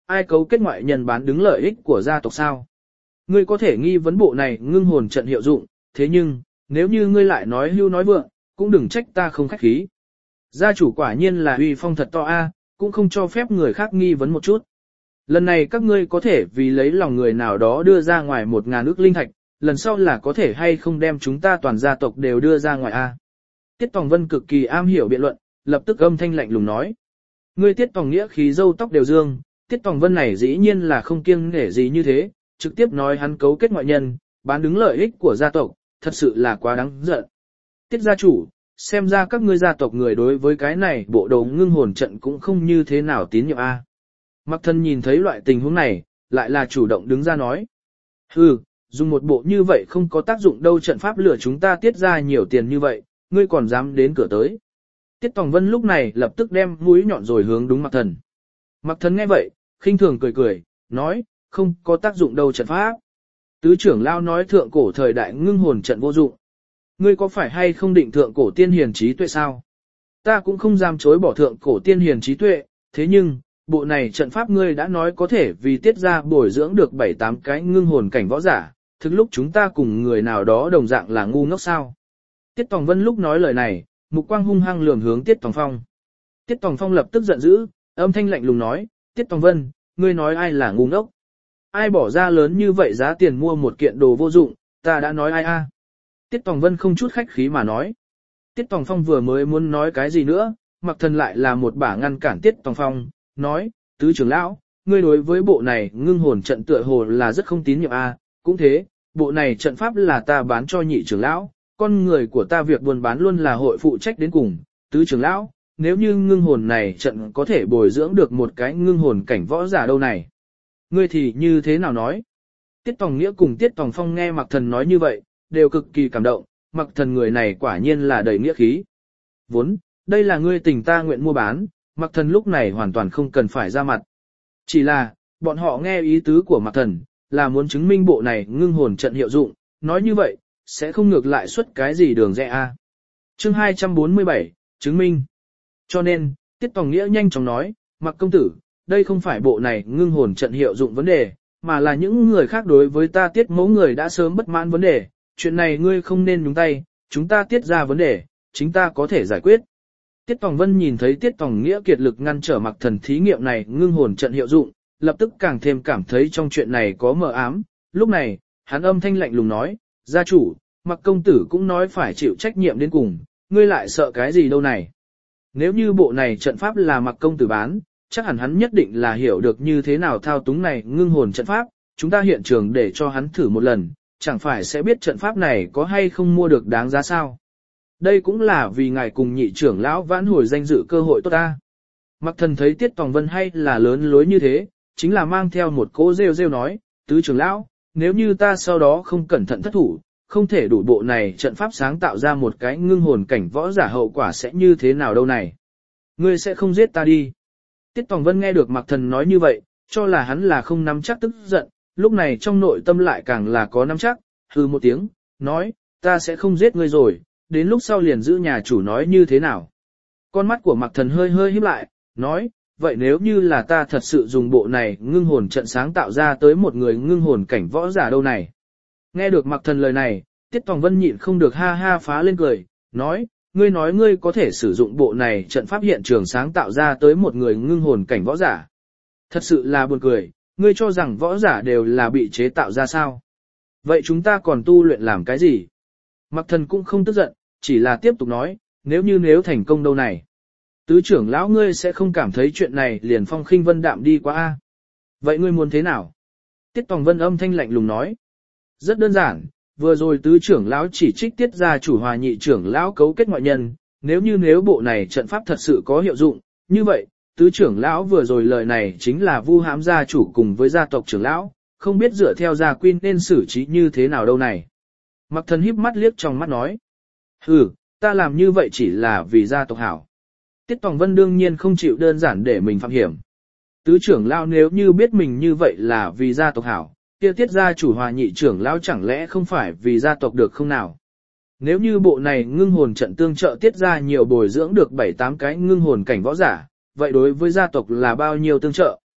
ai cấu kết ngoại nhân bán đứng lợi ích của gia tộc sao? Ngươi có thể nghi vấn bộ này ngưng hồn trận hiệu dụng, thế nhưng, nếu như ngươi lại nói hưu nói vượng, cũng đừng trách ta không khách khí. Gia chủ quả nhiên là uy phong thật to a, cũng không cho phép người khác nghi vấn một chút. Lần này các ngươi có thể vì lấy lòng người nào đó đưa ra ngoài 1.000 ức linh thạch, lần sau là có thể hay không đem chúng ta toàn gia tộc đều đưa ra ngoài a. Tiết Tòng Vân cực kỳ am hiểu biện luận, lập tức âm thanh lạnh lùng nói. Ngươi Tiết Tòng Nghĩa khí râu tóc đều dương, Tiết Tòng Vân này dĩ nhiên là không kiêng nể gì như thế, trực tiếp nói hắn cấu kết ngoại nhân, bán đứng lợi ích của gia tộc, thật sự là quá đáng giận. Tiết gia chủ, xem ra các ngươi gia tộc người đối với cái này bộ đồ ngưng hồn trận cũng không như thế nào tín nhiệm a. Mặc Thần nhìn thấy loại tình huống này, lại là chủ động đứng ra nói. Hừ, dùng một bộ như vậy không có tác dụng đâu, trận pháp lừa chúng ta Tiết ra nhiều tiền như vậy, ngươi còn dám đến cửa tới. Tiết Tòng Vân lúc này lập tức đem mũi nhọn rồi hướng đúng Mặc Thần. Mặc Thần nghe vậy, khinh thường cười cười, nói, không có tác dụng đâu trận pháp. Tứ trưởng lao nói thượng cổ thời đại ngưng hồn trận vô dụng. Ngươi có phải hay không định thượng cổ tiên hiền trí tuệ sao? Ta cũng không dám chối bỏ thượng cổ tiên hiền trí tuệ, thế nhưng, bộ này trận pháp ngươi đã nói có thể vì Tiết ra bồi dưỡng được 7-8 cái ngưng hồn cảnh võ giả, thực lúc chúng ta cùng người nào đó đồng dạng là ngu ngốc sao? Tiết Tòng Vân lúc nói lời này, mục quang hung hăng lườm hướng Tiết Tòng Phong. Tiết Tòng Phong lập tức giận dữ, âm thanh lạnh lùng nói, Tiết Tòng Vân, ngươi nói ai là ngu ngốc? Ai bỏ ra lớn như vậy giá tiền mua một kiện đồ vô dụng, ta đã nói ai a? Tiết Tòng Vân không chút khách khí mà nói. Tiết Tòng Phong vừa mới muốn nói cái gì nữa, Mặc Thần lại là một bả ngăn cản Tiết Tòng Phong, nói, tứ trưởng lão, ngươi đối với bộ này ngưng hồn trận tựa hồ là rất không tín nhiệm a, cũng thế, bộ này trận pháp là ta bán cho nhị trưởng lão, con người của ta việc buôn bán luôn là hội phụ trách đến cùng, tứ trưởng lão, nếu như ngưng hồn này trận có thể bồi dưỡng được một cái ngưng hồn cảnh võ giả đâu này. Ngươi thì như thế nào nói? Tiết Tòng Nghĩa cùng Tiết Tòng Phong nghe Mặc Thần nói như vậy, đều cực kỳ cảm động, Mặc Thần người này quả nhiên là đầy nghĩa khí. Vốn, đây là ngươi tình ta nguyện mua bán, Mặc Thần lúc này hoàn toàn không cần phải ra mặt. Chỉ là, bọn họ nghe ý tứ của Mặc Thần, là muốn chứng minh bộ này ngưng hồn trận hiệu dụng, nói như vậy, sẽ không ngược lại xuất cái gì đường rẽ a. Chương 247, chứng minh. Cho nên, Tiết Tòng Nghĩa nhanh chóng nói, Mặc công tử, đây không phải bộ này ngưng hồn trận hiệu dụng vấn đề, mà là những người khác đối với ta Tiết mẫu người đã sớm bất mãn vấn đề, chuyện này ngươi không nên nhúng tay, chúng ta Tiết ra vấn đề, chính ta có thể giải quyết. Tiết Tòng Vân nhìn thấy Tiết Tòng Nghĩa kiệt lực ngăn trở Mặc Thần thí nghiệm này ngưng hồn trận hiệu dụng, lập tức càng thêm cảm thấy trong chuyện này có mờ ám, lúc này, hắn âm thanh lạnh lùng nói, gia chủ, Mặc công tử cũng nói phải chịu trách nhiệm đến cùng, ngươi lại sợ cái gì đâu này. Nếu như bộ này trận pháp là Mặc công tử bán, chắc hẳn hắn nhất định là hiểu được như thế nào thao túng này ngưng hồn trận pháp, chúng ta hiện trường để cho hắn thử một lần, chẳng phải sẽ biết trận pháp này có hay không mua được đáng giá sao. Đây cũng là vì ngài cùng nhị trưởng lão vãn hồi danh dự cơ hội tốt ta. Mặc Thần thấy Tiết Tòng Vân hay là lớn lối như thế, chính là mang theo một cỗ rêu rêu nói, tứ trưởng lão, nếu như ta sau đó không cẩn thận thất thủ, không thể đủ bộ này trận pháp sáng tạo ra một cái ngưng hồn cảnh võ giả hậu quả sẽ như thế nào đâu này. Ngươi sẽ không giết ta đi. Tiết Tòng Vân nghe được Mặc Thần nói như vậy, cho là hắn là không nắm chắc tức giận, lúc này trong nội tâm lại càng là có nắm chắc, hừ một tiếng, nói, ta sẽ không giết ngươi rồi, đến lúc sau liền giữ nhà chủ nói như thế nào. Con mắt của Mặc Thần hơi hơi híp lại, nói, vậy nếu như là ta thật sự dùng bộ này ngưng hồn trận sáng tạo ra tới một người ngưng hồn cảnh võ giả đâu này. Nghe được Mặc Thần lời này, Tiết Tòng Vân nhịn không được ha ha phá lên cười, nói ngươi có thể sử dụng bộ này trận pháp hiện trường sáng tạo ra tới một người ngưng hồn cảnh võ giả. Thật sự là buồn cười, ngươi cho rằng võ giả đều là bị chế tạo ra sao. Vậy chúng ta còn tu luyện làm cái gì? Mặc Thần cũng không tức giận, chỉ là tiếp tục nói, nếu thành công đâu này. Tứ trưởng lão ngươi sẽ không cảm thấy chuyện này liền phong khinh vân đạm đi quá a. Vậy ngươi muốn thế nào? Tiết Tòng Vân âm thanh lạnh lùng nói. Rất đơn giản, vừa rồi tứ trưởng lão chỉ trích Tiết gia chủ hòa nhị trưởng lão cấu kết ngoại nhân, nếu bộ này trận pháp thật sự có hiệu dụng, như vậy, tứ trưởng lão vừa rồi lời này chính là vu hãm gia chủ cùng với gia tộc trưởng lão, không biết dựa theo gia quy nên xử trí như thế nào đâu này. Mặc Thần híp mắt liếc trong mắt nói. Hừ, ta làm như vậy chỉ là vì gia tộc hảo. Tiết Tòng Vân đương nhiên không chịu đơn giản để mình phạm hiểm. Tứ trưởng lão nếu như biết mình như vậy là vì gia tộc hảo, kia Tiết gia chủ hòa nhị trưởng lão chẳng lẽ không phải vì gia tộc được không nào? Nếu như bộ này ngưng hồn trận tương trợ Tiết gia nhiều bồi dưỡng được 7-8 cái ngưng hồn cảnh võ giả, vậy đối với gia tộc là bao nhiêu tương trợ?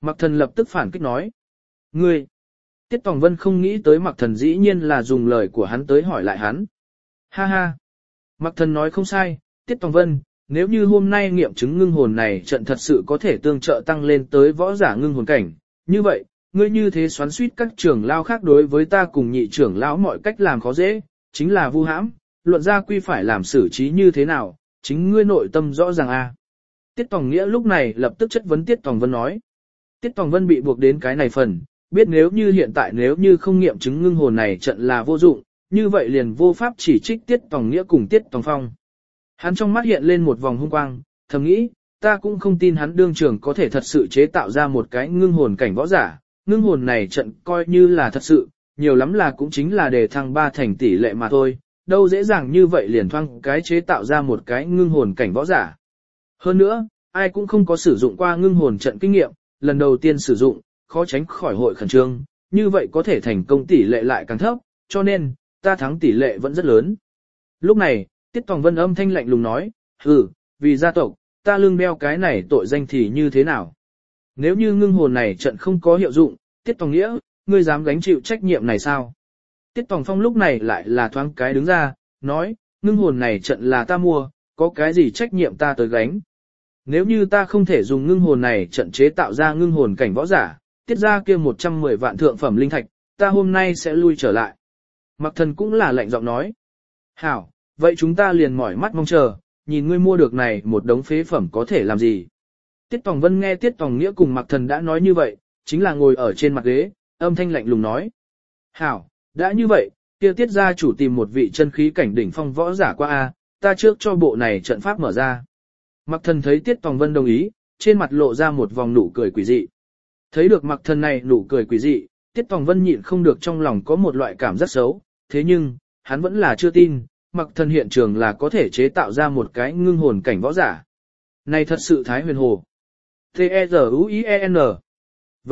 Mạc Thần lập tức phản kích nói. Ngươi! Tiết Tòng Vân không nghĩ tới Mạc Thần dĩ nhiên là dùng lời của hắn tới hỏi lại hắn. Ha ha! Mạc Thần nói không sai, Tiết Tòng Vân, nếu như hôm nay nghiệm chứng ngưng hồn này trận thật sự có thể tương trợ tăng lên tới võ giả ngưng hồn cảnh, như vậy, ngươi như thế xoắn suýt các trưởng lao khác đối với ta cùng nhị trưởng lão mọi cách làm khó dễ, chính là vu hãm, luận ra quy phải làm xử trí như thế nào, chính ngươi nội tâm rõ ràng a. Tiết Tòng Nghĩa lúc này lập tức chất vấn Tiết Tòng Vân nói. Tiết Tòng Vân bị buộc đến cái này phần, biết nếu như hiện tại nếu như không nghiệm chứng ngưng hồn này trận là vô dụng, như vậy liền vô pháp chỉ trích Tiết Tòng Nghĩa cùng Tiết Tòng Phong. Hắn trong mắt hiện lên một vòng hung quang, thầm nghĩ, ta cũng không tin hắn đương trưởng có thể thật sự chế tạo ra một cái ngưng hồn cảnh võ giả, ngưng hồn này trận coi như là thật sự, nhiều lắm là cũng chính là đề thăng 3 thành tỷ lệ mà thôi, đâu dễ dàng như vậy liền thoang cái chế tạo ra một cái ngưng hồn cảnh võ giả. Hơn nữa, ai cũng không có sử dụng qua ngưng hồn trận kinh nghiệm, lần đầu tiên sử dụng, khó tránh khỏi hội khẩn trương, như vậy có thể thành công tỷ lệ lại càng thấp, cho nên, ta thắng tỷ lệ vẫn rất lớn. Lúc này, Tiết Tòng Vân âm thanh lạnh lùng nói, vì gia tộc, ta lương đeo cái này tội danh thì như thế nào? Nếu như ngưng hồn này trận không có hiệu dụng, Tiết Tòng Nghĩa, ngươi dám gánh chịu trách nhiệm này sao? Tiết Tòng Phong lúc này lại là thoáng cái đứng ra, nói, ngưng hồn này trận là ta mua, có cái gì trách nhiệm ta tới gánh? Nếu như ta không thể dùng ngưng hồn này trận chế tạo ra ngưng hồn cảnh võ giả, tiết ra kia 110 vạn thượng phẩm linh thạch, ta hôm nay sẽ lui trở lại. Mạc Thần cũng là lạnh giọng nói. Hảo, vậy chúng ta liền mỏi mắt mong chờ, nhìn ngươi mua được này một đống phế phẩm có thể làm gì. Tiết Tòng Vân nghe Tiết Tòng Nghĩa cùng Mạc Thần đã nói như vậy, chính là ngồi ở trên mặt ghế, âm thanh lạnh lùng nói. Hảo, đã như vậy, kia Tiết gia chủ tìm một vị chân khí cảnh đỉnh phong võ giả qua a, ta trước cho bộ này trận pháp mở ra. Mạc Thần thấy Tiết Tòng Vân đồng ý, trên mặt lộ ra một vòng nụ cười quỷ dị. Thấy được Mạc Thần này nụ cười quỷ dị, Tiết Tòng Vân nhịn không được trong lòng có một loại cảm giác xấu, thế nhưng, hắn vẫn là chưa tin, Mạc Thần hiện trường là có thể chế tạo ra một cái ngưng hồn cảnh võ giả. Này thật sự thái huyền hồ. T-E-Z-U-I-E-N V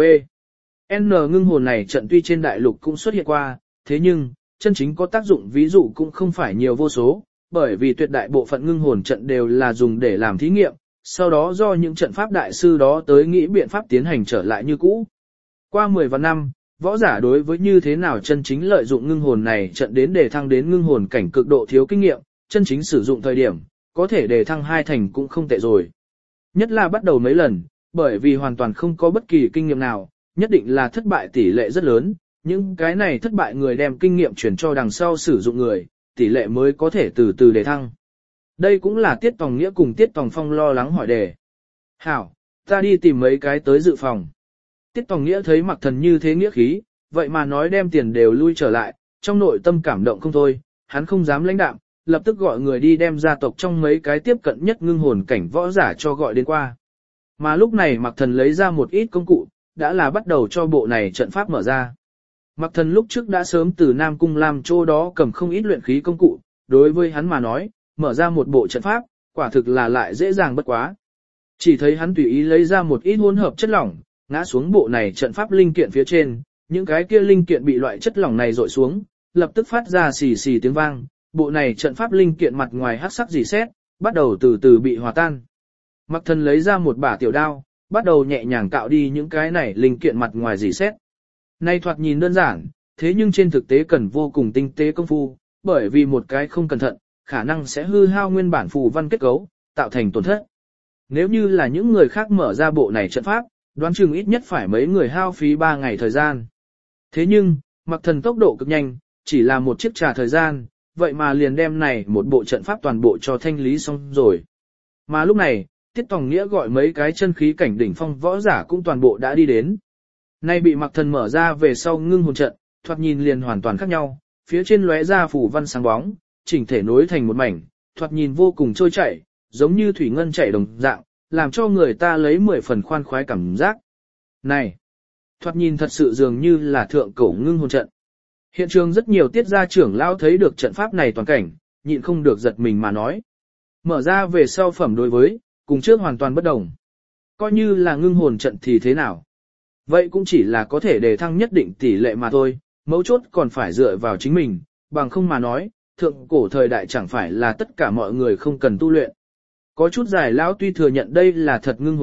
N ngưng hồn này trận tuy trên đại lục cũng xuất hiện qua, thế nhưng, chân chính có tác dụng ví dụ cũng không phải nhiều vô số, bởi vì tuyệt đại bộ phận ngưng hồn trận đều là dùng để làm thí nghiệm, sau đó do những trận pháp đại sư đó tới nghĩ biện pháp tiến hành trở lại như cũ. Qua 10 vạn năm, võ giả đối với như thế nào chân chính lợi dụng ngưng hồn này trận đến để thăng đến ngưng hồn cảnh cực độ thiếu kinh nghiệm, chân chính sử dụng thời điểm, có thể để thăng 2 thành cũng không tệ rồi. Nhất là bắt đầu mấy lần, bởi vì hoàn toàn không có bất kỳ kinh nghiệm nào, nhất định là thất bại tỷ lệ rất lớn, những cái này thất bại người đem kinh nghiệm chuyển cho đằng sau sử dụng người, tỷ lệ mới có thể từ từ để thăng. Đây cũng là Tiết Tòng Nghĩa cùng Tiết Tòng Phong lo lắng hỏi đề. Hảo, ta đi tìm mấy cái tới dự phòng. Tiết Tòng Nghĩa thấy Mạc Thần như thế nghĩa khí, vậy mà nói đem tiền đều lui trở lại, trong nội tâm cảm động không thôi, hắn không dám lãnh đạm, lập tức gọi người đi đem gia tộc trong mấy cái tiếp cận nhất ngưng hồn cảnh võ giả cho gọi đến qua. Mà lúc này Mạc Thần lấy ra một ít công cụ, đã là bắt đầu cho bộ này trận pháp mở ra. Mạc Thần lúc trước đã sớm từ Nam Cung Lam Châu đó cầm không ít luyện khí công cụ, đối với hắn mà nói, mở ra một bộ trận pháp, quả thực là lại dễ dàng bất quá. Chỉ thấy hắn tùy ý lấy ra một ít hỗn hợp chất lỏng, ngã xuống bộ này trận pháp linh kiện phía trên, những cái kia linh kiện bị loại chất lỏng này rội xuống, lập tức phát ra xì xì tiếng vang, bộ này trận pháp linh kiện mặt ngoài hắc sắc rỉ sét, bắt đầu từ từ bị hòa tan. Mạc Thần lấy ra một bả tiểu đao, bắt đầu nhẹ nhàng cạo đi những cái này linh kiện mặt ngoài rỉ sét. Nay thoạt nhìn đơn giản, thế nhưng trên thực tế cần vô cùng tinh tế công phu, bởi vì một cái không cẩn thận, khả năng sẽ hư hao nguyên bản phù văn kết cấu, tạo thành tổn thất. Nếu như là những người khác mở ra bộ này trận pháp, đoán chừng ít nhất phải mấy người hao phí 3 ngày thời gian. Thế nhưng, Mạc Thần tốc độ cực nhanh, chỉ là một chiếc trà thời gian, vậy mà liền đem này một bộ trận pháp toàn bộ cho thanh lý xong rồi. Mà lúc này, Tiết Tòng Nghĩa gọi mấy cái chân khí cảnh đỉnh phong võ giả cũng toàn bộ đã đi đến. Nay bị Mạc Thần mở ra về sau ngưng hồn trận, thoạt nhìn liền hoàn toàn khác nhau, phía trên lóe ra phủ văn sáng bóng, chỉnh thể nối thành một mảnh, thoạt nhìn vô cùng trôi chảy, giống như thủy ngân chảy đồng dạng, làm cho người ta lấy 10 phần khoan khoái cảm giác. Này, thoạt nhìn thật sự dường như là thượng cổ ngưng hồn trận. Hiện trường rất nhiều tiết gia trưởng lão thấy được trận pháp này toàn cảnh, nhịn không được giật mình mà nói. Mở ra về sau phẩm đối với, cùng trước hoàn toàn bất đồng. Coi như là ngưng hồn trận thì thế nào? Vậy cũng chỉ là có thể đề thăng nhất định tỷ lệ mà thôi, mấu chốt còn phải dựa vào chính mình, bằng không mà nói, thượng cổ thời đại chẳng phải là tất cả mọi người không cần tu luyện. Có chút giải lão tuy thừa nhận đây là thật ngưng hồn trận,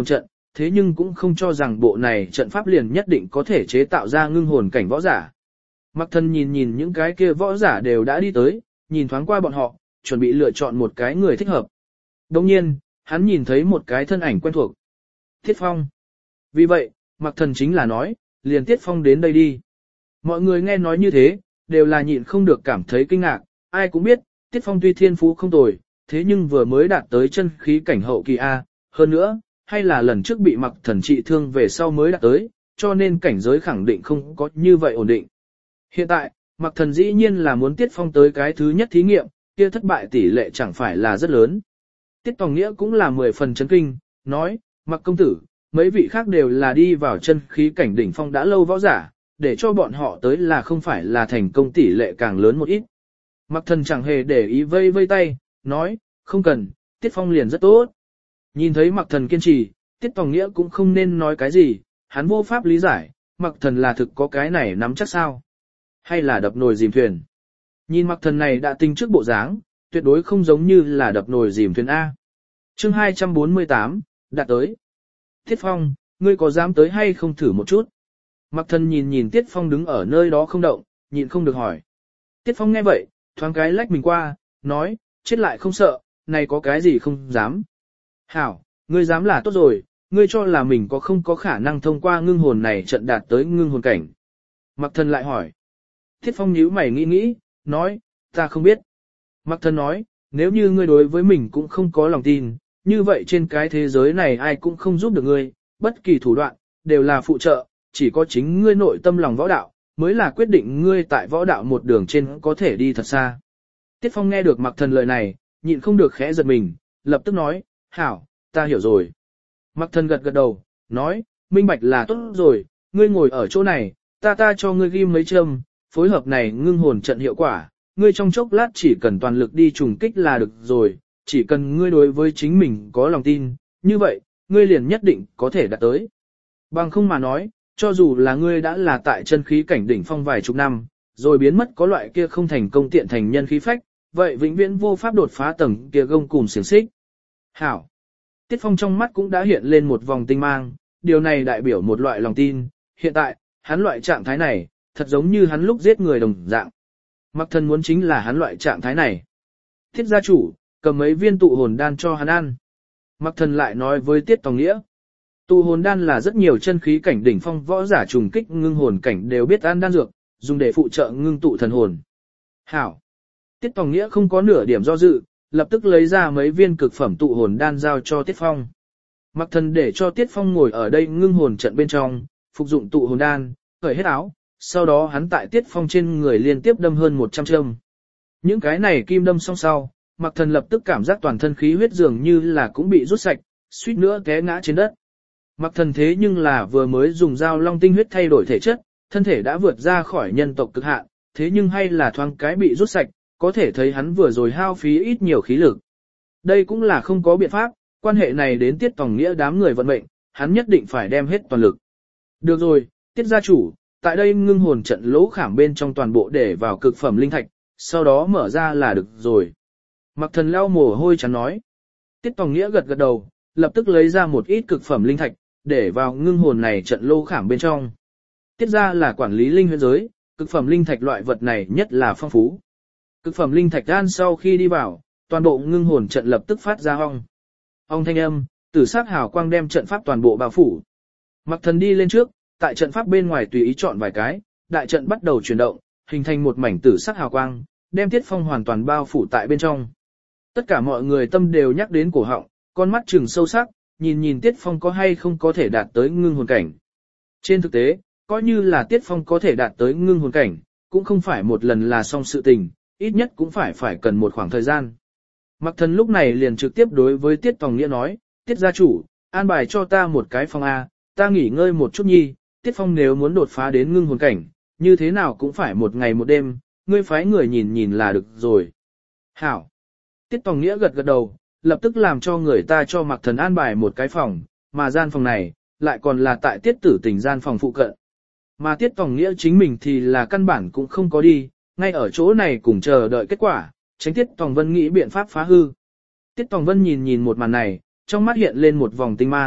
thế nhưng cũng không cho rằng bộ này trận pháp liền nhất định có thể chế tạo ra ngưng hồn cảnh võ giả. Mặc Thần nhìn nhìn những cái kia võ giả đều đã đi tới, nhìn thoáng qua bọn họ, chuẩn bị lựa chọn một cái người thích hợp. Đồng nhiên, hắn nhìn thấy một cái thân ảnh quen thuộc. Tiết Phong. Vì vậy, Mặc Thần chính là nói, liền Tiết Phong đến đây đi. Mọi người nghe nói như thế, đều là nhịn không được cảm thấy kinh ngạc, ai cũng biết, Tiết Phong tuy thiên phú không tồi, thế nhưng vừa mới đạt tới chân khí cảnh hậu kỳ A, hơn nữa, hay là lần trước bị Mặc Thần trị thương về sau mới đạt tới, cho nên cảnh giới khẳng định không có như vậy ổn định. Hiện tại, Mặc Thần dĩ nhiên là muốn Tiết Phong tới cái thứ nhất thí nghiệm, kia thất bại tỷ lệ chẳng phải là rất lớn. Tiết Tòng Nghĩa cũng là 10 phần chấn kinh, nói, Mặc công tử, mấy vị khác đều là đi vào chân khí cảnh đỉnh phong đã lâu võ giả, để cho bọn họ tới là không phải là thành công tỷ lệ càng lớn một ít. Mặc Thần chẳng hề để ý vây vây tay, nói, không cần, Tiết Phong liền rất tốt. Nhìn thấy Mặc Thần kiên trì, Tiết Tòng Nghĩa cũng không nên nói cái gì, hắn vô pháp lý giải, Mặc Thần là thực có cái này nắm chắc sao? Hay là đập nồi dìm thuyền? Nhìn Mặc Thần này đã tinh trước bộ dáng, tuyệt đối không giống như là đập nồi dìm thuyền A. Chương 248, đạt tới. Tiết Phong, ngươi có dám tới hay không thử một chút? Mặc Thần nhìn nhìn Tiết Phong đứng ở nơi đó không động, nhịn không được hỏi. Tiết Phong nghe vậy, thoáng cái lách mình qua, nói, chết lại không sợ, này có cái gì không dám. Hảo, ngươi dám là tốt rồi, ngươi cho là mình có không có khả năng thông qua ngưng hồn này trận đạt tới ngưng hồn cảnh. Mặc Thần lại hỏi. Tiết Phong nhíu mày nghĩ nghĩ, nói, ta không biết. Mặc Thần nói, nếu như ngươi đối với mình cũng không có lòng tin, như vậy trên cái thế giới này ai cũng không giúp được ngươi, bất kỳ thủ đoạn, đều là phụ trợ, chỉ có chính ngươi nội tâm lòng võ đạo, mới là quyết định ngươi tại võ đạo một đường trên có thể đi thật xa. Tiết Phong nghe được Mặc Thần lời này, nhịn không được khẽ giật mình, lập tức nói, hảo, ta hiểu rồi. Mặc Thần gật gật đầu, nói, minh bạch là tốt rồi, ngươi ngồi ở chỗ này, ta cho ngươi ghi mấy châm, phối hợp này ngưng hồn trận hiệu quả, ngươi trong chốc lát chỉ cần toàn lực đi trùng kích là được rồi, chỉ cần ngươi đối với chính mình có lòng tin, như vậy, ngươi liền nhất định có thể đạt tới. Bằng không mà nói, cho dù là ngươi đã là tại chân khí cảnh đỉnh phong vài chục năm, rồi biến mất có loại kia không thành công tiện thành nhân khí phách, vậy vĩnh viễn vô pháp đột phá tầng kia gông cùm xiềng xích. Hảo. Tiết Phong trong mắt cũng đã hiện lên một vòng tinh mang, điều này đại biểu một loại lòng tin, hiện tại, hắn loại trạng thái này, thật giống như hắn lúc giết người đồng dạng. Mặc Thần muốn chính là hắn loại trạng thái này. Tiết gia chủ, cầm mấy viên tụ hồn đan cho hắn ăn. Mặc Thần lại nói với Tiết Tòng Nghĩa. Tụ hồn đan là rất nhiều chân khí cảnh đỉnh phong võ giả trùng kích ngưng hồn cảnh đều biết ăn đan dược, dùng để phụ trợ ngưng tụ thần hồn. Hảo. Tiết Tòng Nghĩa không có nửa điểm do dự, lập tức lấy ra mấy viên cực phẩm tụ hồn đan giao cho Tiết Phong. Mặc Thần để cho Tiết Phong ngồi ở đây ngưng hồn trận bên trong, phục dụng tụ hồn đan, cởi hết áo, sau đó hắn tại Tiết Phong trên người liên tiếp đâm hơn 100 châm. Những cái này kim đâm xong sau, Mặc Thần lập tức cảm giác toàn thân khí huyết dường như là cũng bị rút sạch, suýt nữa té ngã trên đất. Mặc Thần thế nhưng là vừa mới dùng dao long tinh huyết thay đổi thể chất, thân thể đã vượt ra khỏi nhân tộc cực hạn, thế nhưng hay là thoáng cái bị rút sạch, có thể thấy hắn vừa rồi hao phí ít nhiều khí lực. Đây cũng là không có biện pháp, quan hệ này đến Tiết Tòng Nghĩa đám người vận mệnh, hắn nhất định phải đem hết toàn lực. Được rồi, Tiết gia chủ, tại đây ngưng hồn trận lỗ khảm bên trong toàn bộ để vào cực phẩm linh thạch, sau đó mở ra là được rồi. Mặc Thần lau mồ hôi chán nói. Tiết Tòng Nghĩa gật gật đầu, lập tức lấy ra một ít cực phẩm linh thạch, để vào ngưng hồn này trận lỗ khảm bên trong. Tiết gia là quản lý linh huyễn giới, cực phẩm linh thạch loại vật này nhất là phong phú. Cực phẩm linh thạch đan sau khi đi vào, toàn bộ ngưng hồn trận lập tức phát ra ong. Ong thanh âm, tử sắc hào quang đem trận pháp toàn bộ bao phủ. Mặc Thần đi lên trước, tại trận pháp bên ngoài tùy ý chọn vài cái, đại trận bắt đầu chuyển động, hình thành một mảnh tử sắc hào quang, đem Tiết Phong hoàn toàn bao phủ tại bên trong. Tất cả mọi người tâm đều nhắc đến cổ họng, con mắt trừng sâu sắc, nhìn nhìn Tiết Phong có hay không có thể đạt tới ngưng hồn cảnh. Trên thực tế, coi như là Tiết Phong có thể đạt tới ngưng hồn cảnh, cũng không phải một lần là xong sự tình, ít nhất cũng phải cần một khoảng thời gian. Mặc Thần lúc này liền trực tiếp đối với Tiết Tòng Nghĩa nói, Tiết gia chủ, an bài cho ta một cái phòng A, ta nghỉ ngơi một chút nhi, Tiết Phong nếu muốn đột phá đến ngưng hồn cảnh, như thế nào cũng phải một ngày một đêm, ngươi phái người nhìn nhìn là được rồi. Hảo. Tiết Tòng Nghĩa gật gật đầu, lập tức làm cho người ta cho Mặc Thần an bài một cái phòng, mà gian phòng này, lại còn là tại Tiết Tử Tình gian phòng phụ cận. Mà Tiết Tòng Nghĩa chính mình thì là căn bản cũng không có đi, ngay ở chỗ này cùng chờ đợi kết quả, tránh Tiết Tòng Vân nghĩ biện pháp phá hư. Tiết Tòng Vân nhìn nhìn một màn này, trong mắt hiện lên một vòng tinh mang,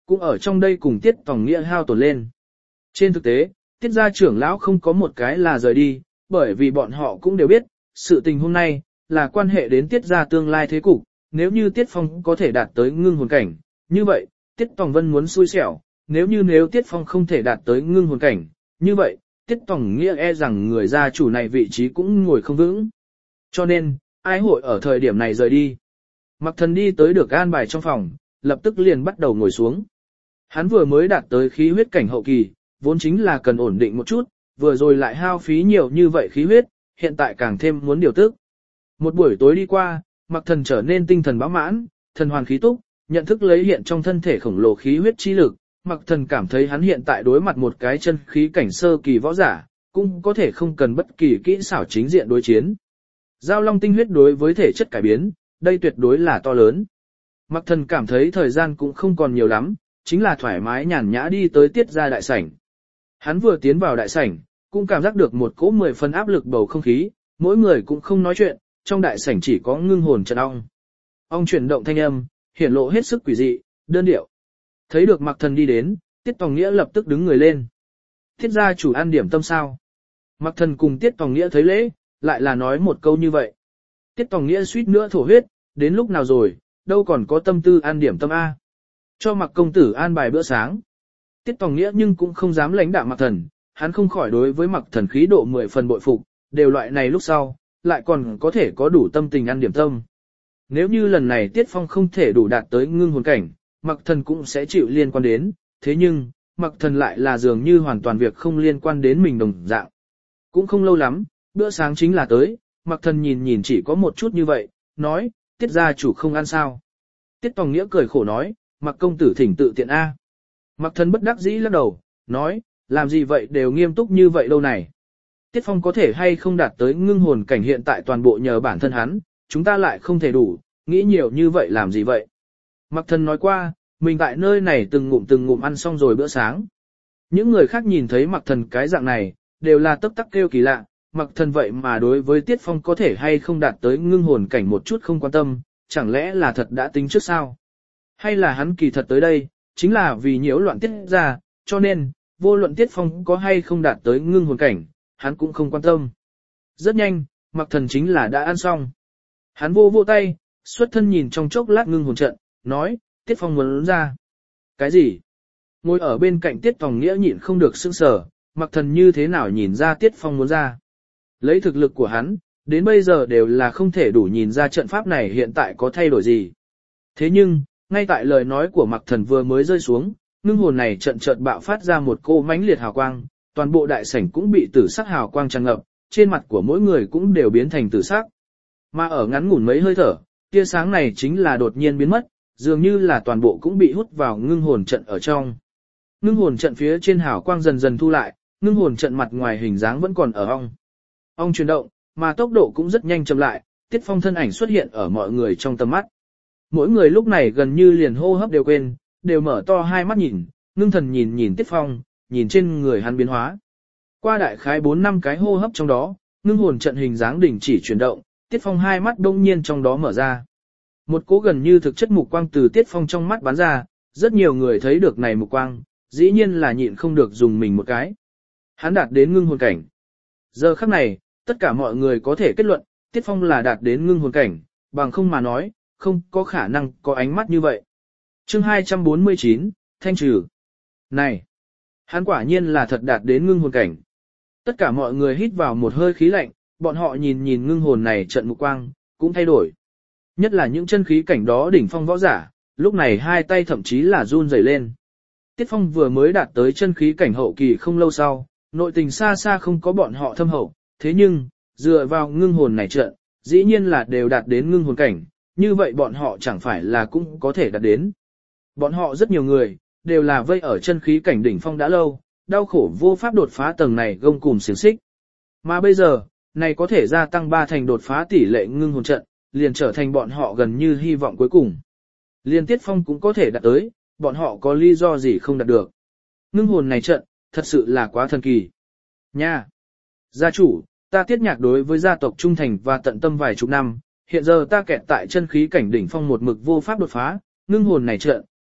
cũng ở trong đây cùng Tiết Tòng Nghĩa hao tổn lên. Trên thực tế, Tiết gia trưởng lão không có một cái là rời đi, bởi vì bọn họ cũng đều biết, sự tình hôm nay, là quan hệ đến Tiết gia tương lai thế cục, nếu như Tiết Phong có thể đạt tới ngưng hồn cảnh, như vậy, Tiết Tòng Vân muốn xui xẻo, nếu Tiết Phong không thể đạt tới ngưng hồn cảnh, như vậy, Tiết Tòng Nghĩa e rằng người gia chủ này vị trí cũng ngồi không vững. Cho nên, ai hội ở thời điểm này rời đi. Mặc Thần đi tới được an bài trong phòng, lập tức liền bắt đầu ngồi xuống. Hắn vừa mới đạt tới khí huyết cảnh hậu kỳ, vốn chính là cần ổn định một chút, vừa rồi lại hao phí nhiều như vậy khí huyết, hiện tại càng thêm muốn điều tức. Một buổi tối đi qua, Mặc Thần trở nên tinh thần bão mãn, thần hoàn khí túc, nhận thức lấy hiện trong thân thể khổng lồ khí huyết chi lực. Mặc Thần cảm thấy hắn hiện tại đối mặt một cái chân khí cảnh sơ kỳ võ giả, cũng có thể không cần bất kỳ kỹ xảo chính diện đối chiến. Giao long tinh huyết đối với thể chất cải biến, đây tuyệt đối là to lớn. Mặc Thần cảm thấy thời gian cũng không còn nhiều lắm, chính là thoải mái nhàn nhã đi tới Tiết gia đại sảnh. Hắn vừa tiến vào đại sảnh, cũng cảm giác được một cỗ 10 phần áp lực bầu không khí, mỗi người cũng không nói chuyện, trong đại sảnh chỉ có ngưng hồn trận ong. Ong chuyển động thanh âm, hiển lộ hết sức quỷ dị, đơn điệu. Thấy được Mặc Thần đi đến, Tiết Tòng Nghĩa lập tức đứng người lên. Tiết gia chủ ăn điểm tâm sao? Mặc Thần cùng Tiết Tòng Nghĩa thấy lễ, lại là nói một câu như vậy. Tiết Tòng Nghĩa suýt nữa thổ huyết, đến lúc nào rồi, đâu còn có tâm tư ăn điểm tâm A. Cho Mặc công tử an bài bữa sáng. Tiết Tòng Nghĩa nhưng cũng không dám lãnh đạm Mặc Thần, hắn không khỏi đối với Mặc Thần khí độ 10 phần bội phục, đều loại này lúc sau, lại còn có thể có đủ tâm tình ăn điểm tâm. Nếu như lần này Tiết Phong không thể đủ đạt tới ngưng hồn cảnh, Mặc Thần cũng sẽ chịu liên quan đến, thế nhưng, Mặc Thần lại là dường như hoàn toàn việc không liên quan đến mình đồng dạng. Cũng không lâu lắm, bữa sáng chính là tới, Mặc Thần nhìn chỉ có một chút như vậy, nói, Tiết gia chủ không ăn sao. Tiết Tòng Nghĩa cười khổ nói, Mặc công tử thỉnh tự tiện A. Mặc Thần bất đắc dĩ lắc đầu, nói, làm gì vậy đều nghiêm túc như vậy đâu này. Tiết Phong có thể hay không đạt tới ngưng hồn cảnh hiện tại toàn bộ nhờ bản thân hắn, chúng ta lại không thể đủ, nghĩ nhiều như vậy làm gì vậy. Mặc Thần nói qua, mình tại nơi này từng ngụm ăn xong rồi bữa sáng. Những người khác nhìn thấy Mặc Thần cái dạng này, đều là tấp tắc kêu kỳ lạ, Mặc Thần vậy mà đối với Tiết Phong có thể hay không đạt tới ngưng hồn cảnh một chút không quan tâm, chẳng lẽ là thật đã tính trước sao? Hay là hắn kỳ thật tới đây, chính là vì nhiễu loạn Tiết gia, cho nên, vô luận Tiết Phong có hay không đạt tới ngưng hồn cảnh, hắn cũng không quan tâm. Rất nhanh, Mặc Thần chính là đã ăn xong. Hắn vô tay, xuất thân nhìn trong chốc lát ngưng hồn trận, nói, Tiết Phong muốn ra. Cái gì? Ngồi ở bên cạnh Tiết Tòng Nghĩa nhịn không được sững sờ, Mặc Thần như thế nào nhìn ra Tiết Phong muốn ra. Lấy thực lực của hắn, đến bây giờ đều là không thể đủ nhìn ra trận pháp này hiện tại có thay đổi gì. Thế nhưng, ngay tại lời nói của Mặc Thần vừa mới rơi xuống, ngưng hồn này chợt bạo phát ra một cô mãnh liệt hào quang, toàn bộ đại sảnh cũng bị tử sắc hào quang tràn ngập, trên mặt của mỗi người cũng đều biến thành tử sắc. Mà ở ngắn ngủn mấy hơi thở, tia sáng này chính là đột nhiên biến mất, dường như là toàn bộ cũng bị hút vào ngưng hồn trận ở trong. Ngưng hồn trận phía trên hào quang dần dần thu lại, ngưng hồn trận mặt ngoài hình dáng vẫn còn ở ong. Ong chuyển động, mà tốc độ cũng rất nhanh chậm lại, Tiết Phong thân ảnh xuất hiện ở mọi người trong tầm mắt. Mỗi người lúc này gần như liền hô hấp đều quên, đều mở to hai mắt nhìn, ngưng thần nhìn Tiết Phong, nhìn trên người hắn biến hóa. Qua đại khái 4-5 cái hô hấp trong đó, ngưng hồn trận hình dáng đình chỉ chuyển động, Tiết Phong hai mắt đông nhiên trong đó mở ra. Một cỗ gần như thực chất mục quang từ Tiết Phong trong mắt bắn ra, rất nhiều người thấy được này mục quang, dĩ nhiên là nhịn không được dùng mình một cái. Hắn đạt đến ngưng hồn cảnh. Giờ khắc này, tất cả mọi người có thể kết luận, Tiết Phong là đạt đến ngưng hồn cảnh, bằng không mà nói, không có khả năng có ánh mắt như vậy. Chương 249, thanh trừ. Này, hắn quả nhiên là thật đạt đến ngưng hồn cảnh. Tất cả mọi người hít vào một hơi khí lạnh, bọn họ nhìn ngưng hồn này trận mục quang, cũng thay đổi. Nhất là những chân khí cảnh đó đỉnh phong võ giả, lúc này hai tay thậm chí là run rẩy lên. Tiết Phong vừa mới đạt tới chân khí cảnh hậu kỳ không lâu sau, nội tình xa xa không có bọn họ thâm hậu, thế nhưng, dựa vào ngưng hồn này trận, dĩ nhiên là đều đạt đến ngưng hồn cảnh, như vậy bọn họ chẳng phải là cũng có thể đạt đến. Bọn họ rất nhiều người, đều là vây ở chân khí cảnh đỉnh phong đã lâu, đau khổ vô pháp đột phá tầng này gông cùm xiềng xích. Mà bây giờ, này có thể gia tăng 3 thành đột phá tỷ lệ ngưng hồn trận, liền trở thành bọn họ gần như hy vọng cuối cùng. Liên Tiết Phong cũng có thể đạt tới, bọn họ có lý do gì không đạt được. Ngưng hồn này trận, thật sự là quá thần kỳ. Nha! Gia chủ, ta Tiết Nhạc đối với gia tộc trung thành và tận tâm vài chục năm, hiện giờ ta kẹt tại chân khí cảnh đỉnh phong một mực vô pháp đột phá, ngưng hồn này trận,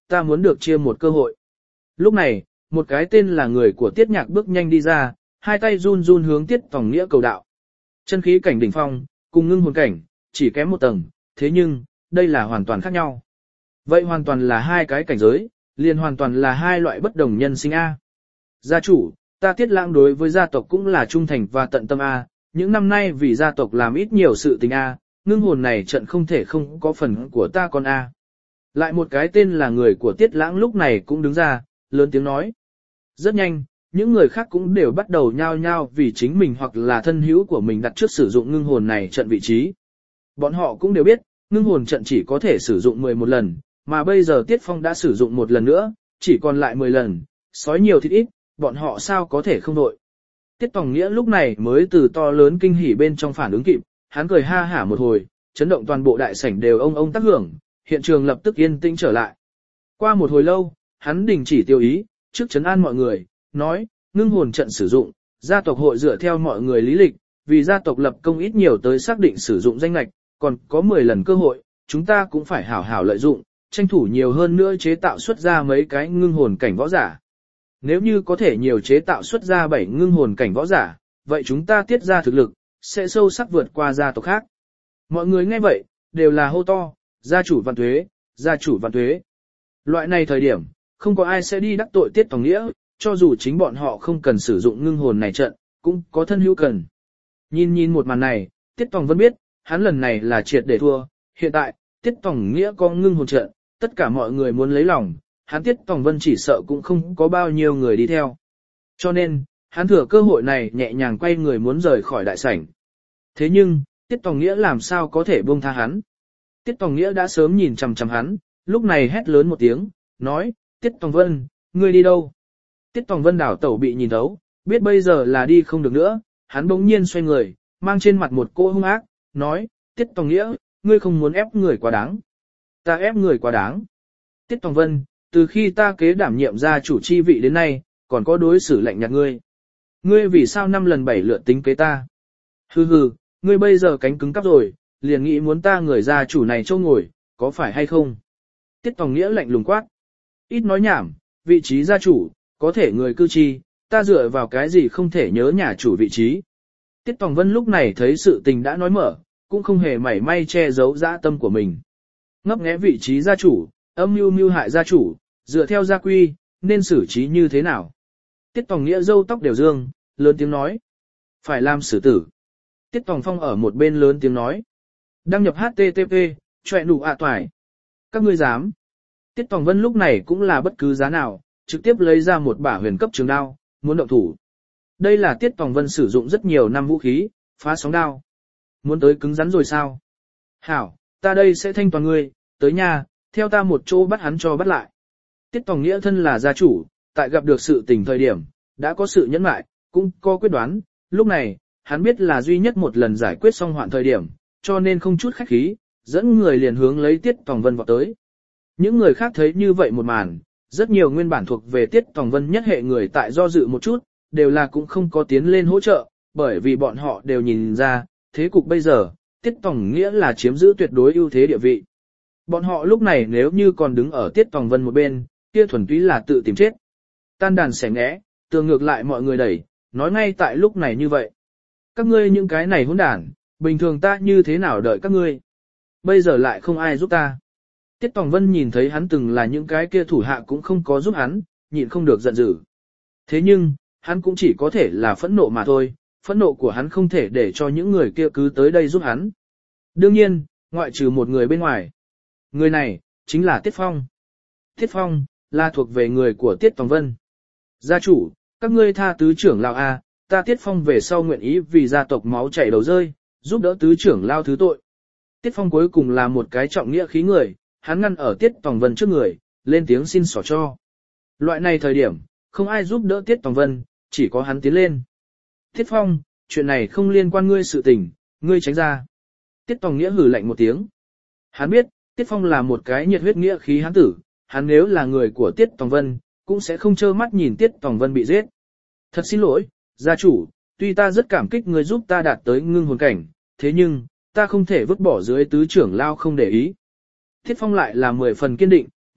ta muốn được chia một cơ hội. Lúc này, một cái tên là người của Tiết Nhạc bước nhanh đi ra, hai tay run run hướng Tiết Tòng Nghĩa cầu đạo. Chân khí cảnh đỉnh phong, cùng ngưng hồn cảnh, chỉ kém một tầng, thế nhưng, đây là hoàn toàn khác nhau. Vậy hoàn toàn là hai cái cảnh giới, liền hoàn toàn là hai loại bất đồng nhân sinh A. Gia chủ, ta Tiết Lãng đối với gia tộc cũng là trung thành và tận tâm A, những năm nay vì gia tộc làm ít nhiều sự tình A, ngưng hồn này trận không thể không có phần của ta con A. Lại một cái tên là người của Tiết Lãng lúc này cũng đứng ra, lớn tiếng nói. Rất nhanh, những người khác cũng đều bắt đầu nhao nhao vì chính mình hoặc là thân hữu của mình đặt trước sử dụng ngưng hồn này trận vị trí. Bọn họ cũng đều biết, ngưng hồn trận chỉ có thể sử dụng 11 lần, mà bây giờ Tiết Phong đã sử dụng một lần nữa, chỉ còn lại 10 lần, sói nhiều thịt ít, bọn họ sao có thể không đội. Tiết Tòng Nghĩa lúc này mới từ to lớn kinh hỉ bên trong phản ứng kịp, hắn cười ha hả một hồi, chấn động toàn bộ đại sảnh đều ông tác hưởng, hiện trường lập tức yên tĩnh trở lại. Qua một hồi lâu, hắn đình chỉ tiêu ý, trước trấn an mọi người, nói, ngưng hồn trận sử dụng, gia tộc hội dựa theo mọi người lý lịch, vì gia tộc lập công ít nhiều tới xác định sử dụng danh lệch, còn có 10 lần cơ hội, chúng ta cũng phải hảo hảo lợi dụng, tranh thủ nhiều hơn nữa chế tạo xuất ra mấy cái ngưng hồn cảnh võ giả. Nếu như có thể nhiều chế tạo xuất ra 7 ngưng hồn cảnh võ giả, vậy chúng ta tiết ra thực lực, sẽ sâu sắc vượt qua gia tộc khác. Mọi người nghe vậy, đều là hô to, gia chủ vạn tuế, gia chủ vạn tuế. Loại này thời điểm, không có ai sẽ đi đắc tội Tiết Tòng Nghĩa, cho dù chính bọn họ không cần sử dụng ngưng hồn này trận, cũng có thân hữu cần. Nhìn một màn này, Tiết Tòng Vân biết, hắn lần này là triệt để thua, hiện tại, Tiết Tòng Nghĩa có ngưng hồn trận, tất cả mọi người muốn lấy lòng, hắn Tiết Tòng Vân chỉ sợ cũng không có bao nhiêu người đi theo. Cho nên, hắn thừa cơ hội này nhẹ nhàng quay người muốn rời khỏi đại sảnh. Thế nhưng, Tiết Tòng Nghĩa làm sao có thể buông tha hắn? Tiết Tòng Nghĩa đã sớm nhìn chằm chằm hắn, lúc này hét lớn một tiếng, nói, Tiết Tòng Vân, ngươi đi đâu? Tiết Tòng Vân đảo tẩu bị nhìn thấu, biết bây giờ là đi không được nữa, hắn bỗng nhiên xoay người, mang trên mặt một cô hung ác, nói, Tiết Tòng Nghĩa, ngươi không muốn ép người quá đáng. Ta ép người quá đáng. Tiết Tòng Vân, từ khi ta kế đảm nhiệm gia chủ chi vị đến nay, còn có đối xử lạnh nhạt ngươi. Ngươi vì sao 5 lần 7 lượt tính kế ta? Hừ hừ, ngươi bây giờ cánh cứng cắp rồi, liền nghĩ muốn ta người gia chủ này châu ngồi, có phải hay không? Tiết Tòng Nghĩa lạnh lùng quát. Ít nói nhảm, vị trí gia chủ, có thể người cư chi, ta dựa vào cái gì không thể nhớ nhà chủ vị trí. Tiết Tòng Vân lúc này thấy sự tình đã nói mở, cũng không hề mảy may che giấu dã tâm của mình. Ngấp nghé vị trí gia chủ, âm mưu hại gia chủ, dựa theo gia quy, nên xử trí như thế nào? Tiết Tòng Nghĩa râu tóc đều dương, lớn tiếng nói. Phải làm xử tử. Tiết Tòng Phong ở một bên lớn tiếng nói. Đăng nhập HTTP, chọe nụ toải. Các ngươi dám. Tiết Tòng Vân lúc này cũng là bất cứ giá nào, trực tiếp lấy ra một bả huyền cấp trường đao, muốn động thủ. Đây là Tiết Tòng Vân sử dụng rất nhiều năm vũ khí, phá sóng đao. Muốn tới cứng rắn rồi sao? Hảo, ta đây sẽ thanh toàn ngươi, tới nhà, theo ta một chỗ bắt hắn cho bắt lại. Tiết Tòng Nghĩa thân là gia chủ, tại gặp được sự tình thời điểm, đã có sự nhẫn mại, cũng có quyết đoán, lúc này, hắn biết là duy nhất một lần giải quyết xong hoạn thời điểm, cho nên không chút khách khí, dẫn người liền hướng lấy Tiết Tòng Vân vào tới. Những người khác thấy như vậy một màn, rất nhiều nguyên bản thuộc về Tiết Tòng Vân nhất hệ người tại do dự một chút, đều là cũng không có tiến lên hỗ trợ, bởi vì bọn họ đều nhìn ra, thế cục bây giờ, Tiết Tòng Nghĩa là chiếm giữ tuyệt đối ưu thế địa vị. Bọn họ lúc này nếu như còn đứng ở Tiết Tòng Vân một bên, kia thuần túy là tự tìm chết. Tan đàn xẻ ngẽ, tường ngược lại mọi người đẩy, nói ngay tại lúc này như vậy. Các ngươi những cái này hỗn đản, bình thường ta như thế nào đợi các ngươi? Bây giờ lại không ai giúp ta. Tiết Tòng Vân nhìn thấy hắn từng là những cái kia thủ hạ cũng không có giúp hắn, nhịn không được giận dữ. Thế nhưng, hắn cũng chỉ có thể là phẫn nộ mà thôi, phẫn nộ của hắn không thể để cho những người kia cứ tới đây giúp hắn. Đương nhiên, ngoại trừ một người bên ngoài. Người này, chính là Tiết Phong. Tiết Phong, là thuộc về người của Tiết Tòng Vân. Gia chủ, các ngươi tha tứ trưởng lão A, ta Tiết Phong về sau nguyện ý vì gia tộc máu chảy đầu rơi, giúp đỡ tứ trưởng lão thứ tội. Tiết Phong cuối cùng là một cái trọng nghĩa khí người, hắn ngăn ở Tiết Tòng Vân trước người, lên tiếng xin xỏ cho. Loại này thời điểm, không ai giúp đỡ Tiết Tòng Vân, chỉ có hắn tiến lên. Tiết Phong, chuyện này không liên quan ngươi sự tình, ngươi tránh ra. Tiết Tòng Nghĩa hừ lạnh một tiếng. Hắn biết, Tiết Phong là một cái nhiệt huyết nghĩa khí hắn tử, hắn nếu là người của Tiết Tòng Vân, cũng sẽ không trơ mắt nhìn Tiết Tòng Vân bị giết. Thật xin lỗi, gia chủ, tuy ta rất cảm kích ngươi giúp ta đạt tới ngưng hồn cảnh, thế nhưng, ta không thể vứt bỏ dưới tứ trưởng lao không để ý. Tiết Phong lại là 10 phần kiên định,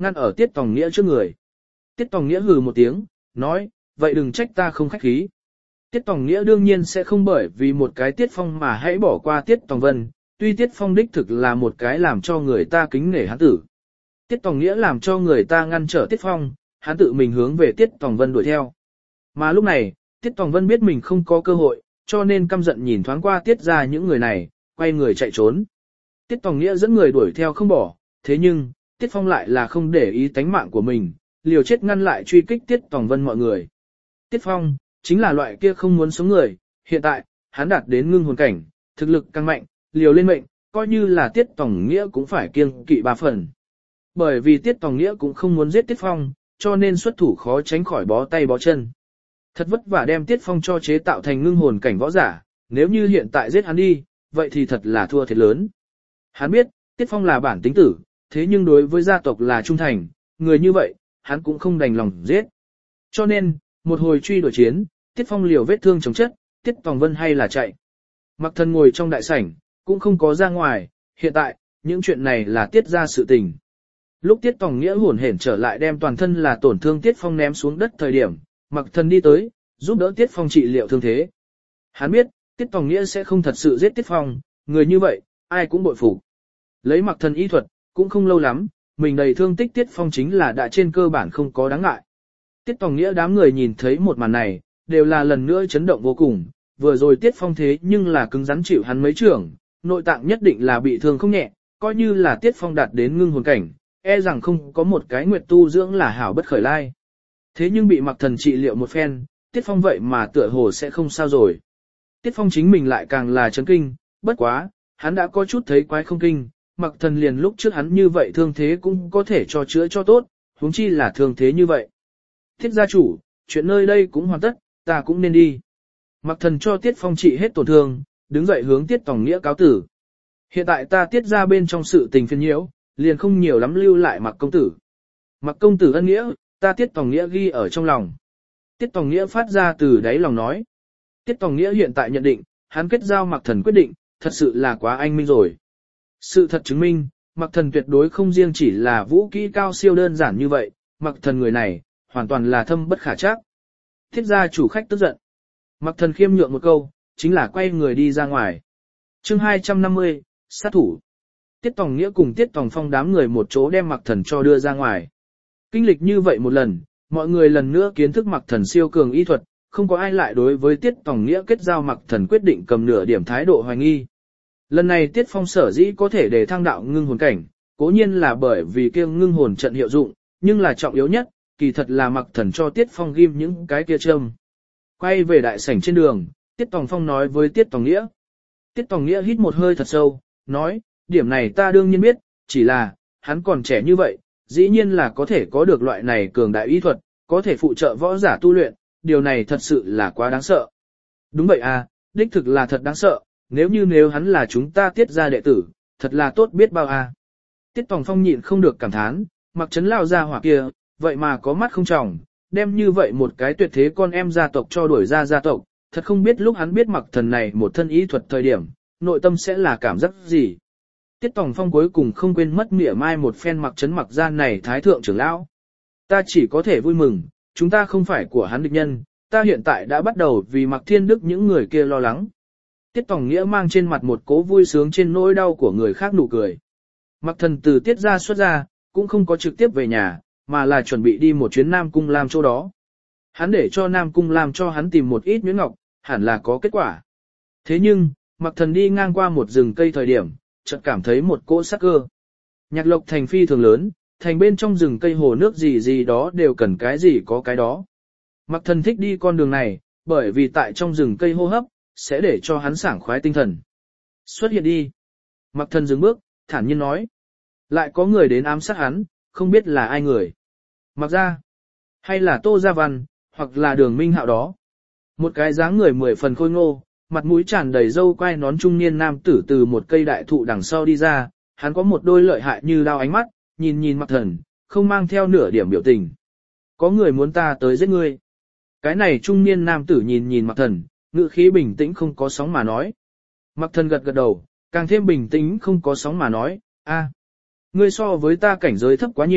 ngăn ở Tiết Tòng Nghĩa trước người. Tiết Tòng Nghĩa hừ một tiếng, nói, vậy đừng trách ta không khách khí. Tiết Tòng Nghĩa đương nhiên sẽ không bởi vì một cái Tiết Phong mà hãy bỏ qua Tiết Tòng Vân, tuy Tiết Phong đích thực là một cái làm cho người ta kính nể hắn tử. Tiết Tòng Nghĩa làm cho người ta ngăn trở Tiết Phong, hắn tự mình hướng về Tiết Tòng Vân đuổi theo. Mà lúc này, Tiết Tòng Vân biết mình không có cơ hội, cho nên căm giận nhìn thoáng qua Tiết ra những người này, quay người chạy trốn. Tiết Tòng Nghĩa dẫn người đuổi theo không bỏ, thế nhưng, Tiết Phong lại là không để ý tánh mạng của mình, liều chết ngăn lại truy kích Tiết Tòng Vân mọi người. Tiết Phong, chính là loại kia không muốn sống người, hiện tại, hắn đạt đến ngưng hồn cảnh, thực lực càng mạnh, liều lên mệnh, coi như là Tiết Tòng Nghĩa cũng phải kiêng kỵ 3 phần. Bởi vì Tiết Tòng Nghĩa cũng không muốn giết Tiết Phong, cho nên xuất thủ khó tránh khỏi bó tay bó chân. Thật vất vả đem Tiết Phong cho chế tạo thành ngưng hồn cảnh võ giả, nếu như hiện tại giết hắn đi, vậy thì thật là thua thiệt lớn. Hắn biết, Tiết Phong là bản tính tử, thế nhưng đối với gia tộc là trung thành, người như vậy, hắn cũng không đành lòng giết. Cho nên, một hồi truy đuổi chiến, Tiết Phong liều vết thương chống chất, Tiết Tòng Vân hay là chạy. Mặc Thần ngồi trong đại sảnh, cũng không có ra ngoài, hiện tại, những chuyện này là Tiết ra sự tình. Lúc Tiết Tòng Nghĩa hổn hển trở lại đem toàn thân là tổn thương Tiết Phong ném xuống đất thời điểm, Mặc Thần đi tới, giúp đỡ Tiết Phong trị liệu thương thế. Hắn biết, Tiết Tòng Nghĩa sẽ không thật sự giết Tiết Phong, người như vậy, ai cũng bội phục. Lấy Mặc Thần y thuật, cũng không lâu lắm, mình đầy thương tích Tiết Phong chính là đã trên cơ bản không có đáng ngại. Tiết Tòng Nghĩa đám người nhìn thấy một màn này, đều là lần nữa chấn động vô cùng, vừa rồi Tiết Phong thế nhưng là cứng rắn chịu hắn mấy trưởng, nội tạng nhất định là bị thương không nhẹ, coi như là Tiết Phong đạt đến ngưng hồn cảnh, e rằng không có một cái nguyệt tu dưỡng là hảo bất khởi lai. Thế nhưng bị Mặc Thần trị liệu một phen, Tiết Phong vậy mà tựa hồ sẽ không sao rồi. Tiết Phong chính mình lại càng là chấn kinh, bất quá, hắn đã có chút thấy quái không kinh, Mặc Thần liền lúc trước hắn như vậy thương thế cũng có thể cho chữa cho tốt, huống chi là thương thế như vậy. Tiết gia chủ, chuyện nơi đây cũng hoàn tất, ta cũng nên đi. Mặc Thần cho Tiết Phong trị hết tổn thương, đứng dậy hướng Tiết Tòng Nghĩa cáo tử. Hiện tại ta Tiết ra bên trong sự tình phiền nhiễu, liền không nhiều lắm lưu lại Mặc công tử. Mặc công tử ân nghĩa, ta Tiết Tòng Nghĩa ghi ở trong lòng. Tiết Tòng Nghĩa phát ra từ đáy lòng nói. Tiết Tòng Nghĩa hiện tại nhận định, hắn kết giao Mặc Thần quyết định, thật sự là quá anh minh rồi. Sự thật chứng minh, Mặc Thần tuyệt đối không riêng chỉ là vũ kỹ cao siêu đơn giản như vậy, Mặc Thần người này, hoàn toàn là thâm bất khả trắc. Thiết gia chủ khách tức giận. Mặc Thần khiêm nhượng một câu, chính là quay người đi ra ngoài. Chương 250, sát thủ. Tiết Tòng Nghĩa cùng Tiết Tòng Phong đám người một chỗ đem Mặc Thần cho đưa ra ngoài. Kinh lịch như vậy một lần, mọi người lần nữa kiến thức Mặc Thần siêu cường y thuật, không có ai lại đối với Tiết Tòng Nghĩa kết giao Mặc Thần quyết định cầm nửa điểm thái độ hoài nghi. Lần này Tiết Phong sở dĩ có thể để thăng đạo ngưng hồn cảnh, cố nhiên là bởi vì kia ngưng hồn trận hiệu dụng, nhưng là trọng yếu nhất, kỳ thật là Mặc Thần cho Tiết Phong ghim những cái kia châm. Quay về đại sảnh trên đường, Tiết Tòng Phong nói với Tiết Tòng Nghĩa. Tiết Tòng Nghĩa hít một hơi thật sâu, nói, điểm này ta đương nhiên biết, chỉ là, hắn còn trẻ như vậy, dĩ nhiên là có thể có được loại này cường đại y thuật, có thể phụ trợ võ giả tu luyện, điều này thật sự là quá đáng sợ. Đúng vậy à, đích thực là thật đáng sợ, nếu hắn là chúng ta Tiết gia đệ tử, thật là tốt biết bao à. Tiết Tòng Phong nhịn không được cảm thán, Mặc Trấn lao ra hỏa kia, vậy mà có mắt không tròng, đem như vậy một cái tuyệt thế con em gia tộc cho đuổi ra gia tộc, thật không biết lúc hắn biết Mặc Thần này một thân y thuật thời điểm, nội tâm sẽ là cảm giác gì. Tiết Tòng Phong cuối cùng không quên mất mỉa mai một phen Mặc Trấn Mặc gia này thái thượng trưởng lão. Ta chỉ có thể vui mừng, chúng ta không phải của hắn địch nhân, ta hiện tại đã bắt đầu vì Mặc Thiên Đức những người kia lo lắng. Tiết Tòng Nghĩa mang trên mặt một cố vui sướng trên nỗi đau của người khác nụ cười. Mặc Thần từ Tiết gia xuất ra, cũng không có trực tiếp về nhà, mà là chuẩn bị đi một chuyến Nam Cung Lam chỗ đó. Hắn để cho Nam Cung Lam cho hắn tìm một ít nhuyễn ngọc, hẳn là có kết quả. Thế nhưng, Mặc Thần đi ngang qua một rừng cây thời điểm, chợt cảm thấy một cỗ sát cơ. Nhạc Lộc thành phi thường lớn, thành bên trong rừng cây hồ nước gì đó đều cần cái gì có cái đó. Mặc Thần thích đi con đường này, bởi vì tại trong rừng cây hô hấp, sẽ để cho hắn sảng khoái tinh thần. Xuất hiện đi. Mặc Thần dừng bước, thản nhiên nói. Lại có người đến ám sát hắn, không biết là ai người. Mặc ra, hay là Tô Gia Văn, hoặc là Đường Minh Hạo đó. Một cái dáng người 10 phần khôi ngô, mặt mũi tràn đầy râu quai nón trung niên nam tử từ một cây đại thụ đằng sau đi ra, hắn có một đôi lợi hại như đao ánh mắt, nhìn Mặc Thần, không mang theo nửa điểm biểu tình. Có người muốn ta tới giết ngươi. Cái này trung niên nam tử nhìn Mặc Thần, ngữ khí bình tĩnh không có sóng mà nói. Mặc Thần gật gật đầu, càng thêm bình tĩnh không có sóng mà nói, a, ngươi so với ta cảnh giới thấp quá nhiều,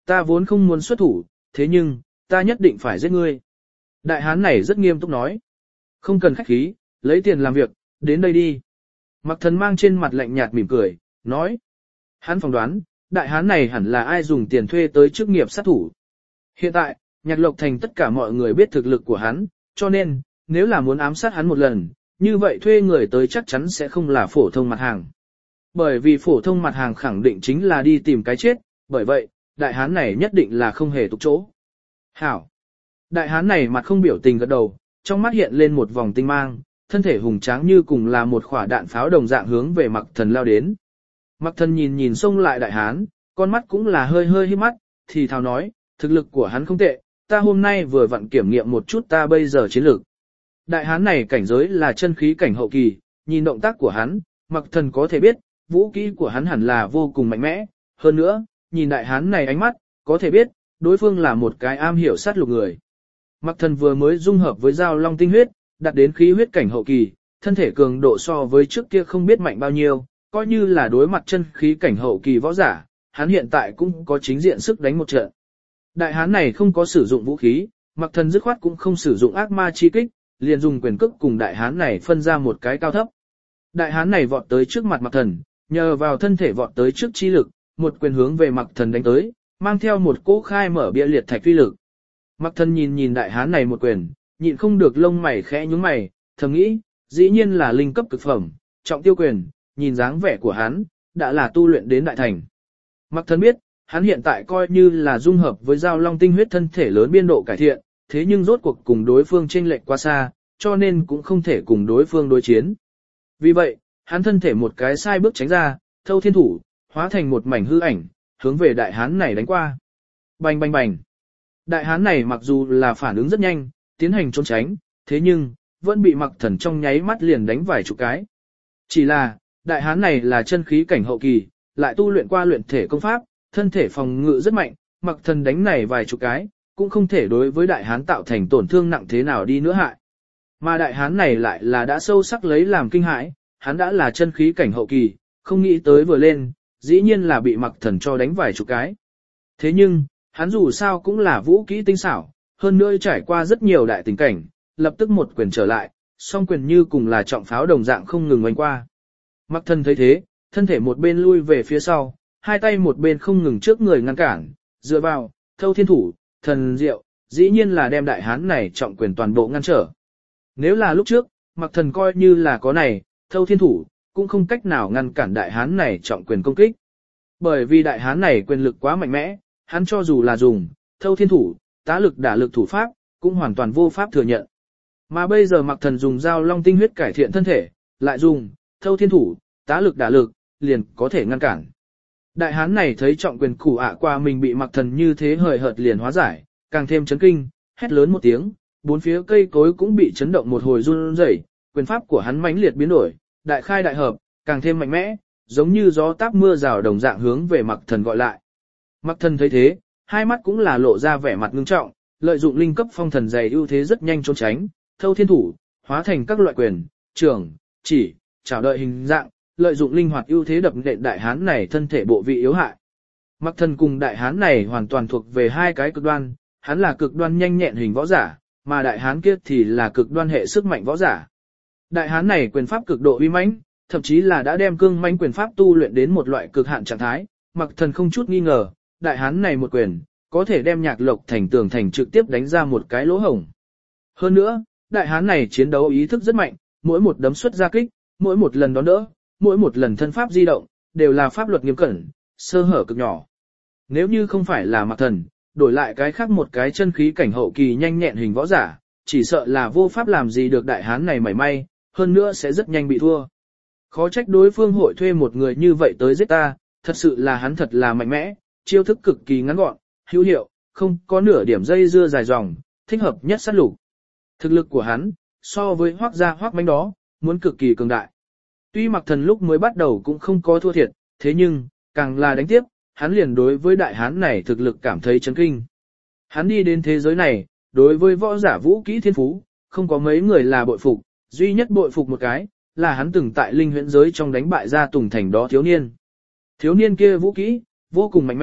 ta vốn không muốn xuất thủ, thế nhưng, ta nhất định phải giết ngươi. Đại hán này rất nghiêm túc nói. Không cần khách khí, lấy tiền làm việc, đến đây đi. Mặc Thần mang trên mặt lạnh nhạt mỉm cười, nói. Hắn phỏng đoán, đại hán này hẳn là ai dùng tiền thuê tới chức nghiệp sát thủ. Hiện tại, Nhạc Lộc Thành tất cả mọi người biết thực lực của hắn, cho nên, nếu là muốn ám sát hắn một lần, như vậy thuê người tới chắc chắn sẽ không là phổ thông mặt hàng. Bởi vì phổ thông mặt hàng khẳng định chính là đi tìm cái chết, bởi vậy, đại hán này nhất định là không hề tục chỗ. Hảo! Đại hán này mặt không biểu tình gật đầu, trong mắt hiện lên một vòng tinh mang, thân thể hùng tráng như cùng là một quả đạn pháo đồng dạng hướng về Mặc Thần lao đến. Mặc Thần nhìn xông lại đại hán, con mắt cũng là hơi hơi híp mắt, thì thào nói, thực lực của hắn không tệ, ta hôm nay vừa vặn kiểm nghiệm một chút ta bây giờ chiến lược. Đại hán này cảnh giới là chân khí cảnh hậu kỳ, nhìn động tác của hắn, Mặc Thần có thể biết, vũ kỹ của hắn hẳn là vô cùng mạnh mẽ, hơn nữa, nhìn đại hán này ánh mắt, có thể biết, đối phương là một cái am hiểu sát lục người. Mặc Thần vừa mới dung hợp với Giao Long tinh huyết, đạt đến khí huyết cảnh hậu kỳ, thân thể cường độ so với trước kia không biết mạnh bao nhiêu, coi như là đối mặt chân khí cảnh hậu kỳ võ giả, hắn hiện tại cũng có chính diện sức đánh một trận. Đại hán này không có sử dụng vũ khí, Mặc Thần dứt khoát cũng không sử dụng ác ma chi kích, liền dùng quyền cước cùng đại hán này phân ra một cái cao thấp. Đại hán này vọt tới trước mặt Mặc Thần, nhờ vào thân thể vọt tới trước chi lực, một quyền hướng về Mặc Thần đánh tới, mang theo một cỗ khai mở bia liệt thạch uy lực. Mặc Thần nhìn đại hán này một quyền, nhịn không được lông mày khẽ nhướng mày, thầm nghĩ, dĩ nhiên là linh cấp cực phẩm, trọng tiêu quyền, nhìn dáng vẻ của hắn, đã là tu luyện đến đại thành. Mặc Thần biết, hắn hiện tại coi như là dung hợp với Giao Long tinh huyết thân thể lớn biên độ cải thiện, thế nhưng rốt cuộc cùng đối phương chênh lệch quá xa, cho nên cũng không thể cùng đối phương đối chiến. Vì vậy, hắn thân thể một cái sai bước tránh ra, thâu thiên thủ, hóa thành một mảnh hư ảnh, hướng về đại hán này đánh qua. Bành bành bành. Đại hán này mặc dù là phản ứng rất nhanh, tiến hành trốn tránh, thế nhưng, vẫn bị Mặc Thần trong nháy mắt liền đánh vài chục cái. Chỉ là, đại hán này là chân khí cảnh hậu kỳ, lại tu luyện qua luyện thể công pháp, thân thể phòng ngự rất mạnh, Mặc Thần đánh này vài chục cái, cũng không thể đối với đại hán tạo thành tổn thương nặng thế nào đi nữa hại. Mà đại hán này lại là đã sâu sắc lấy làm kinh hãi, hắn đã là chân khí cảnh hậu kỳ, không nghĩ tới vừa lên, dĩ nhiên là bị Mặc Thần cho đánh vài chục cái. Thế nhưng, hắn dù sao cũng là vũ kỹ tinh xảo, hơn nữa trải qua rất nhiều đại tình cảnh, lập tức một quyền trở lại, song quyền như cùng là trọng pháo đồng dạng không ngừng oanh qua. Mặc Thần thấy thế, thân thể một bên lui về phía sau, hai tay một bên không ngừng trước người ngăn cản, dựa vào, thâu thiên thủ, thần diệu, dĩ nhiên là đem đại hán này trọng quyền toàn bộ ngăn trở. Nếu là lúc trước, Mặc Thần coi như là có này, thâu thiên thủ, cũng không cách nào ngăn cản đại hán này trọng quyền công kích. Bởi vì đại hán này quyền lực quá mạnh mẽ, hắn cho dù là dùng, thâu thiên thủ, tá lực đả lực thủ pháp, cũng hoàn toàn vô pháp thừa nhận. Mà bây giờ Mặc Thần dùng Giao Long tinh huyết cải thiện thân thể, lại dùng, thâu thiên thủ, tá lực đả lực, liền có thể ngăn cản. Đại hán này thấy trọng quyền củ ạ qua mình bị Mặc Thần như thế hời hợt liền hóa giải, càng thêm chấn kinh, hét lớn một tiếng, bốn phía cây cối cũng bị chấn động một hồi run rẩy, quyền pháp của hắn mãnh liệt biến đổi, đại khai đại hợp, càng thêm mạnh mẽ, giống như gió táp mưa rào đồng dạng hướng về Mặc Thần gọi lại. Mặc Thần thấy thế, hai mắt cũng là lộ ra vẻ mặt ngưng trọng, lợi dụng linh cấp phong thần dày ưu thế rất nhanh trốn tránh, thâu thiên thủ, hóa thành các loại quyền, trường, chỉ, chảo đợi hình dạng, lợi dụng linh hoạt ưu thế đập nện đại hán này thân thể bộ vị yếu hại. Mặc Thần cùng đại hán này hoàn toàn thuộc về hai cái cực đoan, hắn là cực đoan nhanh nhẹn hình võ giả, mà đại hán kia thì là cực đoan hệ sức mạnh võ giả. Đại hán này quyền pháp cực độ uy mãnh, thậm chí là đã đem cương mãnh quyền pháp tu luyện đến một loại cực hạn trạng thái, Mặc Thần không chút nghi ngờ, đại hán này một quyền, có thể đem Nhạc Lộc Thành tường thành trực tiếp đánh ra một cái lỗ hổng. Hơn nữa, đại hán này chiến đấu ý thức rất mạnh, mỗi một đấm xuất ra kích, mỗi một lần đón đỡ, mỗi một lần thân pháp di động, đều là pháp luật nghiêm cẩn, sơ hở cực nhỏ. Nếu như không phải là Mặc Thần, đổi lại cái khác một cái chân khí cảnh hậu kỳ nhanh nhẹn hình võ giả, chỉ sợ là vô pháp làm gì được đại hán này mảy may, hơn nữa sẽ rất nhanh bị thua. Khó trách đối phương hội thuê một người như vậy tới giết ta, thật sự là hắn thật là mạnh mẽ, chiêu thức cực kỳ ngắn gọn, hữu hiệu, không có nửa điểm dây dưa dài dòng, thích hợp nhất sát lục. Thực lực của hắn, so với Hoắc gia Hoắc Bánh đó, muốn cực kỳ cường đại. Tuy Mặc Thần lúc mới bắt đầu cũng không có thua thiệt, thế nhưng, càng là đánh tiếp, hắn liền đối với đại hán này thực lực cảm thấy chấn kinh. Hắn đi đến thế giới này, đối với võ giả vũ kỹ thiên phú, không có mấy người là bội phục, duy nhất bội phục một cái, là hắn từng tại linh huyễn giới trong đánh bại ra Tùng Thành đó thiếu niên. Thiếu niên kia vũ kỹ, vô cùng mạnh mẽ,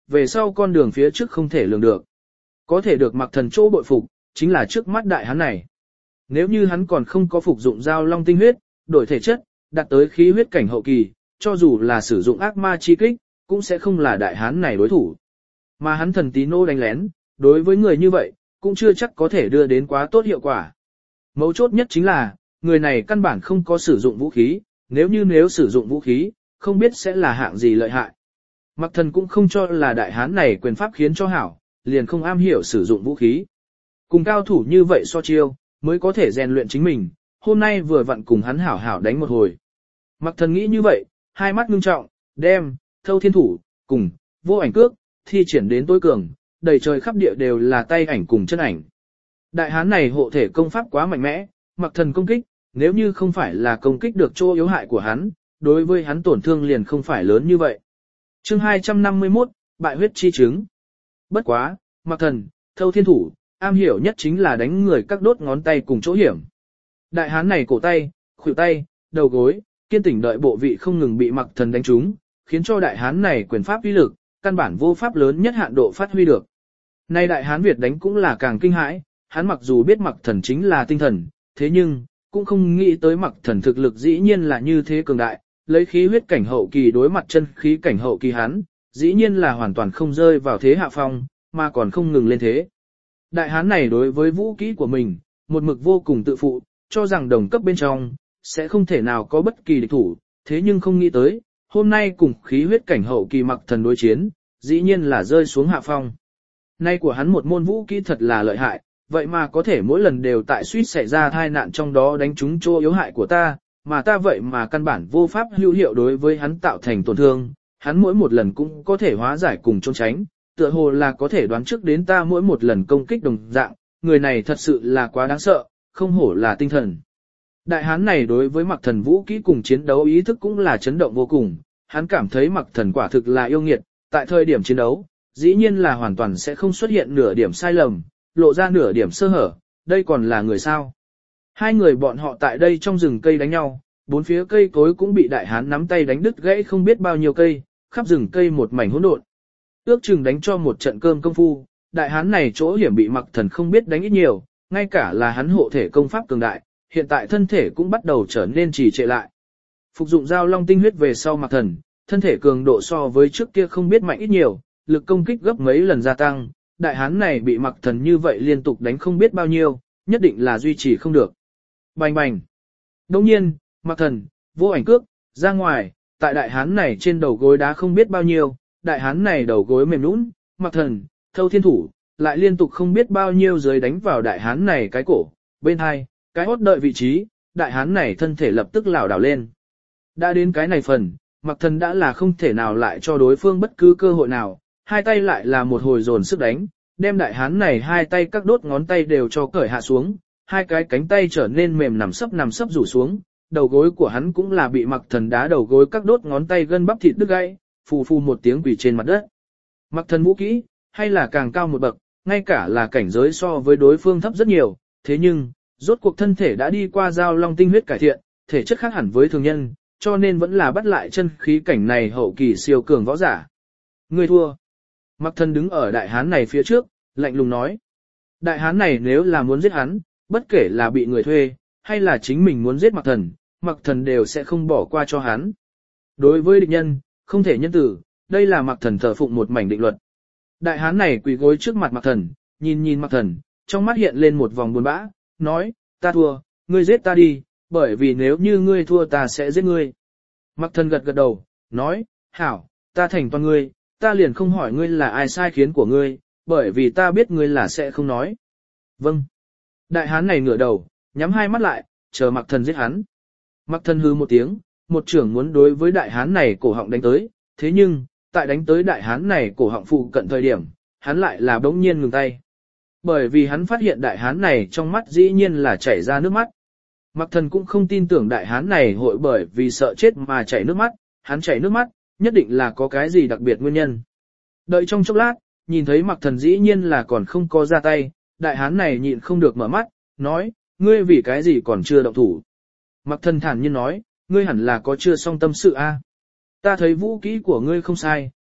về sau con đường phía trước không thể lường được. Có thể được Mạc Thần chỗ bội phục, chính là trước mắt đại hán này. Nếu như hắn còn không có phục dụng giao long tinh huyết, đổi thể chất, đạt tới khí huyết cảnh hậu kỳ, cho dù là sử dụng ác ma chi kích, cũng sẽ không là đại hán này đối thủ. Mà hắn thần tí nô đánh lén, đối với người như vậy, cũng chưa chắc có thể đưa đến quá tốt hiệu quả. Mấu chốt nhất chính là, người này căn bản không có sử dụng vũ khí, nếu sử dụng vũ khí, không biết sẽ là hạng gì lợi hại. Mạc Thần cũng không cho là đại hán này quyền pháp khiến cho hảo, liền không am hiểu sử dụng vũ khí. Cùng cao thủ như vậy so chiêu, mới có thể rèn luyện chính mình, hôm nay vừa vặn cùng hắn hảo hảo đánh một hồi. Mạc Thần nghĩ như vậy, hai mắt ngưng trọng, đem, thâu thiên thủ, cùng, vô ảnh cước, thi triển đến tối cường, đầy trời khắp địa đều là tay ảnh cùng chân ảnh. Đại hán này hộ thể công pháp quá mạnh mẽ, Mạc Thần công kích, nếu như không phải là công kích được chỗ yếu hại của hắn, đối với hắn tổn thương liền không phải lớn như vậy. Chương 251, bại huyết chi chứng. Bất quá, Mạc Thần, thâu thiên thủ, am hiểu nhất chính là đánh người các đốt ngón tay cùng chỗ hiểm. Đại hán này cổ tay, khuỷu tay, đầu gối, kiên tỉnh đợi bộ vị không ngừng bị Mạc Thần đánh trúng, khiến cho đại hán này quyền pháp uy lực, căn bản vô pháp lớn nhất hạn độ phát huy được. Nay đại hán Việt đánh cũng là càng kinh hãi, hắn mặc dù biết Mạc Thần chính là tinh thần, thế nhưng, cũng không nghĩ tới Mạc Thần thực lực dĩ nhiên là như thế cường đại, lấy khí huyết cảnh hậu kỳ đối mặt chân khí cảnh hậu kỳ hắn, dĩ nhiên là hoàn toàn không rơi vào thế hạ phong, mà còn không ngừng lên thế. Đại hán này đối với vũ kỹ của mình, một mực vô cùng tự phụ, cho rằng đồng cấp bên trong, sẽ không thể nào có bất kỳ địch thủ, thế nhưng không nghĩ tới, hôm nay cùng khí huyết cảnh hậu kỳ Mạc Thần đối chiến, dĩ nhiên là rơi xuống hạ phong. Nay của hắn một môn vũ kỹ thật là lợi hại, vậy mà có thể mỗi lần đều tại suýt xảy ra tai nạn trong đó đánh trúng chỗ yếu hại của ta, mà ta vậy mà căn bản vô pháp hữu hiệu đối với hắn tạo thành tổn thương, hắn mỗi một lần cũng có thể hóa giải cùng trốn tránh, tựa hồ là có thể đoán trước đến ta mỗi một lần công kích đồng dạng, người này thật sự là quá đáng sợ, không hổ là tinh thần. Đại hán này đối với Mạc Thần vũ kỹ cùng chiến đấu ý thức cũng là chấn động vô cùng, hắn cảm thấy Mạc Thần quả thực là yêu nghiệt, tại thời điểm chiến đấu, dĩ nhiên là hoàn toàn sẽ không xuất hiện nửa điểm sai lầm, lộ ra nửa điểm sơ hở, đây còn là người sao. Hai người bọn họ tại đây trong rừng cây đánh nhau, bốn phía cây cối cũng bị đại hán nắm tay đánh đứt gãy không biết bao nhiêu cây, khắp rừng cây một mảnh hỗn độn. Ước chừng đánh cho một trận cơm công phu, đại hán này chỗ hiểm bị Mạc Thần không biết đánh ít nhiều, ngay cả là hắn hộ thể công pháp cường đại, hiện tại thân thể cũng bắt đầu trở nên trì trệ lại. Phục dụng giao long tinh huyết về sau Mạc Thần, thân thể cường độ so với trước kia không biết mạnh ít nhiều, lực công kích gấp mấy lần gia tăng, đại hán này bị Mạc Thần như vậy liên tục đánh không biết bao nhiêu, nhất định là duy trì không được. Bành bành. Đồng nhiên, Mạc Thần, vô ảnh cước, ra ngoài, tại đại hán này trên đầu gối đá không biết bao nhiêu, đại hán này đầu gối mềm nũng, Mạc Thần, thâu thiên thủ, lại liên tục không biết bao nhiêu dưới đánh vào đại hán này cái cổ, bên hai, cái hốt đợi vị trí, đại hán này thân thể lập tức lảo đảo lên. Đã đến cái này phần, Mạc Thần đã là không thể nào lại cho đối phương bất cứ cơ hội nào, hai tay lại là một hồi dồn sức đánh, đem đại hán này hai tay các đốt ngón tay đều cho cởi hạ xuống, hai cái cánh tay trở nên mềm nằm sấp rủ xuống, đầu gối của hắn cũng là bị Mạc Thần đá đầu gối các đốt ngón tay gân bắp thịt đứt gãy, phù phù một tiếng quỳ trên mặt đất. Mạc Thần vũ kỹ, hay là càng cao một bậc, ngay cả là cảnh giới so với đối phương thấp rất nhiều, thế nhưng, rốt cuộc thân thể đã đi qua giao long tinh huyết cải thiện, thể chất khác hẳn với thường nhân, cho nên vẫn là bắt lại chân khí cảnh này hậu kỳ siêu cường võ giả. Người thua. Mạc Thần đứng ở đại hán này phía trước, lạnh lùng nói. Đại hán này nếu là muốn giết hắn, bất kể là bị người thuê, hay là chính mình muốn giết Mạc Thần đều sẽ không bỏ qua cho hắn. Đối với địch nhân, không thể nhân tử, đây là Mạc Thần thờ phụng một mảnh định luật. Đại hán này quỳ gối trước mặt Mạc Thần, nhìn Mạc Thần, trong mắt hiện lên một vòng buồn bã, nói, ta thua, ngươi giết ta đi, bởi vì nếu như ngươi thua ta sẽ giết ngươi. Mạc Thần gật gật đầu, nói, hảo, ta thành toàn ngươi, ta liền không hỏi ngươi là ai sai khiến của ngươi, bởi vì ta biết ngươi là sẽ không nói. Vâng. Đại hán này ngửa đầu, nhắm hai mắt lại, chờ Mạc Thần giết hắn. Mạc Thần hư một tiếng, một trưởng muốn đối với đại hán này cổ họng đánh tới, thế nhưng, tại đánh tới đại hán này cổ họng phụ cận thời điểm, hắn lại là bỗng nhiên ngừng tay. Bởi vì hắn phát hiện đại hán này trong mắt dĩ nhiên là chảy ra nước mắt. Mạc Thần cũng không tin tưởng đại hán này hội bởi vì sợ chết mà chảy nước mắt, hắn chảy nước mắt, nhất định là có cái gì đặc biệt nguyên nhân. Đợi trong chốc lát, nhìn thấy Mạc Thần dĩ nhiên là còn không có ra tay, đại hán này nhịn không được mở mắt, nói, ngươi vì cái gì còn chưa động thủ. Mạc Thần thản nhiên nói, ngươi hẳn là có chưa xong tâm sự a. Ta thấy vũ kỹ của ngươi không sai,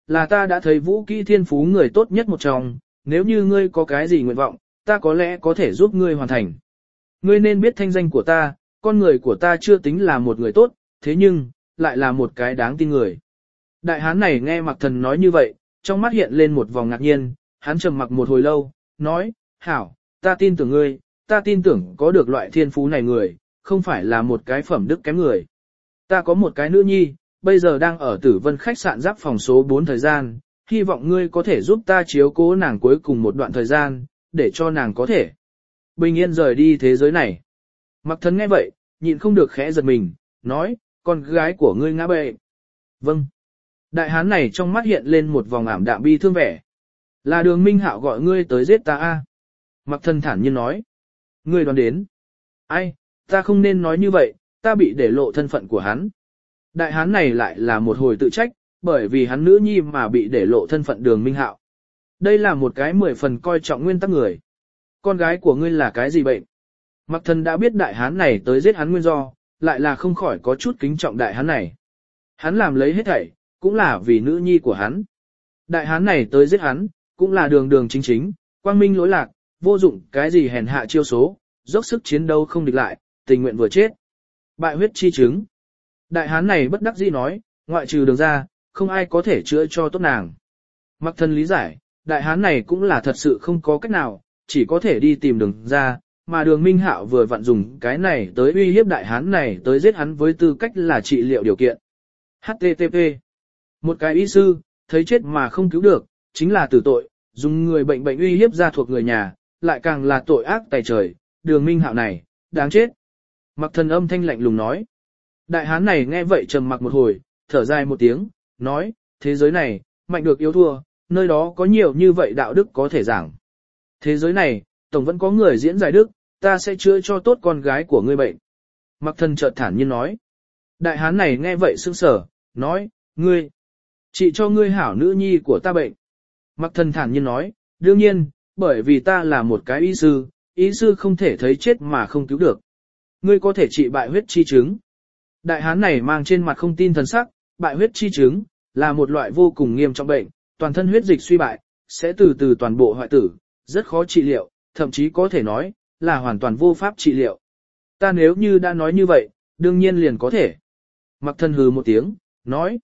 là ta đã thấy vũ kỹ thiên phú người tốt nhất một trong, nếu như ngươi có cái gì nguyện vọng, ta có lẽ có thể giúp ngươi hoàn thành. Ngươi nên biết thanh danh của ta, con người của ta chưa tính là một người tốt, thế nhưng, lại là một cái đáng tin người. Đại hán này nghe Mạc Thần nói như vậy, trong mắt hiện lên một vòng ngạc nhiên, hắn trầm mặc một hồi lâu, nói, hảo, ta tin tưởng ngươi, ta tin tưởng có được loại thiên phú này người, không phải là một cái phẩm đức kém người. Ta có một cái nữ nhi, bây giờ đang ở Tử Vân khách sạn giáp phòng số 4 thời gian, hy vọng ngươi có thể giúp ta chiếu cố nàng cuối cùng một đoạn thời gian, để cho nàng có thể bình yên rời đi thế giới này. Mạc Thần nghe vậy, nhịn không được khẽ giật mình, nói, con gái của ngươi ngã bệnh. Vâng. Đại hán này trong mắt hiện lên một vòng ảm đạm bi thương vẻ. Là Đường Minh Hạo gọi ngươi tới giết ta a. Mạc Thần thản nhiên nói. Ngươi đoán đến. Ai, ta không nên nói như vậy, ta bị để lộ thân phận của hắn. Đại hán này lại là một hồi tự trách, bởi vì hắn nữ nhi mà bị để lộ thân phận Đường Minh Hạo. Đây là một cái 10 phần coi trọng nguyên tắc người. Con gái của ngươi là cái gì bệnh? Mạc Thần đã biết đại hán này tới giết hắn nguyên do, lại là không khỏi có chút kính trọng đại hán này. Hắn làm lấy hết thảy, cũng là vì nữ nhi của hắn. Đại hán này tới giết hắn, cũng là đường đường chính chính, quang minh lỗi lạc, vô dụng cái gì hèn hạ chiêu số, dốc sức chiến đấu không địch lại, tình nguyện vừa chết. Bại huyết chi chứng. Đại hán này bất đắc dĩ nói, ngoại trừ đường ra, không ai có thể chữa cho tốt nàng. Mạc Thần lý giải, đại hán này cũng là thật sự không có cách nào, chỉ có thể đi tìm đường ra, mà Đường Minh Hạo vừa vặn dùng cái này tới uy hiếp đại hán này tới giết hắn với tư cách là trị liệu điều kiện. HTTP. Một cái y sư, thấy chết mà không cứu được, chính là tử tội, dùng người bệnh uy hiếp gia thuộc người nhà, lại càng là tội ác tày trời, Đường Minh Hạo này, đáng chết. Mạc Thần âm thanh lạnh lùng nói. Đại hán này nghe vậy trầm mặc một hồi, thở dài một tiếng, nói, thế giới này, mạnh được yếu thua, nơi đó có nhiều như vậy đạo đức có thể giảng. Thế giới này, tổng vẫn có người diễn giải đức, ta sẽ chữa cho tốt con gái của ngươi bệnh. Mạc Thần chợt thản nhiên nói. Đại hán này nghe vậy sững sờ, nói, ngươi, trị cho ngươi hảo nữ nhi của ta bệnh. Mạc Thần thản nhiên nói, đương nhiên, bởi vì ta là một cái y sư không thể thấy chết mà không cứu được. Ngươi có thể trị bại huyết chi chứng. Đại hán này mang trên mặt không tin thần sắc, bại huyết chi chứng, là một loại vô cùng nghiêm trọng bệnh, toàn thân huyết dịch suy bại, sẽ từ từ toàn bộ hoại tử, rất khó trị liệu, thậm chí có thể nói, là hoàn toàn vô pháp trị liệu. Ta nếu như đã nói như vậy, đương nhiên liền có thể. Mạc Thần hừ một tiếng, nói,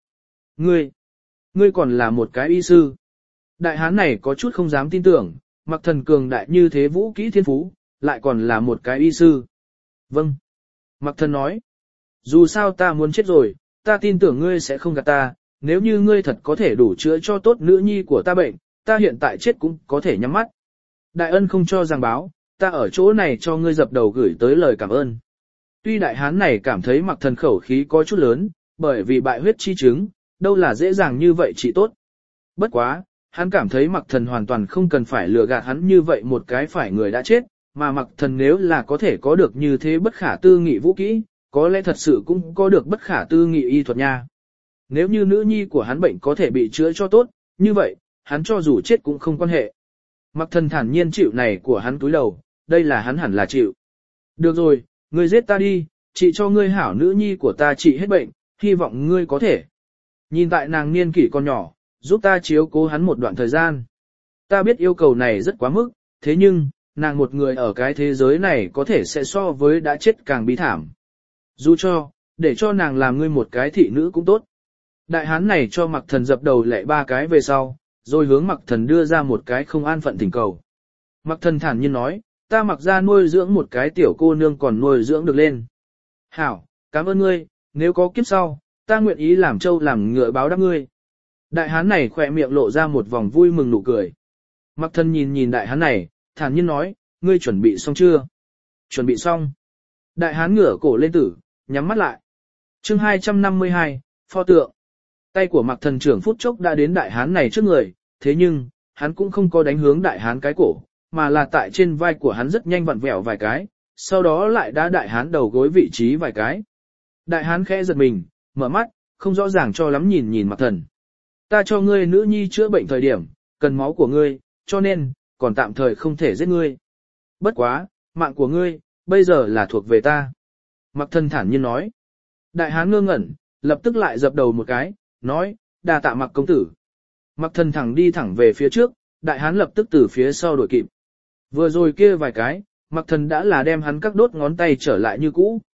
ngươi còn là một cái y sư. Đại hán này có chút không dám tin tưởng, Mạc Thần cường đại như thế vũ kỹ thiên phú, lại còn là một cái y sư. Vâng. Mạc Thần nói, dù sao ta muốn chết rồi, ta tin tưởng ngươi sẽ không gạt ta, nếu như ngươi thật có thể đủ chữa cho tốt nữ nhi của ta bệnh, ta hiện tại chết cũng có thể nhắm mắt. Đại ân không cho giảng báo, ta ở chỗ này cho ngươi dập đầu gửi tới lời cảm ơn. Tuy đại hán này cảm thấy Mạc Thần khẩu khí có chút lớn, bởi vì bại huyết chi chứng, đâu là dễ dàng như vậy chỉ tốt. Bất quá, hắn cảm thấy Mạc Thần hoàn toàn không cần phải lừa gạt hắn như vậy một cái phải người đã chết, mà Mạc Thần nếu là có thể có được như thế bất khả tư nghị vũ kỹ, có lẽ thật sự cũng có được bất khả tư nghị y thuật nha. Nếu như nữ nhi của hắn bệnh có thể bị chữa cho tốt, như vậy, hắn cho dù chết cũng không quan hệ. Mạc Thần thản nhiên chịu này của hắn túi đầu, đây là hắn hẳn là chịu. Được rồi, ngươi giết ta đi, trị cho ngươi hảo nữ nhi của ta trị hết bệnh, hy vọng ngươi có thể. Nhìn tại nàng niên kỷ còn nhỏ, giúp ta chiếu cố hắn một đoạn thời gian. Ta biết yêu cầu này rất quá mức, thế nhưng, nàng một người ở cái thế giới này có thể sẽ so với đã chết càng bi thảm. Dù cho, để cho nàng làm ngươi một cái thị nữ cũng tốt. Đại hán này cho Mạc Thần dập đầu lệ 3 cái về sau, rồi hướng Mạc Thần đưa ra một cái không an phận thỉnh cầu. Mạc Thần thản nhiên nói, ta mặc ra nuôi dưỡng một cái tiểu cô nương còn nuôi dưỡng được lên. Hảo, cảm ơn ngươi, nếu có kiếp sau, ta nguyện ý làm trâu làm ngựa báo đáp ngươi. Đại hán này khỏe miệng lộ ra một vòng vui mừng nụ cười. Mạc Thần nhìn đại hán này, thản nhiên nói, ngươi chuẩn bị xong chưa? Chuẩn bị xong. Đại hán ngửa cổ lên tử, nhắm mắt lại. Chương 252, pho tượng. Tay của Mạc Thần trưởng phút chốc đã đến đại hán này trước người, thế nhưng, hắn cũng không có đánh hướng đại hán cái cổ, mà là tại trên vai của hắn rất nhanh vặn vẹo vài cái, sau đó lại đá đại hán đầu gối vị trí vài cái. Đại hán khẽ giật mình, mở mắt, không rõ ràng cho lắm nhìn Mạc Thần. Ta cho ngươi nữ nhi chữa bệnh thời điểm, cần máu của ngươi, cho nên, còn tạm thời không thể giết ngươi. Bất quá, mạng của ngươi, bây giờ là thuộc về ta. Mạc Thần thản nhiên nói. Đại hán ngơ ngẩn, lập tức lại dập đầu một cái, nói, đa tạ Mạc công tử. Mặc thần thẳng đi thẳng về phía trước, đại hán lập tức từ phía sau đuổi kịp. Vừa rồi kia vài cái, mặc thần đã là đem hắn các đốt ngón tay trở lại như cũ.